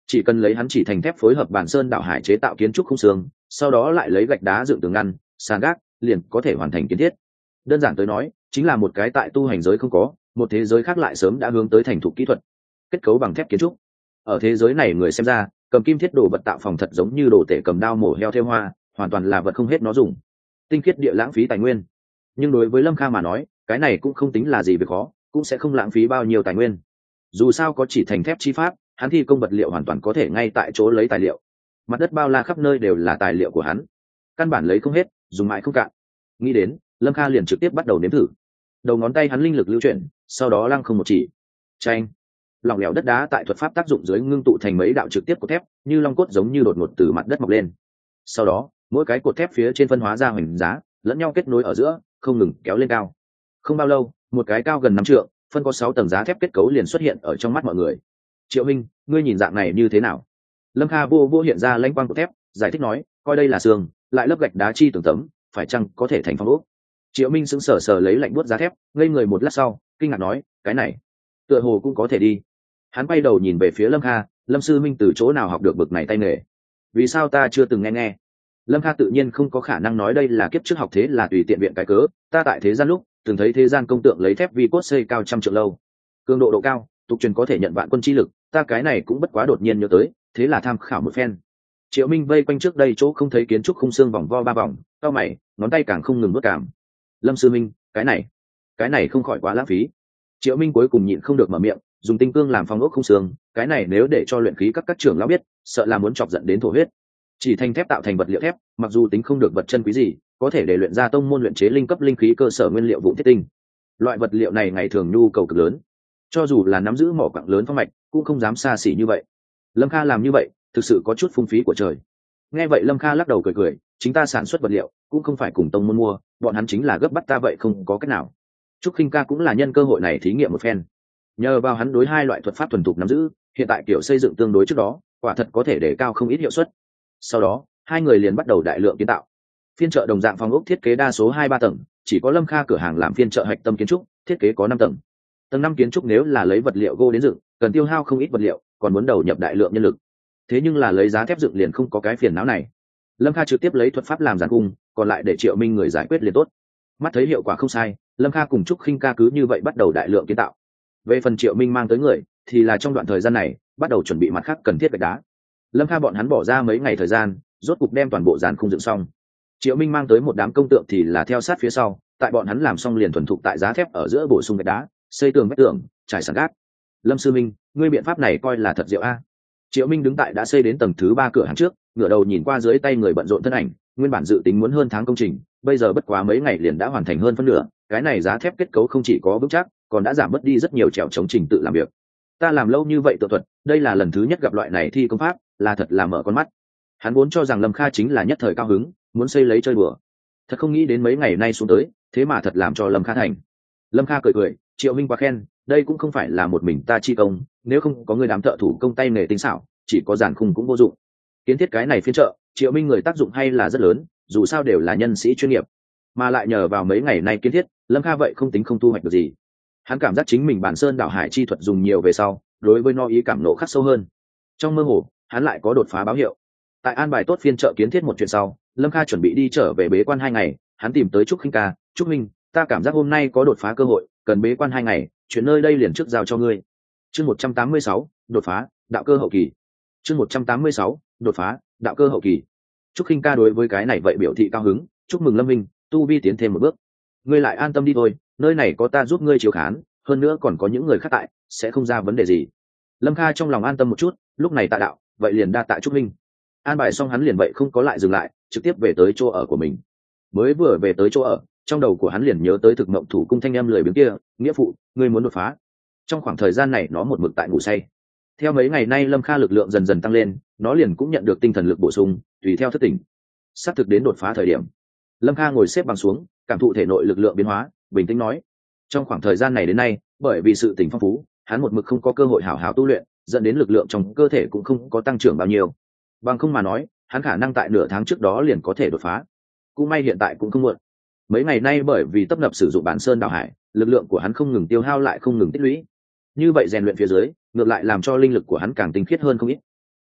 chỉ cần lấy hắn chỉ thành thép phối hợp bản sơn đảo hải chế tạo kiến trúc khung xương, sau đó lại lấy gạch đá dựng tường ngăn sàn gác, liền có thể hoàn thành kiến thiết. Đơn giản tới nói, chính là một cái tại tu hành giới không có, một thế giới khác lại sớm đã hướng tới thành thục kỹ thuật kết cấu bằng thép kiến trúc. Ở thế giới này người xem ra, cầm kim thiết đồ vật tạo phòng thật giống như đồ tể cầm đao mổ heo theo hoa, hoàn toàn là vật không hết nó dùng, tinh khiết địa lãng phí tài nguyên. Nhưng đối với Lâm Kha mà nói, cái này cũng không tính là gì việc khó, cũng sẽ không lãng phí bao nhiêu tài nguyên. Dù sao có chỉ thành thép chi pháp, hắn thi công vật liệu hoàn toàn có thể ngay tại chỗ lấy tài liệu. Mặt đất bao la khắp nơi đều là tài liệu của hắn, căn bản lấy không hết, dùng mãi không cạn. Nghĩ đến, Lâm Kha liền trực tiếp bắt đầu nếm thử. Đầu ngón tay hắn linh lực lưu chuyển, sau đó lăng không một chỉ, chanh, lỏng lẻo đất đá tại thuật pháp tác dụng dưới ngưng tụ thành mấy đạo trực tiếp cột thép, như long cốt giống như đột ngột từ mặt đất mọc lên. Sau đó, mỗi cái cột thép phía trên phân hóa ra hoành giá, lẫn nhau kết nối ở giữa, không ngừng kéo lên cao. Không bao lâu, một cái cao gần năm trượng, phân có sáu tầng giá thép kết cấu liền xuất hiện ở trong mắt mọi người. Triệu Minh, ngươi nhìn dạng này như thế nào? Lâm Kha vô vô hiện ra lãnh quang cột thép, giải thích nói, coi đây là xương, lại lấp gạch đá chi tường tấm, phải chăng có thể thành phong ốc? Triệu Minh sững sờ sờ lấy lạnh buốt giá thép, ngây người một lát sau, kinh ngạc nói, cái này, tựa hồ cũng có thể đi. Hắn quay đầu nhìn về phía Lâm Kha, Lâm sư minh từ chỗ nào học được bực này tay nghề? Vì sao ta chưa từng nghe nghe? Lâm Kha tự nhiên không có khả năng nói đây là kiếp trước học thế là tùy tiện viện cái cớ, ta tại thế gian lúc từng thấy thế gian công tượng lấy thép vi cốt xây cao trăm trượng lâu, cường độ độ cao, tục truyền có thể nhận vạn quân chi lực, ta cái này cũng bất quá đột nhiên nhớ tới, thế là tham khảo một phen. Triệu Minh vây quanh trước đây chỗ không thấy kiến trúc khung xương vòng vo ba vòng, cao mày, ngón tay càng không ngừng nuốt cảm. Lâm sư minh, cái này, cái này không khỏi quá lãng phí. Triệu Minh cuối cùng nhịn không được mở miệng, dùng tinh cương làm phong ốc khung xương, cái này nếu để cho luyện khí các các trưởng lão biết, sợ là muốn chọc giận đến thổ huyết. Chỉ thành thép tạo thành vật liệu thép, mặc dù tính không được vật chân quý gì, có thể để luyện ra tông môn luyện chế linh cấp linh khí cơ sở nguyên liệu vụ thiết tinh. Loại vật liệu này ngày thường nhu cầu cực lớn, cho dù là nắm giữ mỏ quặng lớn phong mạch, cũng không dám xa xỉ như vậy. Lâm Kha làm như vậy, thực sự có chút phung phí của trời. Nghe vậy Lâm Kha lắc đầu cười cười, chính ta sản xuất vật liệu, cũng không phải cùng tông môn mua, bọn hắn chính là gấp bắt ta vậy không có cách nào. Trúc Khinh Ca cũng là nhân cơ hội này thí nghiệm một phen. Nhờ vào hắn đối hai loại thuật pháp thuần thục nắm giữ, hiện tại kiểu xây dựng tương đối trước đó, quả thật có thể để cao không ít hiệu suất. Sau đó, hai người liền bắt đầu đại lượng kiến tạo. Phiên chợ đồng dạng phòng ốc thiết kế đa số hai ba tầng, chỉ có Lâm Kha cửa hàng làm phiên chợ hạch tâm kiến trúc, thiết kế có năm tầng. Tầng năm kiến trúc nếu là lấy vật liệu gỗ đến dựng, cần tiêu hao không ít vật liệu, còn muốn đầu nhập đại lượng nhân lực. Thế nhưng là lấy giá thép dựng liền không có cái phiền não này. Lâm Kha trực tiếp lấy thuật pháp làm giàn cung, còn lại để Triệu Minh người giải quyết liền tốt. Mắt thấy hiệu quả không sai, Lâm Kha cùng Trúc Khinh Ca cứ như vậy bắt đầu đại lượng kiến tạo. Về phần Triệu Minh mang tới người, thì là trong đoạn thời gian này bắt đầu chuẩn bị mặt khác cần thiết gạch đá. Lâm Kha bọn hắn bỏ ra mấy ngày thời gian, rốt cục đem toàn bộ giàn khung dựng xong. Triệu Minh mang tới một đám công tượng thì là theo sát phía sau, tại bọn hắn làm xong liền thuần thục tại giá thép ở giữa bổ sung gạch đá, xây tường vách tường, trải sàn gác. Lâm sư minh, ngươi biện pháp này coi là thật diệu a. Triệu Minh đứng tại đã xây đến tầng thứ ba cửa hàng trước, ngửa đầu nhìn qua dưới tay người bận rộn thân ảnh, nguyên bản dự tính muốn hơn tháng công trình, bây giờ bất quá mấy ngày liền đã hoàn thành hơn phân nửa, cái này giá thép kết cấu không chỉ có vững chắc, còn đã giảm bớt đi rất nhiều trèo chống trình tự làm việc. Ta làm lâu như vậy tự thuật, đây là lần thứ nhất gặp loại này thi công pháp, là thật là mở con mắt. Hắn vốn cho rằng Lâm Kha chính là nhất thời cao hứng, muốn xây lấy chơi đùa, thật không nghĩ đến mấy ngày nay xuống tới, thế mà thật làm cho Lâm Kha thành. Lâm Kha cười cười, Triệu Minh quá khen, đây cũng không phải là một mình ta chi công, nếu không có người đám thợ thủ công tay nghề tinh xảo, chỉ có giàn khung cũng vô dụng. Kiến thiết cái này phiên chợ, Triệu Minh người tác dụng hay là rất lớn, dù sao đều là nhân sĩ chuyên nghiệp, mà lại nhờ vào mấy ngày nay kiến thiết, Lâm Kha vậy không tính không thu hoạch được gì. Hắn cảm giác chính mình bản sơn đảo hải chi thuật dùng nhiều về sau, đối với nó ý cảm nộ khắc sâu hơn. Trong mơ hồ, hắn lại có đột phá báo hiệu. Tại an bài tốt phiên chợ kiến thiết một chuyện sau, Lâm Kha chuẩn bị đi trở về bế quan hai ngày, hắn tìm tới Trúc Khinh Ca, Trúc Minh, ta cảm giác hôm nay có đột phá cơ hội, cần bế quan hai ngày, chuyện nơi đây liền trước giao cho ngươi. Chương một trăm tám mươi sáu, đột phá, đạo cơ hậu kỳ. Chương một trăm tám mươi sáu, đột phá, đạo cơ hậu kỳ. Trúc Khinh Ca đối với cái này vậy biểu thị cao hứng, chúc mừng Lâm Minh, tu vi tiến thêm một bước. Ngươi lại an tâm đi thôi, nơi này có ta giúp ngươi chiếu khán, hơn nữa còn có những người khác tại, sẽ không ra vấn đề gì. Lâm Kha trong lòng an tâm một chút, lúc này tạ đạo, vậy liền đa tạ Trúc Minh. An bài xong hắn liền vậy không có lại dừng lại, trực tiếp về tới chỗ ở của mình. Mới vừa về tới chỗ ở, trong đầu của hắn liền nhớ tới thực mộng thủ cung thanh em lười biếng kia, nghĩa phụ, ngươi muốn đột phá. Trong khoảng thời gian này nó một mực tại ngủ say. Theo mấy ngày nay Lâm Kha lực lượng dần dần tăng lên, nó liền cũng nhận được tinh thần lực bổ sung, tùy theo thất tỉnh. Sắp thực đến đột phá thời điểm, Lâm Kha ngồi xếp bằng xuống, cảm thụ thể nội lực lượng biến hóa, bình tĩnh nói: trong khoảng thời gian này đến nay, bởi vì sự tỉnh phong phú, hắn một mực không có cơ hội hảo hảo tu luyện, dẫn đến lực lượng trong cơ thể cũng không có tăng trưởng bao nhiêu. Bằng không mà nói, hắn khả năng tại nửa tháng trước đó liền có thể đột phá. Cũng may hiện tại cũng không muộn. Mấy ngày nay bởi vì tấp nập sử dụng bản sơn đảo hải, lực lượng của hắn không ngừng tiêu hao lại không ngừng tích lũy. Như vậy rèn luyện phía dưới, ngược lại làm cho linh lực của hắn càng tinh khiết hơn không ít.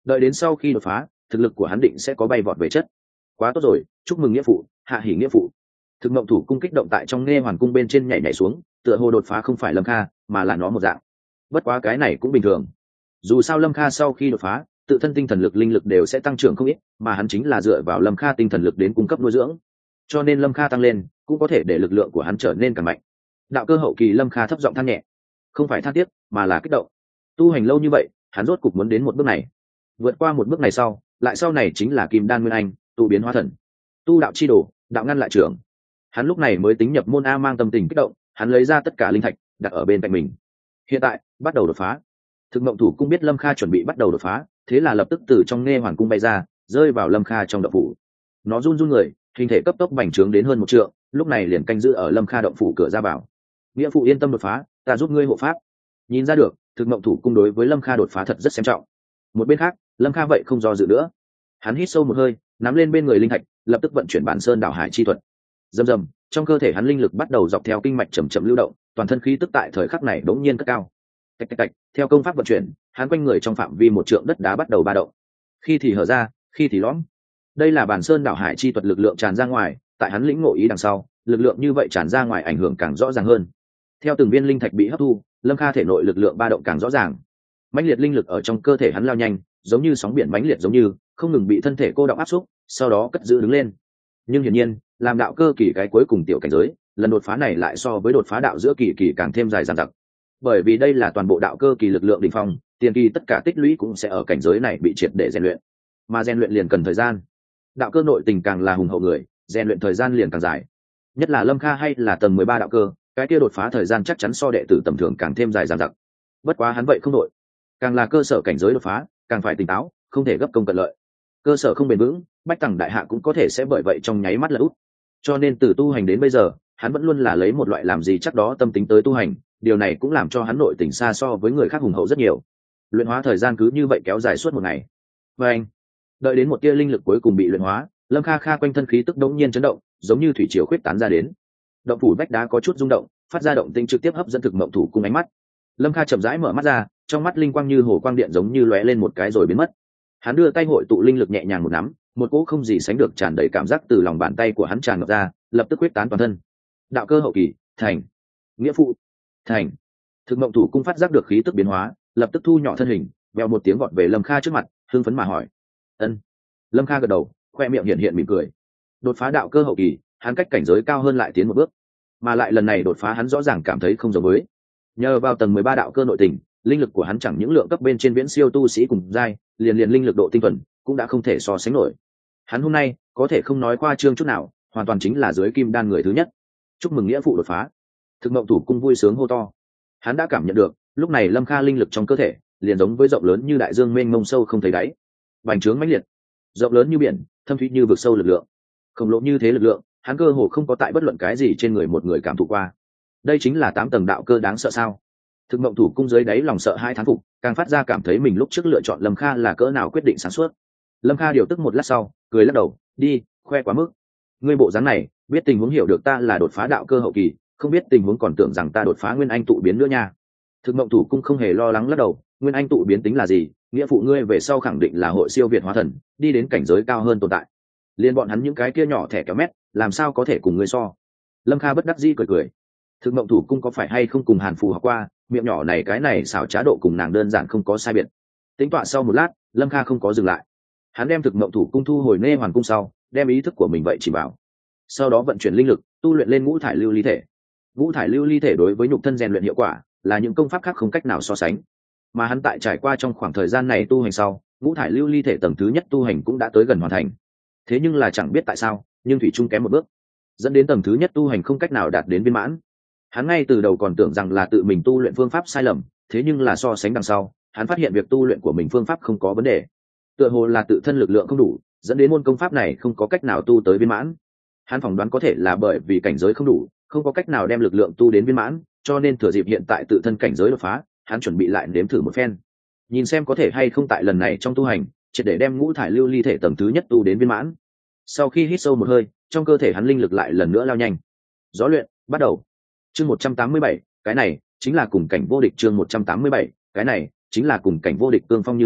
đợi đến sau khi đột phá thực lực của hắn định sẽ có bay vọt về chất. Quá tốt rồi, chúc mừng nghĩa phụ, hạ hỉ nghĩa phụ. Thực mộng thủ cung kích động tại trong nghe hoàn cung bên trên nhảy nhảy xuống, tựa hồ đột phá không phải Lâm Kha mà là nó một dạng. Bất quá cái này cũng bình thường, dù sao Lâm Kha sau khi đột phá tự thân tinh thần lực linh lực đều sẽ tăng trưởng không ít, mà hắn chính là dựa vào Lâm Kha tinh thần lực đến cung cấp nuôi dưỡng, cho nên Lâm Kha tăng lên cũng có thể để lực lượng của hắn trở nên càng mạnh. Đạo cơ hậu kỳ Lâm Kha thấp giọng than nhẹ, không phải than tiếc mà là kích động. Tu hành lâu như vậy hắn rốt cục muốn đến một bước này, vượt qua một bước này sau lại sau này chính là kim đan nguyên anh, tu biến hóa thần, tu đạo chi đồ, đạo ngăn lại trưởng. Hắn lúc này mới tính nhập môn A, mang tâm tình kích động, hắn lấy ra tất cả linh thạch đặt ở bên cạnh mình. Hiện tại bắt đầu đột phá. Thực mộng thủ cung biết Lâm Kha chuẩn bị bắt đầu đột phá, thế là lập tức từ trong nghe hoàng cung bay ra, rơi vào Lâm Kha trong động phủ. Nó run run người, hình thể cấp tốc bành trướng đến hơn một trượng, lúc này liền canh giữ ở Lâm Kha động phủ cửa ra vào. Nghĩa phụ yên tâm đột phá, ta giúp ngươi hộ pháp. Nhìn ra được, thực mộng thủ cung đối với Lâm Kha đột phá thật rất xem trọng. Một bên khác, Lâm Kha vậy không do dự nữa, hắn hít sâu một hơi, nắm lên bên người linh thạch, lập tức vận chuyển bản sơn đảo hải chi thuật. Rầm rầm, trong cơ thể hắn linh lực bắt đầu dọc theo kinh mạch chậm chậm lưu động, toàn thân khí tức tại thời khắc này đống nhiên cất cao. Tạch tạch tạch, theo công pháp vận chuyển, hắn quanh người trong phạm vi một trượng đất đá bắt đầu ba động, khi thì hở ra, khi thì lõm. Đây là bản sơn đảo hải chi thuật lực lượng tràn ra ngoài, tại hắn lĩnh ngộ ý đằng sau, lực lượng như vậy tràn ra ngoài ảnh hưởng càng rõ ràng hơn. Theo từng viên linh thạch bị hấp thu, Lâm Kha thể nội lực lượng ba động càng rõ ràng. Mãnh liệt linh lực ở trong cơ thể hắn lao nhanh, giống như sóng biển mãnh liệt, giống như không ngừng bị thân thể cô đọng áp xúc, sau đó cất giữ đứng lên. Nhưng hiển nhiên, làm đạo cơ kỳ cái cuối cùng tiểu cảnh giới, lần đột phá này lại so với đột phá đạo giữa kỳ kỳ càng thêm dài dằng dặc. Bởi vì đây là toàn bộ đạo cơ kỳ lực lượng đỉnh phong, tiền kỳ tất cả tích lũy cũng sẽ ở cảnh giới này bị triệt để rèn luyện. Mà rèn luyện liền cần thời gian. Đạo cơ nội tình càng là hùng hậu người, rèn luyện thời gian liền càng dài. Nhất là Lâm Kha hay là tầng mười ba đạo cơ, cái kia đột phá thời gian chắc chắn so đệ tử tầm thường càng thêm dài dằng dặc. Bất quá hắn vậy không đội, càng là cơ sở cảnh giới đột phá, càng phải tỉnh táo, không thể gấp công cận lợi. Cơ sở không bền vững, bách tầng đại hạ cũng có thể sẽ bởi vậy trong nháy mắt là út. Cho nên từ tu hành đến bây giờ, hắn vẫn luôn là lấy một loại làm gì chắc đó tâm tính tới tu hành, điều này cũng làm cho hắn nội tình xa so với người khác hùng hậu rất nhiều. Luyện hóa thời gian cứ như vậy kéo dài suốt một ngày. Và anh, đợi đến một tia linh lực cuối cùng bị luyện hóa, Lâm Kha Kha quanh thân khí tức đống nhiên chấn động, giống như thủy triều khuyết tán ra đến. Động phủ vách đá có chút rung động, phát ra động tĩnh trực tiếp hấp dẫn thực mộng thủ cùng ánh mắt. Lâm Kha chậm rãi mở mắt ra, trong mắt linh quang như hồ quang điện giống như lóe lên một cái rồi biến mất. Hắn đưa tay hội tụ linh lực nhẹ nhàng một nắm, một cỗ không gì sánh được tràn đầy cảm giác từ lòng bàn tay của hắn tràn ngập ra, lập tức quyết tán toàn thân. Đạo cơ hậu kỳ, thành. Nghĩa phụ, thành. Thực mộng thủ cung phát giác được khí tức biến hóa, lập tức thu nhỏ thân hình, vèo một tiếng vọt về Lâm Kha trước mặt, hưng phấn mà hỏi: "Ân?" Lâm Kha gật đầu, khoe miệng hiện hiện mỉm cười. Đột phá đạo cơ hậu kỳ, hắn cách cảnh giới cao hơn lại tiến một bước, mà lại lần này đột phá hắn rõ ràng cảm thấy không giống với. Nhờ vào tầng mười ba đạo cơ nội tình, linh lực của hắn chẳng những lượng cấp bên trên viễn siêu tu sĩ cùng giai, liền liền linh lực độ tinh thuần cũng đã không thể so sánh nổi. Hắn hôm nay có thể không nói khoa trương chút nào, hoàn toàn chính là dưới kim đan người thứ nhất. Chúc mừng nghĩa phụ đột phá! Thực mộng thủ cung vui sướng hô to. Hắn đã cảm nhận được, lúc này Lâm Kha linh lực trong cơ thể liền giống với rộng lớn như đại dương mênh mông sâu không thấy đáy, bành trướng mãnh liệt, rộng lớn như biển, thâm thúy như vực sâu lực lượng, khổng lồ như thế lực lượng, hắn cơ hồ không có tại bất luận cái gì trên người một người cảm thụ qua. Đây chính là tám tầng đạo cơ đáng sợ sao? Thực mộng thủ cung dưới đáy lòng sợ hai thán phục, càng phát ra cảm thấy mình lúc trước lựa chọn Lâm Kha là cỡ nào quyết định sáng suốt. Lâm Kha điều tức một lát sau, cười lắc đầu, đi, khoe quá mức. Ngươi bộ dáng này, biết tình huống hiểu được ta là đột phá đạo cơ hậu kỳ, không biết tình huống còn tưởng rằng ta đột phá nguyên anh tụ biến nữa nha. Thực mộng thủ cung không hề lo lắng lắc đầu, nguyên anh tụ biến tính là gì, nghĩa phụ ngươi về sau khẳng định là hội siêu việt hóa thần, đi đến cảnh giới cao hơn tồn tại. Liên bọn hắn những cái kia nhỏ thẻ kéo mét, làm sao có thể cùng ngươi so. Lâm Kha bất đắc dĩ cười cười. Thực mộng thủ cung có phải hay không cùng Hàn Phù học qua, miệng nhỏ này cái này xảo trá độ cùng nàng đơn giản không có sai biệt. Tính toán sau một lát, Lâm Kha không có dừng lại. Hắn đem thực mộng thủ cung thu hồi nê hoàn cung sau, đem ý thức của mình vậy chỉ bảo. Sau đó vận chuyển linh lực, tu luyện lên ngũ thải lưu ly thể. Ngũ thải lưu ly thể đối với nhục thân rèn luyện hiệu quả, là những công pháp khác không cách nào so sánh. Mà hắn tại trải qua trong khoảng thời gian này tu hành sau, ngũ thải lưu ly thể tầng thứ nhất tu hành cũng đã tới gần hoàn thành. Thế nhưng là chẳng biết tại sao, nhưng thủy chung kém một bước, dẫn đến tầng thứ nhất tu hành không cách nào đạt đến viên mãn. Hắn ngay từ đầu còn tưởng rằng là tự mình tu luyện phương pháp sai lầm, thế nhưng là so sánh đằng sau, hắn phát hiện việc tu luyện của mình phương pháp không có vấn đề. Tựa hồ là tự thân lực lượng không đủ, dẫn đến môn công pháp này không có cách nào tu tới viên mãn. Hắn phỏng đoán có thể là bởi vì cảnh giới không đủ, không có cách nào đem lực lượng tu đến viên mãn, cho nên thừa dịp hiện tại tự thân cảnh giới đột phá, hắn chuẩn bị lại nếm thử một phen, nhìn xem có thể hay không tại lần này trong tu hành, triệt để đem ngũ thải lưu ly thể tầng thứ nhất tu đến viên mãn. Sau khi hít sâu một hơi, trong cơ thể hắn linh lực lại lần nữa lao nhanh. Gió luyện bắt đầu. Chương một trăm tám mươi bảy, cái này chính là cùng cảnh vô địch. Chương một trăm tám mươi bảy, cái này chính là cùng cảnh vô địch, cương phong như đao,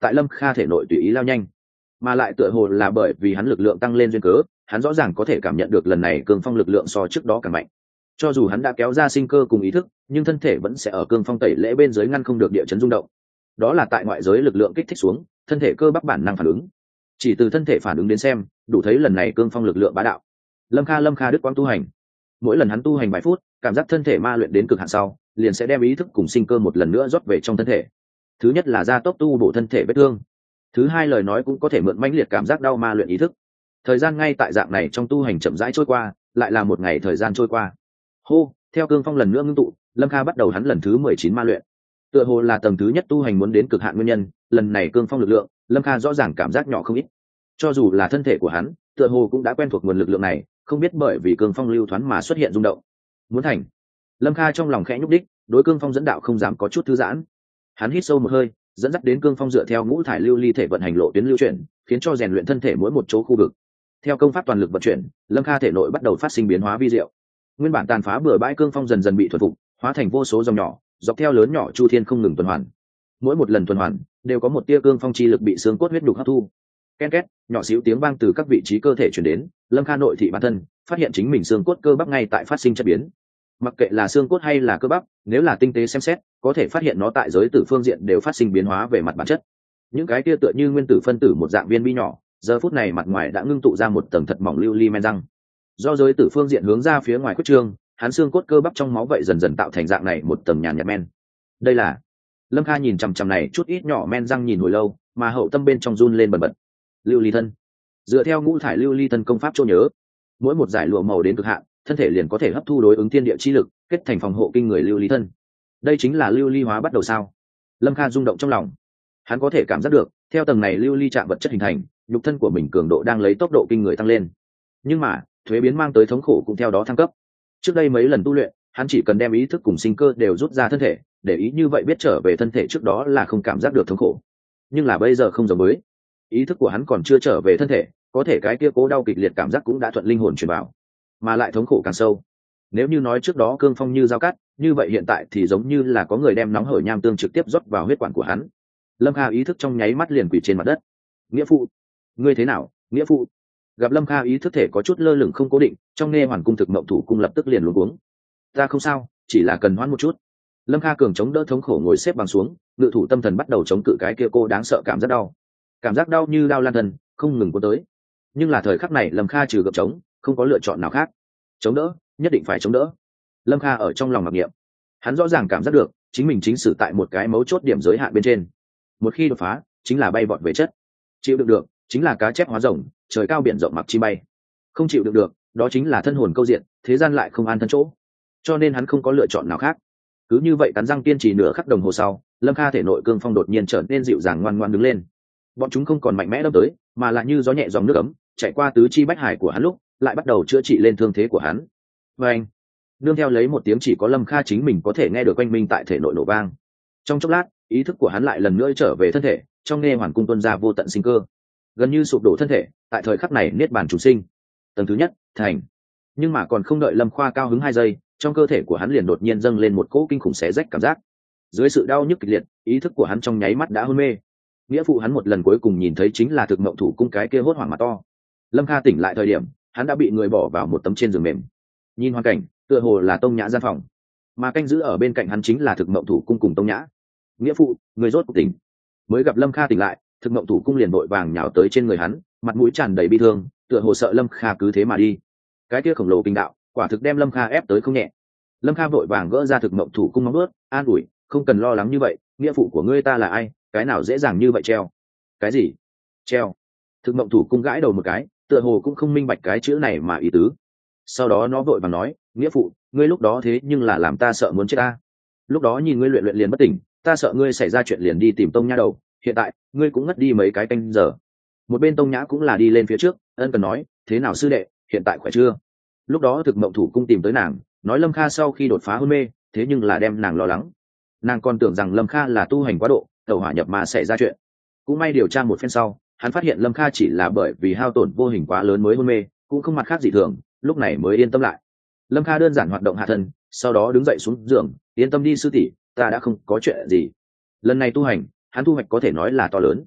tại lâm kha thể nội tùy ý lao nhanh, mà lại tựa hồ là bởi vì hắn lực lượng tăng lên duyên cớ, hắn rõ ràng có thể cảm nhận được lần này cương phong lực lượng so trước đó càng mạnh. Cho dù hắn đã kéo ra sinh cơ cùng ý thức, nhưng thân thể vẫn sẽ ở cương phong tẩy lễ bên dưới ngăn không được địa chấn rung động. Đó là tại ngoại giới lực lượng kích thích xuống, thân thể cơ bắp bản năng phản ứng. Chỉ từ thân thể phản ứng đến xem, đủ thấy lần này cương phong lực lượng bá đạo. Lâm Kha Lâm Kha Đức Quang tu hành, mỗi lần hắn tu hành vài phút, cảm giác thân thể ma luyện đến cực hạn sau, liền sẽ đem ý thức cùng sinh cơ một lần nữa rót về trong thân thể. Thứ nhất là gia tốc tu bổ thân thể vết thương, thứ hai lời nói cũng có thể mượn mãnh liệt cảm giác đau ma luyện ý thức. Thời gian ngay tại dạng này trong tu hành chậm rãi trôi qua, lại là một ngày thời gian trôi qua. Hô, theo cương phong lần nữa ngưng tụ, Lâm Kha bắt đầu hắn lần thứ mười chín ma luyện. Tựa hồ là tầng thứ nhất tu hành muốn đến cực hạn nguyên nhân, lần này cương phong lực lượng, Lâm Kha rõ ràng cảm giác nhỏ không ít. Cho dù là thân thể của hắn, tựa hồ cũng đã quen thuộc nguồn lực lượng này, không biết bởi vì cương phong lưu thoáng mà xuất hiện rung động. Muốn thành. Lâm Kha trong lòng khẽ nhúc đích, đối cương phong dẫn đạo không dám có chút thư giãn. Hắn hít sâu một hơi, dẫn dắt đến cương phong dựa theo ngũ thải lưu ly thể vận hành lộ tuyến lưu chuyển, khiến cho rèn luyện thân thể mỗi một chỗ khu vực. Theo công pháp toàn lực vận chuyển, Lâm Kha thể nội bắt đầu phát sinh biến hóa vi diệu. Nguyên bản tàn phá bừa bãi cương phong dần dần bị thuần phục, hóa thành vô số dòng nhỏ, dọc theo lớn nhỏ chu thiên không ngừng tuần hoàn. Mỗi một lần tuần hoàn, đều có một tia cương phong chi lực bị xương cốt huyết đục hấp thu. Ken két, nhỏ xíu tiếng vang từ các vị trí cơ thể truyền đến, Lâm Kha nội thị bản thân, phát hiện chính mình xương cốt cơ bắp ngay tại phát sinh chất biến. Mặc kệ là xương cốt hay là cơ bắp, nếu là tinh tế xem xét, có thể phát hiện nó tại giới tử phương diện đều phát sinh biến hóa về mặt bản chất. Những cái kia tựa như nguyên tử phân tử một dạng viên bi nhỏ, giờ phút này mặt ngoài đã ngưng tụ ra một tầng thật mỏng lưu ly men răng. Do giới tử phương diện hướng ra phía ngoài quyết trương, hắn xương cốt cơ bắp trong máu vậy dần dần tạo thành dạng này một tầng nhàn nhạt men. Đây là Lâm Kha nhìn chằm chằm này chút ít nhỏ men răng nhìn hồi lâu, mà hậu tâm bên trong run lên bần bật. Lưu ly thân, dựa theo ngũ thải lưu ly thân công pháp chỗ nhớ, mỗi một giải lụa màu đến cực hạn, thân thể liền có thể hấp thu đối ứng thiên địa chi lực, kết thành phòng hộ kinh người lưu ly thân. Đây chính là lưu ly hóa bắt đầu sao? Lâm Kha rung động trong lòng, hắn có thể cảm giác được, theo tầng này lưu ly chạm vật chất hình thành, nhục thân của mình cường độ đang lấy tốc độ kinh người tăng lên. Nhưng mà thuế biến mang tới thống khổ cũng theo đó thăng cấp. Trước đây mấy lần tu luyện, hắn chỉ cần đem ý thức cùng sinh cơ đều rút ra thân thể, để ý như vậy biết trở về thân thể trước đó là không cảm giác được thống khổ. Nhưng là bây giờ không giống với, ý thức của hắn còn chưa trở về thân thể, có thể cái kia cố đau kịch liệt cảm giác cũng đã thuận linh hồn truyền vào, mà lại thống khổ càng sâu. Nếu như nói trước đó cương phong như dao cắt, như vậy hiện tại thì giống như là có người đem nóng hởi nham tương trực tiếp rót vào huyết quản của hắn. Lâm Kha ý thức trong nháy mắt liền quỳ trên mặt đất. Nghĩa phụ, ngươi thế nào? Nghĩa phụ. Gặp Lâm Kha ý thức thể có chút lơ lửng không cố định, trong nghe hoàn cung thực mộng thủ cung lập tức liền luống cuống. Ta không sao, chỉ là cần hoãn một chút. Lâm Kha cường chống đỡ thống khổ ngồi xếp bằng xuống, ngự thủ tâm thần bắt đầu chống cự cái kia cô đáng sợ cảm giác đau. Cảm giác đau như đau lan thần, không ngừng cuốn tới. Nhưng là thời khắc này Lâm Kha trừ gập chống, không có lựa chọn nào khác. Chống đỡ, nhất định phải chống đỡ. Lâm Kha ở trong lòng mặc niệm, hắn rõ ràng cảm giác được chính mình chính xử tại một cái mấu chốt điểm giới hạn bên trên. Một khi đột phá, chính là bay vọt về chất. Chịu đựng được, chính là cá chép hóa rồng, trời cao biển rộng mặc chi bay. Không chịu đựng được, đó chính là thân hồn câu diện, thế gian lại không an thân chỗ. Cho nên hắn không có lựa chọn nào khác. Cứ như vậy cắn răng kiên trì nửa khắc đồng hồ sau, Lâm Kha thể nội cương phong đột nhiên trở nên dịu dàng ngoan ngoan đứng lên. Bọn chúng không còn mạnh mẽ đâm tới, mà là như gió nhẹ dòng nước ấm, chạy qua tứ chi bách hải của hắn lúc, lại bắt đầu chữa trị lên thương thế của hắn. Và anh, nương theo lấy một tiếng chỉ có Lâm Kha chính mình có thể nghe được quanh minh tại thể nội nổ vang. Trong chốc lát, ý thức của hắn lại lần nữa trở về thân thể, trong nghe hoàn cung tuôn ra vô tận sinh cơ, gần như sụp đổ thân thể. Tại thời khắc này niết bàn chủ sinh, tầng thứ nhất thành. Nhưng mà còn không đợi Lâm Khoa cao hứng hai giây, trong cơ thể của hắn liền đột nhiên dâng lên một cỗ kinh khủng xé rách cảm giác. Dưới sự đau nhức kịch liệt, ý thức của hắn trong nháy mắt đã hôn mê. Nghĩa phụ hắn một lần cuối cùng nhìn thấy chính là thực mộng thủ cung cái kia hốt hoảng mà to. Lâm Kha tỉnh lại thời điểm, hắn đã bị người bỏ vào một tấm trên giường mềm. Nhìn hoàn cảnh, tựa hồ là Tông Nhã gian phòng, mà canh giữ ở bên cạnh hắn chính là thực mộng thủ cung cùng Tông Nhã. Nghĩa phụ, người rốt cuộc tỉnh. Mới gặp Lâm Kha tỉnh lại, thực mộng thủ cung liền vội vàng nhào tới trên người hắn, mặt mũi tràn đầy bi thương, tựa hồ sợ Lâm Kha cứ thế mà đi. Cái kia khổng lồ kinh đạo, quả thực đem Lâm Kha ép tới không nhẹ. Lâm Kha vội vàng gỡ ra thực mộng thủ cung móng bước, an ủi, không cần lo lắng như vậy, nghĩa phụ của ngươi ta là ai, cái nào dễ dàng như vậy treo. Cái gì? Treo? Thực mộng thủ cung gãi đầu một cái, tựa hồ cũng không minh bạch cái chữ này mà ý tứ. Sau đó nó vội vàng nói, nghĩa phụ, ngươi lúc đó thế nhưng là làm ta sợ muốn chết ta. Lúc đó nhìn ngươi luyện luyện liền bất tỉnh, ta sợ ngươi xảy ra chuyện liền đi tìm Tông Nhã đầu, hiện tại ngươi cũng ngất đi mấy cái canh giờ. Một bên Tông Nhã cũng là đi lên phía trước, ân cần nói, thế nào sư đệ, hiện tại khỏe chưa? Lúc đó thực mộng thủ cung tìm tới nàng, nói Lâm Kha sau khi đột phá hôn mê, thế nhưng là đem nàng lo lắng. Nàng còn tưởng rằng Lâm Kha là tu hành quá độ, tẩu hỏa nhập mà xảy ra chuyện. Cũng may điều tra một phen sau, hắn phát hiện Lâm Kha chỉ là bởi vì hao tổn vô hình quá lớn mới hôn mê, cũng không mặt khác gì thường, lúc này mới yên tâm lại. Lâm Kha đơn giản hoạt động hạ thân, sau đó đứng dậy xuống giường, yên tâm đi sư tỷ, ta đã không có chuyện gì. Lần này tu hành, hắn thu hoạch có thể nói là to lớn.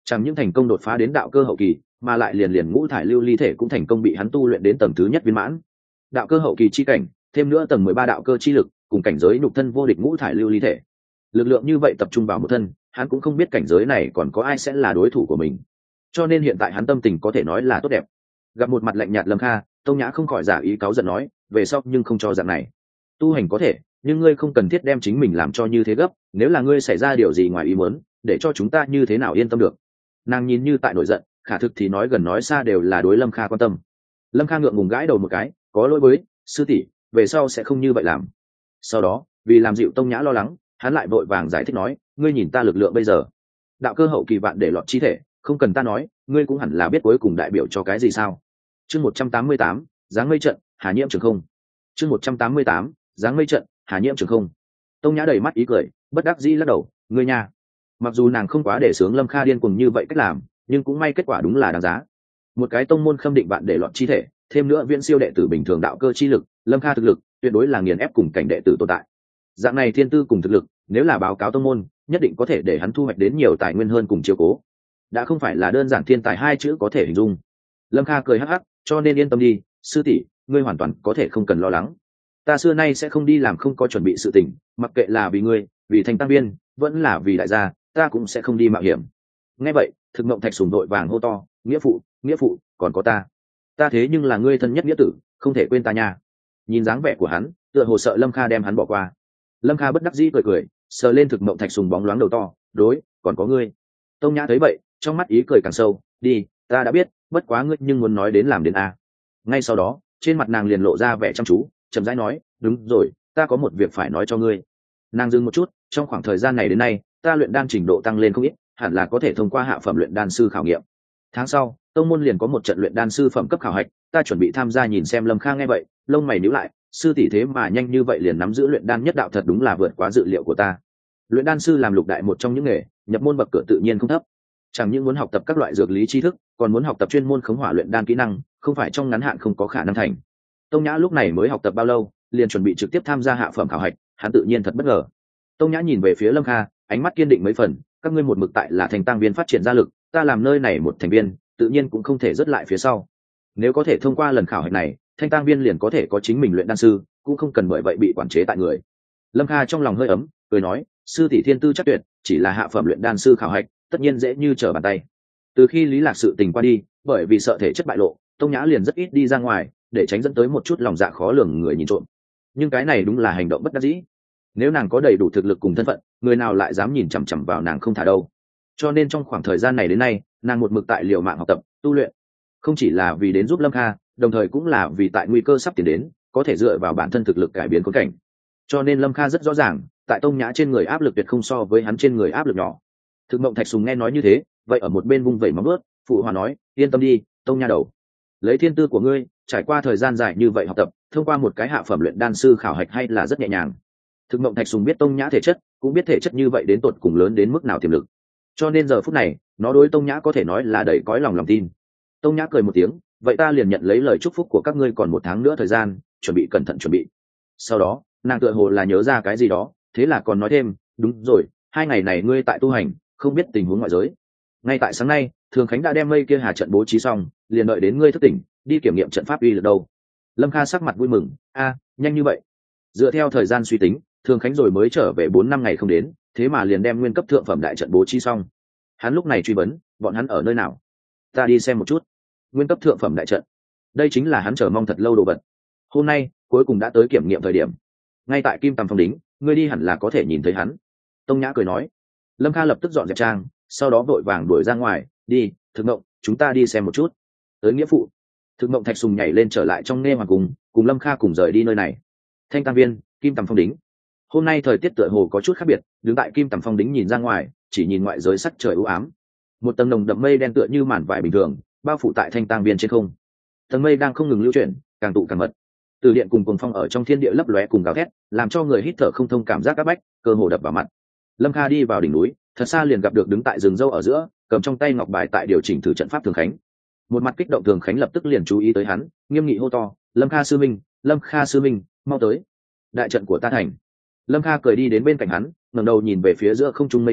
chẳng những thành công đột phá đến đạo cơ hậu kỳ, mà lại liền liền ngũ thải lưu ly thể cũng thành công bị hắn tu luyện đến tầng thứ nhất viên mãn. Đạo cơ hậu kỳ chi cảnh, thêm nữa tầng mười ba đạo cơ chi lực, cùng cảnh giới nhục thân vô địch ngũ thải lưu ly thể. Lực lượng như vậy tập trung vào một thân, hắn cũng không biết cảnh giới này còn có ai sẽ là đối thủ của mình. Cho nên hiện tại hắn tâm tình có thể nói là tốt đẹp. Gặp một mặt lạnh nhạt Lâm Kha, Tông Nhã không khỏi giả ý cáu giận nói, về sau nhưng không cho dạng này. Tu hành có thể, nhưng ngươi không cần thiết đem chính mình làm cho như thế gấp, nếu là ngươi xảy ra điều gì ngoài ý muốn, để cho chúng ta như thế nào yên tâm được. Nàng nhìn như tại nổi giận, khả thực thì nói gần nói xa đều là đối Lâm Kha quan tâm. Lâm Kha ngượng ngùng gãi đầu một cái, có lỗi với sư tỷ, về sau sẽ không như vậy làm. Sau đó, vì làm dịu Tông Nhã lo lắng, hắn lại vội vàng giải thích nói, ngươi nhìn ta lực lượng bây giờ, đạo cơ hậu kỳ vạn để lọt chi thể, không cần ta nói, ngươi cũng hẳn là biết cuối cùng đại biểu cho cái gì sao. Chương một trăm tám mươi tám, dáng mây trận, Hà Nhiễm trường không. Chương một trăm tám mươi tám, dáng mây trận, Hà Nhiễm trường không. Tông Nhã đầy mắt ý cười, bất đắc dĩ lắc đầu, ngươi nha. Mặc dù nàng không quá để sướng Lâm Kha điên cuồng như vậy cách làm, nhưng cũng may kết quả đúng là đáng giá. Một cái tông môn khâm định bạn để lọt chi thể, thêm nữa viễn siêu đệ tử bình thường đạo cơ chi lực, Lâm Kha thực lực tuyệt đối là nghiền ép cùng cảnh đệ tử tồn tại. Dạng này thiên tư cùng thực lực, nếu là báo cáo tông môn, nhất định có thể để hắn thu hoạch đến nhiều tài nguyên hơn cùng chiếu cố. Đã không phải là đơn giản thiên tài hai chữ có thể hình dung. Lâm Kha cười hắc hắc, cho nên yên tâm đi, sư tỷ, ngươi hoàn toàn có thể không cần lo lắng. Ta xưa nay sẽ không đi làm không có chuẩn bị sự tình, mặc kệ là vì ngươi, vì thành tăng viên, vẫn là vì đại gia, ta cũng sẽ không đi mạo hiểm. Nghe vậy, Thực Mộng Thạch sùng đội vàng hô to, nghĩa phụ, nghĩa phụ, còn có ta. Ta thế nhưng là ngươi thân nhất nghĩa tử, không thể quên ta nha. Nhìn dáng vẻ của hắn, tựa hồ sợ Lâm Kha đem hắn bỏ qua. Lâm Kha bất đắc dĩ cười cười, sờ lên Thực Mộng Thạch sùng bóng loáng đầu to, đối, còn có ngươi. Tông Nhã thấy vậy, trong mắt ý cười càng sâu, đi, ta đã biết, bất quá ngươi nhưng muốn nói đến làm đến a. Ngay sau đó, trên mặt nàng liền lộ ra vẻ chăm chú, chậm rãi nói, đúng rồi, ta có một việc phải nói cho ngươi. Nàng dừng một chút, trong khoảng thời gian này đến nay, ta luyện đan trình độ tăng lên không ít, hẳn là có thể thông qua hạ phẩm luyện đan sư khảo nghiệm. Tháng sau, tông môn liền có một trận luyện đan sư phẩm cấp khảo hạch, ta chuẩn bị tham gia nhìn xem. Lâm Kha nghe vậy, lông mày nhíu lại, sư tỷ thế mà nhanh như vậy liền nắm giữ luyện đan nhất đạo, thật đúng là vượt quá dự liệu của ta. Luyện đan sư làm lục đại một trong những nghề, nhập môn bậc cửa tự nhiên không thấp. Chẳng những muốn học tập các loại dược lý tri thức, còn muốn học tập chuyên môn khống hỏa luyện đan kỹ năng, không phải trong ngắn hạn không có khả năng thành. Tông Nhã lúc này mới học tập bao lâu, liền chuẩn bị trực tiếp tham gia hạ phẩm khảo hạch, hắn tự nhiên thật bất ngờ. Tông Nhã nhìn về phía Lâm Kha, ánh mắt kiên định mấy phần, các ngươi một mực tại là thành tăng viên phát triển gia lực, ta làm nơi này một thành viên, tự nhiên cũng không thể rớt lại phía sau. Nếu có thể thông qua lần khảo hạch này, thanh tăng viên liền có thể có chính mình luyện đan sư, cũng không cần bởi vậy bị quản chế tại người. Lâm Kha trong lòng hơi ấm, cười nói, sư tỷ thiên tư chắc tuyệt, chỉ là hạ phẩm luyện đan sư khảo hạch, tất nhiên dễ như trở bàn tay. Từ khi Lý Lạc sự tình qua đi, bởi vì sợ thể chất bại lộ, Tông Nhã liền rất ít đi ra ngoài, để tránh dẫn tới một chút lòng dạ khó lường người nhìn trộm. Nhưng cái này đúng là hành động bất đắc dĩ. Nếu nàng có đầy đủ thực lực cùng thân phận, người nào lại dám nhìn chằm chằm vào nàng không thả đâu. Cho nên trong khoảng thời gian này đến nay, nàng một mực tại liều mạng học tập, tu luyện, không chỉ là vì đến giúp Lâm Kha, đồng thời cũng là vì tại nguy cơ sắp tiến đến, có thể dựa vào bản thân thực lực cải biến khốn cảnh. Cho nên Lâm Kha rất rõ ràng, tại Tông Nhã trên người áp lực tuyệt không so với hắn trên người áp lực nhỏ. Thực Mộng Thạch sùng nghe nói như thế, vậy ở một bên vung vẩy móng vuốt, phụ hòa nói, yên tâm đi, Tông Nha đầu, lấy thiên tư của ngươi, trải qua thời gian dài như vậy học tập, thông qua một cái hạ phẩm luyện đan sư khảo hạch hay là rất nhẹ nhàng. Thực Mộng Thạch sùng biết Tông Nhã thể chất, cũng biết thể chất như vậy đến tột cùng lớn đến mức nào tiềm lực. Cho nên giờ phút này, nó đối Tông Nhã có thể nói là đầy cõi lòng lòng tin. Tông Nhã cười một tiếng, vậy ta liền nhận lấy lời chúc phúc của các ngươi, còn một tháng nữa thời gian, chuẩn bị cẩn thận chuẩn bị. Sau đó, nàng tựa hồ là nhớ ra cái gì đó, thế là còn nói thêm, đúng rồi, hai ngày này ngươi tại tu hành, không biết tình huống ngoại giới. Ngay tại sáng nay, Thường Khánh đã đem mây kia hà trận bố trí xong, liền đợi đến ngươi thức tỉnh, đi kiểm nghiệm trận pháp uy lực đâu. Lâm Kha sắc mặt vui mừng, a, nhanh như vậy. Dựa theo thời gian suy tính, Thường Khánh rồi mới trở về bốn năm ngày không đến, thế mà liền đem nguyên cấp thượng phẩm đại trận bố trí xong. Hắn lúc này truy vấn, bọn hắn ở nơi nào? Ta đi xem một chút. Nguyên cấp thượng phẩm đại trận, đây chính là hắn chờ mong thật lâu đồ vật. Hôm nay cuối cùng đã tới kiểm nghiệm thời điểm. Ngay tại Kim Tầm Phong đính, ngươi đi hẳn là có thể nhìn thấy hắn. Tông Nhã cười nói. Lâm Kha lập tức dọn dẹp trang, sau đó vội vàng đuổi ra ngoài, đi, Thực Mộng, chúng ta đi xem một chút. Tới nghĩa phụ. Thực Mộng Thạch sùng nhảy lên trở lại trong nghe hoàng cùng, cùng Lâm Kha cùng rời đi nơi này. Thanh Tăng Viên, Kim Tầm Phong đính. Hôm nay thời tiết tựa hồ có chút khác biệt, đứng tại Kim Tầm Phong đính nhìn ra ngoài, chỉ nhìn ngoại giới sắc trời u ám. Một tầng nồng đậm mây đen tựa như màn vải bình thường, bao phủ tại Thanh Tăng Viên trên không. Tầng mây đang không ngừng lưu chuyển, càng tụ càng mật. Từ điện cùng cuồng phong ở trong thiên địa lấp lóe cùng gào thét, làm cho người hít thở không thông, cảm giác áp bách, cơ hồ đập vào mặt. Lâm Kha đi vào đỉnh núi, thật xa liền gặp được đứng tại rừng dâu ở giữa, cầm trong tay ngọc bài tại điều chỉnh thử trận pháp Thường Khánh. Một mặt kích động Thường Khánh lập tức liền chú ý tới hắn, nghiêm nghị hô to, Lâm Kha sư minh, Lâm Kha sư minh, mau tới, đại trận của ta thành. Lâm Kha cười đi đến bên cạnh hắn, ngẩng đầu nhìn về phía giữa không trung mây đen,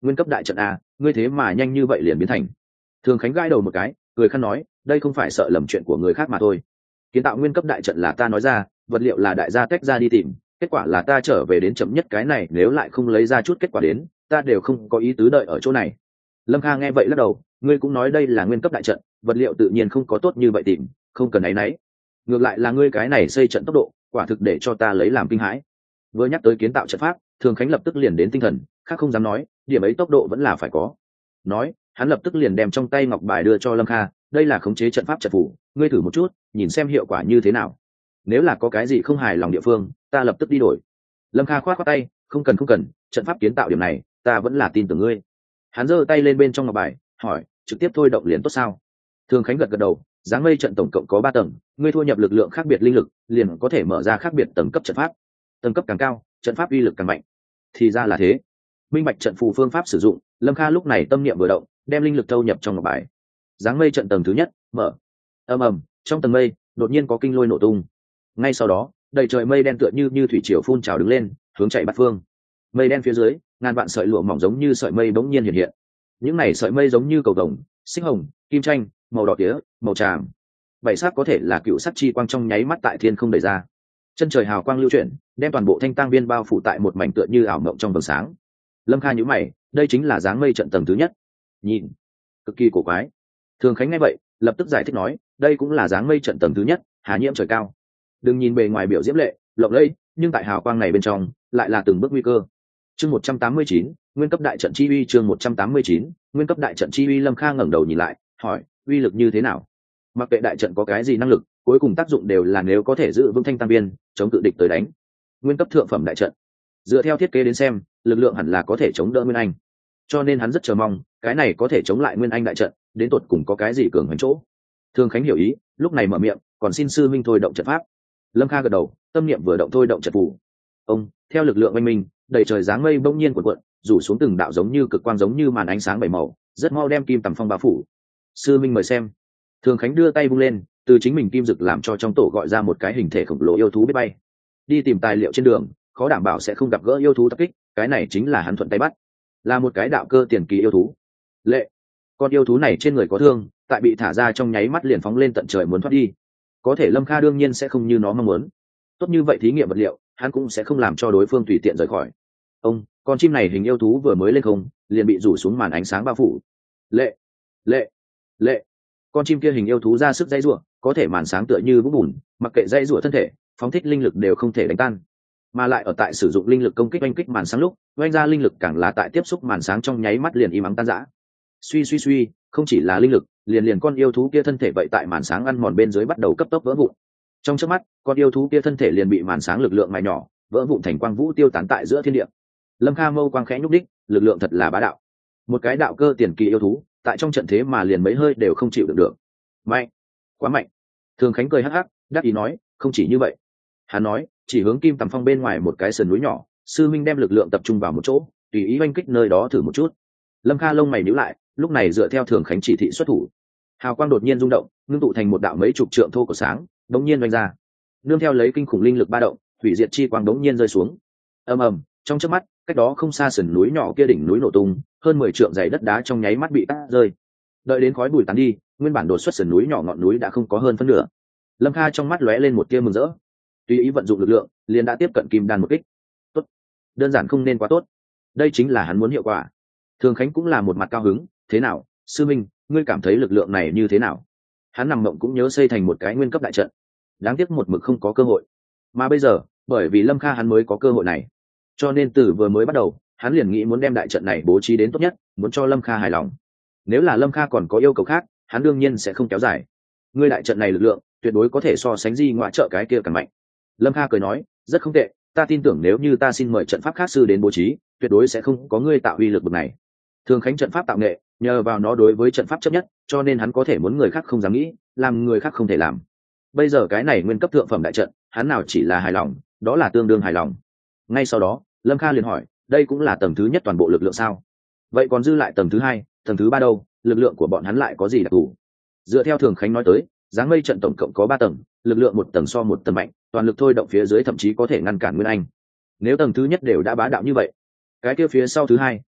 nguyên cấp đại trận à, ngươi thế mà nhanh như vậy liền biến thành. Thường Khánh gãi đầu một cái, cười khăn nói, đây không phải sợ lầm chuyện của người khác mà thôi. Kiến tạo nguyên cấp đại trận là ta nói ra, vật liệu là đại gia tách ra đi tìm, kết quả là ta trở về đến chậm nhất, cái này nếu lại không lấy ra chút kết quả đến, ta đều không có ý tứ đợi ở chỗ này. Lâm Kha nghe vậy lắc đầu, ngươi cũng nói đây là nguyên cấp đại trận, vật liệu tự nhiên không có tốt như vậy tìm, không cần áy náy. Ngược lại là ngươi cái này xây trận tốc độ, quả thực để cho ta lấy làm kinh hãi. Vừa nhắc tới kiến tạo trận pháp, Thường Khánh lập tức liền đến tinh thần, khác không dám nói, điểm ấy tốc độ vẫn là phải có. Nói, hắn lập tức liền đem trong tay ngọc bài đưa cho Lâm Kha, đây là khống chế trận pháp trận phủ, ngươi thử một chút, nhìn xem hiệu quả như thế nào. Nếu là có cái gì không hài lòng địa phương, ta lập tức đi đổi. Lâm Kha khoát khoát tay, không cần không cần, trận pháp kiến tạo điểm này, ta vẫn là tin tưởng ngươi. Hắn giơ tay lên bên trong ngọc bài, hỏi, trực tiếp thôi động liền tốt sao? Thường Khánh gật gật đầu, dáng mây trận tổng cộng có ba tầng, ngươi thu nhập lực lượng khác biệt linh lực, liền có thể mở ra khác biệt tầng cấp trận pháp. Tầng cấp càng cao, trận pháp uy lực càng mạnh. Thì ra là thế. Minh bạch trận phù phương pháp sử dụng, Lâm Kha lúc này tâm niệm vừa động, đem linh lực thâu nhập trong ngọc bài. Dáng mây trận tầng thứ nhất, mở. Ầm ầm, trong tầng mây, đột nhiên có kinh lôi nổ tung. Ngay sau đó, đầy trời mây đen tựa như như thủy triều phun trào đứng lên, hướng chạy bát phương. Mây đen phía dưới, ngàn vạn sợi lụa mỏng giống như sợi mây bỗng nhiên hiện hiện. Những này sợi mây giống như cầu vồng, xích hồng, kim chanh, màu đỏ tía, màu tràm. Bảy sắc có thể là cựu sắc chi quang trong nháy mắt tại thiên không đẩy ra. Chân trời hào quang lưu chuyển, đem toàn bộ thanh tang viên bao phủ tại một mảnh tựa như ảo mộng trong vầng sáng. Lâm Kha nhíu mày, đây chính là dáng mây trận tầng thứ nhất. Nhìn, cực kỳ cổ quái. Thường Khánh nghe vậy, lập tức giải thích nói, đây cũng là dáng mây trận tầng thứ nhất, hà nhiễm trời cao. Đừng nhìn bề ngoài biểu diễm lệ, lộng lẫy, nhưng tại hào quang này bên trong, lại là từng bước nguy cơ. Chương một trăm tám mươi chín, nguyên cấp đại trận chi uy, chương một trăm tám mươi chín, nguyên cấp đại trận chi uy. Lâm Kha ngẩng đầu nhìn lại, hỏi, uy lực như thế nào? Mặc kệ đại trận có cái gì năng lực, cuối cùng tác dụng đều là nếu có thể giữ vững thanh tam biên, chống cự địch tới đánh. Nguyên cấp thượng phẩm đại trận, dựa theo thiết kế đến xem, lực lượng hẳn là có thể chống đỡ nguyên anh, cho nên hắn rất chờ mong cái này có thể chống lại nguyên anh đại trận, đến tột cùng có cái gì cường hành chỗ. Thường Khánh hiểu ý, lúc này mở miệng, còn xin sư minh thôi động trận pháp. Lâm Kha gật đầu, tâm niệm vừa động thôi động trận phù. Ông, theo lực lượng oanh minh, đầy trời dáng mây bỗng nhiên cuộn cuộn, rủ xuống từng đạo giống như cực quang, giống như màn ánh sáng bảy màu, rất mau đem Kim Tầm Phong bao phủ. Sư minh mời xem. Thường Khánh đưa tay vung lên, từ chính mình kim dực làm cho trong tổ gọi ra một cái hình thể khổng lồ yêu thú biết bay. Đi tìm tài liệu trên đường, khó đảm bảo sẽ không gặp gỡ yêu thú tập kích, cái này chính là hắn thuận tay bắt, là một cái đạo cơ tiền kỳ yêu thú. Lệ, con yêu thú này trên người có thương, tại bị thả ra trong nháy mắt liền phóng lên tận trời muốn thoát đi. Có thể Lâm Kha đương nhiên sẽ không như nó mong muốn. Tốt như vậy thí nghiệm vật liệu, hắn cũng sẽ không làm cho đối phương tùy tiện rời khỏi. Ông, con chim này hình yêu thú vừa mới lên không, liền bị rủ xuống màn ánh sáng bao phủ. Lệ, lệ, lệ. Con chim kia hình yêu thú ra sức dây rủa, có thể màn sáng tựa như vũng bùn, mặc kệ dây rủa thân thể, phóng thích linh lực đều không thể đánh tan. Mà lại ở tại sử dụng linh lực công kích oanh kích màn sáng lúc, oanh ra linh lực càng là tại tiếp xúc màn sáng trong nháy mắt liền im ắng tan rã. Suy suy suy, không chỉ là linh lực, liền liền con yêu thú kia thân thể vậy tại màn sáng ăn mòn bên dưới bắt đầu cấp tốc vỡ vụn. Trong chớp mắt, con yêu thú kia thân thể liền bị màn sáng lực lượng mài nhỏ, vỡ vụn thành quang vũ tiêu tán tại giữa thiên địa. Lâm Kha mâu quang khẽ nhúc đích, lực lượng thật là bá đạo. Một cái đạo cơ tiền kỳ yêu thú, tại trong trận thế mà liền mấy hơi đều không chịu được được. Mạnh, quá mạnh. Thường Khánh cười hắc hắc, đáp ý nói, không chỉ như vậy. Hắn nói, chỉ hướng Kim Tầm Phong bên ngoài một cái sườn núi nhỏ, sư minh đem lực lượng tập trung vào một chỗ, tùy ý oanh kích nơi đó thử một chút. Lâm Kha lông mày nhíu lại, lúc này dựa theo Thường Khánh chỉ thị xuất thủ. Hào quang đột nhiên rung động, ngưng tụ thành một đạo mấy chục trượng thô của sáng, đống nhiên oanh ra. Nương theo lấy kinh khủng linh lực ba động, hủy diệt chi quang đống nhiên rơi xuống. Ầm ầm, trong chớp mắt, cách đó không xa sườn núi nhỏ kia đỉnh núi nổ tung, hơn mười trượng dày đất đá trong nháy mắt bị cắt rơi. Đợi đến khói bụi tán đi, nguyên bản đột xuất sườn núi nhỏ ngọn núi đã không có hơn phân nửa. Lâm Kha trong mắt lóe lên một tia mừng rỡ, tùy ý vận dụng lực lượng, liền đã tiếp cận kim đan một kích. Tốt, đơn giản không nên quá tốt. Đây chính là hắn muốn hiệu quả. Thường Khánh cũng là một mặt cao hứng, thế nào, sư minh, ngươi cảm thấy lực lượng này như thế nào? Hắn nằm mộng cũng nhớ xây thành một cái nguyên cấp đại trận, đáng tiếc một mực không có cơ hội. Mà bây giờ, bởi vì Lâm Kha hắn mới có cơ hội này, cho nên từ vừa mới bắt đầu, hắn liền nghĩ muốn đem đại trận này bố trí đến tốt nhất, muốn cho Lâm Kha hài lòng. Nếu là Lâm Kha còn có yêu cầu khác, hắn đương nhiên sẽ không kéo dài. Ngươi đại trận này lực lượng tuyệt đối có thể so sánh Di Ngoại trợ cái kia càng mạnh. Lâm Kha cười nói, rất không tệ, ta tin tưởng nếu như ta xin mời trận pháp khác sư đến bố trí, tuyệt đối sẽ không có ngươi tạo uy lực bậc này. Thường Khánh trận pháp tạo nghệ, nhờ vào nó đối với trận pháp chấp nhất, cho nên hắn có thể muốn người khác không dám nghĩ, làm người khác không thể làm. Bây giờ cái này nguyên cấp thượng phẩm đại trận, hắn nào chỉ là hài lòng, đó là tương đương hài lòng. Ngay sau đó, Lâm Kha liền hỏi, đây cũng là tầng thứ nhất toàn bộ lực lượng sao? Vậy còn dư lại tầng thứ hai, tầng thứ ba đâu? Lực lượng của bọn hắn lại có gì đặc thù? Dựa theo Thường Khánh nói tới, dáng mây trận tổng cộng có ba tầng, lực lượng một tầng so một tầng mạnh, toàn lực thôi động phía dưới thậm chí có thể ngăn cản nguyên anh. Nếu tầng thứ nhất đều đã bá đạo như vậy, cái kia phía sau thứ hai,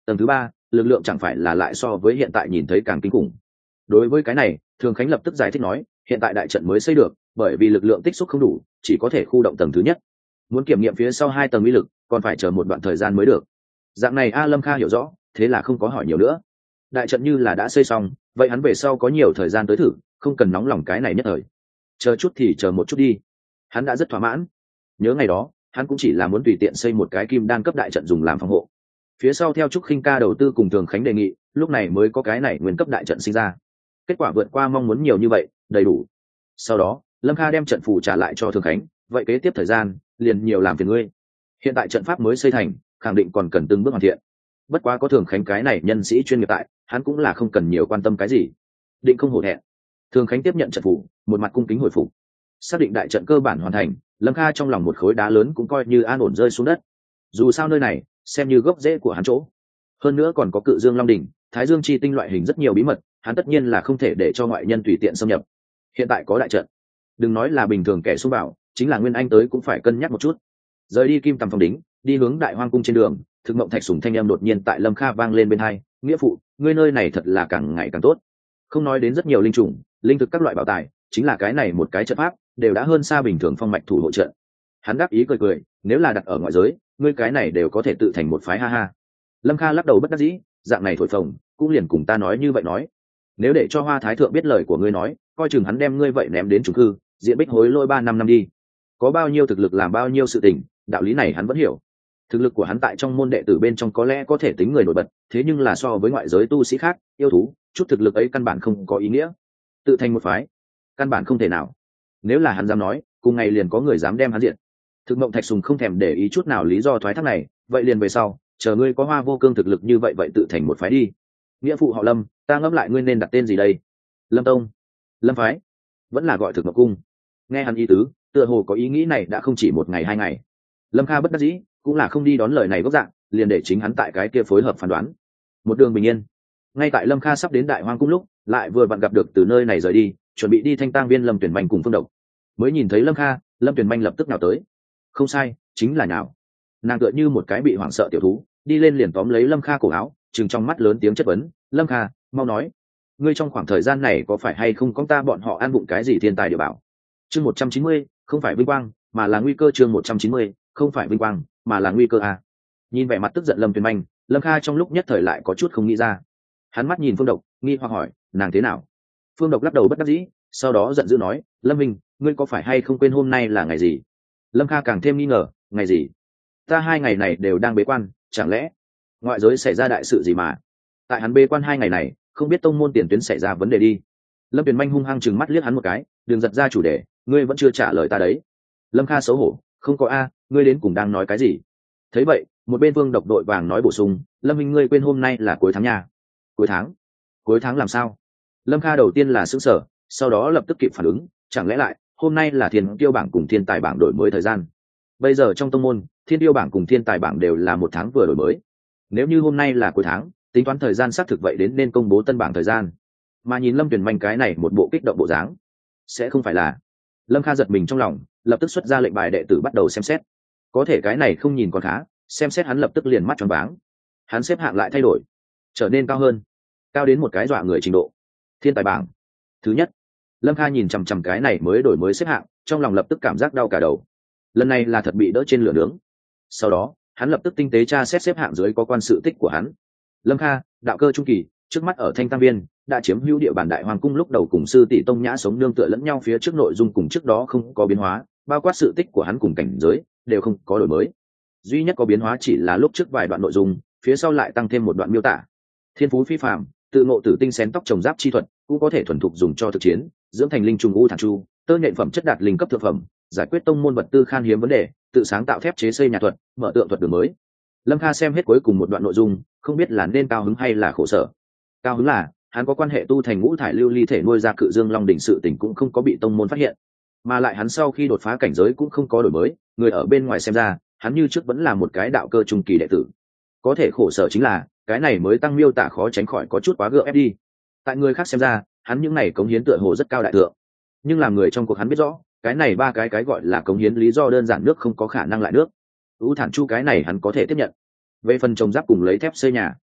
tầng thứ ba lực lượng chẳng phải là lại so với hiện tại nhìn thấy càng kinh khủng. Đối với cái này Thường Khánh lập tức giải thích nói, hiện tại đại trận mới xây được, bởi vì lực lượng tích xúc không đủ, chỉ có thể khu động tầng thứ nhất, muốn kiểm nghiệm phía sau hai tầng uy lực còn phải chờ một đoạn thời gian mới được. Dạng này A Lâm Kha hiểu rõ, thế là không có hỏi nhiều nữa. Đại trận như là đã xây xong, vậy hắn về sau có nhiều thời gian tới thử, không cần nóng lòng cái này nhất thời. Chờ chút thì chờ một chút đi. Hắn đã rất thỏa mãn. Nhớ ngày đó, hắn cũng chỉ là muốn tùy tiện xây một cái kim đan cấp đại trận dùng làm phòng hộ. Phía sau theo Trúc Khinh Ca đầu tư cùng Thường Khánh đề nghị, lúc này mới có cái này nguyên cấp đại trận sinh ra. Kết quả vượt qua mong muốn nhiều như vậy, đầy đủ. Sau đó, Lâm Kha đem trận phù trả lại cho Thường Khánh, vậy kế tiếp thời gian, liền nhiều làm phiền ngươi. Hiện tại trận pháp mới xây thành, khẳng định còn cần từng bước hoàn thiện. Bất quá có Thường Khánh cái này nhân sĩ chuyên nghiệp tại, hắn cũng là không cần nhiều quan tâm cái gì. Định không hổ thẹn. Thường Khánh tiếp nhận trận phù, một mặt cung kính hồi phục. Xác định đại trận cơ bản hoàn thành, Lâm Kha trong lòng một khối đá lớn cũng coi như an ổn rơi xuống đất. Dù sao nơi này xem như gốc rễ của hắn chỗ, hơn nữa còn có Cự Dương Long Đỉnh, Thái Dương Chi Tinh loại hình rất nhiều bí mật, hắn tất nhiên là không thể để cho ngoại nhân tùy tiện xâm nhập. Hiện tại có đại trận, đừng nói là bình thường kẻ xung bảo, chính là Nguyên Anh tới cũng phải cân nhắc một chút. Rời đi Kim Tầm Phòng Đính, đi hướng Đại Hoang Cung trên đường, Thực Mộng Thạch Sùng thanh âm đột nhiên tại Lâm Kha vang lên bên hai, "Nghĩa phụ, ngươi nơi này thật là càng ngày càng tốt." Không nói đến rất nhiều linh trùng, linh thực các loại bảo tài, chính là cái này một cái trận pháp, đều đã hơn xa bình thường phong mạch thủ hộ trận. Hắn đáp ý cười cười, nếu là đặt ở ngoại giới, ngươi cái này đều có thể tự thành một phái ha ha. Lâm Kha lắc đầu bất đắc dĩ, dạng này thổi phồng, cũng liền cùng ta nói như vậy nói. Nếu để cho Hoa Thái thượng biết lời của ngươi nói, coi chừng hắn đem ngươi vậy ném đến trùng cư, diện bích hối lôi ba năm năm đi. Có bao nhiêu thực lực làm bao nhiêu sự tình, đạo lý này hắn vẫn hiểu. Thực lực của hắn tại trong môn đệ tử bên trong có lẽ có thể tính người nổi bật, thế nhưng là so với ngoại giới tu sĩ khác, yêu thú, chút thực lực ấy căn bản không có ý nghĩa. Tự thành một phái, căn bản không thể nào. Nếu là hắn dám nói, cùng ngày liền có người dám đem hắn diện. Thực Mộng Thạch Sùng không thèm để ý chút nào lý do thoái thác này, vậy liền về sau, chờ ngươi có Hoa Vô Cương thực lực như vậy vậy tự thành một phái đi. Nghĩa phụ họ Lâm, ta ngẫm lại ngươi nên đặt tên gì đây? Lâm Tông, Lâm phái, vẫn là gọi Thực Mộng Cung? Nghe hắn ý tứ, tựa hồ có ý nghĩ này đã không chỉ một ngày hai ngày. Lâm Kha bất đắc dĩ, cũng là không đi đón lời này gốc dạng, liền để chính hắn tại cái kia phối hợp phán đoán. Một đường bình yên. Ngay tại Lâm Kha sắp đến Đại Hoang Cung lúc, lại vừa vặn gặp được từ nơi này rời đi, chuẩn bị đi Thanh Tang Viên Lâm Tuyển Manh cùng Phương Độc. Mới nhìn thấy Lâm Kha, Lâm Tuyển Manh lập tức nào tới. Không sai, chính là nào. Nàng tựa như một cái bị hoảng sợ tiểu thú, đi lên liền tóm lấy Lâm Kha cổ áo, trừng trong mắt lớn tiếng chất vấn, "Lâm Kha, mau nói, ngươi trong khoảng thời gian này có phải hay không có ta bọn họ ăn bụng cái gì thiên tài địa bảo?" Chương một trăm chín mươi, không phải vinh quang, mà là nguy cơ. Chương một trăm chín mươi, không phải vinh quang, mà là nguy cơ a. Nhìn vẻ mặt tức giận Lâm Tuyển Manh, Lâm Kha trong lúc nhất thời lại có chút không nghĩ ra. Hắn mắt nhìn Phương Độc, nghi hoặc hỏi, "Nàng thế nào?" Phương Độc lắc đầu bất đắc dĩ, sau đó giận dữ nói, "Lâm Minh, ngươi có phải hay không quên hôm nay là ngày gì?" Lâm Kha càng thêm nghi ngờ, "Ngày gì? Ta hai ngày này đều đang bế quan, chẳng lẽ ngoại giới xảy ra đại sự gì mà?" Tại hắn bế quan hai ngày này, không biết tông môn tiền tuyến xảy ra vấn đề đi. Lâm Tuyền Manh hung hăng chừng mắt liếc hắn một cái, "Đừng giật ra chủ đề, ngươi vẫn chưa trả lời ta đấy." Lâm Kha xấu hổ, "Không có a, ngươi đến cùng đang nói cái gì?" Thấy vậy, một bên Vương Độc đội vàng nói bổ sung, "Lâm Minh, ngươi quên hôm nay là cuối tháng nha." "Cuối tháng? Cuối tháng làm sao?" Lâm Kha đầu tiên là sững sờ, sau đó lập tức kịp phản ứng, chẳng lẽ lại hôm nay là thiên tiêu bảng cùng thiên tài bảng đổi mới thời gian? Bây giờ trong tông môn, thiên tiêu bảng cùng thiên tài bảng đều là một tháng vừa đổi mới. Nếu như hôm nay là cuối tháng, tính toán thời gian xác thực vậy đến nên công bố tân bảng thời gian. Mà nhìn Lâm Tuyền Manh cái này một bộ kích động bộ dáng, sẽ không phải là... Lâm Kha giật mình trong lòng, lập tức xuất ra lệnh bài đệ tử bắt đầu xem xét. Có thể cái này không nhìn còn khá, xem xét hắn lập tức liền mắt tròn váng. Hắn xếp hạng lại thay đổi, trở nên cao hơn, cao đến một cái dọa người trình độ. Thiên tài bảng thứ nhất. Lâm Kha nhìn chằm chằm cái này mới đổi mới xếp hạng, trong lòng lập tức cảm giác đau cả đầu. Lần này là thật bị đỡ trên lửa nướng. Sau đó hắn lập tức tinh tế tra xét xếp hạng dưới có quan sự tích của hắn. Lâm Kha, đạo cơ trung kỳ, trước mắt ở Thanh Tam Viên đã chiếm hữu địa bàn Đại Hoàng Cung, lúc đầu cùng sư tỷ Tông Nhã sống nương tựa lẫn nhau, phía trước nội dung cùng trước đó không có biến hóa, bao quát sự tích của hắn cùng cảnh giới đều không có đổi mới. Duy nhất có biến hóa chỉ là lúc trước vài đoạn nội dung, phía sau lại tăng thêm một đoạn miêu tả. Thiên phú phi phàm, tự ngộ tử tinh xén tóc trồng giáp chi thuật, cũng có thể thuần thục dùng cho thực chiến, dưỡng thành linh trùng u thản chu, tơ nhện phẩm chất đạt linh cấp thượng phẩm, giải quyết tông môn vật tư khan hiếm vấn đề, tự sáng tạo thép chế xây nhà thuật, mở tượng thuật đường mới. Lâm Kha xem hết cuối cùng một đoạn nội dung, không biết là nên cao hứng hay là khổ sở. Cao hứng là hắn có quan hệ tu thành ngũ thải lưu ly thể nuôi ra Cự Dương Long đỉnh sự tình cũng không có bị tông môn phát hiện, mà lại hắn sau khi đột phá cảnh giới cũng không có đổi mới, người ở bên ngoài xem ra hắn như trước vẫn là một cái đạo cơ trung kỳ đệ tử. Có thể khổ sở chính là cái này mới tăng miêu tả khó tránh khỏi có chút quá gượng ép đi. Tại người khác xem ra hắn những này cống hiến tựa hồ rất cao đại thượng, nhưng làm người trong cuộc hắn biết rõ, cái này ba cái cái gọi là cống hiến lý do đơn giản nước không có khả năng lại nước. U thản chu cái này hắn có thể tiếp nhận, về phần trồng giáp cùng lấy thép xây nhà,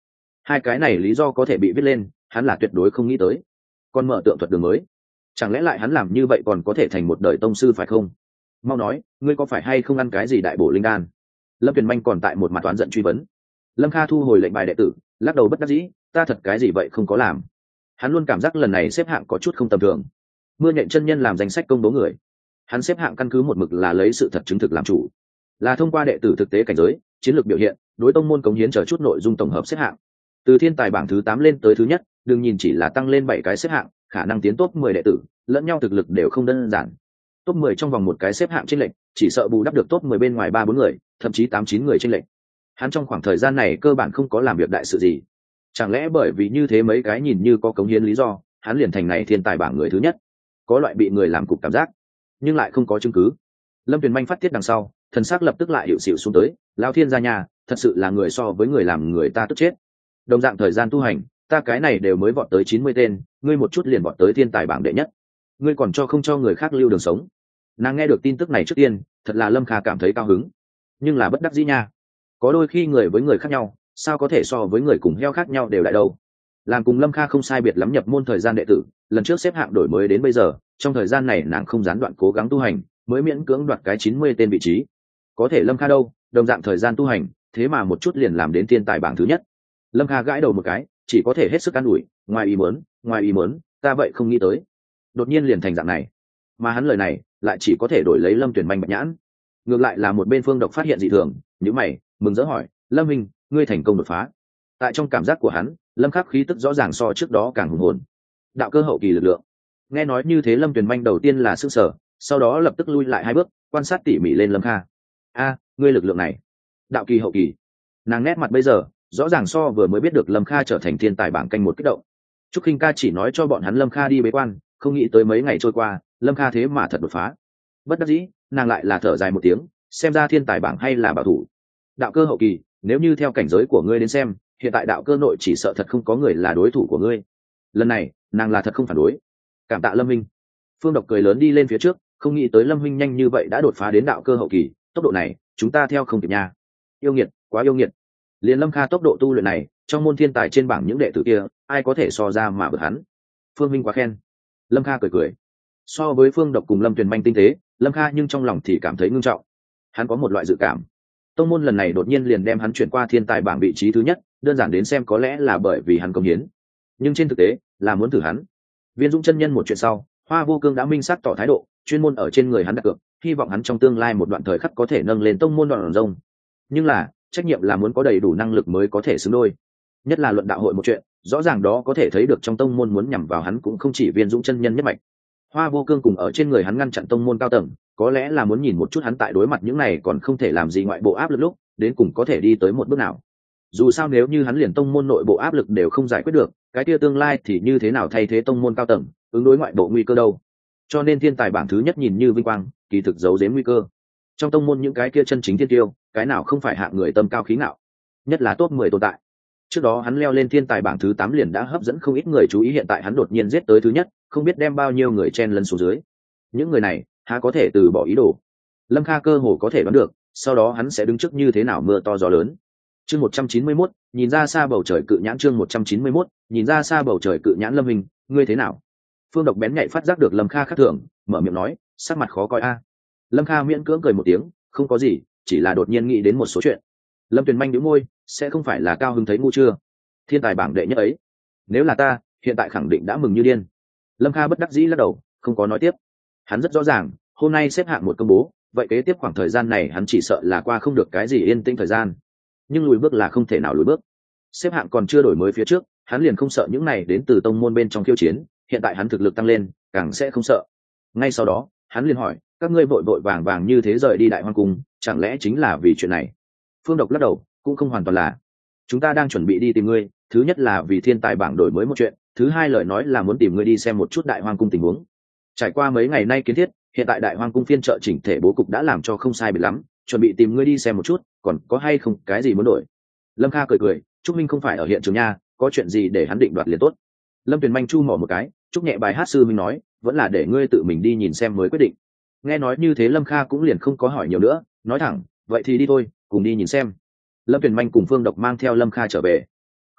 hai cái này lý do có thể bị viết lên, hắn là tuyệt đối không nghĩ tới. Còn mở tượng thuật đường mới, chẳng lẽ lại hắn làm như vậy còn có thể thành một đời tông sư phải không? Mau nói, ngươi có phải hay không ăn cái gì đại bổ linh đan? Lâm Tuyền Manh còn tại một mặt toán giận truy vấn. Lâm Kha thu hồi lệnh bài đệ tử, lắc đầu bất đắc dĩ, ta thật cái gì vậy không có làm. Hắn luôn cảm giác lần này xếp hạng có chút không tầm thường. Mưa Nhện chân nhân làm danh sách công bố người, hắn xếp hạng căn cứ một mực là lấy sự thật chứng thực làm chủ, là thông qua đệ tử thực tế cảnh giới, chiến lược biểu hiện, đối tông môn cống hiến chờ chút nội dung tổng hợp xếp hạng. Từ thiên tài bảng thứ tám lên tới thứ nhất, đừng nhìn chỉ là tăng lên bảy cái xếp hạng, khả năng tiến top mười đệ tử, lẫn nhau thực lực đều không đơn giản. Top mười trong vòng một cái xếp hạng chênh lệch, chỉ sợ bù đắp được top mười bên ngoài ba bốn người, thậm chí tám chín người chênh lệch. Hắn trong khoảng thời gian này cơ bản không có làm việc đại sự gì. Chẳng lẽ bởi vì như thế mấy cái nhìn như có cống hiến lý do, hắn liền thành này thiên tài bảng người thứ nhất? Có loại bị người làm cục cảm giác, nhưng lại không có chứng cứ. Lâm Tuyền Manh phát tiết đằng sau, thần sắc lập tức lại hiệu xịu xuống tới, lão thiên gia nhà, thật sự là người so với người làm người ta tức chết. Đồng dạng thời gian tu hành, ta cái này đều mới vọt tới chín mươi tên, ngươi một chút liền vọt tới thiên tài bảng đệ nhất, ngươi còn cho không cho người khác lưu đường sống. Nàng nghe được tin tức này trước tiên, thật là Lâm Kha cảm thấy cao hứng, nhưng là bất đắc dĩ nha. Có đôi khi người với người khác nhau, sao có thể so với người cùng heo khác nhau đều đại đâu. Làm cùng Lâm Kha không sai biệt lắm nhập môn thời gian đệ tử, lần trước xếp hạng đổi mới đến bây giờ, trong thời gian này nàng không gián đoạn cố gắng tu hành, mới miễn cưỡng đoạt cái chín mươi tên vị trí. Có thể Lâm Kha đâu, đồng dạng thời gian tu hành, thế mà một chút liền làm đến thiên tài bảng thứ nhất. Lâm Kha gãi đầu một cái, chỉ có thể hết sức an ủi, ngoài ý muốn, ngoài ý muốn, ta vậy không nghĩ tới, đột nhiên liền thành dạng này. Mà hắn lời này lại chỉ có thể đổi lấy Lâm Tuyền Manh bạch nhãn. Ngược lại là một bên Phương Độc phát hiện dị thường, nhíu mày, mừng rỡ hỏi, Lâm Minh, ngươi thành công đột phá. Tại trong cảm giác của hắn, Lâm Khắc khí tức rõ ràng so trước đó càng hùng hồn. Đạo cơ hậu kỳ lực lượng. Nghe nói như thế Lâm Tuyền Manh đầu tiên là sững sờ, sau đó lập tức lui lại hai bước, quan sát tỉ mỉ lên Lâm Kha. A, ngươi lực lượng này, đạo kỳ hậu kỳ. Nàng nét mặt bây giờ rõ ràng so vừa mới biết được Lâm Kha trở thành thiên tài bảng canh một kích động. Trúc Khinh Ca chỉ nói cho bọn hắn Lâm Kha đi bế quan, không nghĩ tới mấy ngày trôi qua, Lâm Kha thế mà thật đột phá. Bất đắc dĩ, nàng lại là thở dài một tiếng, xem ra thiên tài bảng hay là bảo thủ. Đạo cơ hậu kỳ, nếu như theo cảnh giới của ngươi đến xem, hiện tại đạo cơ nội chỉ sợ thật không có người là đối thủ của ngươi. Lần này, nàng là thật không phản đối. Cảm tạ Lâm Minh. Phương Độc cười lớn đi lên phía trước, không nghĩ tới Lâm Minh nhanh như vậy đã đột phá đến đạo cơ hậu kỳ, tốc độ này, chúng ta theo không kịp nha. Yêu nghiệt, quá yêu nghiệt. Liên Lâm Kha tốc độ tu luyện này, trong môn thiên tài trên bảng những đệ tử kia, ai có thể so ra mà vượt hắn. Phương Minh quá khen. Lâm Kha cười cười. So với Phương Độc cùng Lâm Tuyền Manh tinh tế, Lâm Kha nhưng trong lòng thì cảm thấy ngưng trọng. Hắn có một loại dự cảm, tông môn lần này đột nhiên liền đem hắn chuyển qua thiên tài bảng vị trí thứ nhất, đơn giản đến xem có lẽ là bởi vì hắn công hiến, nhưng trên thực tế là muốn thử hắn. Viên Dũng chân nhân một chuyện sau, Hoa Vô Cương đã minh xác tỏ thái độ, chuyên môn ở trên người hắn đặt cược, hy vọng hắn trong tương lai một đoạn thời khắc có thể nâng lên tông môn đoạn rông. Nhưng là trách nhiệm là muốn có đầy đủ năng lực mới có thể xứng đôi, nhất là luận đạo hội một chuyện, rõ ràng đó có thể thấy được trong tông môn muốn nhằm vào hắn cũng không chỉ Viên Dũng chân nhân nhất mạch. Hoa Vô Cương cùng ở trên người hắn ngăn chặn tông môn cao tầng, có lẽ là muốn nhìn một chút hắn tại đối mặt những này còn không thể làm gì ngoại bộ áp lực lúc, đến cùng có thể đi tới một bước nào. Dù sao nếu như hắn liền tông môn nội bộ áp lực đều không giải quyết được, cái kia tương lai thì như thế nào thay thế tông môn cao tầng, ứng đối ngoại bộ nguy cơ đâu. Cho nên thiên tài bảng thứ nhất nhìn như vinh quang, kỳ thực giấu giếm nguy cơ. Trong tông môn những cái kia chân chính thiên tiêu, cái nào không phải hạng người tâm cao khí ngạo, nhất là top mười tồn tại. Trước đó hắn leo lên thiên tài bảng thứ tám liền đã hấp dẫn không ít người chú ý, hiện tại hắn đột nhiên giết tới thứ nhất, không biết đem bao nhiêu người chen lấn xuống dưới. Những người này há có thể từ bỏ ý đồ. Lâm Kha cơ hồ có thể đoán được, sau đó hắn sẽ đứng trước như thế nào mưa to gió lớn. Chương một trăm chín mươi mốt, nhìn ra xa bầu trời cự nhãn. Chương một trăm chín mươi mốt, nhìn ra xa bầu trời cự nhãn. Lâm Hình, ngươi thế nào? Phương Độc bén nhạy phát giác được Lâm Kha khác thường, mở miệng nói, sắc mặt khó coi a. Lâm Kha miễn cưỡng cười một tiếng, không có gì, chỉ là đột nhiên nghĩ đến một số chuyện. Lâm Tuyền Manh nhíu môi, sẽ không phải là cao hứng thấy ngu chưa? Thiên tài bảng đệ nhất ấy, nếu là ta, hiện tại khẳng định đã mừng như điên. Lâm Kha bất đắc dĩ lắc đầu, không có nói tiếp. Hắn rất rõ ràng, hôm nay xếp hạng một công bố, vậy kế tiếp khoảng thời gian này hắn chỉ sợ là qua không được cái gì yên tĩnh thời gian. Nhưng lùi bước là không thể nào lùi bước. Xếp hạng còn chưa đổi mới phía trước, hắn liền không sợ những này đến từ tông môn bên trong khiêu chiến, hiện tại hắn thực lực tăng lên, càng sẽ không sợ. Ngay sau đó, hắn liền hỏi, các ngươi vội vội vàng vàng như thế rời đi Đại Hoang Cung, chẳng lẽ chính là vì chuyện này? Phương Độc lắc đầu, cũng không hoàn toàn là. Chúng ta đang chuẩn bị đi tìm ngươi, thứ nhất là vì thiên tài bảng đổi mới một chuyện, thứ hai lời nói là muốn tìm ngươi đi xem một chút Đại Hoang Cung tình huống. Trải qua mấy ngày nay kiến thiết, hiện tại Đại Hoang Cung phiên chợ chỉnh thể bố cục đã làm cho không sai biệt lắm, chuẩn bị tìm ngươi đi xem một chút, còn có hay không cái gì muốn đổi? Lâm Kha cười cười, Trúc Minh không phải ở hiện trường nha, có chuyện gì để hắn định đoạt liền tốt. Lâm Tuyền Manh chu mỏ một cái, Trúc nhẹ bài hát sư Minh nói, vẫn là để ngươi tự mình đi nhìn xem mới quyết định. Nghe nói như thế Lâm Kha cũng liền không có hỏi nhiều nữa, nói thẳng, vậy thì đi thôi, cùng đi nhìn xem. Lâm Tuyền Manh cùng Phương Độc mang theo Lâm Kha trở về.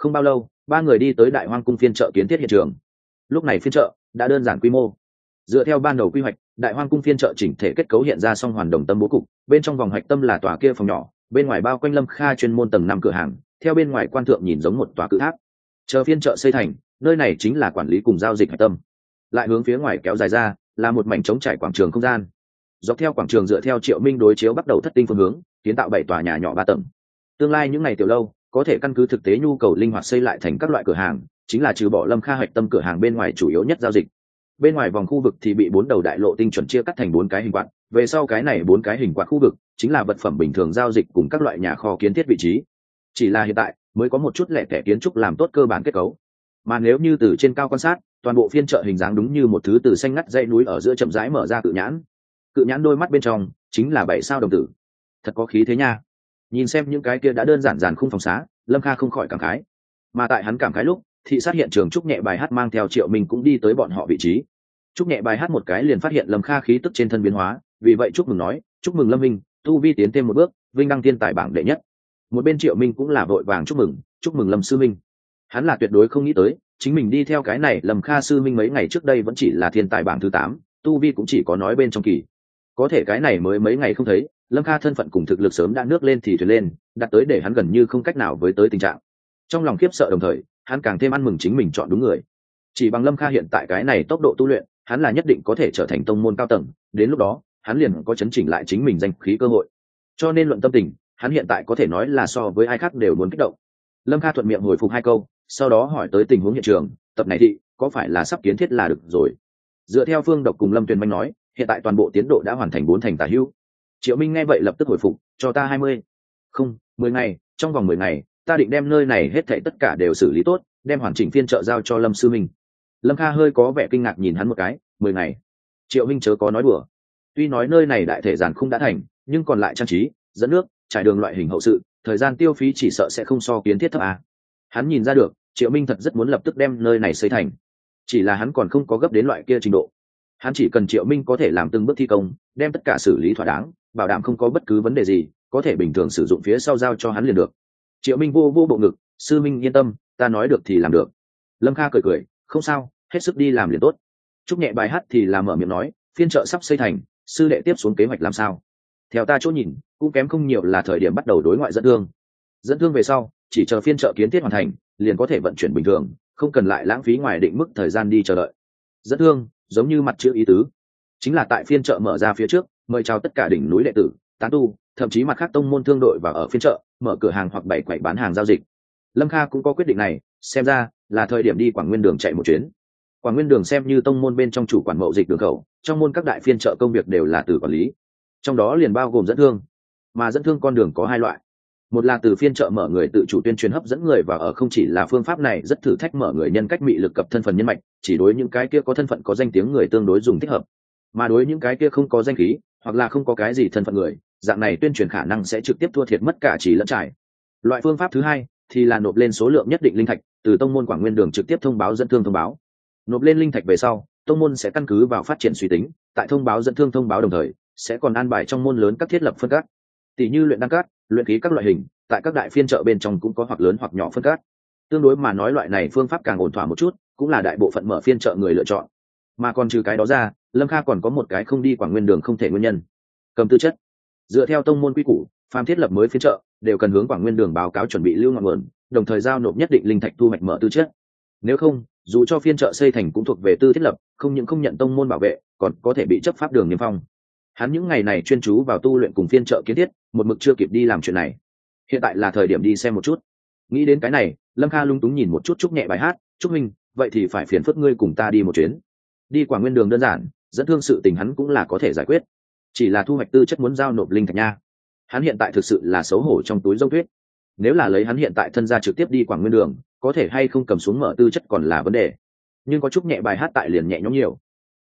Không bao lâu ba người đi tới đại hoang cung phiên chợ kiến thiết hiện trường. Lúc này phiên chợ đã đơn giản quy mô. Dựa theo ban đầu quy hoạch, đại hoang cung phiên chợ chỉnh thể kết cấu hiện ra song hoàn đồng tâm bố cục, bên trong vòng hạch tâm là tòa kia phòng nhỏ, bên ngoài bao quanh Lâm Kha chuyên môn tầng năm cửa hàng, theo bên ngoài quan thượng nhìn giống một tòa cự tháp. Chờ phiên chợ xây thành, nơi này chính là quản lý cùng giao dịch hạch tâm. Lại hướng phía ngoài kéo dài ra là một mảnh trống trải quảng trường không gian. Dọc theo quảng trường dựa theo Triệu Minh đối chiếu bắt đầu thất tinh phương hướng, kiến tạo bảy tòa nhà nhỏ ba tầng. Tương lai những ngày tiểu lâu có thể căn cứ thực tế nhu cầu linh hoạt xây lại thành các loại cửa hàng, chính là trừ bỏ Lâm Kha hạch tâm cửa hàng bên ngoài chủ yếu nhất giao dịch. Bên ngoài vòng khu vực thì bị bốn đầu đại lộ tinh chuẩn chia cắt thành bốn cái hình quạt, về sau cái này bốn cái hình quạt khu vực chính là vật phẩm bình thường giao dịch cùng các loại nhà kho kiến thiết vị trí. Chỉ là hiện tại mới có một chút lẻ tẻ kiến trúc làm tốt cơ bản kết cấu, mà nếu như từ trên cao quan sát, toàn bộ phiên chợ hình dáng đúng như một thứ từ xanh ngắt dãy núi ở giữa chậm rãi mở ra cự nhãn. Cự nhãn đôi mắt bên trong chính là bảy sao đồng tử, thật có khí thế nha. Nhìn xem những cái kia đã đơn giản giản khung phòng xá, Lâm Kha không khỏi cảm khái. Mà tại hắn cảm khái lúc, thị sát hiện trường Trúc Nhẹ bài hát mang theo Triệu Minh cũng đi tới bọn họ vị trí. Trúc Nhẹ bài hát một cái liền phát hiện Lâm Kha khí tức trên thân biến hóa, vì vậy chúc mừng nói, chúc mừng Lâm Minh, tu vi tiến thêm một bước, vinh đăng thiên tài bảng đệ nhất. Một bên Triệu Minh cũng là vội vàng chúc mừng, chúc mừng Lâm sư minh. Hắn là tuyệt đối không nghĩ tới, chính mình đi theo cái này Lâm Kha sư minh mấy ngày trước đây vẫn chỉ là thiên tài bảng thứ tám, tu vi cũng chỉ có nói bên trong kỳ. Có thể cái này mới mấy ngày không thấy, Lâm Kha thân phận cùng thực lực sớm đã nước lên thì thuyền lên, đặt tới để hắn gần như không cách nào với tới tình trạng. Trong lòng khiếp sợ đồng thời, hắn càng thêm ăn mừng chính mình chọn đúng người. Chỉ bằng Lâm Kha hiện tại cái này tốc độ tu luyện, hắn là nhất định có thể trở thành tông môn cao tầng, đến lúc đó, hắn liền có chấn chỉnh lại chính mình danh khí cơ hội. Cho nên luận tâm tình, hắn hiện tại có thể nói là so với ai khác đều muốn kích động. Lâm Kha thuận miệng hồi phục hai câu, sau đó hỏi tới tình huống hiện trường, tập này thị có phải là sắp kiến thiết là được rồi. Dựa theo Phương Độc cùng Lâm Tuyền Manh nói, hiện tại toàn bộ tiến độ đã hoàn thành bốn thành tả hữu. Triệu Minh nghe vậy lập tức hồi phục, cho ta hai mươi, không, mười ngày, trong vòng mười ngày, ta định đem nơi này hết thảy tất cả đều xử lý tốt, đem hoàn chỉnh phiên chợ giao cho Lâm sư minh. Lâm Kha hơi có vẻ kinh ngạc nhìn hắn một cái, mười ngày. Triệu Minh chớ có nói đùa. Tuy nói nơi này đại thể giản khung đã thành, nhưng còn lại trang trí, dẫn nước, trải đường loại hình hậu sự, thời gian tiêu phí chỉ sợ sẽ không so kiến thiết thấp à. Hắn nhìn ra được, Triệu Minh thật rất muốn lập tức đem nơi này xây thành. Chỉ là hắn còn không có gấp đến loại kia trình độ. Hắn chỉ cần Triệu Minh có thể làm từng bước thi công, đem tất cả xử lý thỏa đáng, bảo đảm không có bất cứ vấn đề gì, có thể bình thường sử dụng phía sau giao cho hắn liền được. Triệu Minh vô vô bộ ngực, sư minh yên tâm, ta nói được thì làm được. Lâm Kha cười cười, không sao, hết sức đi làm liền tốt. Trúc Nhẹ bài hát thì làm mở miệng nói, phiên chợ sắp xây thành, sư đệ tiếp xuống kế hoạch làm sao? Theo ta chỗ nhìn, cũng kém không nhiều là thời điểm bắt đầu đối ngoại dẫn thương. Dẫn thương về sau, chỉ chờ phiên chợ kiến thiết hoàn thành, liền có thể vận chuyển bình thường, không cần lại lãng phí ngoài định mức thời gian đi chờ đợi. Dẫn thương, giống như mặt chữ ý tứ, chính là tại phiên chợ mở ra phía trước, mời chào tất cả đỉnh núi đệ tử, tán tu, thậm chí mặt khác tông môn thương đội vào ở phiên chợ, mở cửa hàng hoặc bày quầy bán hàng giao dịch. Lâm Kha cũng có quyết định này, xem ra là thời điểm đi Quảng Nguyên Đường chạy một chuyến. Quảng Nguyên Đường xem như tông môn bên trong chủ quản mậu dịch đường khẩu, trong môn các đại phiên chợ công việc đều là từ quản lý, trong đó liền bao gồm dẫn thương. Mà dẫn thương con đường có hai loại, một là từ phiên chợ mở người tự chủ tuyên truyền hấp dẫn người vào ở, không chỉ là phương pháp này rất thử thách mở người nhân cách mị lực cập thân phận nhân mạch, chỉ đối những cái kia có thân phận có danh tiếng người tương đối dùng thích hợp, mà đối những cái kia không có danh khí hoặc là không có cái gì thân phận người, dạng này tuyên truyền khả năng sẽ trực tiếp thua thiệt mất cả chỉ lẫn trải. Loại phương pháp thứ hai thì là nộp lên số lượng nhất định linh thạch, từ tông môn Quảng Nguyên Đường trực tiếp thông báo dẫn thương thông báo. Nộp lên linh thạch về sau, tông môn sẽ căn cứ vào phát triển suy tính, tại thông báo dẫn thương thông báo đồng thời, sẽ còn an bài trong môn lớn các thiết lập phân các, tỷ như luyện đăng cát, luyện khí các loại hình, tại các đại phiên chợ bên trong cũng có hoặc lớn hoặc nhỏ phân các. Tương đối mà nói loại này phương pháp càng ổn thỏa một chút, cũng là đại bộ phận mở phiên chợ người lựa chọn. Mà còn trừ cái đó ra, Lâm Kha còn có một cái không đi Quảng Nguyên Đường không thể nguyên nhân. Cầm tư chất. Dựa theo tông môn quy củ, phàm thiết lập mới phiên chợ đều cần hướng Quảng Nguyên Đường báo cáo chuẩn bị lưu ngọn nguồn, đồng thời giao nộp nhất định linh thạch thu hoạch mở tư chất. Nếu không, dù cho phiên chợ xây thành cũng thuộc về tư thiết lập, không những không nhận tông môn bảo vệ, còn có thể bị chấp pháp đường niêm phong. Hắn những ngày này chuyên chú vào tu luyện cùng phiên chợ kiến thiết, một mực chưa kịp đi làm chuyện này. Hiện tại là thời điểm đi xem một chút. Nghĩ đến cái này, Lâm Kha lung túng nhìn một chút Trúc Nhẹ bài hát, "Trúc huynh, vậy thì phải phiền phức ngươi cùng ta đi một chuyến." Đi Quảng Nguyên Đường đơn giản, dẫn thương sự tình hắn cũng là có thể giải quyết. Chỉ là thu hoạch tư chất muốn giao nộp linh thạch nha. Hắn hiện tại thực sự là xấu hổ trong túi rông tuyết. Nếu là lấy hắn hiện tại thân gia trực tiếp đi Quảng Nguyên Đường, có thể hay không cầm xuống mở tư chất còn là vấn đề. Nhưng có Trúc Nhẹ bài hát tại liền nhẹ nhõm nhiều.